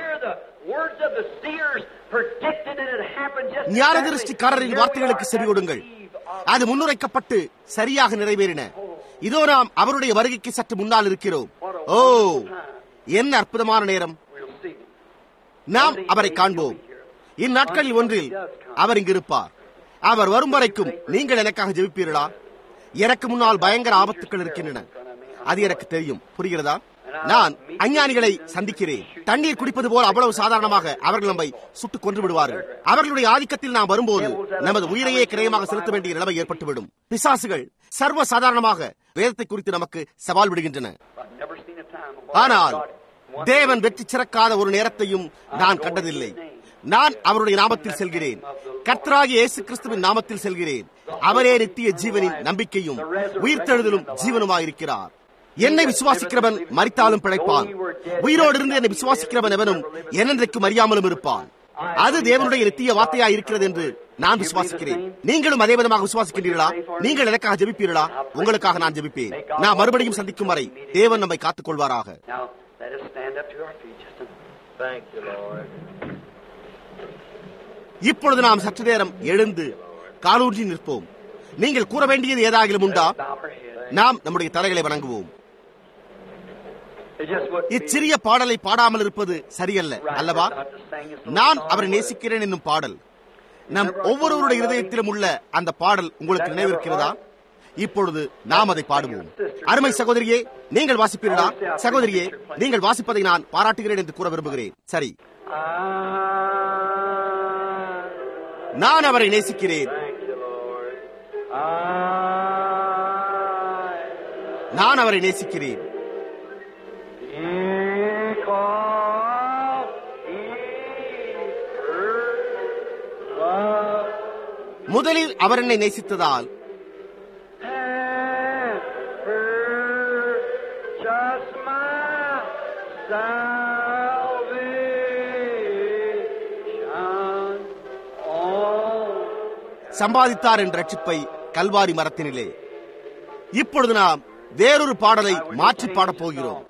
ஞான திருஷ்டிக்காரரின் வார்த்தைகளுக்கு செவி கொடுங்கள். அது முன்னுரைக்கப்பட்டு சரியாக நிறைவேறின. இதோ நாம் அவருடைய வருகைக்கு சற்று முன்னால் இருக்கிறோம். ஓ, என்ன அற்புதமான நேரம்! நாம் அவரை காண்போம். இந்நாட்களில் ஒன்றில் அவர் இங்கிருப்பார். அவர் வரும் வரைக்கும் நீங்கள் எனக்காக ஜெபிப்பீர்களா? எனக்கு முன்னால் பயங்கர ஆபத்துக்கள் இருக்கின்றன. அது எனக்கு தெரியும். புரிகிறதா? நான் அஞ்ஞானிகளை சந்திக்கிறேன். தண்ணீர் குடிப்பது போல அவ்வளவு சாதாரணமாக அவர்கள் நம்மை சுட்டுக் கொன்று விடுவார்கள். அவர்களுடைய ஆதிக்கத்தில் நாம் வரும்போது நமது உயிரையே கிரயமாக செலுத்த வேண்டிய நிலைமை ஏற்பட்டுவிடும். பிசாசுகள் சர்வ சாதாரணமாக வேதத்தை குறித்து நமக்கு சவால் விடுகின்றன. ஆனால் தேவன் வெற்றி சிறக்காத ஒரு நேரத்தையும் நான் கண்டதில்லை. நான் அவருடைய நாமத்தில் செல்கிறேன். கர்த்தராகிய இயேசு கிறிஸ்துவின் நாமத்தில் செல்கிறேன். அவரே நித்திய ஜீவனின் நம்பிக்கையும் உயிர்த்தெழுதலும் ஜீவனுமாயிருக்கிறார். என்னை விசுவாசிக்கிறவன் மரித்தாலும் பிழைப்பான், உயிரோடு இருந்து என்னை விசுவாசிக்கிறவன் எவனும் என்னென்றைக்கும் அறியாமலும் இருப்பான். அது தேவனுடைய நித்திய வார்த்தையாய் இருக்கிறது என்று நான் விசுவாசிக்கிறேன். நீங்களும் அதே விதமாக விசுவாசிக்கின்றீர்களா? நீங்கள் எனக்காக ஜெபிப்பீர்களா? உங்களுக்காக நான் ஜெபிப்பேன். நான் மறுபடியும் சந்திக்கும் வரை தேவன் நம்மை காத்துக் கொள்வாராக. இப்பொழுது நாம் சற்று நேரம் எழுந்து காலூன்றி நிற்போம். நீங்கள் கூற வேண்டியது ஏதாகிலும் உண்டா? நாம் நம்முடைய தலைகளை வணங்குவோம். இச்சிறிய பாடலை பாடாமல் இருப்பது சரியல்ல அல்லவா? நான் அவரை நேசிக்கிறேன் என்னும் பாடல் நம் ஒவ்வொருவருடைய இருதயத்திலும் உள்ள அந்த பாடல் உங்களுக்கு நினைவிருக்கிறதா? இப்பொழுது நாம் அதை பாடுவோம். அருமை சகோதரியே, நீங்கள் வாசிப்பீர்களா? சகோதரியே, நீங்கள் வாசிப்பதை நான் பாராட்டுகிறேன் என்று கூற விரும்புகிறேன். சரி, நான் அவரை நேசிக்கிறேன். நான் அவரை நேசிக்கிறேன். முதலில் அவர் என்னை நேசித்ததால் சம்பாதித்தார் என்ற ரட்சிப்பை கல்வாரி மரத்தினிலே. இப்பொழுது நாம் வேறொரு பாடலை மாற்றி பாடப் போகிறோம்.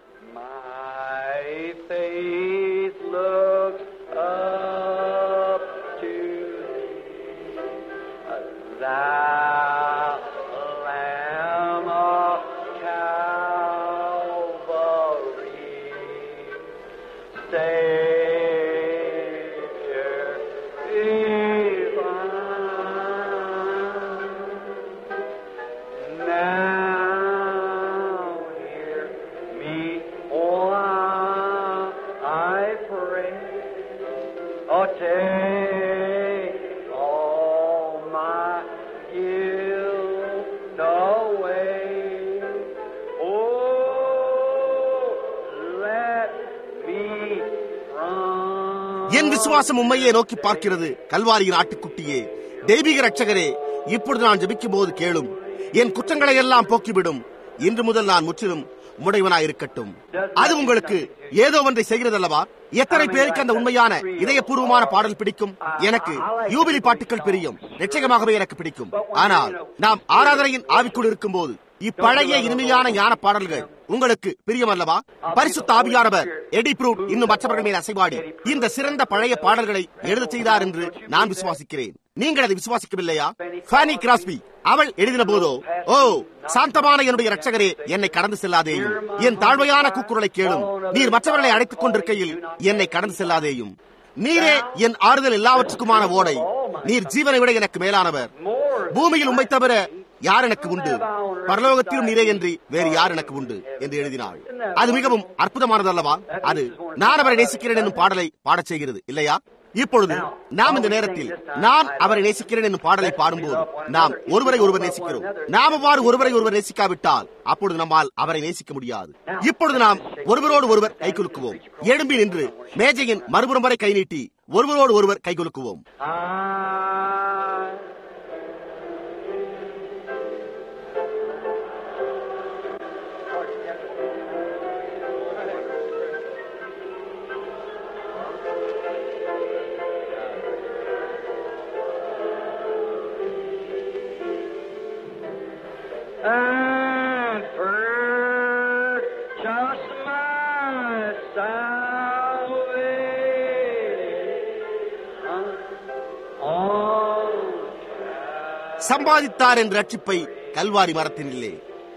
என் விசுவாசம் உண்மையை நோக்கி பார்க்கிறது. கல்வாரியின் ஆட்டுக்குட்டியே, தெய்வீக ரட்சகரே, இப்பொழுது நான் ஜெபிக்கும் போது கேளும். என் குற்றங்களை எல்லாம் போக்கிவிடும். இன்று முதல் நான் முற்றிலும் உடையவனாய் இருக்கட்டும். அது உங்களுக்கு ஏதோ ஒன்றை செய்கிறதல்லவா? எத்தனை பேருக்கு அந்த உண்மையான இதயபூர்வமான பாடல் பிடிக்கும்? எனக்கு யூபிலி பாட்டுக்கள் பிரியும், நிச்சயமாகவே எனக்கு பிடிக்கும். ஆனால் நாம் ஆராதனையின் ஆவிக்குள் இருக்கும் போது இப்பழைய இனிமையான ஞான பாடல்கள் உங்களுக்கு பிரியமல்லவா? பரிசுத்த ஆவியானவர் எடி ப்ரூட் இன்னும் மற்றவர்கள் மேல் அசைவாடி இந்த சிறந்த பழைய பாடல்களை எழுத செய்தார் என்று நான் விசுவாசிக்கிறேன். நீங்கள் அதை விசுவாசிக்கவில்லையா? ஃபானி கிராஸ்பி அவள் எழுதின போதோ, ஓ சாந்தமான என்னுடைய ரட்சகரே, என்னை கடந்து செல்லாதேயும், என் தாழ்மையான கூக்குரலை கேளும், நீர் மற்றவர்களை அழைத்துக் கொண்டிருக்கையில் என்னை கடந்து செல்லாதேயும், நீரே என் ஆறுதல் எல்லாவற்றுக்குமான ஓடை, நீர் ஜீவனை விட எனக்கு மேலானவர், பூமியில் உம்மை தவிர யார் எனக்கு உண்டு, பரலோகத்திலும் நீரே என்று வேறு யார் எனக்கு உண்டு என்று எழுதினாள். அது மிகவும் அற்புதமானது அல்லவா? அது நான் அவரை நேசிக்கிறேன் என்னும் பாடலை பாடச் செய்கிறது இல்லையா? இப்பொழுது நாம் இந்த நேரத்தில் நான் அவரை நேசிக்கிறேன் என்னும் பாடலை பாடும்போது நாம் ஒருவரை ஒருவர் நேசிக்கிறோம். நாம் அவ்வாறு ஒருவரை ஒருவர் நேசிக்காவிட்டால் அப்பொழுது நம்மால் அவரை நேசிக்க முடியாது. இப்பொழுது நாம் ஒருவரோடு ஒருவர் கை குலுக்குவோம். எழும்பி நின்று மேஜையின் மறுபுறம் வரை கை நீட்டி ஒருவரோடு ஒருவர் கை குலுக்குவோம். And purchase my salvation on சம்பாதித்தார் என்ற ரட்சிப்பை கல்வாரி மரத்தினிலே.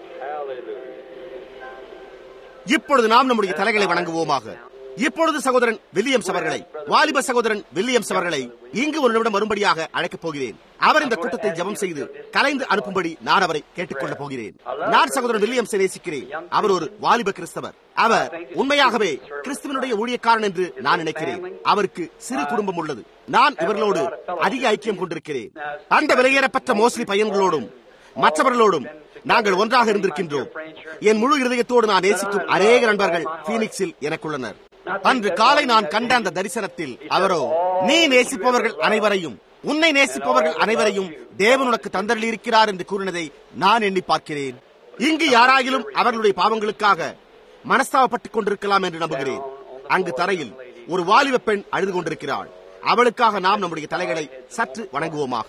இப்பொழுது நாம் நம்முடைய தலைகளை வணங்குவோமாக. இப்பொழுது சகோதரன் வில்லியம்ஸ் அவர்களை, வாலிப சகோதரன் வில்லியம்ஸ் அவர்களை இங்கு ஒரு நிமிடம் வரும்படியாக அழைக்கப் போகிறேன். அவர் இந்த கூட்டத்தை ஜெபம் செய்து கலைந்து அனுப்பும்படி நான் அவரை கேட்டுக்கொள்ள போகிறேன். நான் சகோதரன் வில்லியம்ஸை நேசிக்கிறேன். அவர் ஒரு வாலிப கிறிஸ்தவர். அவர் உண்மையாகவே கிறிஸ்துவனுடைய ஊழியக்காரன் என்று நான் நினைக்கிறேன். அவருக்கு சிறு குடும்பம் உள்ளது. நான் இவர்களோடு அதிக ஐக்கியம் கொண்டிருக்கிறேன். அந்த விலையேறப்பட்ட மோஸ்லி பையன்களோடும் மற்றவர்களோடும் நாங்கள் ஒன்றாக இருந்திருக்கின்றோம். என் முழு இருதயத்தோடு நான் நேசிக்கும் அநேக நண்பர்கள் பீனிக்ஸில் எனக்குள்ளனர். அன்று காலை நான் கண்ட அந்த தரிசனத்தில் அவரோ, நீ நேசிப்பவர்கள் அனைவரையும், உன்னை நேசிப்பவர்கள் அனைவரையும் தேவன் உனக்கு தந்தள்ளி இருக்கிறார் என்று கூறினதை நான் எண்ணி பார்க்கிறேன். இங்கு யாராயிலும் அவர்களுடைய பாவங்களுக்காக மனஸ்தாபப்பட்டுக் கொண்டிருக்கலாம் என்று நம்புகிறேன். அங்கு தரையில் ஒரு வாலிப பெண் அழுது கொண்டிருக்கிறாள். அவளுக்காக நாம் நம்முடைய தலைகளை சற்று வணங்குவோமாக.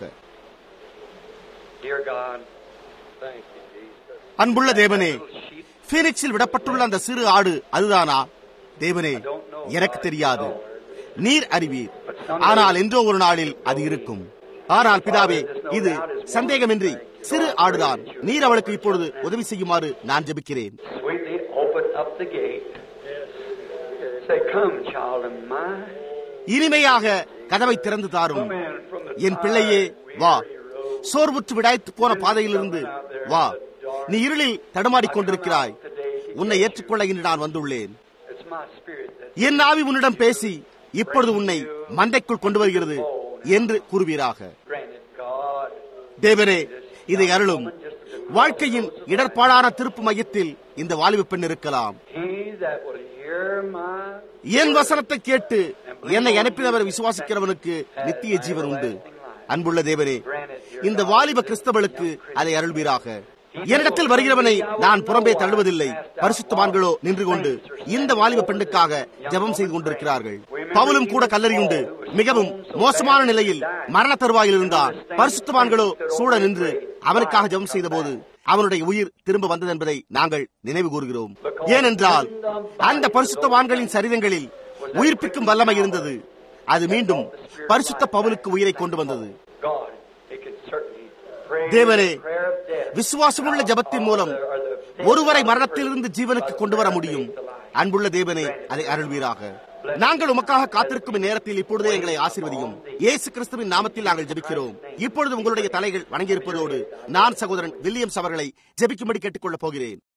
அன்புள்ள தேவனே, பீனிக்ஸில் விடப்பட்டுள்ள அந்த சிறு ஆடு அதுதானா? தேவனே, எனக்கு தெரியாது, நீர் அறிவீர். ஆனால் என்றோ ஒரு நாளில் அது இருக்கும். ஆனால் பிதாவே, இது சந்தேகமின்றி சிறு ஆடுதான். நீர் அவளுக்கு இப்பொழுது உதவி செய்யுமாறு நான் ஜெபிக்கிறேன். இனிமையாக கதவை திறந்து தாரும். என் பிள்ளையே வா. சோர்வுற்று விடாய்த்து போன பாதையிலிருந்து வா. நீ இருளில் தடுமாடிக் கொண்டிருக்கிறாய். உன்னை ஏற்றுக்கொள்ள இன்று நான் வந்துள்ளேன். என் ஆவி உன்னிடம் பேசி இப்பொழுது உன்னை மந்தைக்குள் கொண்டு வருகிறது என்று கூறுவீராக. தேவரே, இதை அருளும். வாழ்க்கையின் இடர்பாடான திருப்பு மையத்தில் இந்த வாலிப பெண் இருக்கலாம். என் வசனத்தை கேட்டு என்னை அனுப்பினவர் விசுவாசிக்கிறவனுக்கு நித்திய ஜீவன் உண்டு. அன்புள்ள தேவனே, இந்த வாலிப கிறிஸ்தவளுக்கு அதை அருள்வீராக. என்னிடத்தில் வருகிறவனை நான் புறம்பே தள்ளுவதில்லை. பரிசுத்தவான்களோ நின்று கொண்டு இந்த வாலிப பெண்ணுக்காக ஜெபம் செய்து கொண்டிருக்கிறார்கள். பவுலும் கூட கல்லறியுண்டு மிகவும் மோசமான நிலையில் மரண தருவாயில் இருந்தார். பரிசுத்தவான்களோ சூழ நின்று அவனுக்காக ஜெபம் செய்த போது அவனுடைய உயிர் திரும்ப வந்தது என்பதை நாங்கள் நினைவு கூறுகிறோம். ஏனென்றால் அந்த பரிசுத்தவான்களின் சரீரங்களில் உயிர்ப்பிக்கும் வல்லமை இருந்தது. அது மீண்டும் பரிசுத்த பவுலுக்கு உயிரை கொண்டு வந்தது. தேவனே, விசுவாசமுள்ள ஜெபத்தின் மூலம் ஒருவரை மரணத்திலிருந்து ஜீவனுக்கு கொண்டு வர முடியும். அன்புள்ள தேவனே, அதை அருள்வீராக. நாங்கள் உமக்காக காத்திருக்கும் நேரத்தில் இப்பொழுதே எங்களை ஆசீர்வதியும். இயேசு கிறிஸ்துவின் நாமத்தில் நாங்கள் ஜெபிக்கிறோம். இப்பொழுது உங்களுடைய தலைகள் வணங்கியிருப்பதோடு நான் சகோதரன் வில்லியம்ஸ் அவர்களை ஜெபிக்கும்படி கேட்டுக்கொள்ளப் போகிறேன்.